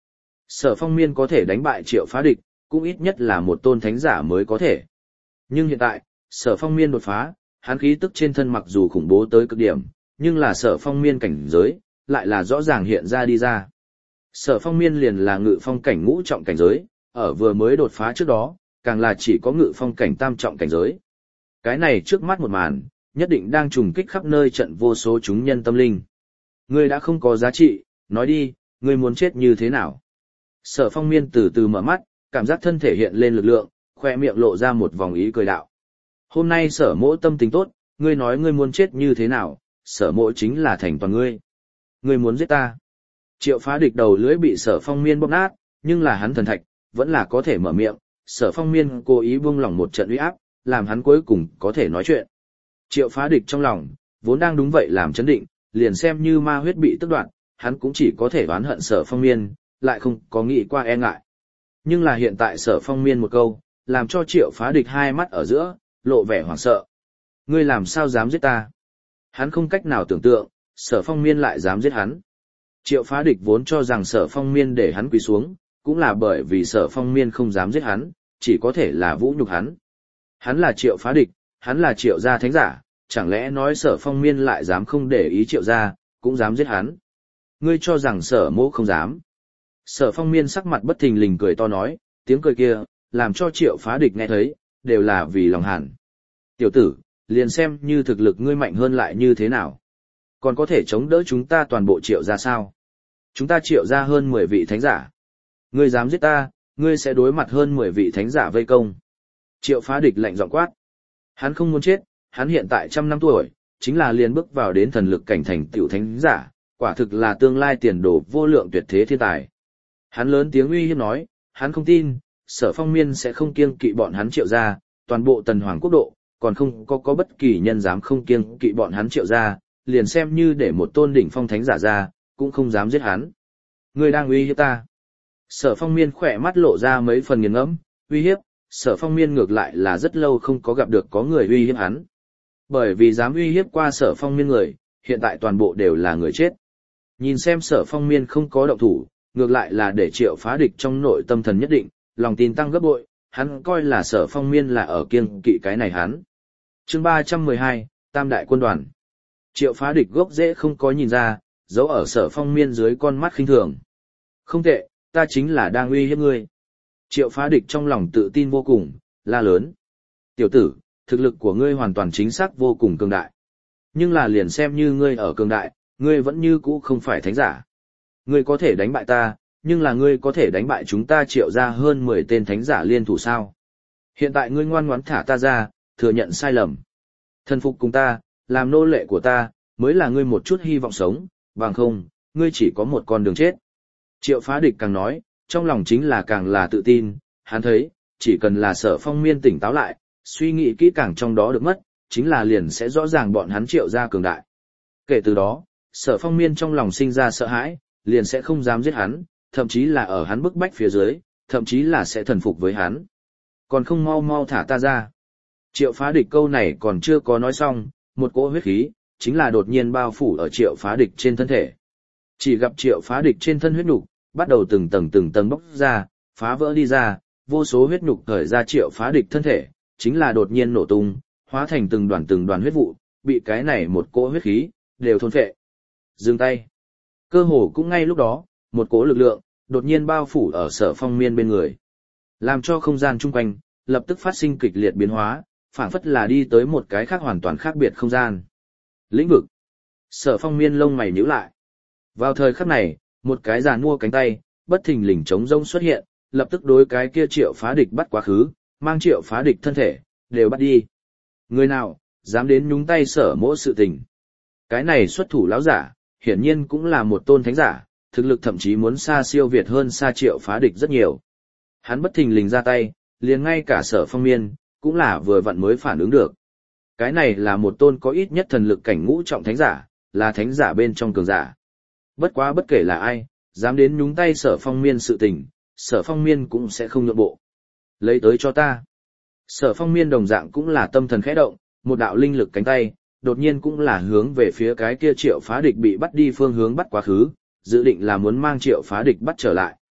Sở Phong Miên có thể đánh bại Triệu Phá Địch, cũng ít nhất là một tôn thánh giả mới có thể. Nhưng hiện tại, Sở Phong Miên đột phá, hắn khí tức trên thân mặc dù khủng bố tới cực điểm, nhưng là Sở Phong Miên cảnh giới, lại là rõ ràng hiện ra đi ra. Sở Phong Miên liền là ngự phong cảnh ngũ trọng cảnh giới, ở vừa mới đột phá trước đó, càng là chỉ có ngự phong cảnh tam trọng cảnh giới. Cái này trước mắt một màn, nhất định đang trùng kích khắp nơi trận vô số chúng nhân tâm linh. Ngươi đã không có giá trị, nói đi, ngươi muốn chết như thế nào? Sở Phong Miên từ từ mở mắt, cảm giác thân thể hiện lên lực lượng, khoe miệng lộ ra một vòng ý cười đạo. Hôm nay sở mỗ tâm tình tốt, ngươi nói ngươi muốn chết như thế nào, sở mỗ chính là thành toàn ngươi. Ngươi muốn giết ta. Triệu Phá Địch đầu lưỡi bị Sở Phong Miên bóp nát, nhưng là hắn thần thạch, vẫn là có thể mở miệng. Sở Phong Miên cố ý buông lỏng một trận uy áp, làm hắn cuối cùng có thể nói chuyện. Triệu Phá Địch trong lòng, vốn đang đúng vậy làm chấn định, liền xem như ma huyết bị tước đoạt, hắn cũng chỉ có thể oán hận Sở Phong Miên, lại không có nghĩ qua e ngại. Nhưng là hiện tại Sở Phong Miên một câu, làm cho Triệu Phá Địch hai mắt ở giữa, lộ vẻ hoảng sợ. Ngươi làm sao dám giết ta? Hắn không cách nào tưởng tượng, Sở Phong Miên lại dám giết hắn. Triệu Phá Địch vốn cho rằng Sở Phong Miên để hắn quỳ xuống, cũng là bởi vì Sở Phong Miên không dám giết hắn, chỉ có thể là vũ nhục hắn. Hắn là Triệu Phá Địch, hắn là Triệu gia thánh giả, chẳng lẽ nói Sở Phong Miên lại dám không để ý Triệu gia, cũng dám giết hắn. Ngươi cho rằng Sở mỗ không dám. Sở Phong Miên sắc mặt bất thình lình cười to nói, tiếng cười kia, làm cho Triệu Phá Địch nghe thấy, đều là vì lòng hàn. Tiểu tử, liền xem như thực lực ngươi mạnh hơn lại như thế nào. Còn có thể chống đỡ chúng ta toàn bộ Triệu gia sao? Chúng ta Triệu gia hơn mười vị thánh giả. Ngươi dám giết ta, ngươi sẽ đối mặt hơn mười vị thánh giả vây công. Triệu Phá Địch lạnh giọng quát. Hắn không muốn chết, hắn hiện tại trăm năm tuổi, chính là liền bước vào đến thần lực cảnh thành tiểu thánh giả, quả thực là tương lai tiền đồ vô lượng tuyệt thế thiên tài. Hắn lớn tiếng uy hiếp nói, hắn không tin, Sở Phong Miên sẽ không kiêng kỵ bọn hắn Triệu gia, toàn bộ tần hoàng quốc độ, còn không có có bất kỳ nhân dám không kiêng kỵ bọn hắn Triệu gia, liền xem như để một tôn đỉnh phong thánh giả ra, cũng không dám giết hắn. Ngươi đang uy hiếp ta. Sở Phong Miên khỏe mắt lộ ra mấy phần nghiền ngẫm, uy hiếp, Sở Phong Miên ngược lại là rất lâu không có gặp được có người uy hiếp hắn. Bởi vì dám uy hiếp qua Sở Phong Miên người, hiện tại toàn bộ đều là người chết. Nhìn xem Sở Phong Miên không có động thủ, ngược lại là để Triệu Phá Địch trong nội tâm thần nhất định, lòng tin tăng gấp bội, hắn coi là Sở Phong Miên là ở kiêng kỵ cái này hắn. Chương ba trăm mười hai, Tam đại quân đoàn. Triệu Phá Địch gốc rễ không có nhìn ra, giấu ở Sở Phong Miên dưới con mắt khinh thường. Không tệ, ta chính là đang uy hiếp ngươi. Triệu Phá Địch trong lòng tự tin vô cùng, la lớn. Tiểu tử, thực lực của ngươi hoàn toàn chính xác vô cùng cường đại. Nhưng là liền xem như ngươi ở cường đại, ngươi vẫn như cũ không phải thánh giả. Ngươi có thể đánh bại ta, nhưng là ngươi có thể đánh bại chúng ta Triệu ra hơn mười tên thánh giả liên thủ sao. Hiện tại ngươi ngoan ngoãn thả ta ra, thừa nhận sai lầm. Thần phục cùng ta, làm nô lệ của ta, mới là ngươi một chút hy vọng sống, bằng không, ngươi chỉ có một con đường chết. Triệu Phá Địch càng nói, trong lòng chính là càng là tự tin, hắn thấy, chỉ cần là Sở Phong Miên tỉnh táo lại, suy nghĩ kỹ càng trong đó được mất, chính là liền sẽ rõ ràng bọn hắn Triệu gia cường đại. Kể từ đó, Sở Phong Miên trong lòng sinh ra sợ hãi, liền sẽ không dám giết hắn, thậm chí là ở hắn bức bách phía dưới, thậm chí là sẽ thần phục với hắn. Còn không mau mau thả ta ra. Triệu Phá Địch câu này còn chưa có nói xong, một cỗ huyết khí, chính là đột nhiên bao phủ ở Triệu Phá Địch trên thân thể. Chỉ gặp Triệu Phá Địch trên thân huyết nhục, bắt đầu từng tầng từng tầng bốc ra, phá vỡ đi ra, vô số huyết nhục khởi ra Triệu Phá Địch thân thể, chính là đột nhiên nổ tung, hóa thành từng đoàn từng đoàn huyết vụ, bị cái này một cỗ huyết khí, đều thôn phệ. Dừng tay. Cơ hồ cũng ngay lúc đó, một cỗ lực lượng, đột nhiên bao phủ ở Sở Phong Miên bên người. Làm cho không gian chung quanh, lập tức phát sinh kịch liệt biến hóa, phảng phất là đi tới một cái khác hoàn toàn khác biệt không gian. Lĩnh vực. Sở Phong Miên lông mày nhíu lại. Vào thời khắc này, một cái giàn mua cánh tay, bất thình lình trống rông xuất hiện, lập tức đối cái kia Triệu Phá Địch bắt quá khứ, mang Triệu Phá Địch thân thể, đều bắt đi. Người nào, dám đến nhúng tay Sở mỗ sự tình. Cái này xuất thủ lão giả, hiển nhiên cũng là một tôn thánh giả, thực lực thậm chí muốn xa siêu việt hơn xa Triệu Phá Địch rất nhiều. Hắn bất thình lình ra tay, liền ngay cả Sở Phong Miên, cũng là vừa vặn mới phản ứng được. Cái này là một tôn có ít nhất thần lực cảnh ngũ trọng thánh giả, là thánh giả bên trong cường giả. Bất quá bất kể là ai, dám đến nhúng tay Sở Phong Miên sự tình, Sở Phong Miên cũng sẽ không nhượng bộ. Lấy tới cho ta. Sở Phong Miên đồng dạng cũng là tâm thần khẽ động, một đạo linh lực cánh tay, đột nhiên cũng là hướng về phía cái kia Triệu Phá Địch bị bắt đi phương hướng bắt quá khứ, dự định là muốn mang Triệu Phá Địch bắt trở lại.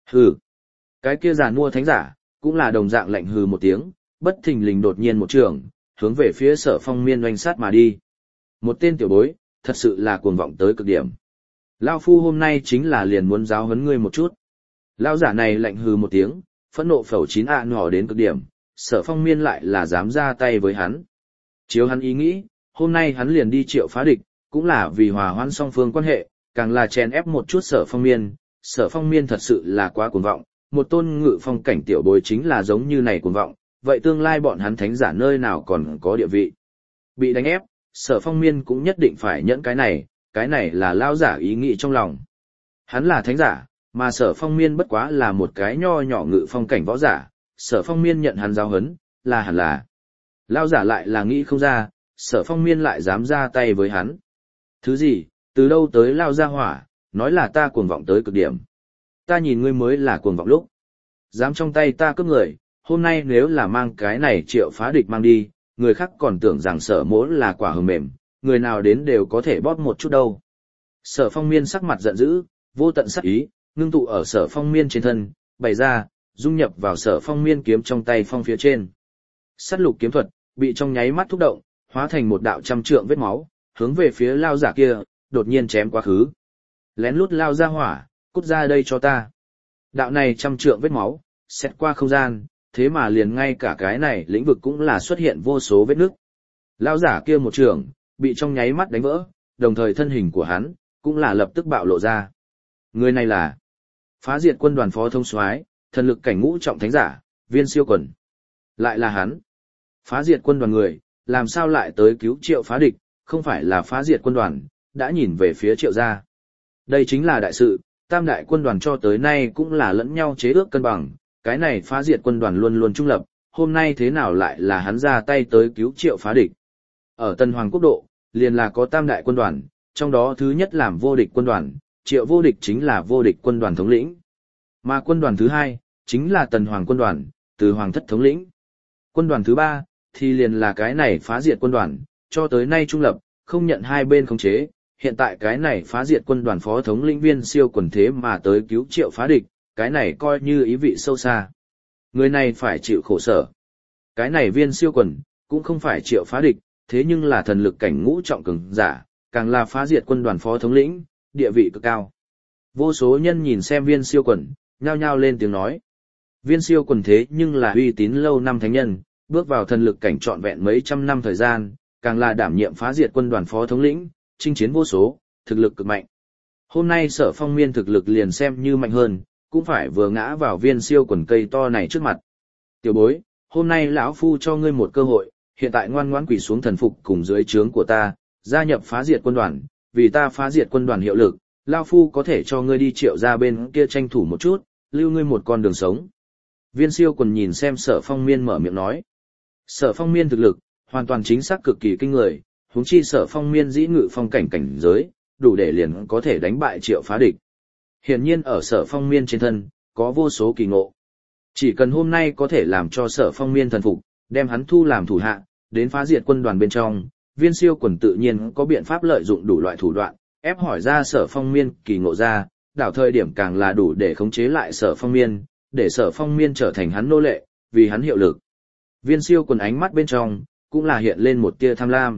Hừ. Cái kia giàn mua thánh giả, cũng là đồng dạng lạnh hừ một tiếng, bất thình lình đột nhiên một trường, hướng về phía Sở Phong Miên oanh sát mà đi. Một tên tiểu bối, thật sự là cuồng vọng tới cực điểm. Lao phu hôm nay chính là liền muốn giáo huấn ngươi một chút. Lao giả này lạnh hừ một tiếng, phẫn nộ phẩu chín ạ nỏ đến cực điểm, Sở Phong Miên lại là dám ra tay với hắn. Chiếu hắn ý nghĩ, hôm nay hắn liền đi triệu phá địch, cũng là vì hòa hoãn song phương quan hệ, càng là chèn ép một chút Sở Phong Miên. Sở Phong Miên thật sự là quá cuồng vọng, một tôn ngự phong cảnh tiểu bối chính là giống như này cuồng vọng, vậy tương lai bọn hắn thánh giả nơi nào còn có địa vị. Bị đánh ép, Sở Phong Miên cũng nhất định phải nhẫn cái này, cái này là lao giả ý nghĩ trong lòng. Hắn là thánh giả, mà Sở Phong Miên bất quá là một cái nho nhỏ ngự phong cảnh võ giả, Sở Phong Miên nhận hắn giáo huấn, là hẳn là. Lao giả lại là nghĩ không ra, Sở Phong Miên lại dám ra tay với hắn. Thứ gì, từ đâu tới lao ra hỏa, nói là ta cuồng vọng tới cực điểm. Ta nhìn ngươi mới là cuồng vọng lúc. Dám trong tay ta cướp người, hôm nay nếu là mang cái này triệu phá địch mang đi, người khác còn tưởng rằng Sở mỗ là quả hờ mềm, người nào đến đều có thể bóp một chút đâu. Sở Phong Miên sắc mặt giận dữ, vô tận sắc ý, ngưng tụ ở Sở Phong Miên trên thân, bày ra, dung nhập vào Sở Phong Miên kiếm trong tay phong phía trên. Sát lục kiếm thuật, bị trong nháy mắt thúc động, hóa thành một đạo trăm trượng vết máu, hướng về phía lao giả kia, đột nhiên chém quá khứ. Lén lút lao ra hỏa, cút ra đây cho ta. Đạo này trăm trượng vết máu, xét qua không gian, thế mà liền ngay cả cái này lĩnh vực cũng là xuất hiện vô số vết nước. Lao giả kia một trường, bị trong nháy mắt đánh vỡ, đồng thời thân hình của hắn, cũng là lập tức bạo lộ ra. Người này là Phá Diệt Quân đoàn phó thông soái, thần lực cảnh ngũ trọng thánh giả, Viên Siêu Quần. Lại là hắn. Phá Diệt Quân đoàn người, làm sao lại tới cứu Triệu phá địch, không phải là Phá Diệt Quân đoàn, đã nhìn về phía Triệu gia. Đây chính là đại sự, tam đại quân đoàn cho tới nay cũng là lẫn nhau chế ước cân bằng, cái này Phá Diệt Quân đoàn luôn luôn trung lập, hôm nay thế nào lại là hắn ra tay tới cứu Triệu phá địch. Ở Tân Hoàng quốc độ, liền là có tam đại quân đoàn, trong đó thứ nhất làm vô địch quân đoàn, Triệu vô địch chính là vô địch quân đoàn thống lĩnh. Mà quân đoàn thứ hai, chính là Tần Hoàng quân đoàn, từ Hoàng thất thống lĩnh. Quân đoàn thứ ba, thì liền là cái này Phá Diệt quân đoàn, cho tới nay trung lập, không nhận hai bên khống chế. Hiện tại cái này Phá Diệt quân đoàn phó thống lĩnh Viên Siêu Quần thế mà tới cứu Triệu phá địch, cái này coi như ý vị sâu xa. Người này phải chịu khổ sở. Cái này Viên Siêu Quần, cũng không phải Triệu phá địch, thế nhưng là thần lực cảnh ngũ trọng cường giả, càng là Phá Diệt quân đoàn phó thống lĩnh, địa vị cực cao. Vô số nhân nhìn xem Viên Siêu Quần, nhao nhao lên tiếng nói. Viên Siêu Quần thế nhưng là uy tín lâu năm thánh nhân, bước vào thần lực cảnh trọn vẹn mấy trăm năm thời gian, càng là đảm nhiệm Phá Diệt quân đoàn phó thống lĩnh, chinh chiến vô số, thực lực cực mạnh. Hôm nay Sở Phong Miên thực lực liền xem như mạnh hơn, cũng phải vừa ngã vào Viên Siêu Quần cây to này trước mặt. Tiểu bối, hôm nay lão phu cho ngươi một cơ hội, hiện tại ngoan ngoãn quỳ xuống thần phục cùng dưới trướng của ta, gia nhập Phá Diệt quân đoàn, vì ta Phá Diệt quân đoàn hiệu lực, lão phu có thể cho ngươi đi Triệu ra bên kia tranh thủ một chút, lưu ngươi một con đường sống. Viên Siêu Quần nhìn xem Sở Phong Miên mở miệng nói. Sở Phong Miên thực lực, hoàn toàn chính xác cực kỳ kinh người, huống chi Sở Phong Miên dĩ ngự phong cảnh cảnh giới, đủ để liền có thể đánh bại Triệu phá địch. Hiển nhiên ở Sở Phong Miên trên thân, có vô số kỳ ngộ. Chỉ cần hôm nay có thể làm cho Sở Phong Miên thần phục, đem hắn thu làm thủ hạ, đến Phá Diệt quân đoàn bên trong, Viên Siêu Quần tự nhiên có biện pháp lợi dụng đủ loại thủ đoạn, ép hỏi ra Sở Phong Miên kỳ ngộ ra, đảo thời điểm càng là đủ để khống chế lại Sở Phong Miên, để Sở Phong Miên trở thành hắn nô lệ, vì hắn hiệu lực. Viên Siêu Quần ánh mắt bên trong, cũng là hiện lên một tia tham lam.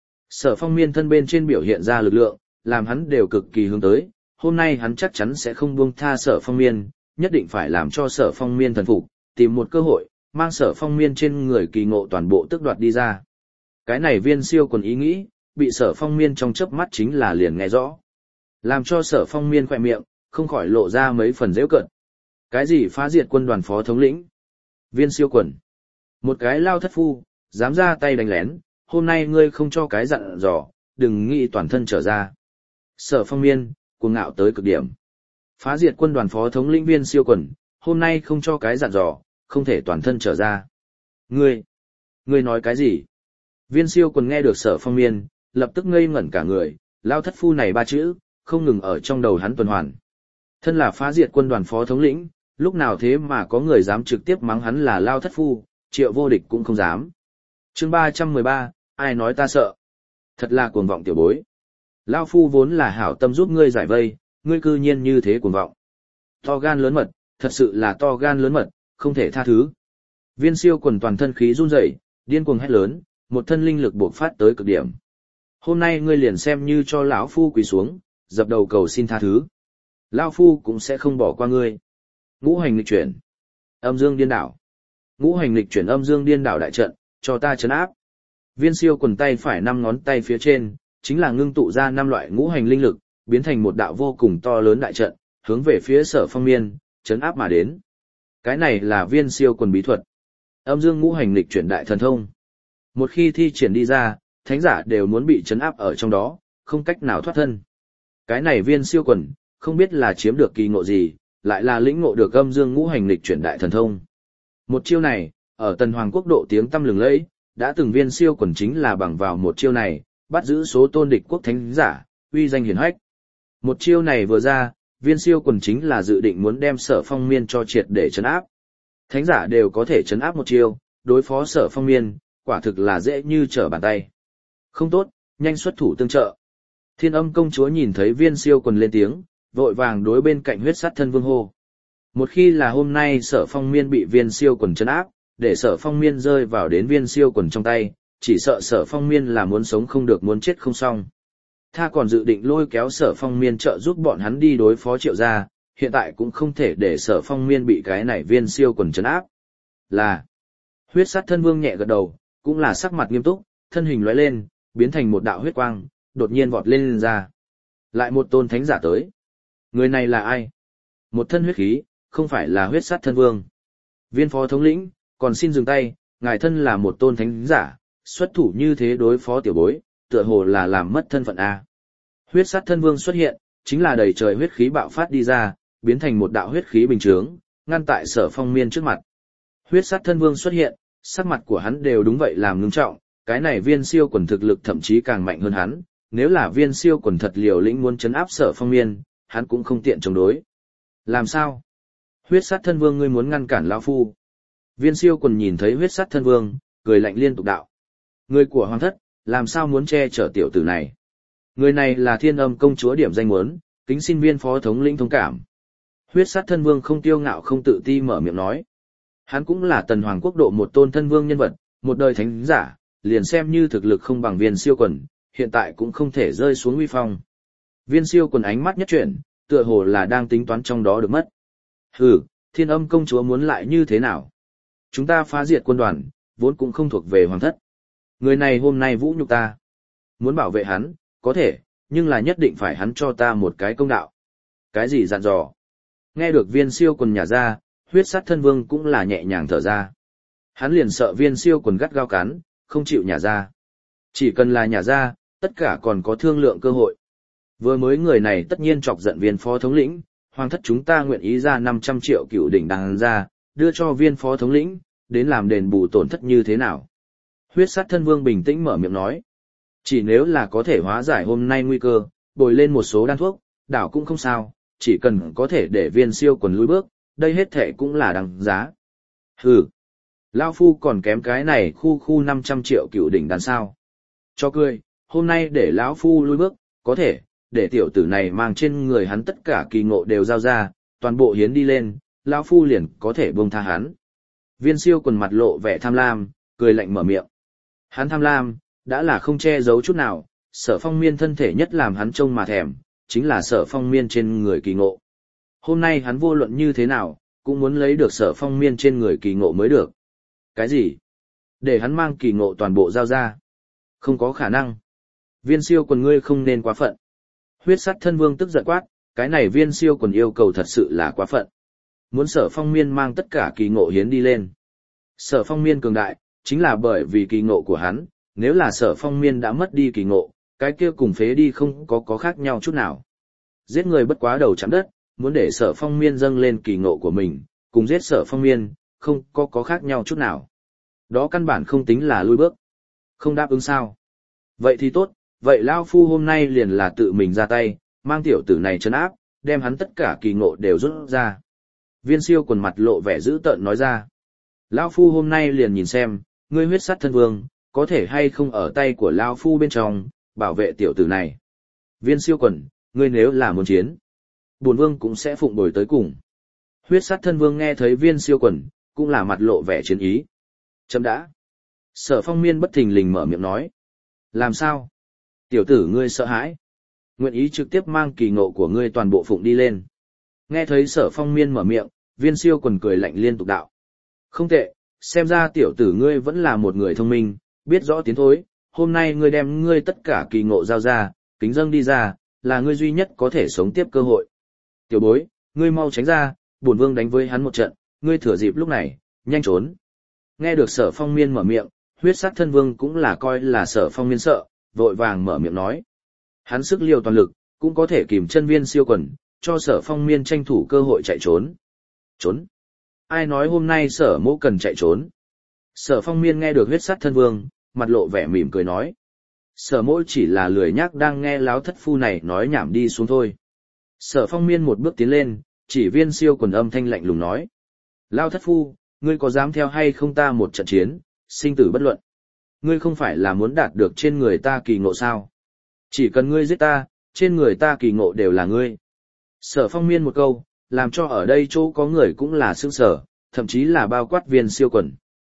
Sở Phong Miên thân bên trên biểu hiện ra lực lượng, làm hắn đều cực kỳ hướng tới, hôm nay hắn chắc chắn sẽ không buông tha Sở Phong Miên, nhất định phải làm cho Sở Phong Miên thần phục, tìm một cơ hội, mang Sở Phong Miên trên người kỳ ngộ toàn bộ tước đoạt đi ra. Cái này Viên Siêu Quần ý nghĩ, bị Sở Phong Miên trong chớp mắt chính là liền nghe rõ. Làm cho Sở Phong Miên khỏe miệng, không khỏi lộ ra mấy phần giễu cợt. Cái gì Phá Diệt quân đoàn phó thống lĩnh? Viên Siêu Quần. Một cái lao thất phu, dám ra tay đánh lén, hôm nay ngươi không cho cái dặn dò, đừng nghĩ toàn thân trở ra. Sở Phong Miên, cuồng ngạo tới cực điểm. Phá Diệt quân đoàn phó thống lĩnh Viên Siêu Quần, hôm nay không cho cái dặn dò, không thể toàn thân trở ra. Ngươi, ngươi nói cái gì? Viên Siêu Quần nghe được Sở Phong Miên, lập tức ngây ngẩn cả người, lao thất phu này ba chữ, không ngừng ở trong đầu hắn tuần hoàn. Thân là Phá Diệt quân đoàn phó thống lĩnh, lúc nào thế mà có người dám trực tiếp mắng hắn là lao thất phu, Triệu vô địch cũng không dám. Chương ba trăm mười ba, ai nói ta sợ? Thật là cuồng vọng tiểu bối. Lao phu vốn là hảo tâm giúp ngươi giải vây, ngươi cư nhiên như thế cuồng vọng. To gan lớn mật, thật sự là to gan lớn mật, không thể tha thứ. Viên siêu quần toàn thân khí run rẩy, điên cuồng hét lớn, một thân linh lực bộc phát tới cực điểm. Hôm nay ngươi liền xem như cho lão phu quỳ xuống, dập đầu cầu xin tha thứ. Lão phu cũng sẽ không bỏ qua ngươi. Ngũ hành lịch chuyển. Âm dương điên đảo. Ngũ hành lịch chuyển âm dương điên đảo đại trận, cho ta trấn áp. Viên siêu quần tay phải năm ngón tay phía trên, chính là ngưng tụ ra năm loại ngũ hành linh lực, biến thành một đạo vô cùng to lớn đại trận, hướng về phía Sở Phong Miên, trấn áp mà đến. Cái này là viên siêu quần bí thuật. Âm dương ngũ hành lịch chuyển đại thần thông. Một khi thi triển đi ra, thánh giả đều muốn bị trấn áp ở trong đó, không cách nào thoát thân. Cái này viên siêu quần, không biết là chiếm được kỳ ngộ gì, lại là lĩnh ngộ được âm dương ngũ hành lịch chuyển đại thần thông. Một chiêu này, ở Tần Hoàng quốc độ tiếng tăm lừng lẫy, đã từng viên siêu quần chính là bằng vào một chiêu này, bắt giữ số tôn địch quốc thánh giả, uy danh hiển hách. Một chiêu này vừa ra, viên siêu quần chính là dự định muốn đem Sở Phong Miên cho triệt để trấn áp. Thánh giả đều có thể trấn áp một chiêu, đối phó Sở Phong Miên, quả thực là dễ như trở bàn tay. Không tốt, nhanh xuất thủ tương trợ. Thiên Âm công chúa nhìn thấy viên siêu quần lên tiếng, vội vàng đối bên cạnh huyết sát thân vương hô. Một khi là hôm nay Sở Phong Miên bị viên siêu quần trấn áp, để Sở Phong Miên rơi vào đến viên siêu quần trong tay, chỉ sợ Sở Phong Miên là muốn sống không được muốn chết không xong. Tha còn dự định lôi kéo Sở Phong Miên trợ giúp bọn hắn đi đối phó Triệu gia, hiện tại cũng không thể để Sở Phong Miên bị cái này viên siêu quần trấn áp. Là huyết sát thân vương nhẹ gật đầu, cũng là sắc mặt nghiêm túc, thân hình lóe lên, biến thành một đạo huyết quang, đột nhiên vọt lên, lên ra. Lại một tôn thánh giả tới. Người này là ai? Một thân huyết khí, không phải là huyết sát thân vương. Viên phó thống lĩnh, còn xin dừng tay, ngài thân là một tôn thánh giả, xuất thủ như thế đối phó tiểu bối, tựa hồ là làm mất thân phận A. Huyết sát thân vương xuất hiện, chính là đầy trời huyết khí bạo phát đi ra, biến thành một đạo huyết khí bình chướng, ngăn tại Sở Phong Miên trước mặt. Huyết sát thân vương xuất hiện, sắc mặt của hắn đều đúng vậy làm ngưng trọng, cái này viên siêu quần thực lực thậm chí càng mạnh hơn hắn, nếu là viên siêu quần thật liều lĩnh muốn chấn áp Sở Phong Miên, hắn cũng không tiện chống đối. Làm sao? Huyết sát thân vương ngươi muốn ngăn cản lão phu? Viên siêu quần nhìn thấy huyết sát thân vương, cười lạnh liên tục đạo. Người của hoàng thất, làm sao muốn che chở tiểu tử này? Người này là Thiên Âm công chúa điểm danh muốn, kính xin viên phó thống lĩnh thông cảm. Huyết sát thân vương không tiêu ngạo không tự ti mở miệng nói. Hắn cũng là Tần Hoàng quốc độ một tôn thân vương nhân vật, một đời thánh giả, liền xem như thực lực không bằng viên siêu quần, hiện tại cũng không thể rơi xuống uy phong. Viên siêu quần ánh mắt nhất chuyển, tựa hồ là đang tính toán trong đó được mất. Hừ, Thiên Âm công chúa muốn lại như thế nào? Chúng ta phá diệt quân đoàn, vốn cũng không thuộc về hoàng thất. Người này hôm nay vũ nhục ta. Muốn bảo vệ hắn, có thể, nhưng là nhất định phải hắn cho ta một cái công đạo. Cái gì dặn dò? Nghe được viên siêu quần nhả ra, huyết sát thân vương cũng là nhẹ nhàng thở ra. Hắn liền sợ viên siêu quần gắt gao cắn, không chịu nhả ra. Chỉ cần là nhả ra, tất cả còn có thương lượng cơ hội. Vừa mới người này tất nhiên chọc giận viên phó thống lĩnh, hoàng thất chúng ta nguyện ý ra năm trăm triệu cựu đỉnh đằng ra, đưa cho viên phó thống lĩnh, đến làm đền bù tổn thất như thế nào. Huyết sát thân vương bình tĩnh mở miệng nói. Chỉ nếu là có thể hóa giải hôm nay nguy cơ, bồi lên một số đan thuốc, đảo cũng không sao, chỉ cần có thể để viên siêu quần lùi bước, đây hết thệ cũng là đằng giá. Hừ, Lao Phu còn kém cái này khu khu năm trăm triệu cựu đỉnh đàn sao. Cho cười, hôm nay để lão Phu lùi bước, có thể, để tiểu tử này mang trên người hắn tất cả kỳ ngộ đều giao ra, toàn bộ hiến đi lên, lão Phu liền có thể buông tha hắn. Viên siêu quần mặt lộ vẻ tham lam, cười lạnh mở miệng. Hắn tham lam, đã là không che giấu chút nào, Sở Phong Miên thân thể nhất làm hắn trông mà thèm, chính là Sở Phong Miên trên người kỳ ngộ. Hôm nay hắn vô luận như thế nào, cũng muốn lấy được Sở Phong Miên trên người kỳ ngộ mới được. Cái gì? Để hắn mang kỳ ngộ toàn bộ giao ra. Không có khả năng. Viên siêu quần ngươi không nên quá phận. Huyết sát thân vương tức giận quát, cái này viên siêu quần yêu cầu thật sự là quá phận. Muốn Sở Phong Miên mang tất cả kỳ ngộ hiến đi lên. Sở Phong Miên cường đại, chính là bởi vì kỳ ngộ của hắn, nếu là Sở Phong Miên đã mất đi kỳ ngộ, cái kia cùng phế đi không có có khác nhau chút nào. Giết người bất quá đầu chạm đất, muốn để Sở Phong Miên dâng lên kỳ ngộ của mình, cùng giết Sở Phong Miên, không có có khác nhau chút nào. Đó căn bản không tính là lui bước. Không đáp ứng sao? Vậy thì tốt, vậy Lao Phu hôm nay liền là tự mình ra tay, mang tiểu tử này trấn áp, đem hắn tất cả kỳ ngộ đều rút ra. Viên siêu quần mặt lộ vẻ dữ tợn nói ra. Lao Phu hôm nay liền nhìn xem, ngươi huyết sát thân vương, có thể hay không ở tay của Lao Phu bên trong, bảo vệ tiểu tử này. Viên siêu quần, ngươi nếu là muốn chiến, bổn vương cũng sẽ phụng bồi tới cùng. Huyết sát thân vương nghe thấy Viên Siêu Quần, cũng là mặt lộ vẻ chiến ý. Chấm đã. Sở Phong Miên bất thình lình mở miệng nói. Làm sao? Tiểu tử ngươi sợ hãi. Nguyện ý trực tiếp mang kỳ ngộ của ngươi toàn bộ phụng đi lên. Nghe thấy Sở Phong Miên mở miệng, Viên Siêu Quần cười lạnh liên tục đạo. Không tệ, xem ra tiểu tử ngươi vẫn là một người thông minh, biết rõ tiến thối. Hôm nay ngươi đem ngươi tất cả kỳ ngộ giao ra, kính dâng đi ra, là ngươi duy nhất có thể sống tiếp cơ hội. Tiểu bối, ngươi mau tránh ra, bổn vương đánh với hắn một trận, ngươi thừa dịp lúc này, nhanh trốn. Nghe được Sở Phong Miên mở miệng, huyết sắc thân vương cũng là coi là Sở Phong Miên sợ, vội vàng mở miệng nói. Hắn sức liều toàn lực, cũng có thể kìm chân Viên Siêu Quần, cho Sở Phong Miên tranh thủ cơ hội chạy trốn. Trốn? Ai nói hôm nay Sở mỗ cần chạy trốn? Sở Phong Miên nghe được huyết sắc thân vương, mặt lộ vẻ mỉm cười nói. Sở mỗ chỉ là lười nhác đang nghe láo thất phu này nói nhảm đi xuống thôi. Sở Phong Miên một bước tiến lên, chỉ Viên Siêu Quần âm thanh lạnh lùng nói. Lao thất phu, ngươi có dám theo hay không ta một trận chiến, sinh tử bất luận. Ngươi không phải là muốn đạt được trên người ta kỳ ngộ sao? Chỉ cần ngươi giết ta, trên người ta kỳ ngộ đều là ngươi. Sở Phong Miên một câu, làm cho ở đây chỗ có người cũng là sững sờ, thậm chí là bao quát Viên Siêu Quần.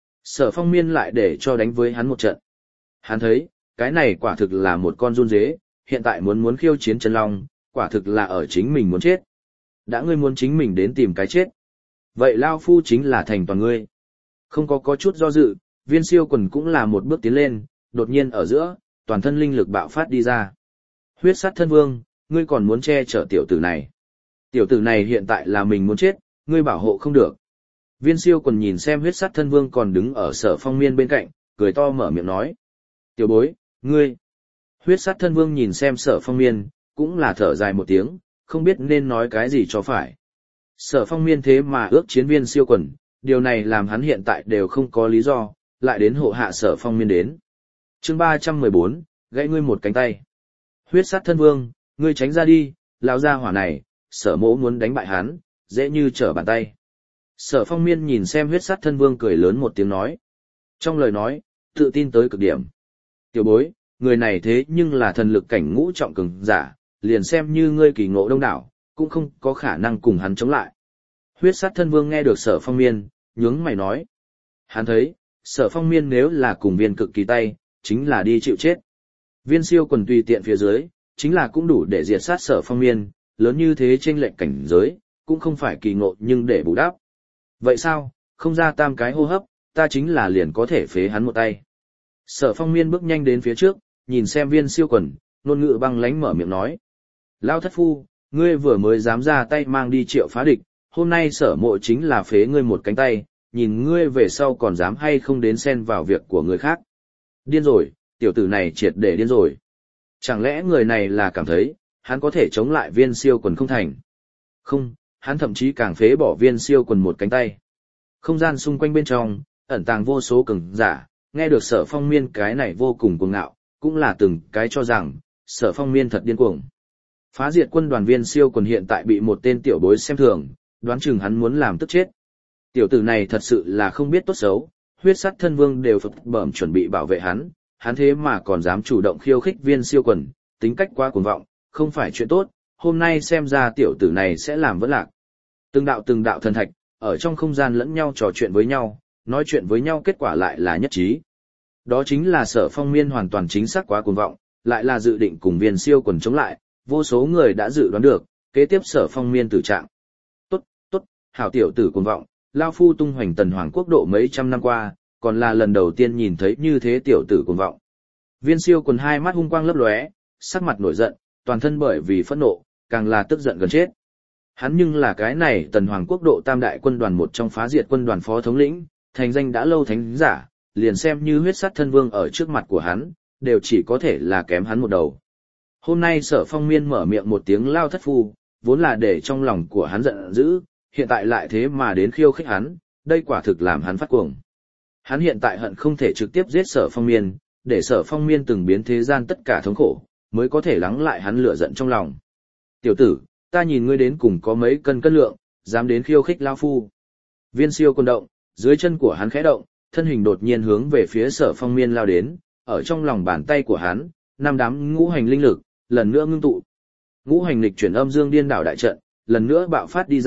Sở Phong Miên lại để cho đánh với hắn một trận. Hắn thấy, cái này quả thực là một con run dế, hiện tại muốn muốn khiêu chiến chân long, quả thực là ở chính mình muốn chết. Đã ngươi muốn chính mình đến tìm cái chết. Vậy Lao Phu chính là thành toàn ngươi. Không có có chút do dự, Viên Siêu Quần cũng là một bước tiến lên, đột nhiên ở giữa, toàn thân linh lực bạo phát đi ra. Huyết sát thân vương, ngươi còn muốn che chở tiểu tử này. Tiểu tử này hiện tại là mình muốn chết, ngươi bảo hộ không được. Viên Siêu Quần nhìn xem huyết sát thân vương còn đứng ở Sở Phong Miên bên cạnh, cười to mở miệng nói. Tiểu bối, ngươi. Huyết sát thân vương nhìn xem Sở Phong Miên, cũng là thở dài một tiếng, không biết nên nói cái gì cho phải. Sở Phong Miên thế mà ước chiến Viên Siêu Quần, điều này làm hắn hiện tại đều không có lý do, lại đến hộ hạ Sở Phong Miên đến. Chương ba trăm mười bốn, gãy ngươi một cánh tay. Huyết sát thân vương, ngươi tránh ra đi, lão gia hỏa này, Sở mỗ muốn đánh bại hắn, dễ như trở bàn tay. Sở Phong Miên nhìn xem huyết sát thân vương cười lớn một tiếng nói. Trong lời nói, tự tin tới cực điểm. Tiểu bối, người này thế nhưng là thần lực cảnh ngũ trọng cường giả, liền xem như ngươi kỳ ngộ đông đảo, cũng không có khả năng cùng hắn chống lại. Huyết sát thân vương nghe được Sở Phong Miên, nhướng mày nói. Hắn thấy, Sở Phong Miên nếu là cùng Viên cực kỳ tay, chính là đi chịu chết. Viên Siêu Quần tùy tiện phía dưới, chính là cũng đủ để diệt sát Sở Phong Miên, lớn như thế chênh lệch cảnh giới, cũng không phải kỳ ngộ nhưng để bù đắp. Vậy sao, không ra tam cái hô hấp, ta chính là liền có thể phế hắn một tay. Sở Phong Miên bước nhanh đến phía trước, nhìn xem Viên Siêu Quần, ngôn ngữ băng lánh mở miệng nói. Lao thất phu, ngươi vừa mới dám ra tay mang đi Triệu Phá địch, hôm nay Sở mộ chính là phế ngươi một cánh tay, nhìn ngươi về sau còn dám hay không đến xen vào việc của người khác. Điên rồi, tiểu tử này triệt để điên rồi. Chẳng lẽ người này là cảm thấy, hắn có thể chống lại Viên Siêu Quần không thành? Không, hắn thậm chí càng phế bỏ Viên Siêu Quần một cánh tay. Không gian xung quanh bên trong, ẩn tàng vô số cường giả, nghe được Sở Phong Miên cái này vô cùng cuồng ngạo, cũng là từng cái cho rằng, Sở Phong Miên thật điên cuồng. Phá diệt quân đoàn Viên Siêu Quần hiện tại bị một tên tiểu bối xem thường, đoán chừng hắn muốn làm tức chết. Tiểu tử này thật sự là không biết tốt xấu, huyết sắc thân vương đều phật bẩm chuẩn bị bảo vệ hắn, hắn thế mà còn dám chủ động khiêu khích Viên Siêu Quần, tính cách quá cuồng vọng, không phải chuyện tốt, hôm nay xem ra tiểu tử này sẽ làm vỡ lạc. Từng đạo từng đạo thần thạch, ở trong không gian lẫn nhau trò chuyện với nhau, nói chuyện với nhau kết quả lại là nhất trí. Đó chính là Sở Phong Miên hoàn toàn chính xác quá cuồng vọng, lại là dự định cùng Viên Siêu Quần chống lại, vô số người đã dự đoán được, kế tiếp Sở Phong Miên tử trạng. Tốt, tốt, hảo tiểu tử cuồng vọng, lao phu tung hoành Tần Hoàng quốc độ mấy trăm năm qua, còn là lần đầu tiên nhìn thấy như thế tiểu tử cuồng vọng. Viên Siêu Quần hai mắt hung quang lấp lóe, sắc mặt nổi giận, toàn thân bởi vì phẫn nộ, càng là tức giận gần chết. Hắn nhưng là cái này Tần Hoàng quốc độ tam đại quân đoàn một trong phá diệt quân đoàn phó thống lĩnh, thành danh đã lâu thánh giả, liền xem như huyết sát thân vương ở trước mặt của hắn, đều chỉ có thể là kém hắn một đầu. Hôm nay Sở Phong Miên mở miệng một tiếng lao thất phu, vốn là để trong lòng của hắn giận dữ, hiện tại lại thế mà đến khiêu khích hắn, đây quả thực làm hắn phát cuồng. Hắn hiện tại hận không thể trực tiếp giết Sở Phong Miên, để Sở Phong Miên từng biến thế gian tất cả thống khổ, mới có thể lắng lại hắn lửa giận trong lòng. Tiểu tử, ta nhìn ngươi đến cùng có mấy cân cân lượng, dám đến khiêu khích lao phu. Viên Siêu Quần động, dưới chân của hắn khẽ động, thân hình đột nhiên hướng về phía Sở Phong Miên lao đến, ở trong lòng bàn tay của hắn, năm đám ngũ hành linh lực, lần nữa ngưng tụ. Ngũ hành lịch chuyển âm dương điên đảo đại trận, lần nữa bạo phát đi ra,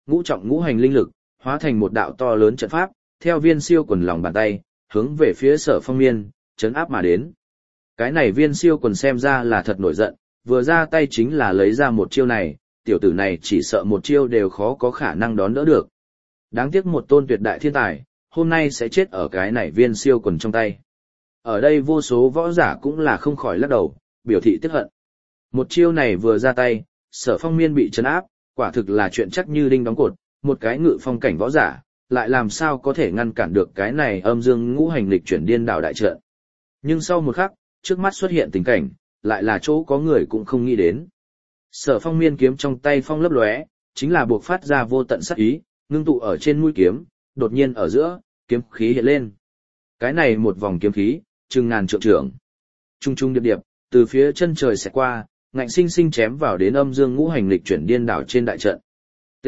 ngũ trọng ngũ hành linh lực, hóa thành một đạo to lớn trận pháp, theo viên siêu quần lòng bàn tay, hướng về phía Sở Phong Miên, chấn áp mà đến. Cái này viên siêu quần xem ra là thật nổi giận, vừa ra tay chính là lấy ra một chiêu này, tiểu tử này chỉ sợ một chiêu đều khó có khả năng đón đỡ được. Đáng tiếc một tôn tuyệt đại thiên tài, hôm nay sẽ chết ở cái này viên siêu quần trong tay. Ở đây vô số võ giả cũng là không khỏi lắc đầu, biểu thị tiếc hận. Một chiêu này vừa ra tay, Sở Phong Miên bị trấn áp, quả thực là chuyện chắc như đinh đóng cột, một cái ngự phong cảnh võ giả, lại làm sao có thể ngăn cản được cái này âm dương ngũ hành lịch chuyển điên đảo đại trận. Nhưng sau một khắc, trước mắt xuất hiện tình cảnh, lại là chỗ có người cũng không nghĩ đến. Sở Phong Miên kiếm trong tay phong lấp lóe, chính là buộc phát ra vô tận sát ý, ngưng tụ ở trên mũi kiếm, đột nhiên ở giữa, kiếm khí hiện lên. Cái này một vòng kiếm khí, chừng ngàn trượng trưởng. Trung trung điệp điệp, từ phía chân trời sẽ qua, ngạnh sinh sinh chém vào đến âm dương ngũ hành lịch chuyển điên đảo trên đại trận. T.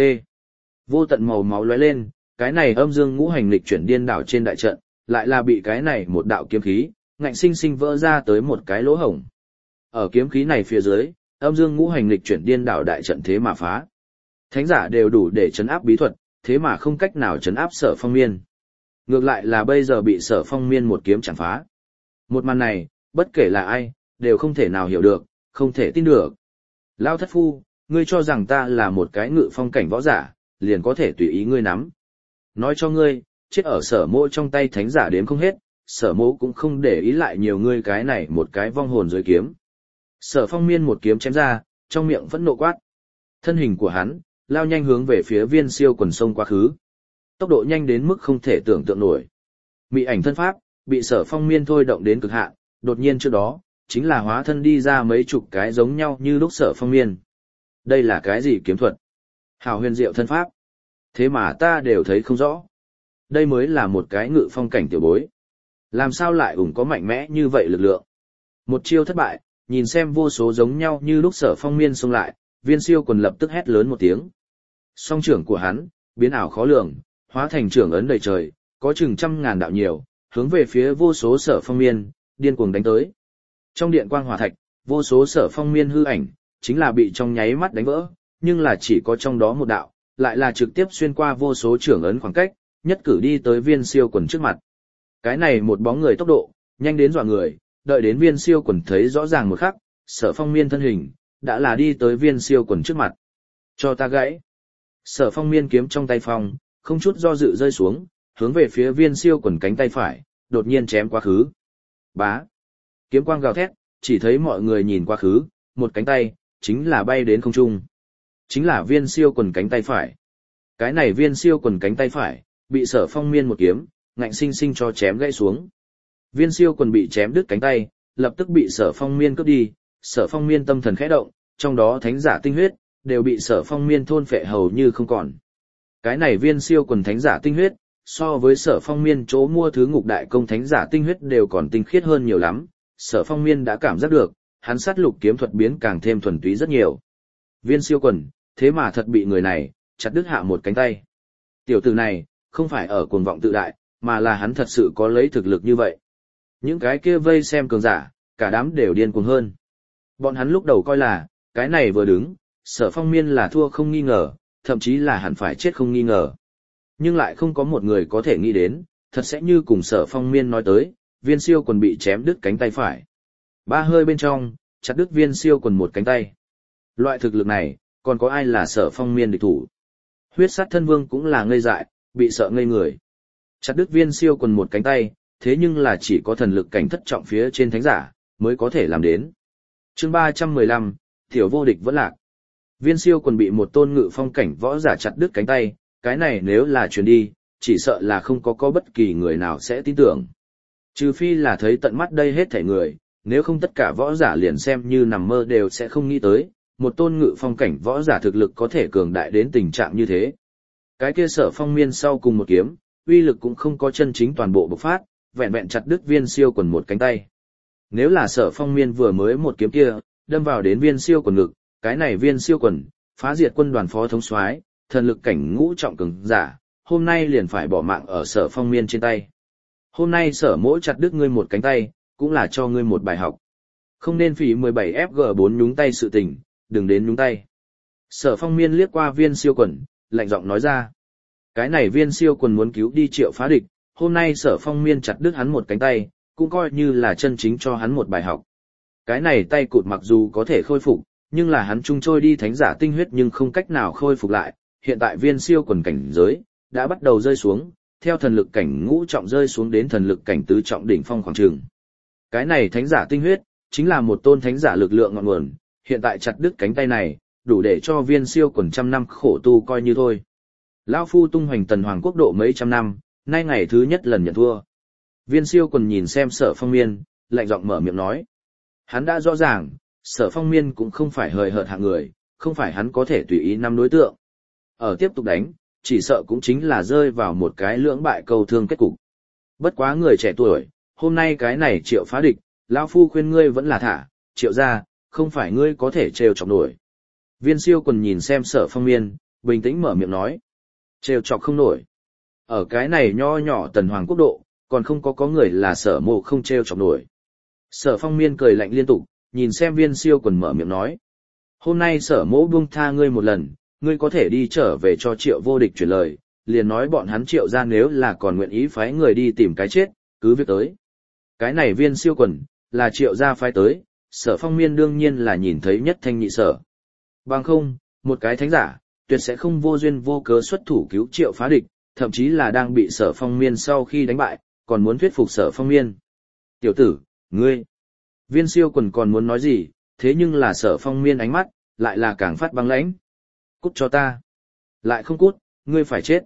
Vô tận màu máu lóe lên, cái này âm dương ngũ hành lịch chuyển điên đảo trên đại trận, lại là bị cái này một đạo kiếm khí, ngạnh sinh sinh vỡ ra tới một cái lỗ hổng. Ở kiếm khí này phía dưới, âm dương ngũ hành lịch chuyển điên đảo đại trận thế mà phá. Thánh giả đều đủ để trấn áp bí thuật, thế mà không cách nào trấn áp Sở Phong Miên. Ngược lại là bây giờ bị Sở Phong Miên một kiếm chẳng phá. Một màn này, bất kể là ai, đều không thể nào hiểu được, không thể tin được. Lao thất phu, ngươi cho rằng ta là một cái ngự phong cảnh võ giả, liền có thể tùy ý ngươi nắm. Nói cho ngươi, chết ở Sở Mỗ trong tay thánh giả đếm không hết, Sở Mỗ cũng không để ý lại nhiều ngươi cái này một cái vong hồn dưới kiếm. Sở Phong Miên một kiếm chém ra, trong miệng vẫn nộ quát. Thân hình của hắn, lao nhanh hướng về phía viên siêu quần sông quá khứ. Tốc độ nhanh đến mức không thể tưởng tượng nổi. Mị ảnh thân pháp, bị Sở Phong Miên thôi động đến cực hạn, đột nhiên trước đó, chính là hóa thân đi ra mấy chục cái giống nhau như lúc Sở Phong Miên. Đây là cái gì kiếm thuật? Hào huyền diệu thân pháp. Thế mà ta đều thấy không rõ. Đây mới là một cái ngự phong cảnh tiểu bối. Làm sao lại ủng có mạnh mẽ như vậy lực lượng? Một chiêu thất bại, nhìn xem vô số giống nhau như lúc Sở Phong Miên xông lại, viên siêu quần lập tức hét lớn một tiếng. Song trưởng của hắn, biến ảo khó lường, hóa thành trưởng ấn đầy trời, có chừng trăm ngàn đạo nhiều, hướng về phía vô số Sở Phong Miên, điên cuồng đánh tới. Trong điện quang hỏa thạch, vô số Sở Phong Miên hư ảnh, chính là bị trong nháy mắt đánh vỡ, nhưng là chỉ có trong đó một đạo, lại là trực tiếp xuyên qua vô số trưởng ấn khoảng cách, nhất cử đi tới viên siêu quần trước mặt. Cái này một bóng người tốc độ, nhanh đến dọa người, đợi đến viên siêu quần thấy rõ ràng một khắc, Sở Phong Miên thân hình, đã là đi tới viên siêu quần trước mặt. Cho ta gãy. Sở Phong Miên kiếm trong tay phong, không chút do dự rơi xuống, hướng về phía viên siêu quần cánh tay phải, đột nhiên chém quá khứ. Bá. Kiếm quang gào thét, chỉ thấy mọi người nhìn quá khứ, một cánh tay, chính là bay đến không trung. Chính là viên siêu quần cánh tay phải. Cái này viên siêu quần cánh tay phải, bị Sở Phong Miên một kiếm, ngạnh sinh sinh cho chém gãy xuống. Viên siêu quần bị chém đứt cánh tay, lập tức bị Sở Phong Miên cướp đi, Sở Phong Miên tâm thần khẽ động, trong đó thánh giả tinh huyết, đều bị Sở Phong Miên thôn phệ hầu như không còn. Cái này viên siêu quần thánh giả tinh huyết, so với Sở Phong Miên chỗ mua thứ ngục đại công thánh giả tinh huyết đều còn tinh khiết hơn nhiều lắm, Sở Phong Miên đã cảm giác được, hắn sát lục kiếm thuật biến càng thêm thuần túy rất nhiều. Viên siêu quần, thế mà thật bị người này, chặt đứt hạ một cánh tay. Tiểu tử này, không phải ở cuồng vọng tự đại, mà là hắn thật sự có lấy thực lực như vậy. Những cái kia vây xem cường giả, cả đám đều điên cuồng hơn. Bọn hắn lúc đầu coi là, cái này vừa đứng, Sở Phong Miên là thua không nghi ngờ, thậm chí là hẳn phải chết không nghi ngờ. Nhưng lại không có một người có thể nghĩ đến, thật sẽ như cùng Sở Phong Miên nói tới, viên siêu quần bị chém đứt cánh tay phải. Ba hơi bên trong, chặt đứt viên siêu quần một cánh tay. Loại thực lực này, còn có ai là Sở Phong Miên địch thủ? Huyết sát thân vương cũng là ngây dại, bị sợ ngây người. Chặt đứt viên siêu quần một cánh tay, thế nhưng là chỉ có thần lực cảnh thất trọng phía trên thánh giả, mới có thể làm đến. Chương ba trăm mười lăm, Tiểu vô địch vẫn lạc. Viên siêu quần bị một tôn ngự phong cảnh võ giả chặt đứt cánh tay, cái này nếu là truyền đi, chỉ sợ là không có có bất kỳ người nào sẽ tin tưởng. Trừ phi là thấy tận mắt đây hết thảy người, nếu không tất cả võ giả liền xem như nằm mơ đều sẽ không nghĩ tới, một tôn ngự phong cảnh võ giả thực lực có thể cường đại đến tình trạng như thế. Cái kia Sở Phong Miên sau cùng một kiếm, uy lực cũng không có chân chính toàn bộ bộc phát, vẹn vẹn chặt đứt viên siêu quần một cánh tay. Nếu là Sở Phong Miên vừa mới một kiếm kia, đâm vào đến viên siêu quần ngực, cái này viên siêu quần, phá diệt quân đoàn phó thống soái, thần lực cảnh ngũ trọng cường giả, hôm nay liền phải bỏ mạng ở Sở Phong Miên trên tay. Hôm nay Sở Mỗ chặt đứt ngươi một cánh tay, cũng là cho ngươi một bài học. Không nên phí mười bảy F G bốn nhúng tay sự tình, đừng đến nhúng tay. Sở Phong Miên liếc qua viên siêu quần, lạnh giọng nói ra. Cái này viên siêu quần muốn cứu đi Triệu Phá Địch, hôm nay Sở Phong Miên chặt đứt hắn một cánh tay, cũng coi như là chân chính cho hắn một bài học. Cái này tay cụt mặc dù có thể khôi phục, nhưng là hắn trung trôi đi thánh giả tinh huyết nhưng không cách nào khôi phục lại, hiện tại viên siêu quần cảnh giới đã bắt đầu rơi xuống, theo thần lực cảnh ngũ trọng rơi xuống đến thần lực cảnh tứ trọng đỉnh phong khoảng trường. Cái này thánh giả tinh huyết chính là một tôn thánh giả lực lượng ngọn nguồn, hiện tại chặt đứt cánh tay này, đủ để cho viên siêu quần trăm năm khổ tu coi như thôi. Lão phu tung hoành tần hoàng quốc độ mấy trăm năm, nay ngày thứ nhất lần nhận thua. Viên siêu quần nhìn xem Sở Phong Miên, lạnh giọng mở miệng nói. Hắn đã rõ ràng, Sở Phong Miên cũng không phải hời hợt hạng người, không phải hắn có thể tùy ý nắm đối tượng. Ở tiếp tục đánh, chỉ sợ cũng chính là rơi vào một cái lưỡng bại câu thương kết cục. Bất quá người trẻ tuổi, hôm nay cái này Triệu Phá Địch, lão phu khuyên ngươi vẫn là thả, Triệu ra, không phải ngươi có thể trêu chọc nổi. Viên siêu quần nhìn xem Sở Phong Miên, bình tĩnh mở miệng nói. Trêu chọc không nổi. Ở cái này nho nhỏ tần hoàng quốc độ, còn không có có người là Sở Mộ không trêu chọc nổi. Sở Phong Miên cười lạnh liên tục, nhìn xem viên siêu quần mở miệng nói. Hôm nay Sở Mộ buông tha ngươi một lần, ngươi có thể đi trở về cho Triệu Vô Địch chuyển lời, liền nói bọn hắn Triệu ra nếu là còn nguyện ý phái người đi tìm cái chết, cứ việc tới. Cái này viên siêu quần, là Triệu ra phái tới, Sở Phong Miên đương nhiên là nhìn thấy nhất thanh nhị sở. Bằng không, một cái thánh giả, tuyệt sẽ không vô duyên vô cớ xuất thủ cứu Triệu Phá Địch, thậm chí là đang bị Sở Phong Miên sau khi đánh bại, còn muốn thuyết phục Sở Phong Miên. Tiểu tử, ngươi, viên siêu quần còn muốn nói gì, thế nhưng là Sở Phong Miên ánh mắt, lại là càng phát băng lãnh. Cút cho ta. Lại không cút, ngươi phải chết.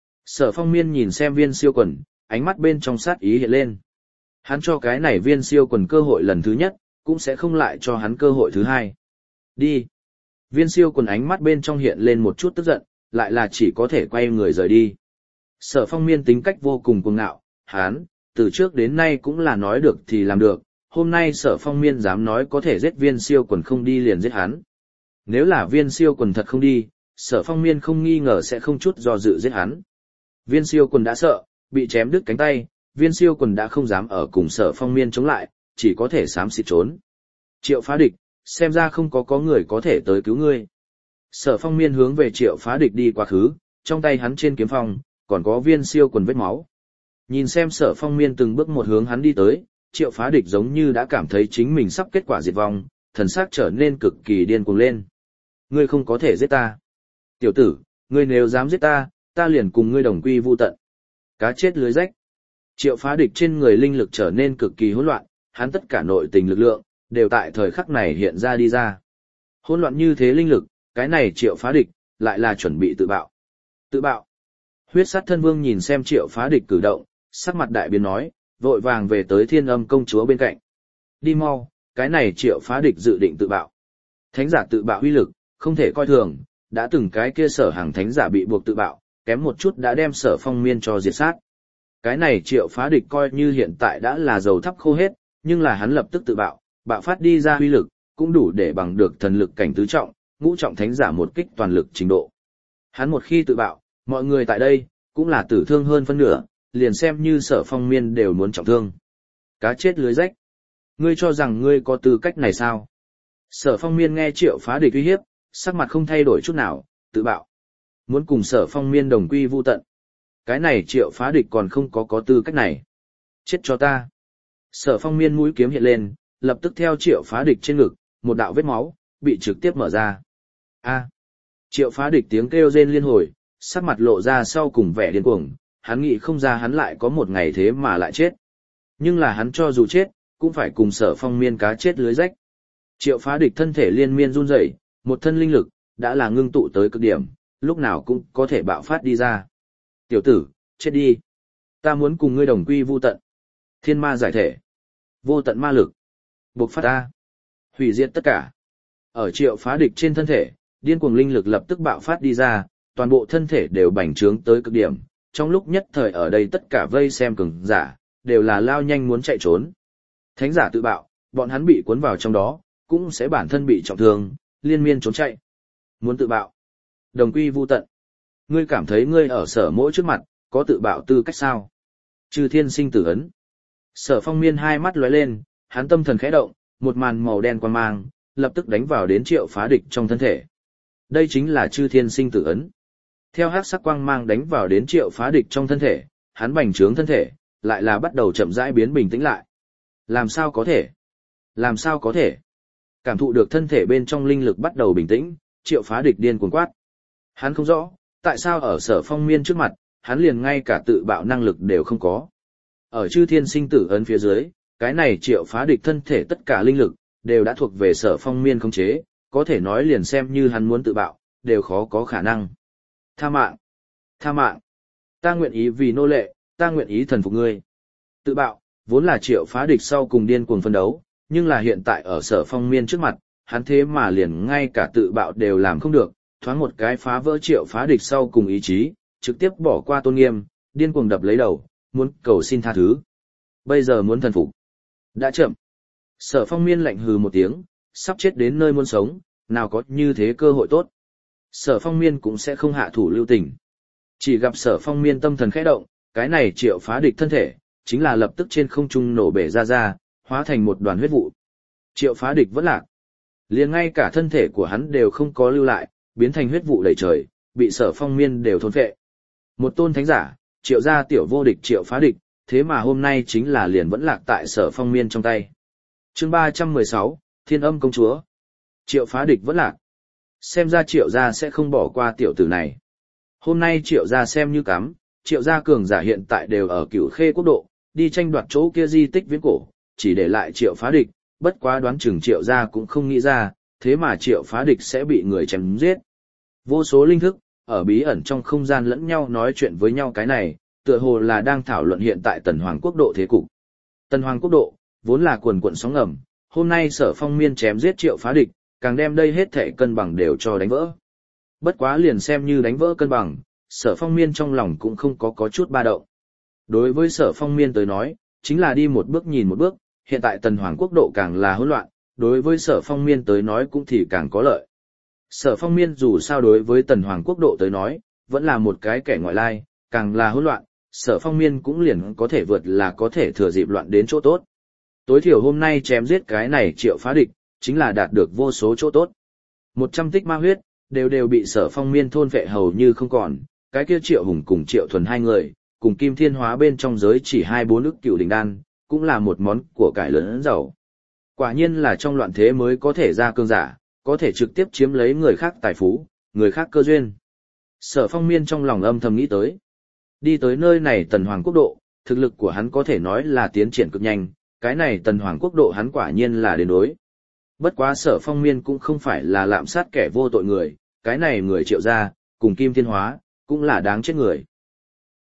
Sở Phong Miên nhìn xem viên siêu quần, ánh mắt bên trong sát ý hiện lên. Hắn cho cái này viên siêu quần cơ hội lần thứ nhất, cũng sẽ không lại cho hắn cơ hội thứ hai. Đi. Viên siêu quần ánh mắt bên trong hiện lên một chút tức giận, lại là chỉ có thể quay người rời đi. Sở Phong Miên tính cách vô cùng cuồng ngạo, hắn, từ trước đến nay cũng là nói được thì làm được, hôm nay Sở Phong Miên dám nói có thể giết viên siêu quần không đi liền giết hắn. Nếu là viên siêu quần thật không đi, Sở Phong Miên không nghi ngờ sẽ không chút do dự giết hắn. Viên siêu quần đã sợ, bị chém đứt cánh tay, viên siêu quần đã không dám ở cùng Sở Phong Miên chống lại, chỉ có thể xám xịt trốn. Triệu Phá Địch, xem ra không có có người có thể tới cứu ngươi. Sở Phong Miên hướng về Triệu Phá Địch đi quá khứ, trong tay hắn trên kiếm phong, còn có viên siêu quần vết máu. Nhìn xem Sở Phong Miên từng bước một hướng hắn đi tới, Triệu Phá Địch giống như đã cảm thấy chính mình sắp kết quả diệt vong, thần sắc trở nên cực kỳ điên cuồng lên. Ngươi không có thể giết ta. Tiểu tử, ngươi nếu dám giết ta, ta liền cùng ngươi đồng quy vu tận. Cá chết lưới rách. Triệu Phá Địch trên người linh lực trở nên cực kỳ hỗn loạn, hắn tất cả nội tình lực lượng, đều tại thời khắc này hiện ra đi ra. Hỗn loạn như thế linh lực, cái này Triệu Phá Địch, lại là chuẩn bị tự bạo. Tự bạo. Huyết sát thân vương nhìn xem Triệu Phá Địch cử động, sắc mặt đại biến nói, vội vàng về tới Thiên Âm công chúa bên cạnh. Đi mau, cái này Triệu Phá Địch dự định tự bạo. Thánh giả tự bạo uy lực, không thể coi thường, đã từng cái kia Sở hàng thánh giả bị buộc tự bạo, kém một chút đã đem Sở Phong Miên cho diệt sát. Cái này Triệu Phá Địch coi như hiện tại đã là dầu thắp khô hết, nhưng là hắn lập tức tự bạo, bạo phát đi ra uy lực, cũng đủ để bằng được thần lực cảnh tứ trọng, ngũ trọng thánh giả một kích toàn lực trình độ. Hắn một khi tự bạo, mọi người tại đây, cũng là tử thương hơn phân nửa, liền xem như Sở Phong Miên đều muốn trọng thương. Cá chết lưới rách. Ngươi cho rằng ngươi có tư cách này sao? Sở Phong Miên nghe Triệu Phá Địch uy hiếp, sắc mặt không thay đổi chút nào, tự bạo. Muốn cùng Sở Phong Miên đồng quy vu tận. Cái này Triệu Phá Địch còn không có có tư cách này. Chết cho ta. Sở Phong Miên mũi kiếm hiện lên, lập tức theo Triệu Phá Địch trên ngực, một đạo vết máu, bị trực tiếp mở ra. A. Triệu Phá Địch tiếng kêu rên liên hồi, sắc mặt lộ ra sau cùng vẻ điên cuồng, hắn nghĩ không ra hắn lại có một ngày thế mà lại chết. Nhưng là hắn cho dù chết, cũng phải cùng Sở Phong Miên cá chết lưới rách. Triệu Phá Địch thân thể liên miên run rẩy, một thân linh lực, đã là ngưng tụ tới cực điểm, lúc nào cũng có thể bạo phát đi ra. Tiểu tử, chết đi. Ta muốn cùng ngươi đồng quy vu tận. Thiên ma giải thể. Vô tận ma lực. Bộc phát ta. Hủy diệt tất cả. Ở Triệu Phá Địch trên thân thể, điên cuồng linh lực lập tức bạo phát đi ra, toàn bộ thân thể đều bành trướng tới cực điểm. Trong lúc nhất thời ở đây tất cả vây xem cường giả, đều là lao nhanh muốn chạy trốn. Thánh giả tự bạo, bọn hắn bị cuốn vào trong đó, cũng sẽ bản thân bị trọng thương, liên miên trốn chạy. Muốn tự bạo. Đồng quy vu tận. Ngươi cảm thấy ngươi ở Sở Mỗi trước mặt, có tự bạo tư cách sao? Chư thiên sinh tử ấn. Sở Phong Miên hai mắt lóe lên, hắn tâm thần khẽ động, một màn màu đen quang mang, lập tức đánh vào đến Triệu Phá Địch trong thân thể. Đây chính là chư thiên sinh tử ấn. Theo hắc sắc quang mang đánh vào đến Triệu Phá Địch trong thân thể, hắn bành trướng thân thể, lại là bắt đầu chậm rãi biến bình tĩnh lại. Làm sao có thể? Làm sao có thể? Cảm thụ được thân thể bên trong linh lực bắt đầu bình tĩnh, Triệu Phá Địch điên cuồng quát. Hắn không rõ, tại sao ở Sở Phong Miên trước mặt, hắn liền ngay cả tự bạo năng lực đều không có. Ở chư thiên sinh tử ấn phía dưới, cái này Triệu Phá Địch thân thể tất cả linh lực, đều đã thuộc về Sở Phong Miên khống chế, có thể nói liền xem như hắn muốn tự bạo, đều khó có khả năng. Tha mạng! Tha mạng! Ta nguyện ý vì nô lệ, ta nguyện ý thần phục ngươi. Tự bạo, vốn là Triệu Phá Địch sau cùng điên cuồng phân đấu, nhưng là hiện tại ở Sở Phong Miên trước mặt, hắn thế mà liền ngay cả tự bạo đều làm không được, thoáng một cái phá vỡ Triệu Phá Địch sau cùng ý chí, trực tiếp bỏ qua tôn nghiêm, điên cuồng đập lấy đầu, muốn cầu xin tha thứ. Bây giờ muốn thần phục. Đã chậm. Sở Phong Miên lạnh hừ một tiếng, sắp chết đến nơi muốn sống, nào có như thế cơ hội tốt. Sở Phong Miên cũng sẽ không hạ thủ lưu tình. Chỉ gặp Sở Phong Miên tâm thần khẽ động, cái này Triệu Phá Địch thân thể, chính là lập tức trên không trung nổ bể ra ra, hóa thành một đoàn huyết vụ. Triệu Phá Địch vẫn lạc. Liền ngay cả thân thể của hắn đều không có lưu lại, biến thành huyết vụ đầy trời, bị Sở Phong Miên đều thôn phệ. Một tôn thánh giả, Triệu gia tiểu vô địch Triệu Phá Địch, thế mà hôm nay chính là liền vẫn lạc tại Sở Phong Miên trong tay. Chương ba trăm mười sáu, Thiên Âm công chúa. Triệu Phá Địch vẫn lạc. Xem ra Triệu gia sẽ không bỏ qua tiểu tử này. Hôm nay Triệu gia xem như cắm, Triệu gia cường giả hiện tại đều ở Cửu Khê quốc độ, đi tranh đoạt chỗ kia di tích viễn cổ, chỉ để lại Triệu Phá Địch, bất quá đoán chừng Triệu gia cũng không nghĩ ra, thế mà Triệu Phá Địch sẽ bị người chém giết. Vô số linh thức, ở bí ẩn trong không gian lẫn nhau nói chuyện với nhau cái này, tựa hồ là đang thảo luận hiện tại Tần Hoàng quốc độ thế cục. Tần Hoàng quốc độ, vốn là quần quận sóng ngầm, hôm nay Sở Phong Miên chém giết Triệu Phá Địch, càng đem đây hết thể cân bằng đều cho đánh vỡ. Bất quá liền xem như đánh vỡ cân bằng, Sở Phong Miên trong lòng cũng không có có chút ba động. Đối với Sở Phong Miên tới nói, chính là đi một bước nhìn một bước, hiện tại Tần Hoàng quốc độ càng là hỗn loạn, đối với Sở Phong Miên tới nói cũng thì càng có lợi. Sở Phong Miên dù sao đối với Tần Hoàng quốc độ tới nói, vẫn là một cái kẻ ngoại lai, càng là hỗn loạn, Sở Phong Miên cũng liền có thể vượt là có thể thừa dịp loạn đến chỗ tốt. Tối thiểu hôm nay chém giết cái này Triệu Phá Địch, chính là đạt được vô số chỗ tốt. Một trăm tích ma huyết, đều đều bị Sở Phong Miên thôn vệ hầu như không còn, cái kia Triệu Hùng cùng Triệu Thuần hai người, cùng Kim Thiên Hóa bên trong giới chỉ hai bốn ức cựu đỉnh đan, cũng là một món của cải lớn giàu. Quả nhiên là trong loạn thế mới có thể ra cương giả, có thể trực tiếp chiếm lấy người khác tài phú, người khác cơ duyên. Sở Phong Miên trong lòng âm thầm nghĩ tới. Đi tới nơi này Tần Hoàng quốc độ, thực lực của hắn có thể nói là tiến triển cực nhanh, cái này Tần Hoàng quốc độ hắn quả nhiên là đến đối. Bất quá Sở Phong Miên cũng không phải là lạm sát kẻ vô tội người, cái này người Triệu gia, cùng Kim Thiên Hóa, cũng là đáng chết người.